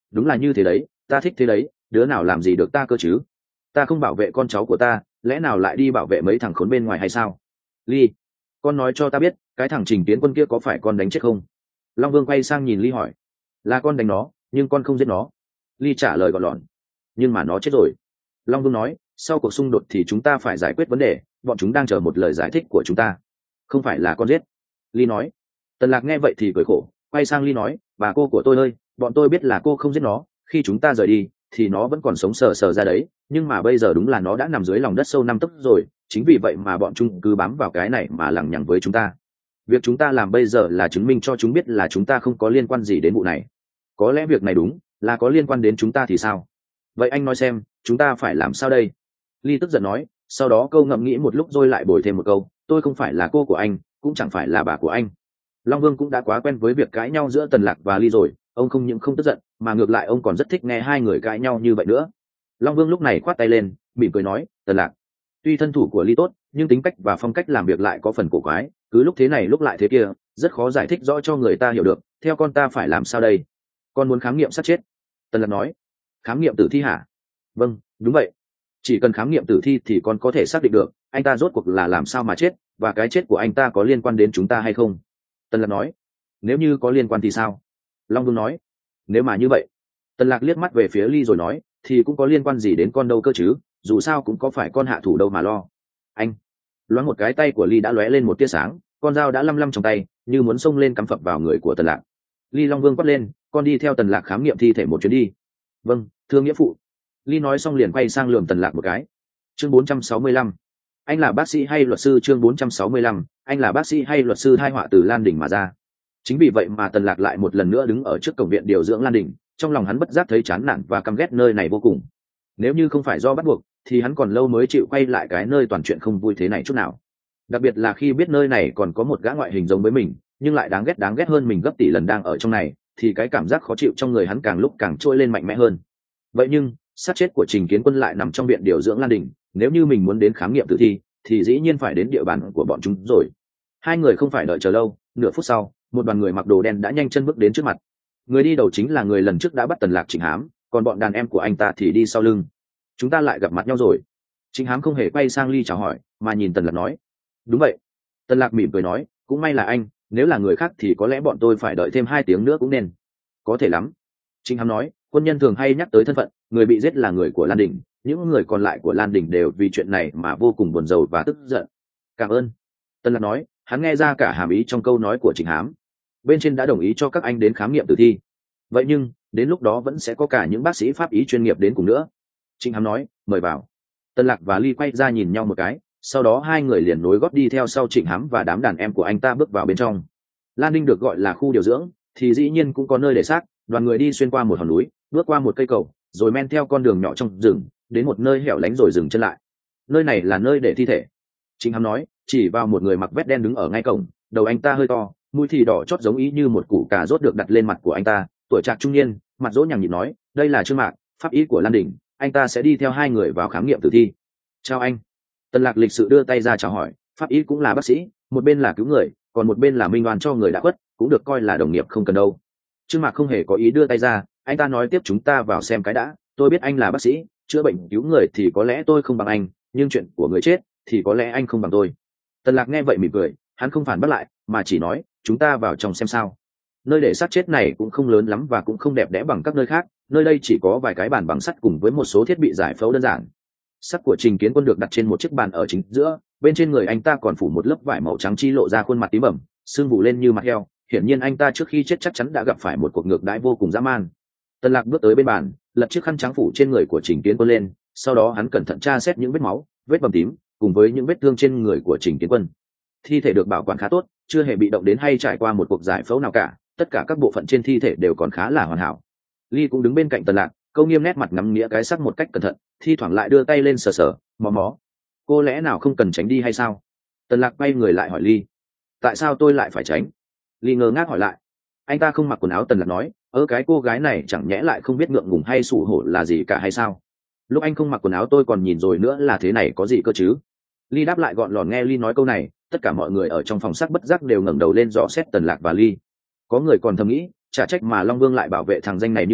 đúng là như thế đấy, ta thích thế đấy, đứa nào làm gì được ta cơ chứ? Ta không bảo vệ con cháu của ta, lẽ nào lại đi bảo vệ mấy thằng khốn bên ngoài hay sao? Ly, con nói cho ta biết, cái thằng Trình Tiến Quân kia có phải con đánh chết không? Long Vương quay sang nhìn Ly hỏi. Là con đánh nó, nhưng con không giết nó. Ly trả lời gọn lọn. Nhưng mà nó chết rồi. Long Vương nói, sau cuộc xung đột thì chúng ta phải giải quyết vấn đề, bọn chúng đang chờ một lời giải thích của chúng ta. Không phải là con giết. Ly nói. Tần Lạc nghe vậy thì cười khổ, quay sang Ly nói, bà cô của tôi ơi, bọn tôi biết là cô không giết nó, khi chúng ta rời đi thì nó vẫn còn sống sờ sờ ra đấy, nhưng mà bây giờ đúng là nó đã nằm dưới lòng đất sâu năm tấc rồi, chính vì vậy mà bọn chúng cứ bám vào cái này mà lằng nhằng với chúng ta. Việc chúng ta làm bây giờ là chứng minh cho chúng biết là chúng ta không có liên quan gì đến vụ này. Có lẽ việc này đúng là có liên quan đến chúng ta thì sao? Vậy anh nói xem, chúng ta phải làm sao đây? Ly tức giận nói, sau đó câu ngẫm nghĩ một lúc rồi lại bồi thêm một câu, tôi không phải là cô của anh, cũng chẳng phải là bà của anh. Long Vương cũng đã quá quen với việc cãi nhau giữa Tần Lạc và Ly rồi, ông không những không tức giận mà ngược lại ông còn rất thích nghe hai người cãi nhau như vậy nữa. Long Vương lúc này khoát tay lên, mỉm cười nói, Tần Lạc, tuy thân thủ của Ly tốt nhưng tính cách và phong cách làm việc lại có phần cổ quái, cứ lúc thế này lúc lại thế kia, rất khó giải thích rõ cho người ta hiểu được. Theo con ta phải làm sao đây? Con muốn khám nghiệm xác chết. Tần Lạc nói. Khám nghiệm tử thi hả? Vâng, đúng vậy. Chỉ cần khám nghiệm tử thi thì con có thể xác định được anh ta rốt cuộc là làm sao mà chết, và cái chết của anh ta có liên quan đến chúng ta hay không. Tần Lạc nói. Nếu như có liên quan thì sao? Long Vương nói. Nếu mà như vậy. Tần Lạc liếc mắt về phía Ly rồi nói, thì cũng có liên quan gì đến con đâu cơ chứ, dù sao cũng có phải con hạ thủ đâu mà lo. Anh. Loáng một cái tay của Ly đã lóe lên một tia sáng, con dao đã lăm lăm trong tay, như muốn xông lên cắm phập vào người của Tần Lạc. Ly Long Vương quát lên, con đi theo Tần Lạc khám nghiệm thi thể một chuyến đi. Vâng, thưa nghĩa phụ. Ly nói xong liền quay sang lườm Tần Lạc một cái. Chương bốn trăm sáu mươi lăm. Anh là bác sĩ hay luật sư? Chương bốn trăm sáu mươi lăm. Anh là bác sĩ hay luật sư? Tai họa từ Lan Đình mà ra. Chính vì vậy mà Tần Lạc lại một lần nữa đứng ở trước cổng viện điều dưỡng Lan Đình, trong lòng hắn bất giác thấy chán nản và căm ghét nơi này vô cùng. Nếu như không phải do bắt buộc thì hắn còn lâu mới chịu quay lại cái nơi toàn chuyện không vui thế này chút nào. Đặc biệt là khi biết nơi này còn có một gã ngoại hình giống với mình, nhưng lại đáng ghét đáng ghét hơn mình gấp tỷ lần đang ở trong này, thì cái cảm giác khó chịu trong người hắn càng lúc càng trôi lên mạnh mẽ hơn. Vậy nhưng xác chết của Trình Kiến Quân lại nằm trong viện điều dưỡng Lan Đình, nếu như mình muốn đến khám nghiệm tử thi thì dĩ nhiên phải đến địa bàn của bọn chúng rồi. Hai người không phải đợi chờ lâu, nửa phút sau một đoàn người mặc đồ đen đã nhanh chân bước đến trước mặt. Người đi đầu chính là người lần trước đã bắt Tần Lạc Trịnh Hám, còn bọn đàn em của anh ta thì đi sau lưng. Chúng ta lại gặp mặt nhau rồi. Trịnh Hám không hề quay sang Ly chào hỏi mà nhìn Tần Lạc nói. Đúng vậy. Tần Lạc mỉm cười nói, cũng may là anh, nếu là người khác thì có lẽ bọn tôi phải đợi thêm hai tiếng nữa cũng nên. Có thể lắm. Trịnh Hám nói, quân nhân thường hay nhắc tới thân phận, người bị giết là người của Lan Đình, những người còn lại của Lan Đình đều vì chuyện này mà vô cùng buồn rầu và tức giận. Cảm ơn. Tần Lạc nói, hắn nghe ra cả hàm ý trong câu nói của Trịnh Hám. Bên trên đã đồng ý cho các anh đến khám nghiệm tử thi. Vậy nhưng đến lúc đó vẫn sẽ có cả những bác sĩ pháp y chuyên nghiệp đến cùng nữa. Trịnh Hám nói, mời vào. Tần Lạc và Ly quay ra nhìn nhau một cái, sau đó hai người liền nối gót đi theo sau Trịnh Hám và đám đàn em của anh ta bước vào bên trong. Lan Ninh được gọi là khu điều dưỡng thì dĩ nhiên cũng có nơi để xác. Đoàn người đi xuyên qua một hòn núi, bước qua một cây cầu, rồi men theo con đường nhỏ trong rừng đến một nơi hẻo lánh rồi dừng chân lại. Nơi này là nơi để thi thể. Trịnh Hám nói, chỉ vào một người mặc vest đen đứng ở ngay cổng, đầu anh ta hơi to, mũi thì đỏ chót giống ý như một củ cà rốt được đặt lên mặt của anh ta, tuổi trạc trung niên, mặt dỗ nhằng nhịn nói, đây là Trương Mạc, pháp y của Lan Đình, anh ta sẽ đi theo hai người vào khám nghiệm tử thi. Chào anh. Tần Lạc lịch sự đưa tay ra chào hỏi, pháp y cũng là bác sĩ, một bên là cứu người, còn một bên là minh oan cho người đã khuất, cũng được coi là đồng nghiệp không cần đâu. Trương Mạc không hề có ý đưa tay ra, anh ta nói tiếp, chúng ta vào xem cái đã, tôi biết anh là bác sĩ, chữa bệnh cứu người thì có lẽ tôi không bằng anh, nhưng chuyện của người chết thì có lẽ anh không bằng tôi. Tần Lạc nghe vậy mỉm cười, hắn không phản bác lại mà chỉ nói, chúng ta vào trong xem sao. Nơi để xác chết này cũng không lớn lắm và cũng không đẹp đẽ bằng các nơi khác, nơi đây chỉ có vài cái bàn bằng sắt cùng với một số thiết bị giải phẫu đơn giản. Xác của Trình Kiến Quân được đặt trên một chiếc bàn ở chính giữa, bên trên người anh ta còn phủ một lớp vải màu trắng chi lộ ra khuôn mặt tím bầm, sưng vụ lên như mặt heo, hiển nhiên anh ta trước khi chết chắc chắn đã gặp phải một cuộc ngược đãi vô cùng dã man. Tần Lạc bước tới bên bàn, lật chiếc khăn trắng phủ trên người của Trình Kiến Quân lên, sau đó hắn cẩn thận tra xét những vết máu, vết bầm tím cùng với những vết thương trên người của Trình Kiến Quân. Thi thể được bảo quản khá tốt, chưa hề bị động đến hay trải qua một cuộc giải phẫu nào cả, tất cả các bộ phận trên thi thể đều còn khá là hoàn hảo. Ly cũng đứng bên cạnh Tần Lạc, câu nghiêm nét mặt ngắm nghĩa cái xác một cách cẩn thận, thi thoảng lại đưa tay lên sờ sờ, mò mó. Cô lẽ nào không cần tránh đi hay sao? Tần Lạc quay người lại hỏi Ly. Tại sao tôi lại phải tránh? Ly ngơ ngác hỏi lại. Anh ta không mặc quần áo. Tần Lạc nói, ơ cái cô gái này chẳng nhẽ lại không biết ngượng ngùng hay xù hổ là gì cả hay sao? Lúc anh không mặc quần áo tôi còn nhìn rồi nữa là thế này có gì cơ chứ? Ly đáp lại gọn lỏn. Nghe Ly nói câu này, tất cả mọi người ở trong phòng xác bất giác đều ngẩng đầu lên dò xét Tần Lạc và Ly. Có người còn thầm nghĩ, chả trách mà Long Vương lại bảo vệ thằng danh này như vậy,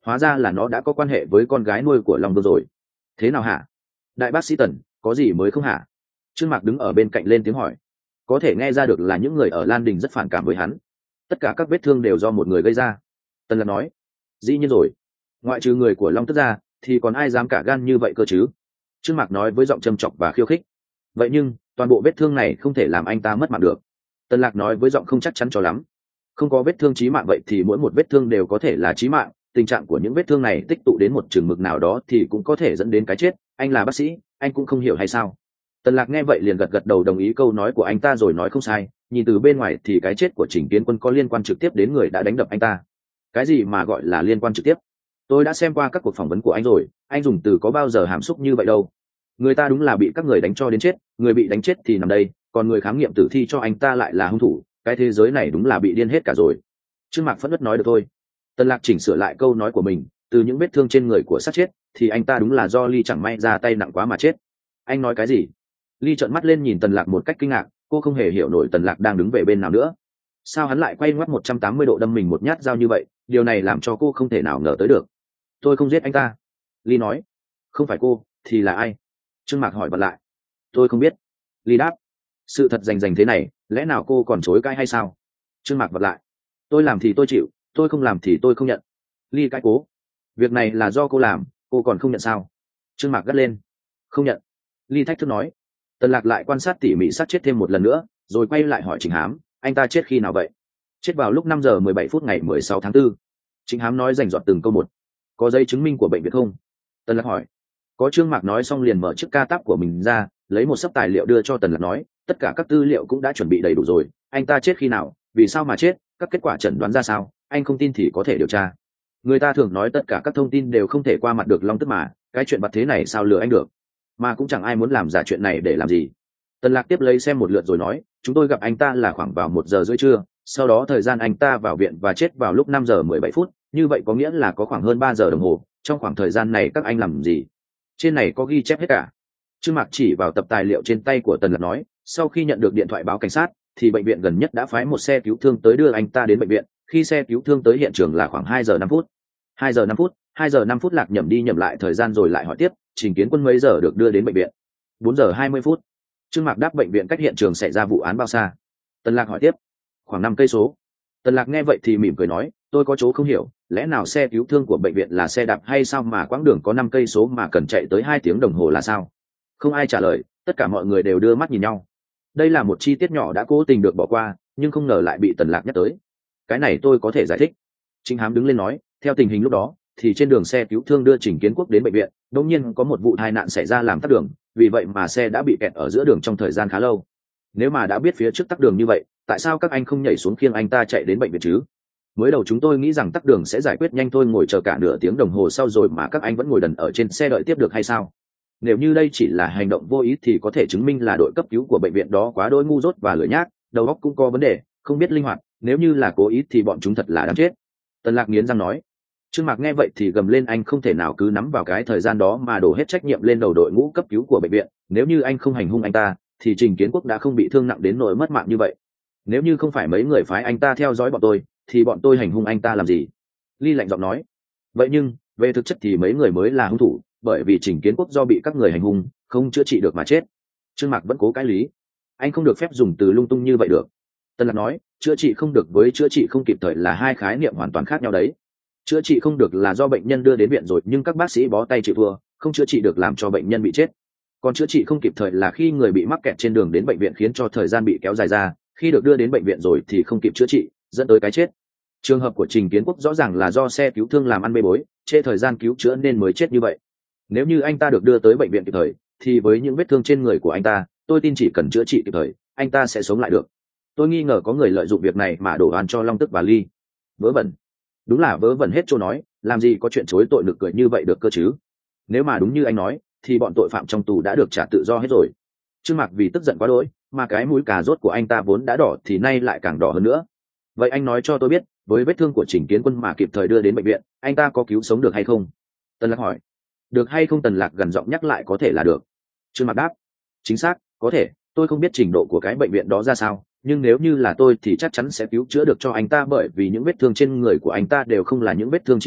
hóa ra là nó đã có quan hệ với con gái nuôi của Long Vương rồi. Thế nào hả đại bác sĩ Tần, có gì mới không hả? Trương Mạc đứng ở bên cạnh lên tiếng hỏi. Có thể nghe ra được là những người ở Lan Đình rất phản cảm với hắn, tất cả các vết thương đều do một người gây ra. Tần Lạc nói. Dĩ nhiên rồi, ngoại trừ người của Long Tức ra thì còn ai dám cả gan như vậy cơ chứ? Trương Mạc nói với giọng châm chọc và khiêu khích. Vậy nhưng toàn bộ vết thương này không thể làm anh ta mất mạng được. Tần Lạc nói với giọng không chắc chắn cho lắm. Không có vết thương chí mạng vậy thì mỗi một vết thương đều có thể là chí mạng, tình trạng của những vết thương này tích tụ đến một chừng mực nào đó thì cũng có thể dẫn đến cái chết. Anh là bác sĩ, anh cũng không hiểu hay sao? Tần Lạc nghe vậy liền gật gật đầu đồng ý câu nói của anh ta rồi nói không sai, nhìn từ bên ngoài thì cái chết của Trình Kiến Quân có liên quan trực tiếp đến người đã đánh đập anh ta. Cái gì mà gọi là liên quan trực tiếp? Tôi đã xem qua các cuộc phỏng vấn của anh rồi, anh dùng từ có bao giờ hàm xúc như vậy đâu. Người ta đúng là bị các người đánh cho đến chết, người bị đánh chết thì nằm đây, còn người khám nghiệm tử thi cho anh ta lại là hung thủ. Cái thế giới này đúng là bị điên hết cả rồi. Trương Mạc phẫn nộ nói được thôi. Tần Lạc chỉnh sửa lại câu nói của mình, từ những vết thương trên người của sát chết thì anh ta đúng là do Ly chẳng may ra tay nặng quá mà chết. Anh nói cái gì? Ly trợn mắt lên nhìn Tần Lạc một cách kinh ngạc, cô không hề hiểu nổi Tần Lạc đang đứng về bên nào nữa. Sao hắn lại quay ngoắt một trăm tám mươi độ đâm mình một nhát dao như vậy? Điều này làm cho cô không thể nào ngờ tới được. Tôi không giết anh ta. Ly nói. Không phải cô thì là ai? Trương Mạc hỏi bật lại. Tôi không biết. Ly đáp. Sự thật rành rành thế này, lẽ nào cô còn chối cãi hay sao? Trương Mạc bật lại. Tôi làm thì tôi chịu, tôi không làm thì tôi không nhận. Ly cãi cố. Việc này là do cô làm, cô còn không nhận sao? Trương Mạc gắt lên. Không nhận. Ly thách thức nói. Tần Lạc lại quan sát tỉ mỉ sát chết thêm một lần nữa, rồi quay lại hỏi Trịnh Hám, anh ta chết khi nào vậy? Chết vào lúc năm giờ mười bảy phút ngày mười sáu tháng tư. Trịnh Hám nói rành rọt từng câu một. Có giấy chứng minh của bệnh viện không? Tần Lạc hỏi. Có. Trương Mạc nói xong liền mở chiếc ca táp của mình ra, lấy một xấp tài liệu đưa cho Tần Lạc nói, tất cả các tư liệu cũng đã chuẩn bị đầy đủ rồi, anh ta chết khi nào, vì sao mà chết, các kết quả chẩn đoán ra sao, anh không tin thì có thể điều tra. Người ta thường nói tất cả các thông tin đều không thể qua mặt được Long Tức mà, cái chuyện bặt thế này sao lừa anh được, mà cũng chẳng ai muốn làm giả chuyện này để làm gì. Tần Lạc tiếp lấy xem một lượt rồi nói, chúng tôi gặp anh ta là khoảng vào một giờ rưỡi trưa, sau đó thời gian anh ta vào viện và chết vào lúc năm giờ mười bảy phút, như vậy có nghĩa là có khoảng hơn ba giờ đồng hồ. Trong khoảng thời gian này các anh làm gì? Trên này có ghi chép hết cả. Trương Mạc chỉ vào tập tài liệu trên tay của Tần Lạc nói, sau khi nhận được điện thoại báo cảnh sát thì bệnh viện gần nhất đã phái một xe cứu thương tới đưa anh ta đến bệnh viện. Khi xe cứu thương tới hiện trường là khoảng hai giờ năm phút. hai giờ năm phút, hai giờ năm phút. Lạc nhầm đi nhầm lại thời gian rồi lại hỏi tiếp, Trình Kiến Quân mấy giờ được đưa đến bệnh viện? bốn giờ hai mươi phút. Trương Mạc đáp. Bệnh viện cách hiện trường xảy ra vụ án bao xa? Tần Lạc hỏi tiếp. Khoảng năm cây số. Tần Lạc nghe vậy thì mỉm cười nói, tôi có chỗ không hiểu, lẽ nào xe cứu thương của bệnh viện là xe đạp hay sao mà quãng đường có năm cây số mà cần chạy tới hai tiếng đồng hồ là sao? Không ai trả lời, tất cả mọi người đều đưa mắt nhìn nhau. Đây là một chi tiết nhỏ đã cố tình được bỏ qua, nhưng không ngờ lại bị Tần Lạc nhắc tới. Cái này tôi có thể giải thích. Trịnh Hám đứng lên nói, theo tình hình lúc đó thì trên đường xe cứu thương đưa Trình Kiến Quốc đến bệnh viện, đột nhiên có một vụ tai nạn xảy ra làm tắc đường, vì vậy mà xe đã bị kẹt ở giữa đường trong thời gian khá lâu. Nếu mà đã biết phía trước tắc đường như vậy, tại sao các anh không nhảy xuống khiêng anh ta chạy đến bệnh viện chứ? Mới đầu chúng tôi nghĩ rằng tắc đường sẽ giải quyết nhanh thôi, ngồi chờ cả nửa tiếng đồng hồ sau rồi mà các anh vẫn ngồi đần ở trên xe đợi tiếp được hay sao? Nếu như đây chỉ là hành động vô ý thì có thể chứng minh là đội cấp cứu của bệnh viện đó quá đỗi ngu dốt và lười nhác, đầu óc cũng có vấn đề, không biết linh hoạt. Nếu như là cố ý thì bọn chúng thật là đáng chết. Tần Lạc nghiến răng nói. Trương Mạc nghe vậy thì gầm lên, anh không thể nào cứ nắm vào cái thời gian đó mà đổ hết trách nhiệm lên đầu đội ngũ cấp cứu của bệnh viện. Nếu như anh không hành hung anh ta thì Trình Kiến Quốc đã không bị thương nặng đến nỗi mất mạng như vậy. Nếu như không phải mấy người phái anh ta theo dõi bọn tôi thì bọn tôi hành hung anh ta làm gì? Ly lạnh giọng nói. Vậy nhưng về thực chất thì mấy người mới là hung thủ, bởi vì Trình Kiến Quốc do bị các người hành hung không chữa trị được mà chết. Trương Mạc vẫn cố cãi lý. Anh không được phép dùng từ lung tung như vậy được. Tần Lạc nói, chữa trị không được với chữa trị không kịp thời là hai khái niệm hoàn toàn khác nhau đấy. Chữa trị không được là do bệnh nhân đưa đến viện rồi nhưng các bác sĩ bó tay chịu thua, không chữa trị được làm cho bệnh nhân bị chết. Còn chữa trị không kịp thời là khi người bị mắc kẹt trên đường đến bệnh viện khiến cho thời gian bị kéo dài ra, khi được đưa đến bệnh viện rồi thì không kịp chữa trị, dẫn tới cái chết. Trường hợp của Trình Kiến Quốc rõ ràng là do xe cứu thương làm ăn bê bối, trễ thời gian cứu chữa nên mới chết như vậy. Nếu như anh ta được đưa tới bệnh viện kịp thời thì với những vết thương trên người của anh ta, tôi tin chỉ cần chữa trị kịp thời, anh ta sẽ sống lại được. Tôi nghi ngờ có người lợi dụng việc này mà đổ oan cho Long Tức và Ly. Vớ vẩn. Đúng là vớ vẩn hết chỗ nói, làm gì có chuyện chối tội được cười như vậy được cơ chứ? Nếu mà đúng như anh nói thì bọn tội phạm trong tù đã được trả tự do hết rồi. Trương Mạc vì tức giận quá đỗi mà cái mũi cà rốt của anh ta vốn đã đỏ thì nay lại càng đỏ hơn nữa. Vậy anh nói cho tôi biết, với vết thương của Trình Kiến Quân mà kịp thời đưa đến bệnh viện, anh ta có cứu sống được hay không? Tần Lạc hỏi. Được hay không? Tần Lạc gần giọng nhắc lại, có thể là được. Trương Mạc đáp. Chính xác, có thể. Tôi không biết trình độ của cái bệnh viện đó ra sao, nhưng nếu như là tôi thì chắc chắn sẽ cứu chữa được cho anh ta, bởi vì những vết thương trên người của anh ta đều không là những vết thương chí mạng,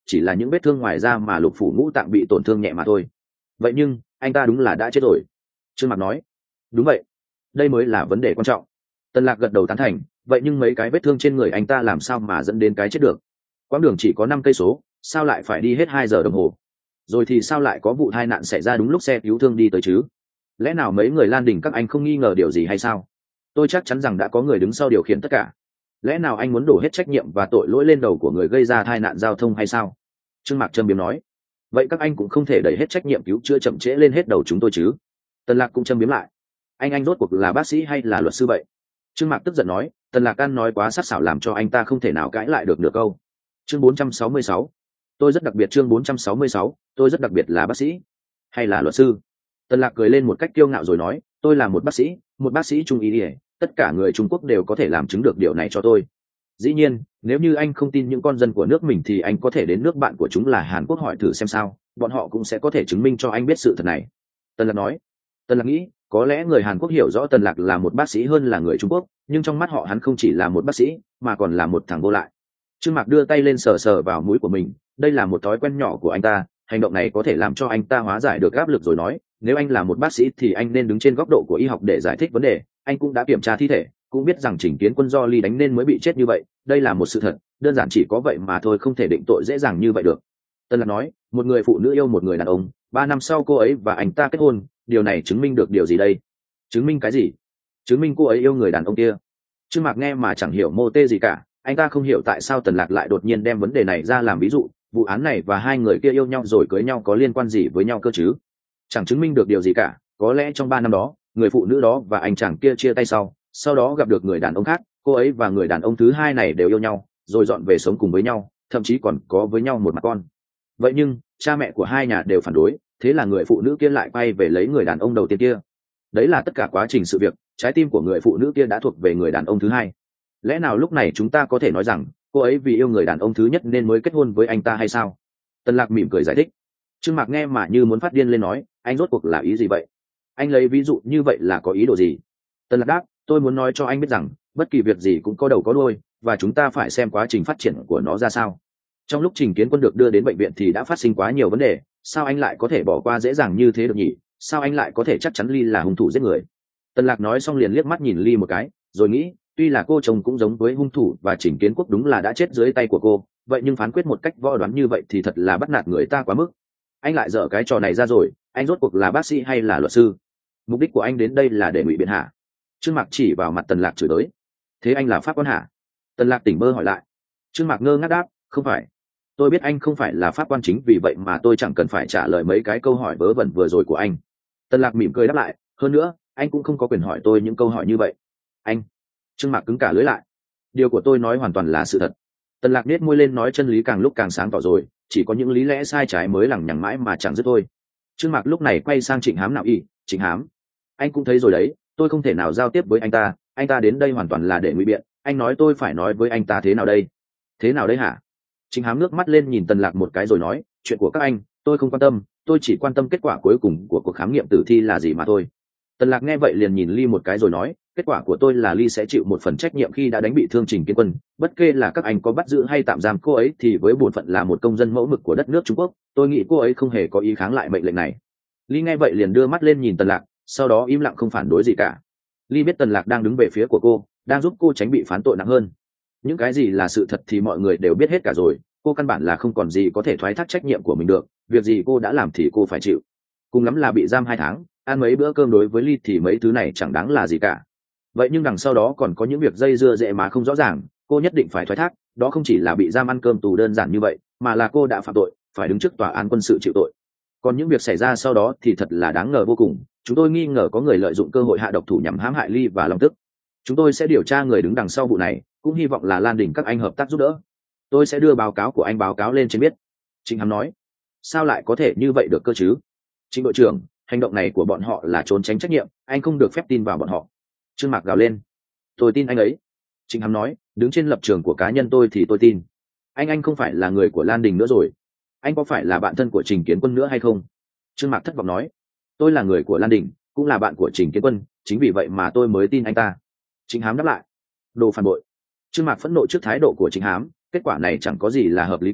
chỉ là những vết thương ngoài da mà lục phủ ngũ tạng bị tổn thương nhẹ mà thôi. Vậy nhưng anh ta đúng là đã chết rồi. Trương Mạc nói. Đúng vậy, đây mới là vấn đề quan trọng. Tần Lạc gật đầu tán thành. Vậy nhưng mấy cái vết thương trên người anh ta làm sao mà dẫn đến cái chết được? Quãng đường chỉ có năm cây số, sao lại phải đi hết hai giờ đồng hồ? Rồi thì sao lại có vụ tai nạn xảy ra đúng lúc xe cứu thương đi tới chứ? Lẽ nào mấy người Lan Đình các anh không nghi ngờ điều gì hay sao? Tôi chắc chắn rằng đã có người đứng sau điều khiển tất cả. Lẽ nào anh muốn đổ hết trách nhiệm và tội lỗi lên đầu của người gây ra tai nạn giao thông hay sao? Trương Mạc châm biếm nói. Vậy các anh cũng không thể đẩy hết trách nhiệm cứu chữa chậm trễ lên hết đầu chúng tôi chứ? Tần Lạc cũng châm biếm lại. Anh anh rốt cuộc là bác sĩ hay là luật sư vậy? Trương Mạc tức giận nói. Tần Lạc ăn nói quá sắc sảo làm cho anh ta không thể nào cãi lại được được câu. Chương bốn trăm sáu mươi sáu. Tôi rất đặc biệt. Chương bốn trăm sáu mươi sáu. Tôi rất đặc biệt là bác sĩ hay là luật sư? Tần Lạc cười lên một cách kiêu ngạo rồi nói. Tôi là một bác sĩ, một bác sĩ trung y y. Tất cả người Trung Quốc đều có thể làm chứng được điều này cho tôi. Dĩ nhiên, nếu như anh không tin những con dân của nước mình thì anh có thể đến nước bạn của chúng là Hàn Quốc hỏi thử xem sao, bọn họ cũng sẽ có thể chứng minh cho anh biết sự thật này. Tần Lạc nói. Tần Lạc nghĩ, có lẽ người Hàn Quốc hiểu rõ Tần Lạc là một bác sĩ hơn là người Trung Quốc, nhưng trong mắt họ hắn không chỉ là một bác sĩ, mà còn là một thằng vô lại. Trương Mạc đưa tay lên sờ sờ vào mũi của mình, đây là một thói quen nhỏ của anh ta, hành động này có thể làm cho anh ta hóa giải được áp lực rồi nói, nếu anh là một bác sĩ thì anh nên đứng trên góc độ của y học để giải thích vấn đề, anh cũng đã kiểm tra thi thể, cũng biết rằng Trình Kiến Quân do Ly đánh nên mới bị chết như vậy, đây là một sự thật, đơn giản chỉ có vậy mà thôi, không thể định tội dễ dàng như vậy được. Tân Lạc nói, một người phụ nữ yêu một người đàn ông, ba năm sau cô ấy và anh ta kết hôn, điều này chứng minh được điều gì đây? Chứng minh cái gì? Chứng minh cô ấy yêu người đàn ông kia. Trương Mạc nghe mà chẳng hiểu mô tê gì cả, anh ta không hiểu tại sao Tần Lạc lại đột nhiên đem vấn đề này ra làm ví dụ, vụ án này và hai người kia yêu nhau rồi cưới nhau có liên quan gì với nhau cơ chứ? Chẳng chứng minh được điều gì cả, có lẽ trong ba năm đó, người phụ nữ đó và anh chàng kia chia tay sau, sau đó gặp được người đàn ông khác, cô ấy và người đàn ông thứ hai này đều yêu nhau, rồi dọn về sống cùng với nhau, thậm chí còn có với nhau một mặt con. Vậy nhưng, cha mẹ của hai nhà đều phản đối, thế là người phụ nữ kia lại quay về lấy người đàn ông đầu tiên kia. Đấy là tất cả quá trình sự việc, trái tim của người phụ nữ kia đã thuộc về người đàn ông thứ hai. Lẽ nào lúc này chúng ta có thể nói rằng cô ấy vì yêu người đàn ông thứ nhất nên mới kết hôn với anh ta hay sao? Tần Lạc mỉm cười giải thích. Trương Mạc nghe mà như muốn phát điên lên nói, anh rốt cuộc là ý gì vậy? Anh lấy ví dụ như vậy là có ý đồ gì? Tần Lạc đáp, tôi muốn nói cho anh biết rằng bất kỳ việc gì cũng có đầu có đuôi, và chúng ta phải xem quá trình phát triển của nó ra sao. Trong lúc Trình Kiến Quân được đưa đến bệnh viện thì đã phát sinh quá nhiều vấn đề, sao anh lại có thể bỏ qua dễ dàng như thế được nhỉ? Sao anh lại có thể chắc chắn Ly là hung thủ giết người? Tần Lạc nói xong liền liếc mắt nhìn Ly một cái, rồi nghĩ, tuy là cô chồng cũng giống với hung thủ và Trình Kiến Quốc đúng là đã chết dưới tay của cô, vậy nhưng phán quyết một cách võ đoán như vậy thì thật là bắt nạt người ta quá mức. Anh lại dở cái trò này ra rồi, anh rốt cuộc là bác sĩ hay là luật sư? Mục đích của anh đến đây là để ngụy biện hả? Trương Mạc chỉ vào mặt Tần Lạc chửi tới. Thế anh là pháp quan hả? Tần Lạc tỉnh bơ hỏi lại. Trương Mạc ngơ ngác đáp, không phải. Tôi biết anh không phải là pháp quan chính vì vậy mà tôi chẳng cần phải trả lời mấy cái câu hỏi vớ vẩn vừa rồi của anh. Tần Lạc mỉm cười đáp lại, hơn nữa, anh cũng không có quyền hỏi tôi những câu hỏi như vậy. Anh. Trương Mạc cứng cả lưỡi lại. Điều của tôi nói hoàn toàn là sự thật. Tần Lạc nết môi lên nói chân lý càng lúc càng sáng tỏ rồi, chỉ có những lý lẽ sai trái mới lằng nhằng mãi mà chẳng dứt thôi. Trương Mạc lúc này quay sang Trịnh Hám nào y, Trịnh Hám, anh cũng thấy rồi đấy, tôi không thể nào giao tiếp với anh ta, anh ta đến đây hoàn toàn là để ngụy biện, anh nói tôi phải nói với anh ta thế nào đây? Thế nào đây hả? Trịnh Hám ngước mắt lên nhìn Tần Lạc một cái rồi nói, chuyện của các anh, tôi không quan tâm, tôi chỉ quan tâm kết quả cuối cùng của cuộc khám nghiệm tử thi là gì mà thôi. Tần Lạc nghe vậy liền nhìn Ly một cái rồi nói, kết quả của tôi là Ly sẽ chịu một phần trách nhiệm khi đã đánh bị thương Trình Kiến Quân, bất kể là các anh có bắt giữ hay tạm giam cô ấy thì với bổn phận là một công dân mẫu mực của đất nước Trung Quốc, tôi nghĩ cô ấy không hề có ý kháng lại mệnh lệnh này. Ly nghe vậy liền đưa mắt lên nhìn Tần Lạc, sau đó im lặng không phản đối gì cả. Ly biết Tần Lạc đang đứng về phía của cô, đang giúp cô tránh bị phán tội nặng hơn. Những cái gì là sự thật thì mọi người đều biết hết cả rồi, cô căn bản là không còn gì có thể thoái thác trách nhiệm của mình được, việc gì cô đã làm thì cô phải chịu. Cùng lắm là bị giam hai tháng, ăn mấy bữa cơm đối với Ly thì mấy thứ này chẳng đáng là gì cả. Vậy nhưng đằng sau đó còn có những việc dây dưa dễ mà không rõ ràng, cô nhất định phải thoái thác, đó không chỉ là bị giam ăn cơm tù đơn giản như vậy, mà là cô đã phạm tội, phải đứng trước tòa án quân sự chịu tội. Còn những việc xảy ra sau đó thì thật là đáng ngờ vô cùng, chúng tôi nghi ngờ có người lợi dụng cơ hội hạ độc thủ nhằm hãm hại Ly và Long Tức. Chúng tôi sẽ điều tra người đứng đằng sau vụ này, cũng hy vọng là Lan Đình các anh hợp tác giúp đỡ. Tôi sẽ đưa báo cáo của anh báo cáo lên trên biết. Trịnh Hám nói. Sao lại có thể như vậy được cơ chứ? Trịnh đội trưởng, hành động này của bọn họ là trốn tránh trách nhiệm, anh không được phép tin vào bọn họ. Trương Mạc gào lên. Tôi tin anh ấy. Trịnh Hám nói, đứng trên lập trường của cá nhân tôi thì tôi tin. Anh anh không phải là người của Lan Đình nữa rồi. Anh có phải là bạn thân của Trình Kiến Quân nữa hay không? Trương Mạc thất vọng nói. Tôi là người của Lan Đình, cũng là bạn của Trình Kiến Quân, chính vì vậy mà tôi mới tin anh ta. Trịnh Hám đáp lại. Đồ phản bội. Trương Mạc phẫn nộ trước thái độ của Trịnh Hám, kết quả này chẳng có gì là hợp lý cả,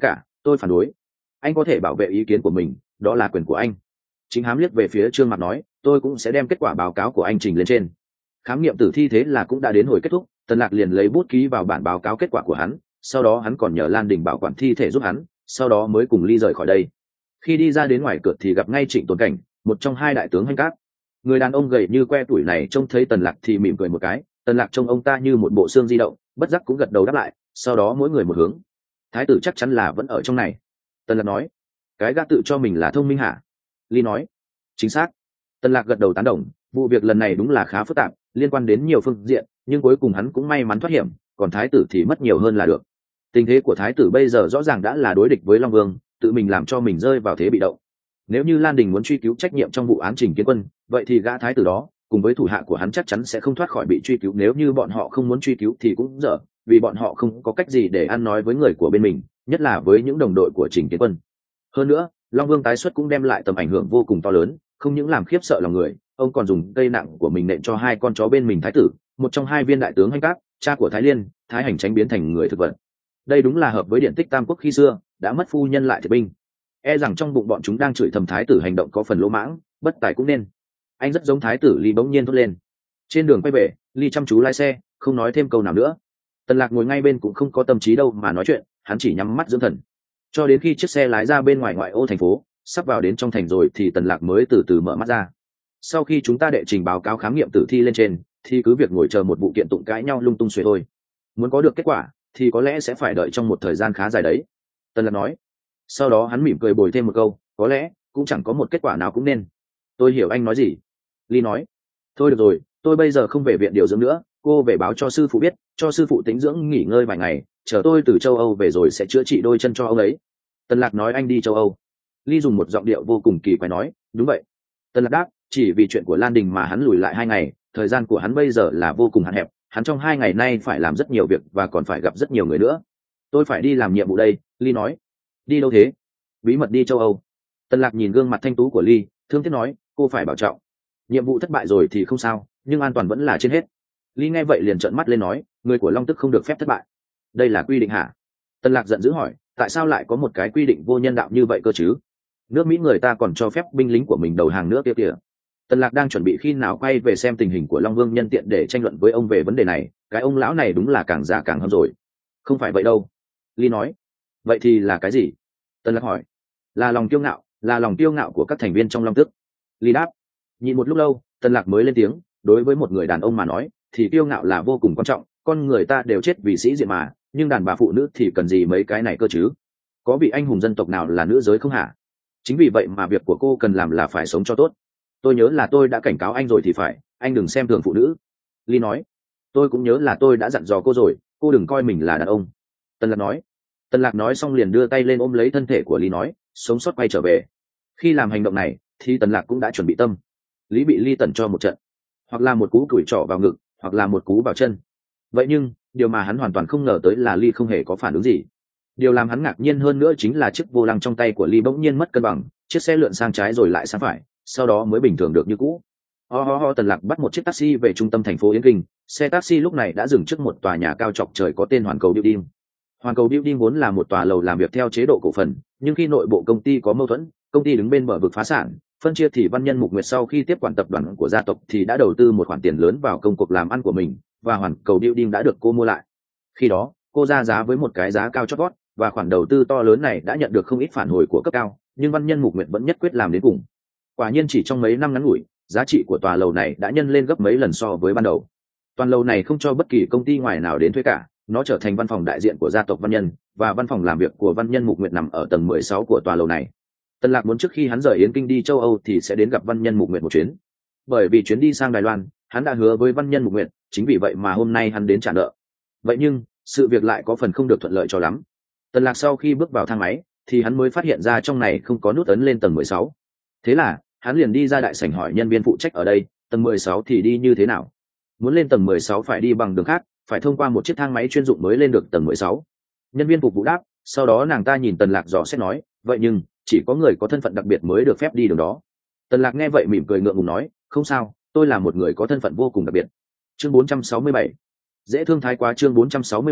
tôi phản đối. Anh có thể bảo vệ ý kiến của mình, đó là quyền của anh. Chính Hám liếc về phía Trương Mặc nói, tôi cũng sẽ đem kết quả báo cáo của anh trình lên trên. Khám nghiệm tử thi thế là cũng đã đến hồi kết thúc. Tần Lạc liền lấy bút ký vào bản báo cáo kết quả của hắn, sau đó hắn còn nhờ Lan Đình bảo quản thi thể giúp hắn, sau đó mới cùng Ly rời khỏi đây. Khi đi ra đến ngoài cửa thì gặp ngay Trịnh Tồn Cảnh, một trong hai đại tướng Hành Cát. Người đàn ông gầy như que tuổi này trông thấy Tần Lạc thì mỉm cười một cái. Tần Lạc trông ông ta như một bộ xương di động, bất giác cũng gật đầu đáp lại, sau đó mỗi người một hướng. Thái tử chắc chắn là vẫn ở trong này. Tần Lạc nói. Cái gã tự cho mình là thông minh hả? Ly nói. Chính xác. Tần Lạc gật đầu tán đồng. Vụ việc lần này đúng là khá phức tạp, liên quan đến nhiều phương diện, nhưng cuối cùng hắn cũng may mắn thoát hiểm, còn thái tử thì mất nhiều hơn là được. Tình thế của thái tử bây giờ rõ ràng đã là đối địch với Long Vương, tự mình làm cho mình rơi vào thế bị động. Nếu như Lan Đình muốn truy cứu trách nhiệm trong vụ án Trình Kiến Quân, vậy thì gã thái tử đó cùng với thủ hạ của hắn chắc chắn sẽ không thoát khỏi bị truy cứu. Nếu như bọn họ không muốn truy cứu thì cũng dở, vì bọn họ không có cách gì để ăn nói với người của bên mình, nhất là với những đồng đội của Trình Kiến Quân. Hơn nữa, Long Vương tái xuất cũng đem lại tầm ảnh hưởng vô cùng to lớn, không những làm khiếp sợ lòng người, ông còn dùng cây nặng của mình nện cho hai con chó bên mình thái tử, một trong hai viên đại tướng Hành Cát, cha của Thái Liên, Thái Hành Tránh biến thành người thực vật. Đây đúng là hợp với điển tích Tam Quốc khi xưa, đã mất phu nhân lại thiệt binh. E rằng trong bụng bọn chúng đang chửi thầm thái tử hành động có phần lỗ mãng, bất tài cũng nên. Anh rất giống thái tử Ly bỗng nhiên thốt lên. Trên đường quay về, Ly chăm chú lái xe, không nói thêm câu nào nữa. Tần Lạc ngồi ngay bên cũng không có tâm trí đâu mà nói chuyện, hắn chỉ nhắm mắt dưỡng thần. Cho đến khi chiếc xe lái ra bên ngoài ngoại ô thành phố, sắp vào đến trong thành rồi thì Tần Lạc mới từ từ mở mắt ra. Sau khi chúng ta đệ trình báo cáo khám nghiệm tử thi lên trên, thì cứ việc ngồi chờ một vụ kiện tụng cãi nhau lung tung xuôi thôi. Muốn có được kết quả, thì có lẽ sẽ phải đợi trong một thời gian khá dài đấy. Tần Lạc nói. Sau đó hắn mỉm cười bồi thêm một câu, có lẽ cũng chẳng có một kết quả nào cũng nên. Tôi hiểu anh nói gì. Ly nói. Thôi được rồi, tôi bây giờ không về viện điều dưỡng nữa, cô về báo cho sư phụ biết, cho sư phụ tĩnh dưỡng nghỉ ngơi vài ngày, chờ tôi từ châu Âu về rồi sẽ chữa trị đôi chân cho ông ấy. Tần Lạc nói. Anh đi châu Âu? Ly dùng một giọng điệu vô cùng kỳ quái nói. Đúng vậy. Tần Lạc đáp. Chỉ vì chuyện của Lan Đình mà hắn lùi lại hai ngày, thời gian của hắn bây giờ là vô cùng hạn hẹp, hắn trong hai ngày nay phải làm rất nhiều việc và còn phải gặp rất nhiều người nữa. Tôi phải đi làm nhiệm vụ đây. Ly nói. Đi đâu thế? Bí mật đi châu Âu. Tần Lạc nhìn gương mặt thanh tú của Ly, thương tiếc nói, cô phải bảo trọng. Nhiệm vụ thất bại rồi thì không sao, nhưng an toàn vẫn là trên hết. Ly nghe vậy liền trợn mắt lên nói, người của Long Tức không được phép thất bại. Đây là quy định hả? Tần Lạc giận dữ hỏi, tại sao lại có một cái quy định vô nhân đạo như vậy cơ chứ? Nước Mỹ người ta còn cho phép binh lính của mình đầu hàng nữa kia kìa. Tần Lạc đang chuẩn bị khi nào quay về xem tình hình của Long Vương nhân tiện để tranh luận với ông về vấn đề này, cái ông lão này đúng là càng già càng hâm rồi. Không phải vậy đâu. Ly nói. Vậy thì là cái gì? Tần Lạc hỏi. Là lòng kiêu ngạo, là lòng kiêu ngạo của các thành viên trong Long Tức. Ly đáp. Nhìn một lúc lâu, Tần Lạc mới lên tiếng, đối với một người đàn ông mà nói, thì kiêu ngạo là vô cùng quan trọng, con người ta đều chết vì sĩ diện mà, nhưng đàn bà phụ nữ thì cần gì mấy cái này cơ chứ? Có vị anh hùng dân tộc nào là nữ giới không hả? Chính vì vậy mà việc của cô cần làm là phải sống cho tốt. Tôi nhớ là tôi đã cảnh cáo anh rồi thì phải, anh đừng xem thường phụ nữ. Ly nói. Tôi cũng nhớ là tôi đã dặn dò cô rồi, cô đừng coi mình là đàn ông. Tần Lạc nói. Tần Lạc nói xong liền đưa tay lên ôm lấy thân thể của Ly nói, sống sót quay trở về. Khi làm hành động này thì Tần Lạc cũng đã chuẩn bị tâm. Lý bị Ly tẩn cho một trận, hoặc là một cú cùi trỏ vào ngực, hoặc là một cú vào chân. Vậy nhưng điều mà hắn hoàn toàn không ngờ tới là Ly không hề có phản ứng gì. Điều làm hắn ngạc nhiên hơn nữa chính là chiếc vô lăng trong tay của Ly bỗng nhiên mất cân bằng, chiếc xe lượn sang trái rồi lại sang phải, sau đó mới bình thường được như cũ. Ho ho ho. Tần Lạc bắt một chiếc taxi về trung tâm thành phố Yến Kinh. Xe taxi lúc này đã dừng trước một tòa nhà cao chọc trời có tên Hoàn Cầu Building. Hoàn Cầu Building vốn là một tòa lầu làm việc theo chế độ cổ phần, nhưng khi nội bộ công ty có mâu thuẫn, công ty đứng bên bờ vực phá sản, phân chia thì Văn Nhân Mục Nguyệt sau khi tiếp quản tập đoàn của gia tộc thì đã đầu tư một khoản tiền lớn vào công cuộc làm ăn của mình, và Hoàn Cầu Building đã được cô mua lại. Khi đó, cô ra giá với một cái giá cao chót vót, và khoản đầu tư to lớn này đã nhận được không ít phản hồi của cấp cao, nhưng Văn Nhân Mục Nguyệt vẫn nhất quyết làm đến cùng. Quả nhiên chỉ trong mấy năm ngắn ngủi, giá trị của tòa lầu này đã nhân lên gấp mấy lần so với ban đầu. Toàn lầu này không cho bất kỳ công ty ngoài nào đến thuê cả, nó trở thành văn phòng đại diện của gia tộc Văn Nhân, và văn phòng làm việc của Văn Nhân Mục Nguyệt nằm ở tầng mười sáu của tòa lầu này. Tần Lạc muốn trước khi hắn rời Yến Kinh đi châu Âu thì sẽ đến gặp Văn Nhân Mục Nguyệt một chuyến. Bởi vì chuyến đi sang Đài Loan, hắn đã hứa với Văn Nhân Mục Nguyệt, chính vì vậy mà hôm nay hắn đến trả nợ. Vậy nhưng, sự việc lại có phần không được thuận lợi cho lắm. Tần Lạc sau khi bước vào thang máy, thì hắn mới phát hiện ra trong này không có nút ấn lên tầng mười sáu. Thế là, hắn liền đi ra đại sảnh hỏi nhân viên phụ trách ở đây, tầng mười sáu thì đi như thế nào? Muốn lên tầng mười sáu phải đi bằng đường khác, phải thông qua một chiếc thang máy chuyên dụng mới lên được tầng mười sáu. Nhân viên phục vụ đáp, sau đó nàng ta nhìn Tần Lạc dò xét nói, vậy nhưng chỉ có người có thân phận đặc biệt mới được phép đi đường đó. Tần Lạc nghe vậy mỉm cười ngượng ngùng nói, không sao, tôi là một người có thân phận vô cùng đặc biệt. Chương bốn trăm sáu mươi bảy. Dễ thương thái quá. Chương bốn trăm sáu mươi bảy.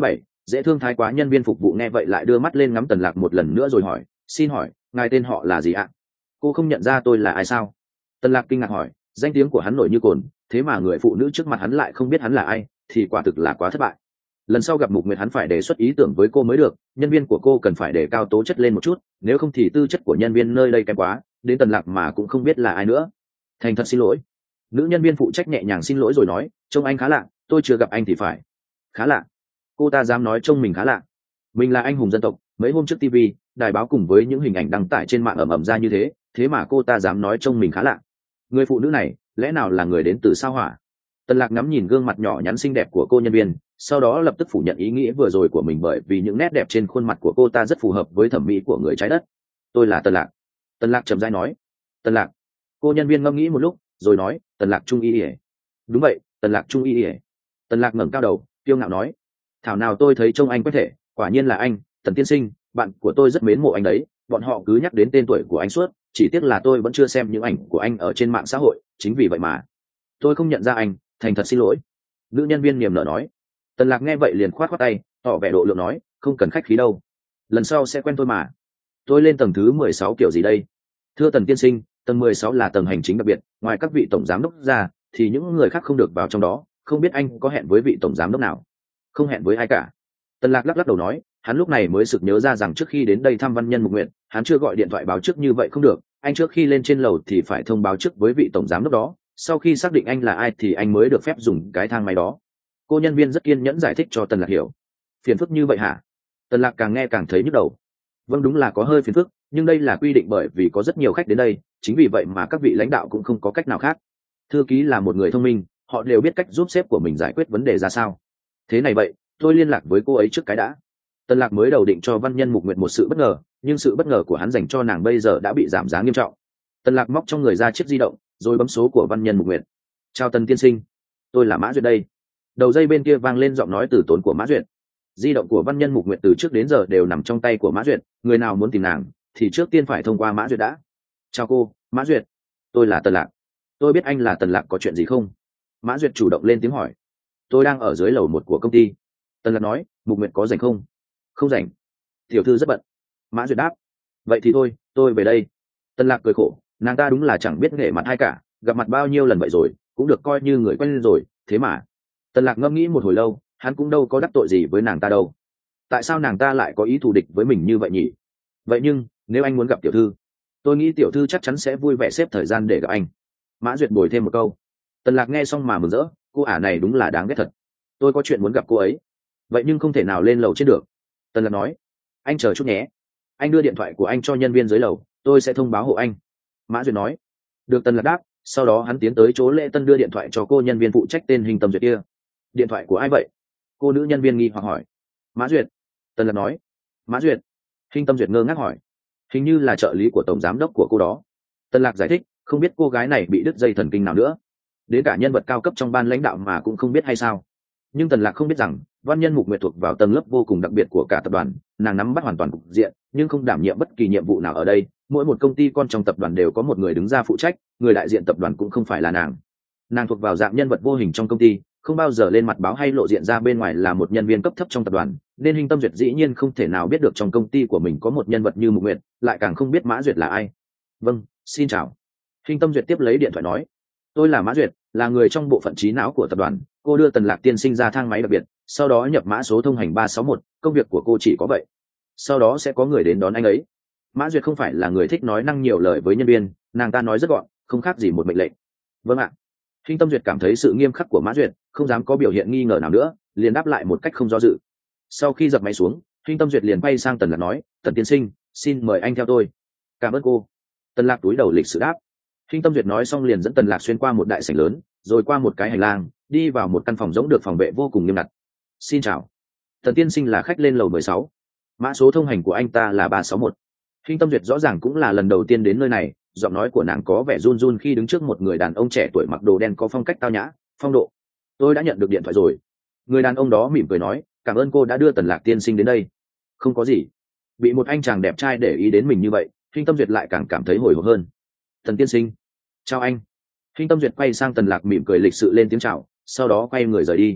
Dễ thương thái quá nhân viên phục vụ nghe vậy lại đưa mắt lên ngắm Tần Lạc một lần nữa rồi hỏi, xin hỏi ngài tên họ là gì ạ? Cô không nhận ra tôi là ai sao? Tần Lạc kinh ngạc hỏi, danh tiếng của hắn nổi như cồn, thế mà người phụ nữ trước mặt hắn lại không biết hắn là ai, thì quả thực là quá thất bại. Lần sau gặp Mục Nguyệt hắn phải đề xuất ý tưởng với cô mới được, nhân viên của cô cần phải đề cao tố chất lên một chút, nếu không thì tư chất của nhân viên nơi đây kém quá, đến Tần Lạc mà cũng không biết là ai nữa. Thành thật xin lỗi. Nữ nhân viên phụ trách nhẹ nhàng xin lỗi rồi nói, trông anh khá lạ, tôi chưa gặp anh thì phải. Khá lạ? Cô ta dám nói trông mình khá lạ? Mình là anh hùng dân tộc, mấy hôm trước ti vi, đài báo cùng với những hình ảnh đăng tải trên mạng ầm ầm ra như thế, thế mà cô ta dám nói trông mình khá lạ. Người phụ nữ này, lẽ nào là người đến từ sao Hỏa? Tần Lạc ngắm nhìn gương mặt nhỏ nhắn xinh đẹp của cô nhân viên, sau đó lập tức phủ nhận ý nghĩ vừa rồi của mình, bởi vì những nét đẹp trên khuôn mặt của cô ta rất phù hợp với thẩm mỹ của người trái đất. Tôi là Tần Lạc. Tần Lạc trầm rãi nói. Tần Lạc. Cô nhân viên ngẫm nghĩ một lúc, rồi nói, Tần Lạc Trung Y ỉa. Đúng vậy, Tần Lạc Trung Y ỉa. Tần Lạc ngẩng cao đầu, kiêu ngạo nói, thảo nào tôi thấy trông anh quen thể, quả nhiên là anh, Tần tiên sinh, bạn của tôi rất mến mộ anh đấy, bọn họ cứ nhắc đến tên tuổi của anh suốt, chỉ tiếc là tôi vẫn chưa xem những ảnh của anh ở trên mạng xã hội, chính vì vậy mà tôi không nhận ra anh, thành thật xin lỗi. Nữ nhân viên niềm nở nói. Tần Lạc nghe vậy liền khoát khoát tay, tỏ vẻ độ lượng nói, không cần khách khí đâu, lần sau sẽ quen tôi mà. Tôi lên tầng thứ mười sáu kiểu gì đây? Thưa Tần tiên sinh, tầng mười sáu là tầng hành chính đặc biệt, ngoài các vị tổng giám đốc ra thì những người khác không được vào trong đó, không biết anh có hẹn với vị tổng giám đốc nào? Không hẹn với ai cả. Tần Lạc lắc lắc đầu nói, hắn lúc này mới sực nhớ ra rằng trước khi đến đây thăm Văn Nhân Mục Nguyệt, hắn chưa gọi điện thoại báo trước như vậy không được, anh trước khi lên trên lầu thì phải thông báo trước với vị tổng giám đốc đó, sau khi xác định anh là ai thì anh mới được phép dùng cái thang máy đó. Cô nhân viên rất kiên nhẫn giải thích cho Tần Lạc hiểu. Phiền phức như vậy hả? Tần Lạc càng nghe càng thấy nhức đầu. Vâng, đúng là có hơi phiền phức, nhưng đây là quy định bởi vì có rất nhiều khách đến đây, chính vì vậy mà các vị lãnh đạo cũng không có cách nào khác. Thư ký là một người thông minh, họ đều biết cách giúp sếp của mình giải quyết vấn đề ra sao. Thế này vậy, tôi liên lạc với cô ấy trước cái đã. Tần Lạc mới đầu định cho Văn Nhân Mục Nguyệt một sự bất ngờ, nhưng sự bất ngờ của hắn dành cho nàng bây giờ đã bị giảm giá nghiêm trọng. Tần Lạc móc trong người ra chiếc di động, rồi bấm số của Văn Nhân Mục Nguyệt. Chào Tần tiên sinh, tôi là Mã Duyệt đây. Đầu dây bên kia vang lên giọng nói từ tốn của Mã Duyệt. Di động của Văn Nhân Mục Nguyệt từ trước đến giờ đều nằm trong tay của Mã Duyệt, người nào muốn tìm nàng thì trước tiên phải thông qua Mã Duyệt đã. Chào cô, Mã Duyệt. Tôi là Tần Lạc. Tôi biết anh là Tần Lạc, có chuyện gì không? Mã Duyệt chủ động lên tiếng hỏi. Tôi đang ở dưới lầu một của công ty. Tần Lạc nói, Mục Nguyệt có rảnh không? Không rảnh. Tiểu thư rất bận. Mã Duyệt đáp. Vậy thì thôi, tôi về đây. Tần Lạc cười khổ, nàng ta đúng là chẳng biết nghệ mặt ai cả, gặp mặt bao nhiêu lần vậy rồi, cũng được coi như người quen lên rồi, thế mà. Tần Lạc ngẫm nghĩ một hồi lâu, hắn cũng đâu có đắc tội gì với nàng ta đâu. Tại sao nàng ta lại có ý thù địch với mình như vậy nhỉ? Vậy nhưng, nếu anh muốn gặp tiểu thư, tôi nghĩ tiểu thư chắc chắn sẽ vui vẻ xếp thời gian để gặp anh. Mã Duyệt bồi thêm một câu. Tần Lạc nghe xong mà mừng rỡ, cô ả này đúng là đáng ghét thật. Tôi có chuyện muốn gặp cô ấy. Vậy nhưng không thể nào lên lầu trên được. Tần Lạc nói. Anh chờ chút nhé. Anh đưa điện thoại của anh cho nhân viên dưới lầu, tôi sẽ thông báo hộ anh. Mã Duyệt nói. Được, Tần Lạc đáp. Sau đó hắn tiến tới chỗ lễ tân đưa điện thoại cho cô nhân viên phụ trách tên Hình Tâm Duyệt kia. Điện thoại của ai vậy? Cô nữ nhân viên nghi hoặc hỏi. Mã Duyệt. Tần Lạc nói. Mã Duyệt. Hình Tâm Duyệt ngơ ngác hỏi. Hình như là trợ lý của tổng giám đốc của cô đó. Tần Lạc giải thích, không biết cô gái này bị đứt dây thần kinh nào nữa, đến cả nhân vật cao cấp trong ban lãnh đạo mà cũng không biết hay sao? Nhưng Tần Lạc không biết rằng Văn Nhân Mục Nguyệt thuộc vào tầng lớp vô cùng đặc biệt của cả tập đoàn, nàng nắm bắt hoàn toàn cục diện nhưng không đảm nhiệm bất kỳ nhiệm vụ nào ở đây. Mỗi một công ty con trong tập đoàn đều có một người đứng ra phụ trách, người đại diện tập đoàn cũng không phải là nàng. Nàng thuộc vào dạng nhân vật vô hình trong công ty, không bao giờ lên mặt báo hay lộ diện ra bên ngoài là một nhân viên cấp thấp trong tập đoàn, nên Hình Tâm Duyệt dĩ nhiên không thể nào biết được trong công ty của mình có một nhân vật như Mục Nguyệt, lại càng không biết Mã Duyệt là ai. Vâng, xin chào. Hình Tâm Duyệt tiếp lấy điện thoại nói. Tôi là Mã Duyệt, là người trong bộ phận trí não của tập đoàn. Cô đưa Tần Lạc tiên sinh ra thang máy đặc biệt, sau đó nhập mã số thông hành ba sáu một, công việc của cô chỉ có vậy. Sau đó sẽ có người đến đón anh ấy. Mã Duyệt không phải là người thích nói năng nhiều lời với nhân viên, nàng ta nói rất gọn, không khác gì một mệnh lệnh. Vâng ạ. Hình Tâm Duyệt cảm thấy sự nghiêm khắc của Mã Duyệt, không dám có biểu hiện nghi ngờ nào nữa, liền đáp lại một cách không do dự. Sau khi dập máy xuống, Hình Tâm Duyệt liền quay sang Tần Lạc nói, Tần tiên sinh, xin mời anh theo tôi. Cảm ơn cô. Tần Lạc túi đầu lịch sự đáp. Hình Tâm Duyệt nói xong liền dẫn Tần Lạc xuyên qua một đại sảnh lớn, rồi qua một cái hành lang, đi vào một căn phòng rỗng được phòng vệ vô cùng nghiêm ngặt. Xin chào. Tần tiên sinh là khách lên lầu mười sáu. Mã số thông hành của anh ta là ba sáu một. Hình Tâm Duyệt rõ ràng cũng là lần đầu tiên đến nơi này, giọng nói của nàng có vẻ run run khi đứng trước một người đàn ông trẻ tuổi mặc đồ đen có phong cách tao nhã, phong độ. Tôi đã nhận được điện thoại rồi. Người đàn ông đó mỉm cười nói, cảm ơn cô đã đưa Tần Lạc tiên sinh đến đây. Không có gì. Bị một anh chàng đẹp trai để ý đến mình như vậy, Hình Tâm Duyệt lại càng cảm thấy hồi hộp hơn. Tần tiên sinh. Chào anh. Hình Tâm Duyệt quay sang Tần Lạc mỉm cười lịch sự lên tiếng chào, sau đó quay người rời đi.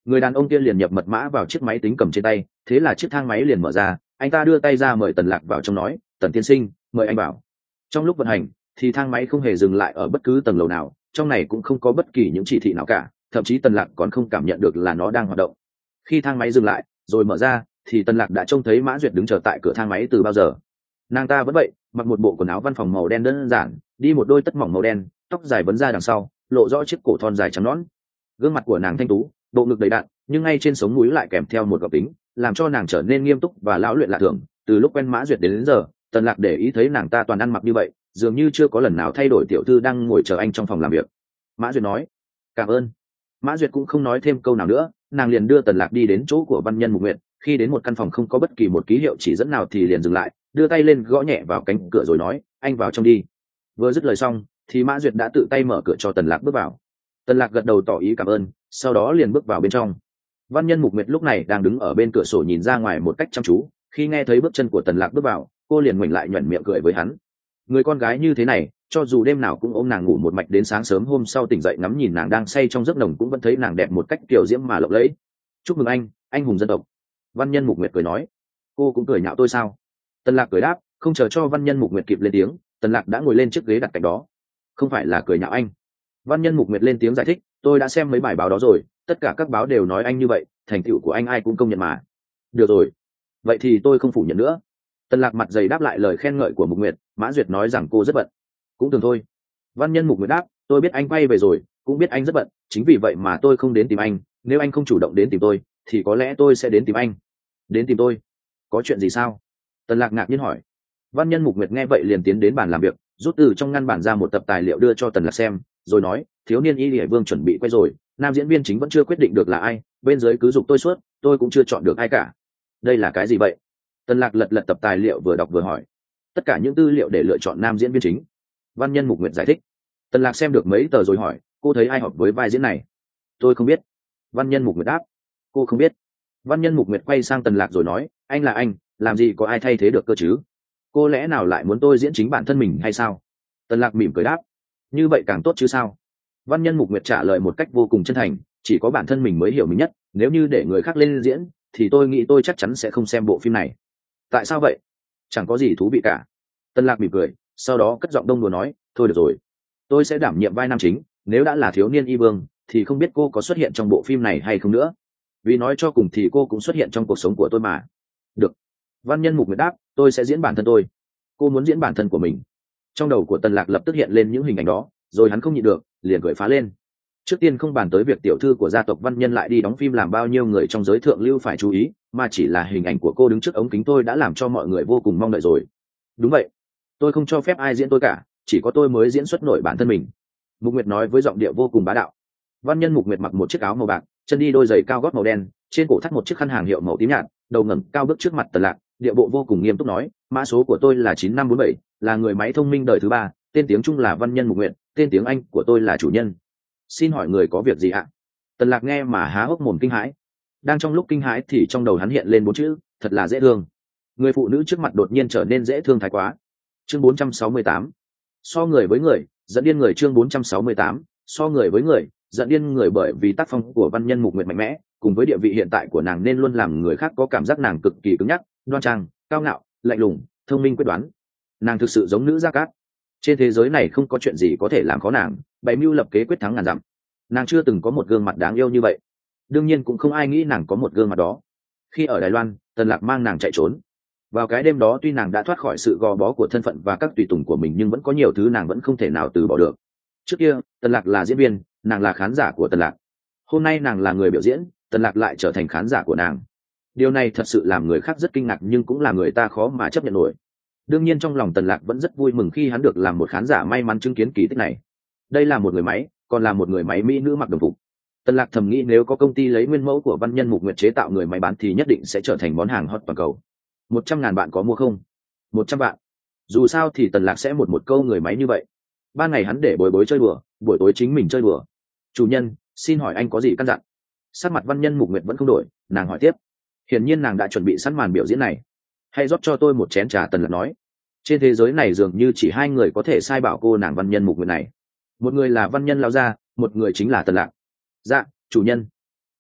người đàn ông kia liền nhập mật mã vào chiếc máy tính cầm trên tay, thế là chiếc thang máy liền mở ra, anh ta đưa tay ra mời Tần Lạc vào trong, nói: Tần tiên sinh, mời anh vào. Trong lúc vận hành thì thang máy không hề dừng lại ở bất cứ tầng lầu nào, trong này cũng không có bất kỳ những chỉ thị nào cả, thậm chí Tần Lạc còn không cảm nhận được là nó đang hoạt động. Khi thang máy dừng lại rồi mở ra thì Tần Lạc đã trông thấy Mã Duyệt đứng chờ tại cửa thang máy từ bao giờ. Nàng ta vẫn vậy, mặc một bộ quần áo văn phòng màu đen đơn giản, đi một đôi tất mỏng màu đen, tóc dài vấn ra đằng sau, lộ rõ chiếc cổ thon dài trắng nõn. Gương mặt của nàng thanh tú, bộ ngực đầy đặn, nhưng ngay trên sống mũi lại kèm theo một góc tính, làm cho nàng trở nên nghiêm túc và lão luyện lạ thường. Từ lúc quen Mã Duyệt đến, đến giờ, Tần Lạc để ý thấy nàng ta toàn ăn mặc như vậy, dường như chưa có lần nào thay đổi. Tiểu thư đang ngồi chờ anh trong phòng làm việc. Mã Duyệt nói. Cảm ơn. Mã Duyệt cũng không nói thêm câu nào nữa, nàng liền đưa Tần Lạc đi đến chỗ của Văn Nhân Mục Nguyệt. Khi đến một căn phòng không có bất kỳ một ký hiệu chỉ dẫn nào thì liền dừng lại, đưa tay lên gõ nhẹ vào cánh cửa rồi nói: Anh vào trong đi. Vừa dứt lời xong thì Mã Duyệt đã tự tay mở cửa cho Tần Lạc bước vào. Tần Lạc gật đầu tỏ ý cảm ơn, sau đó liền bước vào bên trong. Văn Nhân Mục Nguyệt lúc này đang đứng ở bên cửa sổ nhìn ra ngoài một cách chăm chú. Khi nghe thấy bước chân của Tần Lạc bước vào, cô liền ngoảnh lại nhoẻn miệng cười với hắn. Người con gái như thế này, cho dù đêm nào cũng ôm nàng ngủ một mạch đến sáng sớm hôm sau tỉnh dậy ngắm nhìn nàng đang say trong giấc nồng cũng vẫn thấy nàng đẹp một cách kiều diễm mà lộng lẫy. Chúc mừng anh, anh hùng dân tộc. Văn Nhân Mục Nguyệt cười nói. Cô cũng cười nhạo tôi sao? Tần Lạc cười đáp. Không chờ cho Văn Nhân Mục Nguyệt kịp lên tiếng, Tần Lạc đã ngồi lên chiếc ghế đặt cạnh đó. Không phải là cười nhạo anh. Văn Nhân Mục Nguyệt lên tiếng giải thích. Tôi đã xem mấy bài báo đó rồi, tất cả các báo đều nói anh như vậy, thành tựu của anh ai cũng công nhận mà. Được rồi, vậy thì tôi không phủ nhận nữa. Tần Lạc mặt dày đáp lại lời khen ngợi của Mục Nguyệt. Mã Duyệt nói rằng cô rất bận. Cũng thường thôi. Văn Nhân Mục Nguyệt đáp. Tôi biết anh quay về rồi, cũng biết anh rất bận, chính vì vậy mà tôi không đến tìm anh. Nếu anh không chủ động đến tìm tôi thì có lẽ tôi sẽ đến tìm anh. Đến tìm tôi? Có chuyện gì sao? Tần Lạc ngạc nhiên hỏi. Văn Nhân Mục Nguyệt nghe vậy liền tiến đến bàn làm việc, rút từ trong ngăn bản ra một tập tài liệu đưa cho Tần Lạc xem, rồi nói: Thiếu niên Y Lệ Vương chuẩn bị quay rồi, nam diễn viên chính vẫn chưa quyết định được là ai, bên dưới cứ giục tôi suốt, tôi cũng chưa chọn được ai cả. Đây là cái gì vậy? Tần Lạc lật lật tập tài liệu vừa đọc vừa hỏi. Tất cả những tư liệu để lựa chọn nam diễn viên chính. Văn Nhân Mục Nguyệt giải thích. Tần Lạc xem được mấy tờ rồi hỏi: Cô thấy ai hợp với vai diễn này? Tôi không biết. Văn Nhân Mục Nguyệt đáp. Cô không biết? Văn Nhân Mục Nguyệt quay sang Tần Lạc rồi nói: Anh là anh, làm gì có ai thay thế được cơ chứ? Cô lẽ nào lại muốn tôi diễn chính bản thân mình hay sao? Tần Lạc mỉm cười đáp. Như vậy càng tốt chứ sao? Văn Nhân Mục Nguyệt trả lời một cách vô cùng chân thành. Chỉ có bản thân mình mới hiểu mình nhất, nếu như để người khác lên diễn thì tôi nghĩ tôi chắc chắn sẽ không xem bộ phim này. Tại sao vậy? Chẳng có gì thú vị cả. Tần Lạc mỉm cười, sau đó cất giọng đông đùa nói: Thôi được rồi, tôi sẽ đảm nhiệm vai nam chính. Nếu đã là Thiếu niên Y Vương thì không biết cô có xuất hiện trong bộ phim này hay không nữa, vì nói cho cùng thì cô cũng xuất hiện trong cuộc sống của tôi mà. Được. Văn Nhân Mục Nguyệt đáp. Tôi sẽ diễn bản thân tôi. Cô muốn diễn bản thân của mình? Trong đầu của Tần Lạc lập tức hiện lên những hình ảnh đó, rồi hắn không nhịn được liền cười phá lên. Trước tiên không bàn tới việc tiểu thư của gia tộc Văn Nhân lại đi đóng phim làm bao nhiêu người trong giới thượng lưu phải chú ý, mà chỉ là hình ảnh của cô đứng trước ống kính tôi đã làm cho mọi người vô cùng mong đợi rồi. Đúng vậy, tôi không cho phép ai diễn tôi cả, chỉ có tôi mới diễn xuất nổi bản thân mình. Mục Nguyệt nói với giọng điệu vô cùng bá đạo. Văn Nhân Mục Nguyệt mặc một chiếc áo màu bạc, chân đi đôi giày cao gót màu đen, trên cổ thắt một chiếc khăn hàng hiệu màu tím nhạt, đầu ngẩng cao bước trước mặt Tần Lạc, điệu bộ vô cùng nghiêm túc nói: Mã số của tôi là chín năm bốn bảy, là người máy thông minh đời thứ ba, tên tiếng Trung là Văn Nhân Mục Nguyệt, tên tiếng Anh của tôi là chủ nhân. Xin hỏi người có việc gì ạ? Tần Lạc nghe mà há hốc mồm kinh hãi. Đang trong lúc kinh hãi thì trong đầu hắn hiện lên bốn chữ: thật là dễ thương. Người phụ nữ trước mặt đột nhiên trở nên dễ thương thái quá. Chương bốn trăm sáu mươi tám. So người với người, giận điên người. Chương bốn trăm sáu mươi tám. So người với người, giận điên người. Bởi vì tác phong của Văn Nhân Mục Nguyệt mạnh mẽ, cùng với địa vị hiện tại của nàng nên luôn làm người khác có cảm giác nàng cực kỳ cứng nhắc, đoan trang, cao ngạo, lạnh lùng, thông minh quyết đoán. Nàng thực sự giống nữ Gia Cát. Trên thế giới này không có chuyện gì có thể làm khó nàng, bày mưu lập kế quyết thắng ngàn dặm. Nàng chưa từng có một gương mặt đáng yêu như vậy, đương nhiên cũng không ai nghĩ nàng có một gương mặt đó. Khi ở Đài Loan, Tần Lạc mang nàng chạy trốn. Vào cái đêm đó tuy nàng đã thoát khỏi sự gò bó của thân phận và các tùy tùng của mình, nhưng vẫn có nhiều thứ nàng vẫn không thể nào từ bỏ được. Trước kia Tần Lạc là diễn viên, nàng là khán giả của Tần Lạc. Hôm nay nàng là người biểu diễn, Tần Lạc lại trở thành khán giả của nàng. Điều này thật sự làm người khác rất kinh ngạc, nhưng cũng làm người ta khó mà chấp nhận nổi. Đương nhiên trong lòng Tần Lạc vẫn rất vui mừng khi hắn được làm một khán giả may mắn chứng kiến kỳ tích này. Đây là một người máy, còn là một người máy mỹ nữ mặc đồng phục. Tần Lạc thầm nghĩ nếu có công ty lấy nguyên mẫu của Văn Nhân Mục Nguyệt chế tạo người máy bán thì nhất định sẽ trở thành món hàng hot toàn cầu. Một trăm ngàn bạn có mua không? Một trăm vạn. Dù sao thì Tần Lạc sẽ một một câu người máy như vậy. Ban ngày hắn để bồi bối chơi đùa, buổi tối chính mình chơi đùa. Chủ nhân, xin hỏi anh có gì căn dặn? Sắc mặt Văn Nhân Mục Nguyệt vẫn không đổi, nàng hỏi tiếp. Hiển nhiên nàng đã chuẩn bị sẵn màn biểu diễn này. Hãy rót cho tôi một chén trà. Tần Lạc nói. Trên thế giới này dường như chỉ hai người có thể sai bảo cô nàng Văn Nhân Mục Nguyệt này. Một người là Văn Nhân lão gia, một người chính là Tần Lạc. Dạ, chủ nhân.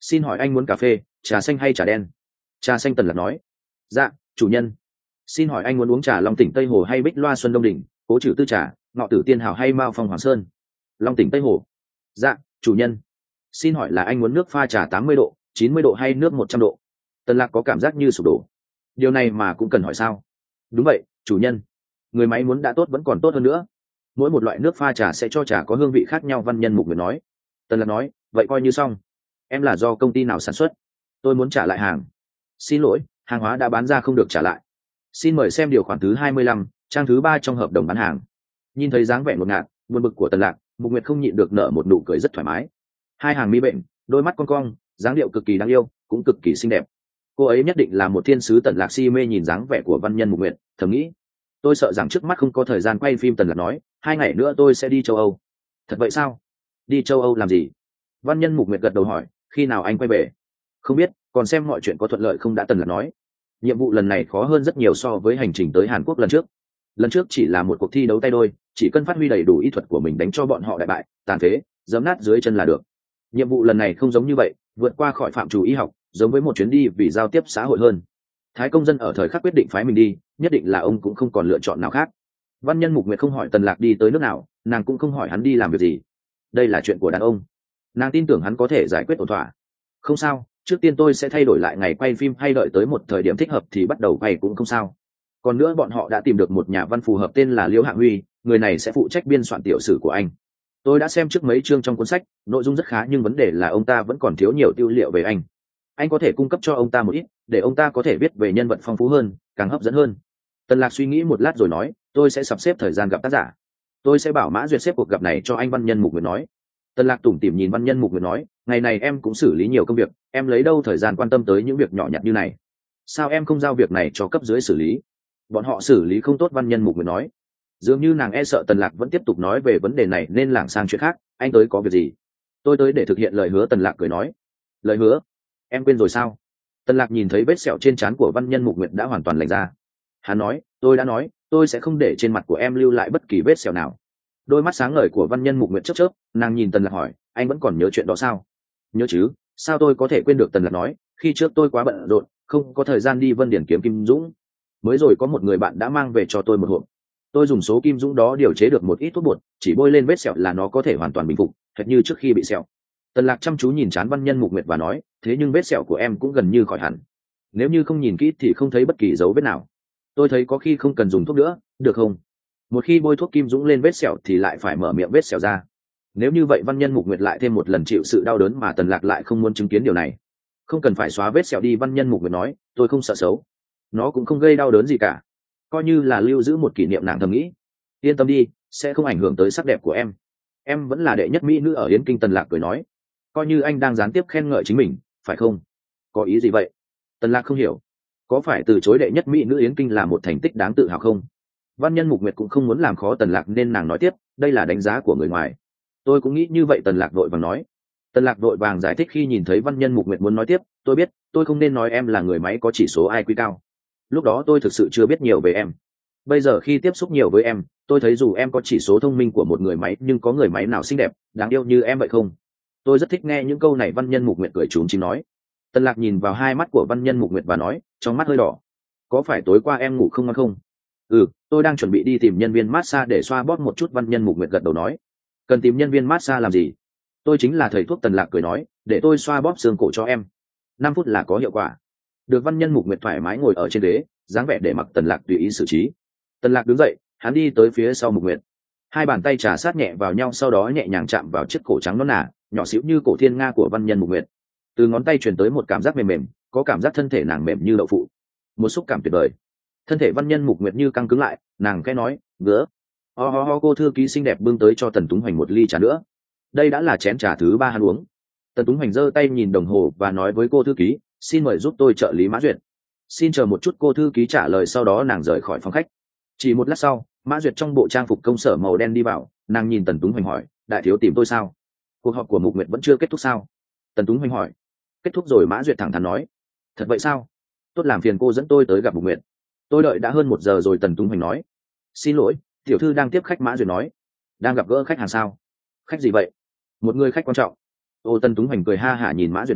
Xin hỏi anh muốn cà phê, trà xanh hay trà đen? Trà xanh, Tần Lạc nói. Dạ chủ nhân. Xin hỏi anh muốn uống trà Long Tỉnh Tây Hồ hay Bích Loa Xuân Đông Đỉnh, Cố Trừ Tư Trà, Ngọ Tử Tiên Hào hay Mao Phong Hoàng Sơn? Long Tỉnh Tây Hồ. Dạ chủ nhân. Xin hỏi là anh muốn nước pha trà tám mươi độ, chín mươi độ hay nước một trăm độ? Tần Lạc có cảm giác như sụp đổ. Điều này mà cũng cần hỏi sao? Đúng vậy chủ nhân. Người máy muốn đã tốt vẫn còn tốt hơn nữa. Mỗi một loại nước pha trà sẽ cho trà có hương vị khác nhau, Văn Nhân Mục Nguyệt nói. Tần Lạc nói, vậy coi như xong. Em là do công ty nào sản xuất? Tôi muốn trả lại hàng. Xin lỗi, hàng hóa đã bán ra không được trả lại. Xin mời xem điều khoản thứ hai mươi lăm, trang thứ ba trong hợp đồng bán hàng. Nhìn thấy dáng vẻ ngột ngạt, buồn bực của Tần Lạc, Mục Nguyệt không nhịn được nở một nụ cười rất thoải mái. Hai hàng mi bệnh, đôi mắt cong cong, dáng điệu cực kỳ đáng yêu, cũng cực kỳ xinh đẹp. Cô ấy nhất định là một thiên sứ. Tần Lạc si mê nhìn dáng vẻ của Văn Nhân Mục Nguyệt, thầm nghĩ. Tôi sợ rằng trước mắt không có thời gian quay phim. Tần Lạc nói, hai ngày nữa tôi sẽ đi châu Âu. Thật vậy sao? Đi châu Âu làm gì? Văn Nhân Mục Nguyệt gật đầu hỏi, khi nào anh quay về? Không biết, còn xem mọi chuyện có thuận lợi không đã. Tần Lạc nói, nhiệm vụ lần này khó hơn rất nhiều so với hành trình tới Hàn Quốc lần trước. Lần trước chỉ là một cuộc thi đấu tay đôi, chỉ cần phát huy đầy đủ y thuật của mình đánh cho bọn họ đại bại, tàn phế, giẫm nát dưới chân là được. Nhiệm vụ lần này không giống như vậy, vượt qua khỏi phạm trù y học, giống với một chuyến đi vì giao tiếp xã hội hơn. Thái công dân ở thời khắc quyết định phái mình đi, nhất định là ông cũng không còn lựa chọn nào khác. Văn Nhân Mục Nguyệt không hỏi Tần Lạc đi tới nước nào, nàng cũng không hỏi hắn đi làm việc gì. Đây là chuyện của đàn ông, nàng tin tưởng hắn có thể giải quyết ổn thỏa. Không sao, trước tiên tôi sẽ thay đổi lại ngày quay phim, hay đợi tới một thời điểm thích hợp thì bắt đầu quay cũng không sao. Còn nữa, bọn họ đã tìm được một nhà văn phù hợp tên là Liễu Hạng Huy, người này sẽ phụ trách biên soạn tiểu sử của anh. Tôi đã xem trước mấy chương trong cuốn sách, nội dung rất khá, nhưng vấn đề là ông ta vẫn còn thiếu nhiều tư liệu về anh. Anh có thể cung cấp cho ông ta một ít, để ông ta có thể viết về nhân vật phong phú hơn, càng hấp dẫn hơn. Tần Lạc suy nghĩ một lát rồi nói, tôi sẽ sắp xếp thời gian gặp tác giả. Tôi sẽ bảo Mã Duyệt xếp cuộc gặp này cho anh. Văn Nhân Mục Nguyệt nói. Tần Lạc tủm tỉm nhìn Văn Nhân Mục Nguyệt nói, ngày này em cũng xử lý nhiều công việc, em lấy đâu thời gian quan tâm tới những việc nhỏ nhặt như này? Sao em không giao việc này cho cấp dưới xử lý? Bọn họ xử lý không tốt. Văn Nhân Mục Nguyệt nói. Dường như nàng e sợ Tần Lạc vẫn tiếp tục nói về vấn đề này nên lảng sang chuyện khác. Anh tới có việc gì? Tôi tới để thực hiện lời hứa. Tần Lạc cười nói. Lời hứa? Em quên rồi sao? Tần Lạc nhìn thấy vết sẹo trên trán của Văn Nhân Mục Nguyệt đã hoàn toàn lành ra. Hắn nói, tôi đã nói, tôi sẽ không để trên mặt của em lưu lại bất kỳ vết sẹo nào. Đôi mắt sáng ngời của Văn Nhân Mục Nguyệt chớp chớp, nàng nhìn Tần Lạc hỏi, anh vẫn còn nhớ chuyện đó sao? Nhớ chứ, sao tôi có thể quên được? Tần Lạc nói, khi trước tôi quá bận rộn, không có thời gian đi Vân Điển kiếm Kim Dũng. Mới rồi có một người bạn đã mang về cho tôi một hộp. Tôi dùng số kim dũng đó điều chế được một ít thuốc bột, chỉ bôi lên vết sẹo là nó có thể hoàn toàn bình phục, hệt như trước khi bị sẹo. Tần Lạc chăm chú nhìn trán Văn Nhân Mục Nguyệt và nói, thế nhưng vết sẹo của em cũng gần như khỏi hẳn. Nếu như không nhìn kỹ thì không thấy bất kỳ dấu vết nào. Tôi thấy có khi không cần dùng thuốc nữa, được không? Một khi bôi thuốc kim dũng lên vết sẹo thì lại phải mở miệng vết sẹo ra. Nếu như vậy, Văn Nhân Mục Nguyệt lại thêm một lần chịu sự đau đớn mà Tần Lạc lại không muốn chứng kiến điều này. Không cần phải xóa vết sẹo đi. Văn Nhân Mục Nguyệt nói, tôi không sợ xấu, nó cũng không gây đau đớn gì cả, coi như là lưu giữ một kỷ niệm. Nàng thầm nghĩ, yên tâm đi, sẽ không ảnh hưởng tới sắc đẹp của em. Em vẫn là đệ nhất mỹ nữ ở Yến Kinh. Tần Lạc cười nói, coi như anh đang gián tiếp khen ngợi chính mình, phải không? Có ý gì vậy? Tần Lạc không hiểu. Có phải từ chối đệ nhất mỹ nữ Yến Kinh là một thành tích đáng tự hào không? Văn Nhân Mục Nguyệt cũng không muốn làm khó Tần Lạc nên nàng nói tiếp, đây là đánh giá của người ngoài. Tôi cũng nghĩ như vậy. Tần Lạc vội vàng nói. Tần Lạc vội vàng giải thích khi nhìn thấy Văn Nhân Mục Nguyệt muốn nói tiếp, tôi biết, tôi không nên nói em là người máy có chỉ số i kiu cao. Lúc đó tôi thực sự chưa biết nhiều về em. Bây giờ khi tiếp xúc nhiều với em, tôi thấy dù em có chỉ số thông minh của một người máy, nhưng có người máy nào xinh đẹp, đáng yêu như em vậy không? Tôi rất thích nghe những câu này. Văn Nhân Mục Nguyệt cười trúng chím nói. Tần Lạc nhìn vào hai mắt của Văn Nhân Mục Nguyệt và nói, trong mắt hơi đỏ, có phải tối qua em ngủ không ngon không? Ừ, tôi đang chuẩn bị đi tìm nhân viên massage để xoa bóp một chút. Văn Nhân Mục Nguyệt gật đầu nói. Cần tìm nhân viên massage làm gì? Tôi chính là thầy thuốc. Tần Lạc cười nói, để tôi xoa bóp xương cổ cho em. Năm phút là có hiệu quả. Được. Văn Nhân Mục Nguyệt thoải mái ngồi ở trên ghế, dáng vẻ để mặc Tần Lạc tùy ý xử trí. Tần Lạc đứng dậy, hắn đi tới phía sau Mục Nguyệt, hai bàn tay trà sát nhẹ vào nhau, sau đó nhẹ nhàng chạm vào chiếc cổ trắng nõn nà, nhỏ xíu như cổ thiên nga của Văn Nhân Mục Nguyệt. Từ ngón tay truyền tới một cảm giác mềm mềm, có cảm giác thân thể nàng mềm như đậu phụ, một xúc cảm tuyệt vời. Thân thể Văn Nhân Mục Nguyệt như căng cứng lại, nàng khẽ nói, "Ngứa." Ho ho ho. Cô thư ký xinh đẹp bưng tới cho Tần Túng Hoành một ly trà nữa. Đây đã là chén trà thứ ba hắn uống. Tần Túng Hoành giơ tay nhìn đồng hồ và nói với cô thư ký, "Xin mời giúp tôi trợ lý Mã Duyệt." "Xin chờ một chút." Cô thư ký trả lời, sau đó nàng rời khỏi phòng khách. Chỉ một lát sau, Mã Duyệt trong bộ trang phục công sở màu đen đi vào, nàng nhìn Tần Túng Hoành hỏi, "Đại thiếu tìm tôi sao? Cuộc họp của Mục Nguyệt vẫn chưa kết thúc sao?" Tần Túng Hoành hỏi. "Kết thúc rồi." Mã Duyệt thẳng thắn nói. "Thật vậy sao? Tốt, làm phiền cô dẫn tôi tới gặp Mục Nguyệt. Tôi đợi đã hơn một giờ rồi." Tần Túng Hoành nói. "Xin lỗi, tiểu thư đang tiếp khách." Mã Duyệt nói. "Đang gặp gỡ khách hàng sao? Khách gì vậy?" "Một người khách quan trọng." Ô. Tần Túng Hoành cười ha hả nhìn Mã Duyệt nói,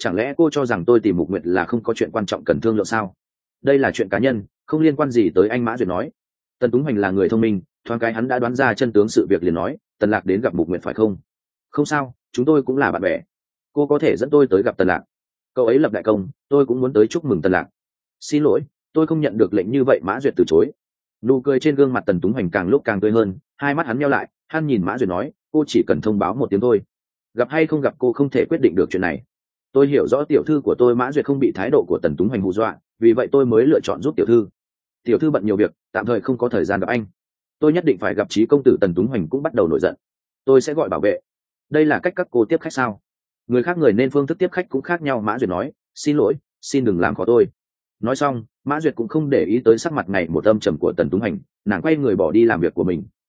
chẳng lẽ cô cho rằng tôi tìm Mục Nguyệt là không có chuyện quan trọng cần thương lượng sao? Đây là chuyện cá nhân, không liên quan gì tới anh. Mã Duyệt nói. Tần Túng Hoành là người thông minh, thoáng cái hắn đã đoán ra chân tướng sự việc liền nói, Tần Lạc đến gặp Mục Nguyệt phải không? Không sao, chúng tôi cũng là bạn bè. Cô có thể dẫn tôi tới gặp Tần Lạc. Cậu ấy lập đại công, tôi cũng muốn tới chúc mừng Tần Lạc. Xin lỗi, tôi không nhận được lệnh như vậy. Mã Duyệt từ chối. Nụ cười trên gương mặt Tần Túng Hoành càng lúc càng tươi hơn, hai mắt hắn nheo lại, hắn nhìn Mã Duyệt nói, cô chỉ cần thông báo một tiếng thôi, gặp hay không gặp cô không thể quyết định được chuyện này. Tôi hiểu rõ tiểu thư của tôi. Mã Duyệt không bị thái độ của Tần Túng Hoành hù dọa, vì vậy tôi mới lựa chọn giúp tiểu thư. Tiểu thư bận nhiều việc, tạm thời không có thời gian gặp anh. Tôi nhất định phải gặp Chí công tử. Tần Túng Hoành cũng bắt đầu nổi giận. Tôi sẽ gọi bảo vệ. Đây là cách các cô tiếp khách sao? Người khác người nên phương thức tiếp khách cũng khác nhau. Mã Duyệt nói, xin lỗi, xin đừng làm khó tôi. Nói xong, Mã Duyệt cũng không để ý tới sắc mặt ngày một âm trầm của Tần Túng Hoành, nàng quay người bỏ đi làm việc của mình.